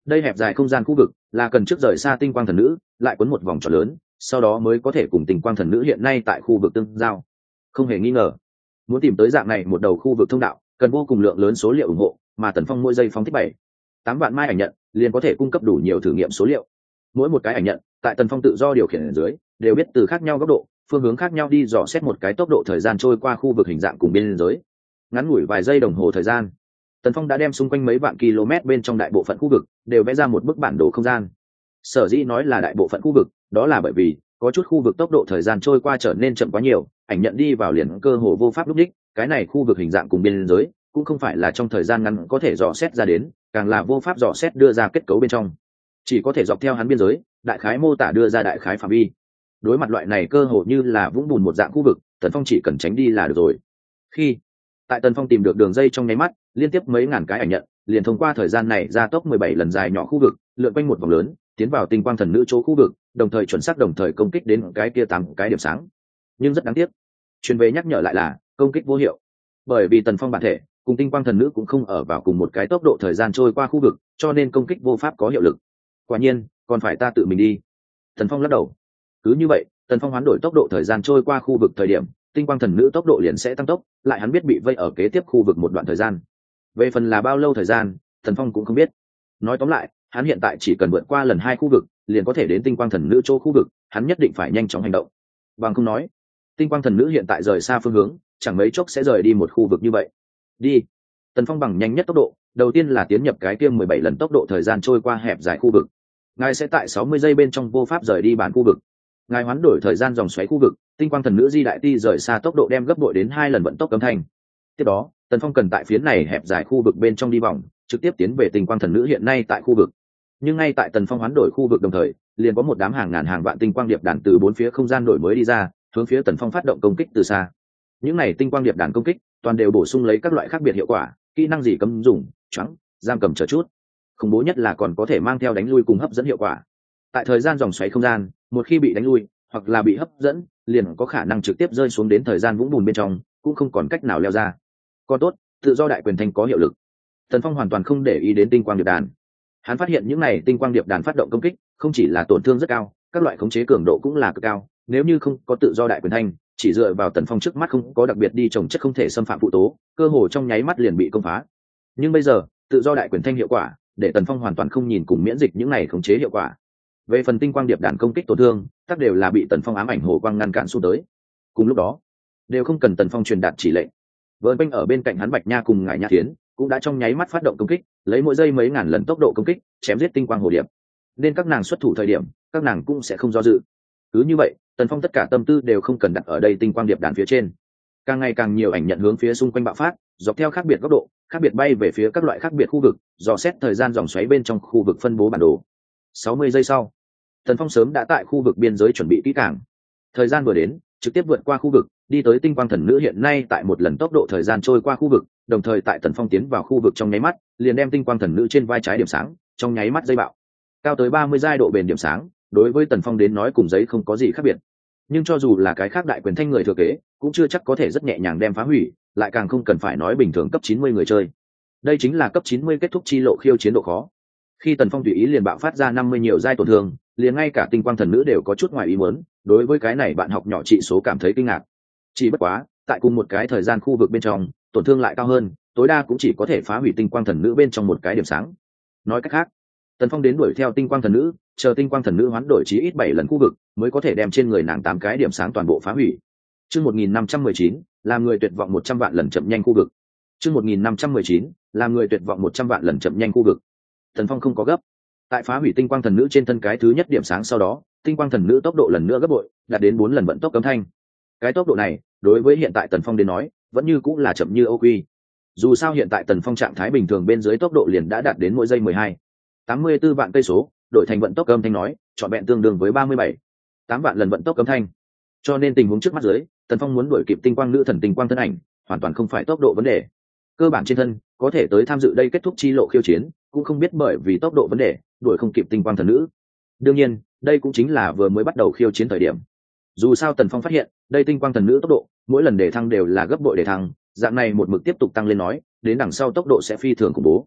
Speaker 1: đây hẹp dài không gian khu vực là cần trước rời xa tinh quang thần nữ lại quấn một vòng tròn lớn, sau đó mới có thể cùng tinh quang thần nữ hiện nay tại khu vực tương giao. Không hề nghi ngờ, muốn tìm tới dạng này một đầu khu vực thông đạo cần vô cùng lượng lớn số liệu ủng hộ, mà Tần Phong mỗi giây phóng thích bảy tám vạn mai ảnh nhận liền có thể cung cấp đủ nhiều thử nghiệm số liệu. Mỗi một cái ảnh nhận tại Tần Phong tự do điều khiển ở dưới đều biết từ khác nhau góc độ, phương hướng khác nhau đi dò xét một cái tốc độ thời gian trôi qua khu vực hình dạng cùng biên giới. Ngắn ngủi vài giây đồng hồ thời gian, Tần Phong đã đem xung quanh mấy vạn km bên trong đại bộ phận khu vực đều vẽ ra một bức bản đồ không gian. Sở dĩ nói là đại bộ phận khu vực, đó là bởi vì có chút khu vực tốc độ thời gian trôi qua trở nên chậm quá nhiều, ảnh nhận đi vào liền cơ hồ vô pháp lúc đích, cái này khu vực hình dạng cùng biên giới cũng không phải là trong thời gian ngắn có thể dò xét ra đến, càng là vô pháp dò xét đưa ra kết cấu bên trong, chỉ có thể dọc theo hắn biên giới đại khái mô tả đưa ra đại khái phạm vi. Đối mặt loại này cơ hồ như là vũng bùn một dạng khu vực, Tần Phong chỉ cần tránh đi là được rồi. Khi tại Tần Phong tìm được đường dây trong nháy mắt, liên tiếp mấy ngàn cái ảnh nhận liền thông qua thời gian này ra tốc mười bảy lần dài nhỏ khu vực, lượn quanh một vòng lớn, tiến vào tinh quang thần nữ chỗ khu vực, đồng thời chuẩn xác đồng thời công kích đến cái kia tám cái điểm sáng. Nhưng rất đáng tiếc, truyền về nhắc nhở lại là công kích vô hiệu, bởi vì Tần Phong bản thể cùng tinh quang thần nữ cũng không ở vào cùng một cái tốc độ thời gian trôi qua khu vực, cho nên công kích vô pháp có hiệu lực. Quả nhiên còn phải ta tự mình đi. Tần Phong lắc đầu. Cứ như vậy, Tần Phong hoán đổi tốc độ thời gian trôi qua khu vực thời điểm, tinh quang thần nữ tốc độ liền sẽ tăng tốc, lại hắn biết bị vây ở kế tiếp khu vực một đoạn thời gian. Về phần là bao lâu thời gian, Tần Phong cũng không biết. Nói tóm lại, hắn hiện tại chỉ cần vượt qua lần hai khu vực, liền có thể đến tinh quang thần nữ chỗ khu vực, hắn nhất định phải nhanh chóng hành động. Bằng không nói, tinh quang thần nữ hiện tại rời xa phương hướng, chẳng mấy chốc sẽ rời đi một khu vực như vậy. Đi. Tần Phong bằng nhanh nhất tốc độ, đầu tiên là tiến nhập cái kia mười bảy lần tốc độ thời gian trôi qua hẹp dài khu vực. Ngài sẽ tại sáu mươi giây bên trong vô pháp rời đi bản khu vực. Ngài hoán đổi thời gian dòng xoáy khu vực, tinh quang thần nữ di đại ti rời xa tốc độ đem gấp bội đến hai lần vận tốc cấm thanh. Tiếp đó, Tần Phong cần tại phiến này hẹp dài khu vực bên trong đi vòng, trực tiếp tiến về tinh quang thần nữ hiện nay tại khu vực. Nhưng ngay tại Tần Phong hoán đổi khu vực đồng thời, liền có một đám hàng ngàn hàng vạn tinh quang điệp đàn từ bốn phía không gian đổi mới đi ra, hướng phía Tần Phong phát động công kích từ xa. Những này tinh quang điệp đàn công kích, toàn đều bổ sung lấy các loại khác biệt hiệu quả, kỹ năng gì cấm dùng, choáng, giam cầm chờ chút. Khủng bố nhất là còn có thể mang theo đánh lui cùng hấp dẫn hiệu quả. Tại thời gian dòng xoáy không gian, một khi bị đánh lui hoặc là bị hấp dẫn, liền có khả năng trực tiếp rơi xuống đến thời gian vũng bùn bên trong, cũng không còn cách nào leo ra. Còn tốt, tự do đại quyền thanh có hiệu lực. Tần Phong hoàn toàn không để ý đến tinh quang điệp đàn. Hắn phát hiện những này tinh quang điệp đàn phát động công kích, không chỉ là tổn thương rất cao, các loại khống chế cường độ cũng là cực cao. Nếu như không có tự do đại quyền thanh, chỉ dựa vào Tần Phong trước mắt không có đặc biệt đi trồng chất không thể xâm phạm phụ tố, cơ hồ trong nháy mắt liền bị công phá. Nhưng bây giờ, tự do đại quyền thanh hiệu quả, để Tần Phong hoàn toàn không nhìn cùng miễn dịch những này khống chế hiệu quả. Về phần tinh quang điệp đàn công kích tổn thương, tất đều là bị Tần Phong ám ảnh hồ quang ngăn cản xuống tới. Cùng lúc đó, đều không cần Tần Phong truyền đạt chỉ lệnh, vợn quanh ở bên cạnh hắn Bạch Nha cùng Ngải Nha Thiến cũng đã trong nháy mắt phát động công kích, lấy mỗi giây mấy ngàn lần tốc độ công kích, chém giết tinh quang hồ điệp. Nên các nàng xuất thủ thời điểm, các nàng cũng sẽ không do dự. Cứ như vậy, Tần Phong tất cả tâm tư đều không cần đặt ở đây tinh quang điệp đàn phía trên. Càng ngày càng nhiều ảnh nhận hướng phía xung quanh bạo phát, dọc theo khác biệt góc độ, khác biệt bay về phía các loại khác biệt khu vực, dò xét thời gian dòng xoáy bên trong khu vực phân bố bản đồ. sáu mươi giây sau, Tần Phong sớm đã tại khu vực biên giới chuẩn bị kỹ càng. Thời gian vừa đến, trực tiếp vượt qua khu vực, đi tới tinh quang thần nữ hiện nay tại một lần tốc độ thời gian trôi qua khu vực, đồng thời tại Tần Phong tiến vào khu vực trong nháy mắt, liền đem tinh quang thần nữ trên vai trái điểm sáng, trong nháy mắt dây bạo. Cao tới ba mươi giai độ bền điểm sáng, đối với Tần Phong đến nói cùng giấy không có gì khác biệt. Nhưng cho dù là cái khác đại quyền thanh người thừa kế, cũng chưa chắc có thể rất nhẹ nhàng đem phá hủy, lại càng không cần phải nói bình thường cấp chín mươi người chơi. Đây chính là cấp chín mươi kết thúc chi lộ khiêu chiến độ khó. Khi Tần Phong tùy ý liền bạo phát ra năm mươi nhiều giai tổn thương, liền ngay cả tinh quang thần nữ đều có chút ngoài ý muốn, đối với cái này bạn học nhỏ trị số cảm thấy kinh ngạc. Chỉ bất quá, tại cùng một cái thời gian khu vực bên trong, tổn thương lại cao hơn, tối đa cũng chỉ có thể phá hủy tinh quang thần nữ bên trong một cái điểm sáng. Nói cách khác, Tần Phong đến đuổi theo tinh quang thần nữ, chờ tinh quang thần nữ hoán đổi chí ít bảy lần khu vực, mới có thể đem trên người nàng tám cái điểm sáng toàn bộ phá hủy. Chương một nghìn năm trăm mười chín, làm người tuyệt vọng một trăm vạn lần chậm nhanh khu vực. Chương một nghìn năm trăm mười chín, làm người tuyệt vọng một trăm vạn lần chậm nhanh khu vực. Tần Phong không có gấp. Tại phá hủy tinh quang thần nữ trên thân cái thứ nhất điểm sáng sau đó, tinh quang thần nữ tốc độ lần nữa gấp bội, đạt đến bốn lần vận tốc cấm thanh. Cái tốc độ này, đối với hiện tại Tần Phong đến nói, vẫn như cũng là chậm như âu quy. Dù sao hiện tại Tần Phong trạng thái bình thường bên dưới tốc độ liền đã đạt đến mỗi giây mười hai, tám mươi tư vạn cây số, đổi thành vận tốc âm thanh nói, trọn vẹn tương đương với ba mươi bảy, tám vạn lần vận tốc âm thanh. Cho nên tình huống trước mắt dưới, Tần Phong muốn đuổi kịp tinh quang nữ thần tinh quang thân ảnh, hoàn toàn không phải tốc độ vấn đề. Cơ bản trên thân, có thể tới tham dự đây kết thúc chi lộ khiêu chiến, cũng không biết bởi vì tốc độ vấn đề, đuổi không kịp tinh quang thần nữ. Đương nhiên, đây cũng chính là vừa mới bắt đầu khiêu chiến thời điểm. Dù sao Tần Phong phát hiện, đây tinh quang thần nữ tốc độ, mỗi lần đề thăng đều là gấp bội đề thăng, dạng này một mực tiếp tục tăng lên nói, đến đằng sau tốc độ sẽ phi thường khủng bố.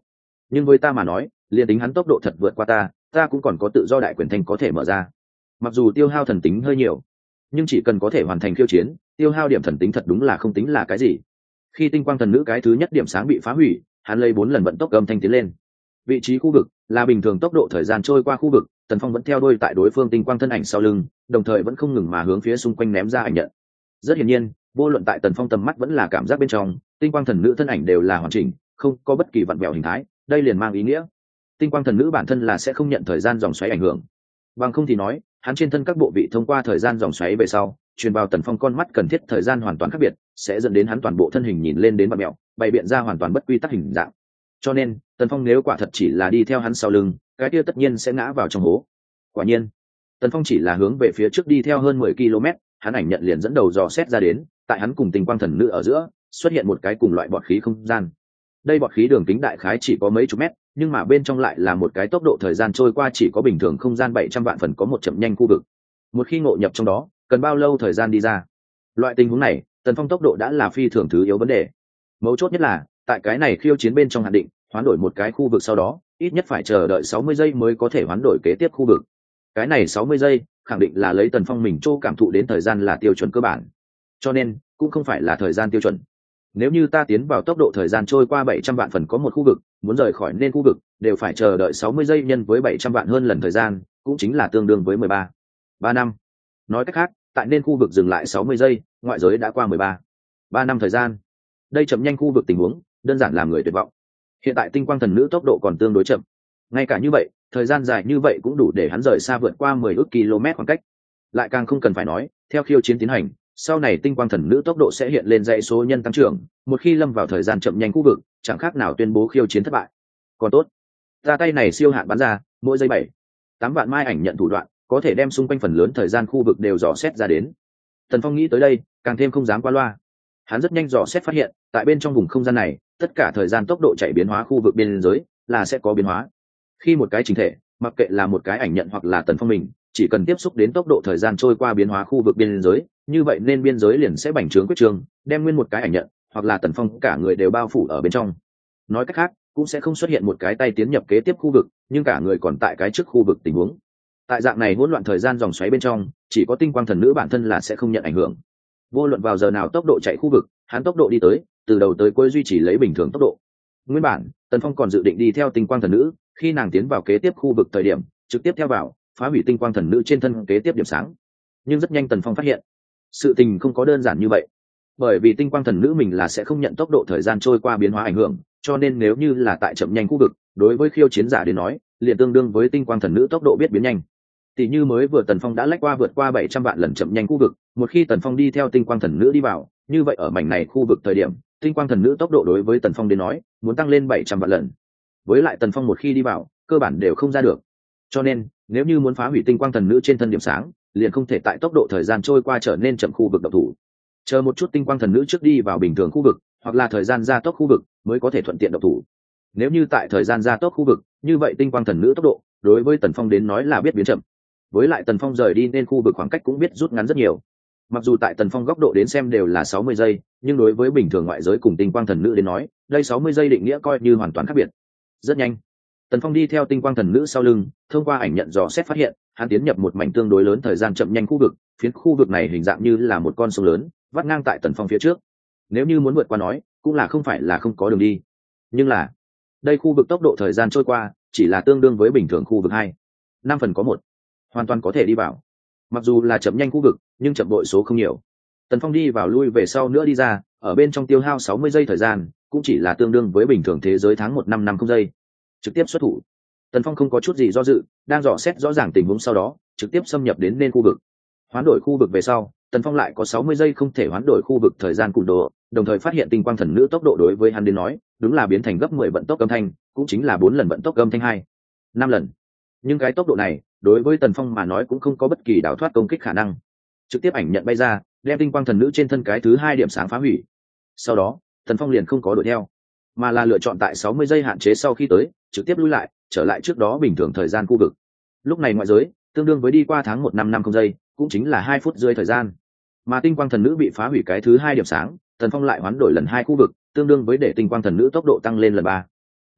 Speaker 1: nhưng với ta mà nói liền tính hắn tốc độ thật vượt qua ta ta cũng còn có tự do đại quyền thanh có thể mở ra. Mặc dù tiêu hao thần tính hơi nhiều, nhưng chỉ cần có thể hoàn thành khiêu chiến, tiêu hao điểm thần tính thật đúng là không tính là cái gì. Khi tinh quang thần nữ cái thứ nhất điểm sáng bị phá hủy, hắn lấy bốn lần vận tốc âm thanh tiến lên. Vị trí khu vực là bình thường tốc độ thời gian trôi qua khu vực, Tần Phong vẫn theo đuôi tại đối phương tinh quang thân ảnh sau lưng, đồng thời vẫn không ngừng mà hướng phía xung quanh ném ra ảnh nhận. Rất hiển nhiên, vô luận tại Tần Phong tầm mắt vẫn là cảm giác bên trong, tinh quang thần nữ thân ảnh đều là hoàn chỉnh, không có bất kỳ vặn vẹo hình thái, đây liền mang ý nghĩa tinh quang thần nữ bản thân là sẽ không nhận thời gian dòng xoáy ảnh hưởng. Bằng không thì nói, hắn trên thân các bộ vị thông qua thời gian dòng xoáy về sau, truyền vào Tần Phong con mắt cần thiết thời gian hoàn toàn khác biệt, sẽ dẫn đến hắn toàn bộ thân hình nhìn lên đến vặn vẹo, bày biện ra hoàn toàn bất quy tắc hình dạng. Cho nên, Tần Phong nếu quả thật chỉ là đi theo hắn sau lưng, cái kia tất nhiên sẽ ngã vào trong hố. Quả nhiên, Tần Phong chỉ là hướng về phía trước đi theo hơn mười ki lô mét, hắn ảnh nhận liền dẫn đầu dò xét ra đến, tại hắn cùng tinh quang thần nữ ở giữa, xuất hiện một cái cùng loại bọt khí không gian. Đây bọt khí đường kính đại khái chỉ có mấy chục mét, nhưng mà bên trong lại là một cái tốc độ thời gian trôi qua chỉ có bình thường không gian bảy trăm vạn phần có một chậm nhanh khu vực. Một khi ngộ nhập trong đó, cần bao lâu thời gian đi ra? Loại tình huống này, Tần Phong tốc độ đã là phi thường thứ yếu vấn đề. Mấu chốt nhất là, tại cái này khiêu chiến bên trong hạn định, hoán đổi một cái khu vực sau đó, ít nhất phải chờ đợi sáu mươi giây mới có thể hoán đổi kế tiếp khu vực. Cái này sáu mươi giây, khẳng định là lấy Tần Phong mình chỗ cảm thụ đến thời gian là tiêu chuẩn cơ bản. Cho nên, cũng không phải là thời gian tiêu chuẩn. Nếu như ta tiến vào tốc độ thời gian trôi qua bảy trăm vạn phần có một khu vực, muốn rời khỏi nên khu vực, đều phải chờ đợi sáu mươi giây nhân với bảy trăm vạn hơn lần thời gian, cũng chính là tương đương với mười ba. ba năm. Nói cách khác, tại nên khu vực dừng lại sáu mươi giây, ngoại giới đã qua mười ba. ba năm thời gian. Đây chậm nhanh khu vực tình huống, đơn giản làm người tuyệt vọng. Hiện tại tinh quang thần nữ tốc độ còn tương đối chậm. Ngay cả như vậy, thời gian dài như vậy cũng đủ để hắn rời xa vượt qua mười ước km khoảng cách. Lại càng không cần phải nói, theo khiêu chiến tiến hành, sau này tinh quang thần nữ tốc độ sẽ hiện lên dãy số nhân tăng trưởng, một khi lâm vào thời gian chậm nhanh khu vực, chẳng khác nào tuyên bố khiêu chiến thất bại. Còn tốt, ra tay này siêu hạn bắn ra, mỗi giây bảy, tám vạn mai ảnh nhận thủ đoạn, có thể đem xung quanh phần lớn thời gian khu vực đều dò xét ra đến. Tần Phong nghĩ tới đây, càng thêm không dám qua loa. Hắn rất nhanh dò xét phát hiện, tại bên trong vùng không gian này, tất cả thời gian tốc độ chạy biến hóa khu vực biên giới là sẽ có biến hóa. Khi một cái chính thể, mặc kệ là một cái ảnh nhận hoặc là Tần Phong mình, chỉ cần tiếp xúc đến tốc độ thời gian trôi qua biến hóa khu vực biên giới, như vậy nên biên giới liền sẽ bành trướng quyết trương, đem nguyên một cái ảnh nhận hoặc là Tần Phong cả người đều bao phủ ở bên trong. Nói cách khác, cũng sẽ không xuất hiện một cái tay tiến nhập kế tiếp khu vực, nhưng cả người còn tại cái trước khu vực tình huống. Tại dạng này hỗn loạn thời gian dòng xoáy bên trong, chỉ có tinh quang thần nữ bản thân là sẽ không nhận ảnh hưởng. Vô luận vào giờ nào tốc độ chạy khu vực, hắn tốc độ đi tới, từ đầu tới cuối duy trì lấy bình thường tốc độ. Nguyên bản, Tần Phong còn dự định đi theo tinh quang thần nữ, khi nàng tiến vào kế tiếp khu vực thời điểm, trực tiếp theo vào, phá hủy tinh quang thần nữ trên thân kế tiếp điểm sáng. Nhưng rất nhanh Tần Phong phát hiện, sự tình không có đơn giản như vậy. Bởi vì tinh quang thần nữ mình là sẽ không nhận tốc độ thời gian trôi qua biến hóa ảnh hưởng, cho nên nếu như là tại chậm nhanh khu vực, đối với khiêu chiến giả đến nói, liền tương đương với tinh quang thần nữ tốc độ biết biến nhanh. Tỷ như mới vừa Tần Phong đã lách qua vượt qua bảy trăm vạn lần chậm nhanh khu vực, một khi Tần Phong đi theo tinh quang thần nữ đi vào, như vậy ở mảnh này khu vực thời điểm, tinh quang thần nữ tốc độ đối với Tần Phong đến nói, muốn tăng lên bảy trăm vạn lần. Với lại Tần Phong một khi đi vào, cơ bản đều không ra được. Cho nên, nếu như muốn phá hủy tinh quang thần nữ trên thân điểm sáng, liền không thể tại tốc độ thời gian trôi qua trở nên chậm khu vực độc thủ. Chờ một chút tinh quang thần nữ trước đi vào bình thường khu vực, hoặc là thời gian gia tốc khu vực, mới có thể thuận tiện độc thủ. Nếu như tại thời gian gia tốc khu vực, như vậy tinh quang thần nữ tốc độ, đối với Tần Phong đến nói là biết biến chậm. Với lại Tần Phong rời đi nên khu vực khoảng cách cũng biết rút ngắn rất nhiều. Mặc dù tại Tần Phong góc độ đến xem đều là sáu mươi giây, nhưng đối với bình thường ngoại giới cùng tinh quang thần nữ đến nói, đây sáu mươi giây định nghĩa coi như hoàn toàn khác biệt. Rất nhanh, Tần Phong đi theo tinh quang thần nữ sau lưng, thông qua ảnh nhận dò xét phát hiện, hắn tiến nhập một mảnh tương đối lớn thời gian chậm nhanh khu vực, phiến khu vực này hình dạng như là một con sông lớn, vắt ngang tại Tần Phong phía trước. Nếu như muốn vượt qua nói, cũng là không phải là không có đường đi. Nhưng là, đây khu vực tốc độ thời gian trôi qua, chỉ là tương đương với bình thường khu vực hai, năm phần có một, hoàn toàn có thể đi vào. Mặc dù là chậm nhanh khu vực, nhưng chậm bội số không nhiều. Tần Phong đi vào lui về sau nữa đi ra, ở bên trong tiêu hao sáu mươi giây thời gian, cũng chỉ là tương đương với bình thường thế giới tháng một năm năm không giây. Trực tiếp xuất thủ. Tần Phong không có chút gì do dự, đang dò xét rõ ràng tình huống sau đó, trực tiếp xâm nhập đến nên khu vực. Hoán đổi khu vực về sau, Tần Phong lại có sáu mươi giây không thể hoán đổi khu vực thời gian cùn đồ, đồng thời phát hiện tinh quang thần nữ tốc độ đối với hắn đến nói, đúng là biến thành gấp mười vận tốc âm thanh, cũng chính là bốn lần vận tốc âm thanh hai, năm lần. Nhưng cái tốc độ này, đối với Tần Phong mà nói cũng không có bất kỳ đào thoát công kích khả năng. Trực tiếp ảnh nhận bay ra, đem tinh quang thần nữ trên thân cái thứ hai điểm sáng phá hủy. Sau đó, Tần Phong liền không có đuổi theo, mà là lựa chọn tại sáu mươi giây hạn chế sau khi tới, trực tiếp lui lại, trở lại trước đó bình thường thời gian khu vực. Lúc này ngoại giới, tương đương với đi qua tháng một năm năm không giây, cũng chính là hai phút rưỡi thời gian. Mà tinh quang thần nữ bị phá hủy cái thứ hai điểm sáng, Tần Phong lại hoán đổi lần hai khu vực, tương đương với để tinh quang thần nữ tốc độ tăng lên lần ba.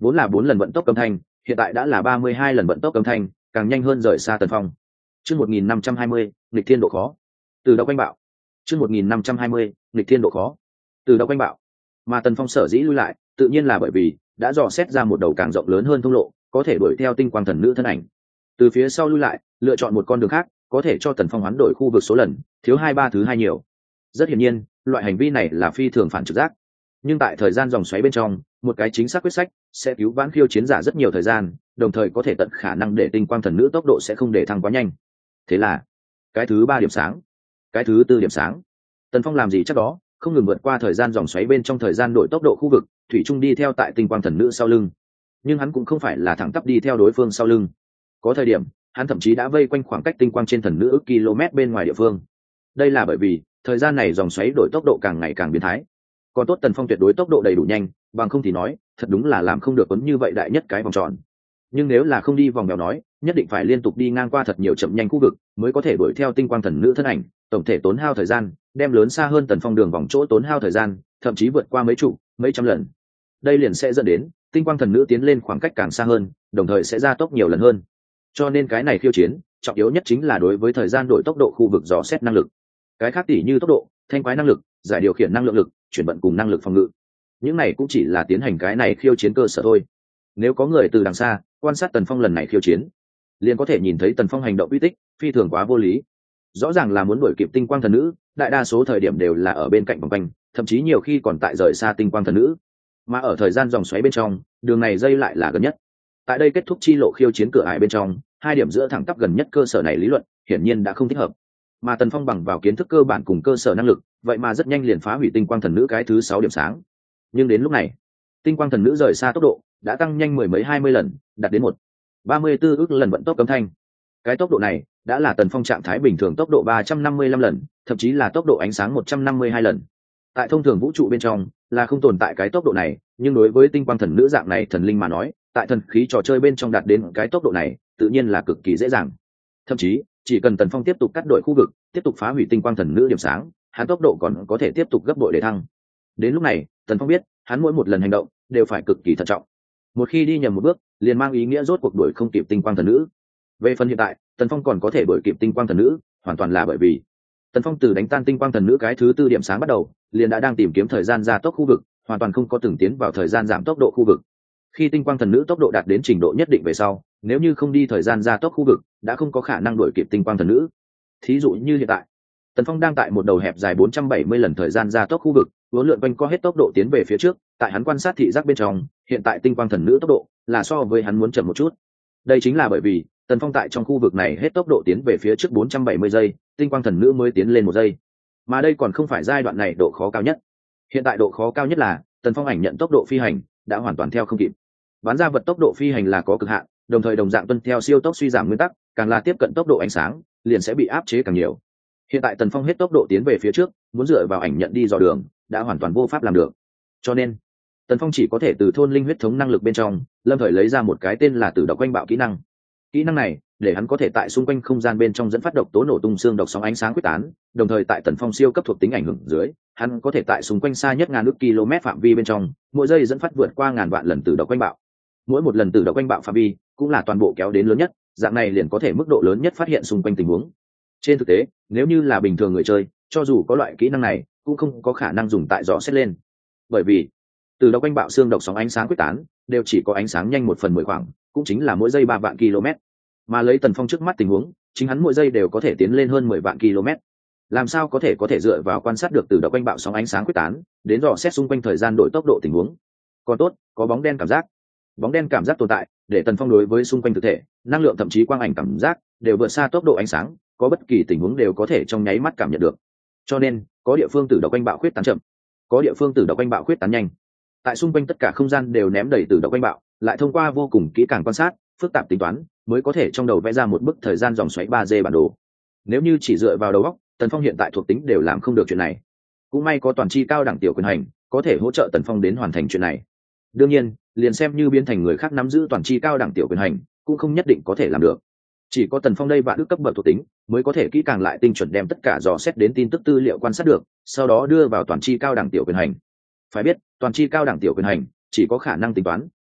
Speaker 1: vốn là bốn lần vận tốc âm thanh hiện tại đã là ba mươi hai lần vận tốc âm thanh, càng nhanh hơn rời xa Tần Phong. Chương một nghìn năm trăm hai mươi, nghịch thiên độ khó. Từ độc quanh bạo. Chương một nghìn năm trăm hai mươi, nghịch thiên độ khó. Từ độc quanh bạo. Mà Tần Phong sở dĩ lui lại, tự nhiên là bởi vì đã dò xét ra một đầu càng rộng lớn hơn thông lộ, có thể đuổi theo tinh quang thần nữ thân ảnh. Từ phía sau lui lại, lựa chọn một con đường khác, có thể cho Tần Phong hoán đổi khu vực số lần, thiếu hai ba thứ hai nhiều. Rất hiển nhiên, loại hành vi này là phi thường phản trực giác. Nhưng tại thời gian dòng xoáy bên trong, một cái chính xác quyết sách sẽ cứu vãn khiêu chiến giả rất nhiều thời gian, đồng thời có thể tận khả năng để tinh quang thần nữ tốc độ sẽ không để thăng quá nhanh. Thế là cái thứ ba điểm sáng, cái thứ tư điểm sáng, Tần Phong làm gì chắc đó, không ngừng vượt qua thời gian dòng xoáy bên trong thời gian đổi tốc độ khu vực, thủy chung đi theo tại tinh quang thần nữ sau lưng. Nhưng hắn cũng không phải là thẳng tắp đi theo đối phương sau lưng, có thời điểm hắn thậm chí đã vây quanh khoảng cách tinh quang trên thần nữ ước km bên ngoài địa phương. Đây là bởi vì thời gian này dòng xoáy đổi tốc độ càng ngày càng biến thái. Còn tốt Tần Phong tuyệt đối tốc độ đầy đủ nhanh, bằng không thì nói thật đúng là làm không được quấn như vậy đại nhất cái vòng tròn. Nhưng nếu là không đi vòng mèo nói, nhất định phải liên tục đi ngang qua thật nhiều chậm nhanh khu vực mới có thể đuổi theo tinh quang thần nữ thân ảnh, tổng thể tốn hao thời gian đem lớn xa hơn Tần Phong đường vòng chỗ tốn hao thời gian, thậm chí vượt qua mấy chục mấy trăm lần. Đây liền sẽ dẫn đến tinh quang thần nữ tiến lên khoảng cách càng xa hơn, đồng thời sẽ gia tốc nhiều lần hơn. Cho nên cái này khiêu chiến trọng yếu nhất chính là đối với thời gian đổi tốc độ khu vực dò xét năng lực. Cái khác tỉ như tốc độ, thanh quái năng lực, giải điều khiển năng lượng lực, chuyển vận cùng năng lực phòng ngự, những này cũng chỉ là tiến hành cái này khiêu chiến cơ sở thôi. Nếu có người từ đằng xa quan sát Tần Phong lần này khiêu chiến, liền có thể nhìn thấy Tần Phong hành động uy tích phi thường quá vô lý. Rõ ràng là muốn đuổi kịp tinh quang thần nữ, đại đa số thời điểm đều là ở bên cạnh vòng quanh, thậm chí nhiều khi còn tại rời xa tinh quang thần nữ. Mà ở thời gian dòng xoáy bên trong, đường này dây lại là gần nhất. Tại đây kết thúc chi lộ khiêu chiến cửa ải bên trong, hai điểm giữa thẳng tắp gần nhất cơ sở này lý luận hiển nhiên đã không thích hợp. Mà Tần Phong bằng vào kiến thức cơ bản cùng cơ sở năng lực, vậy mà rất nhanh liền phá hủy tinh quang thần nữ cái thứ sáu điểm sáng. Nhưng đến lúc này, tinh quang thần nữ rời xa tốc độ đã tăng nhanh mười mấy hai mươi lần, đạt đến một ba mươi tư ước lần vận tốc âm thanh. Cái tốc độ này đã là Tần Phong trạng thái bình thường tốc độ ba trăm năm mươi lăm lần, thậm chí là tốc độ ánh sáng một trăm năm mươi hai lần. Tại thông thường vũ trụ bên trong là không tồn tại cái tốc độ này, nhưng đối với tinh quang thần nữ dạng này thần linh mà nói, tại thần khí trò chơi bên trong đạt đến cái tốc độ này, tự nhiên là cực kỳ dễ dàng. Thậm chí, chỉ cần Tần Phong tiếp tục cắt đổi khu vực, tiếp tục phá hủy tinh quang thần nữ điểm sáng, hắn tốc độ còn có thể tiếp tục gấp bội để thăng. Đến lúc này, Tần Phong biết, hắn mỗi một lần hành động đều phải cực kỳ thận trọng. Một khi đi nhầm một bước, liền mang ý nghĩa rốt cuộc đuổi không kịp tinh quang thần nữ. Về phần hiện tại, Tần Phong còn có thể đuổi kịp tinh quang thần nữ, hoàn toàn là bởi vì Tần Phong từ đánh tan tinh quang thần nữ cái thứ tư điểm sáng bắt đầu, liền đã đang tìm kiếm thời gian gia tốc khu vực, hoàn toàn không có từng tiến vào thời gian giảm tốc độ khu vực. Khi tinh quang thần nữ tốc độ đạt đến trình độ nhất định về sau, nếu như không đi thời gian gia tốc khu vực, đã không có khả năng đuổi kịp tinh quang thần nữ. Thí dụ như hiện tại, Tần Phong đang tại một đầu hẹp dài bốn trăm bảy mươi lần thời gian gia tốc khu vực, uốn lượn quanh co hết tốc độ tiến về phía trước, tại hắn quan sát thị giác bên trong, hiện tại tinh quang thần nữ tốc độ là so với hắn muốn chậm một chút. Đây chính là bởi vì Tần Phong tại trong khu vực này hết tốc độ tiến về phía trước bốn trăm bảy mươi giây, tinh quang thần nữ mới tiến lên một giây. Mà đây còn không phải giai đoạn này độ khó cao nhất. Hiện tại độ khó cao nhất là Tần Phong ảnh nhận tốc độ phi hành đã hoàn toàn theo không kịp. Bán ra vật tốc độ phi hành là có cực hạn, đồng thời đồng dạng tuân theo siêu tốc suy giảm nguyên tắc, càng là tiếp cận tốc độ ánh sáng, liền sẽ bị áp chế càng nhiều. Hiện tại Tần Phong hết tốc độ tiến về phía trước, muốn dựa vào ảnh nhận đi dò đường, đã hoàn toàn vô pháp làm được. Cho nên, Tần Phong chỉ có thể từ thôn linh huyết thống năng lực bên trong, lâm thời lấy ra một cái tên là Tử độc quanh bạo kỹ năng. Kỹ năng này, để hắn có thể tại xung quanh không gian bên trong dẫn phát độc tố nổ tung xương độc sóng ánh sáng quyết tán, đồng thời tại Tần Phong siêu cấp thuộc tính ảnh hưởng dưới, hắn có thể tại xung quanh xa nhất ngàn ước km phạm vi bên trong, mỗi giây dẫn phát vượt qua ngàn vạn lần Tử độc quanh bạo. Mỗi một lần Tử độc quanh bạo phạm vi cũng là toàn bộ kéo đến lớn nhất, dạng này liền có thể mức độ lớn nhất phát hiện xung quanh tình huống. Trên thực tế, nếu như là bình thường người chơi, cho dù có loại kỹ năng này, cũng không có khả năng dùng tại dò xét lên. Bởi vì, Tử độc quanh bạo xương độc sóng ánh sáng quyết tán, đều chỉ có ánh sáng nhanh một phần mười khoảng, cũng chính là mỗi giây ba vạn km. Mà lấy Tần Phong trước mắt tình huống, chính hắn mỗi giây đều có thể tiến lên hơn mười vạn km. Làm sao có thể có thể dựa vào quan sát được Tử độc quanh bạo sóng ánh sáng quyết tán, đến dò xét xung quanh thời gian đổi tốc độ tình huống. Còn tốt, có bóng đen cảm giác. Bóng đen cảm giác tồn tại, để Tần Phong đối với xung quanh thực thể, năng lượng thậm chí quang ảnh cảm giác đều vượt xa tốc độ ánh sáng, có bất kỳ tình huống đều có thể trong nháy mắt cảm nhận được. Cho nên, có địa phương Tử độc quanh bạo khuyết tán chậm, có địa phương Tử độc quanh bạo khuyết tán nhanh. Tại xung quanh tất cả không gian đều ném đầy Tử độc quanh bạo, lại thông qua vô cùng kỹ càng quan sát, phức tạp tính toán, mới có thể trong đầu vẽ ra một bức thời gian dòng xoáy ba D bản đồ. Nếu như chỉ dựa vào đầu óc, Tần Phong hiện tại thuộc tính đều làm không được chuyện này. Cũng may có toàn chi cao đẳng tiểu quyền hành, có thể hỗ trợ Tần Phong đến hoàn thành chuyện này. Đương nhiên, liền xem như biến thành người khác nắm giữ toàn chi cao đẳng tiểu quyền hành, cũng không nhất định có thể làm được. Chỉ có Tần Phong đây vạn ước cấp bậc thuộc tính, mới có thể kỹ càng lại tinh chuẩn đem tất cả dò xét đến tin tức tư liệu quan sát được, sau đó đưa vào toàn chi cao đẳng tiểu quyền hành. Phải biết, toàn chi cao đẳng tiểu quyền hành chỉ có khả năng tính toán,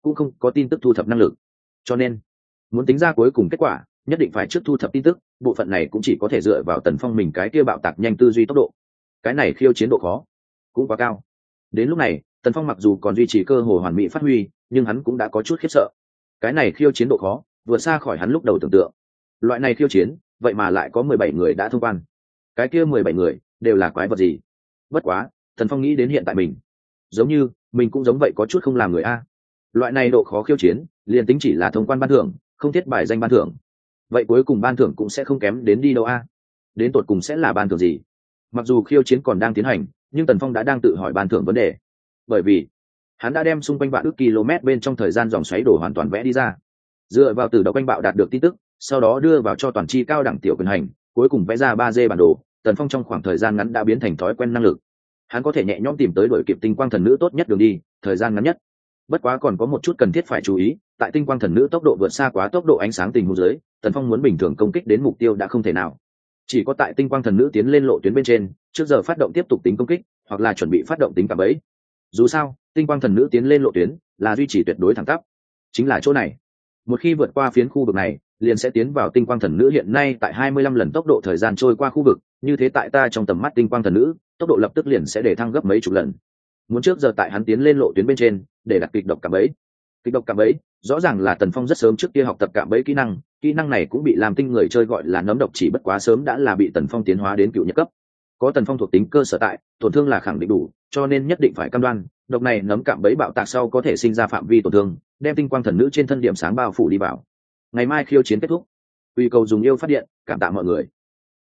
Speaker 1: cũng không có tin tức thu thập năng lực, cho nên muốn tính ra cuối cùng kết quả nhất định phải trước thu thập tin tức. Bộ phận này cũng chỉ có thể dựa vào Tần Phong mình cái kia bạo tạc nhanh tư duy tốc độ. Cái này khiêu chiến độ khó cũng quá cao. Đến lúc này Tần Phong mặc dù còn duy trì cơ hội hoàn mỹ phát huy, nhưng hắn cũng đã có chút khiếp sợ. Cái này khiêu chiến độ khó vượt xa khỏi hắn lúc đầu tưởng tượng. Loại này khiêu chiến vậy mà lại có mười bảy người đã thông quan. Cái kia mười bảy người đều là quái vật gì? Bất quá Tần Phong nghĩ đến hiện tại mình giống như mình cũng giống vậy, có chút không làm người a. Loại này độ khó khiêu chiến liền tính chỉ là thông quan ban thưởng, không thiết bài danh ban thưởng, vậy cuối cùng ban thưởng cũng sẽ không kém đến đi đâu a. Đến tột cùng sẽ là ban thưởng gì? Mặc dù khiêu chiến còn đang tiến hành, nhưng Tần Phong đã đang tự hỏi ban thưởng vấn đề, bởi vì hắn đã đem xung quanh vạn ước km bên trong thời gian dòng xoáy đổ hoàn toàn vẽ đi ra, dựa vào từ độc quanh bạo đạt được tin tức, sau đó đưa vào cho toàn chi cao đẳng tiểu quyền hành, cuối cùng vẽ ra ba D bản đồ. Tần Phong trong khoảng thời gian ngắn đã biến thành thói quen năng lực, hắn có thể nhẹ nhõm tìm tới đội kịp tinh quang thần nữ tốt nhất đường đi, thời gian ngắn nhất. Bất quá còn có một chút cần thiết phải chú ý, tại tinh quang thần nữ tốc độ vượt xa quá tốc độ ánh sáng tình huống dưới, Tần Phong muốn bình thường công kích đến mục tiêu đã không thể nào. Chỉ có tại tinh quang thần nữ tiến lên lộ tuyến bên trên, trước giờ phát động tiếp tục tính công kích, hoặc là chuẩn bị phát động tính cả bẫy. Dù sao, tinh quang thần nữ tiến lên lộ tuyến là duy trì tuyệt đối thẳng tắp. Chính là chỗ này, một khi vượt qua phiến khu vực này, liền sẽ tiến vào tinh quang thần nữ hiện nay tại hai mươi lăm lần tốc độ thời gian trôi qua khu vực, như thế tại ta trong tầm mắt tinh quang thần nữ, tốc độ lập tức liền sẽ để thăng gấp mấy chục lần. Muốn trước giờ tại hắn tiến lên lộ tuyến bên trên để đặt kịch độc cạm bẫy. Kịch độc cạm bẫy rõ ràng là Tần Phong rất sớm trước kia học tập cạm bẫy kỹ năng, kỹ năng này cũng bị làm tinh người chơi gọi là nấm độc, chỉ bất quá sớm đã là bị Tần Phong tiến hóa đến cựu nhất cấp. Có Tần Phong thuộc tính cơ sở tại, tổn thương là khẳng định đủ, cho nên nhất định phải cam đoan độc này nấm cạm bẫy bạo tạc sau có thể sinh ra phạm vi tổn thương, đem tinh quang thần nữ trên thân điểm sáng bao phủ đi vào. Ngày mai khiêu chiến kết thúc, uy cầu dùng yêu phát điện, cảm tạ mọi người.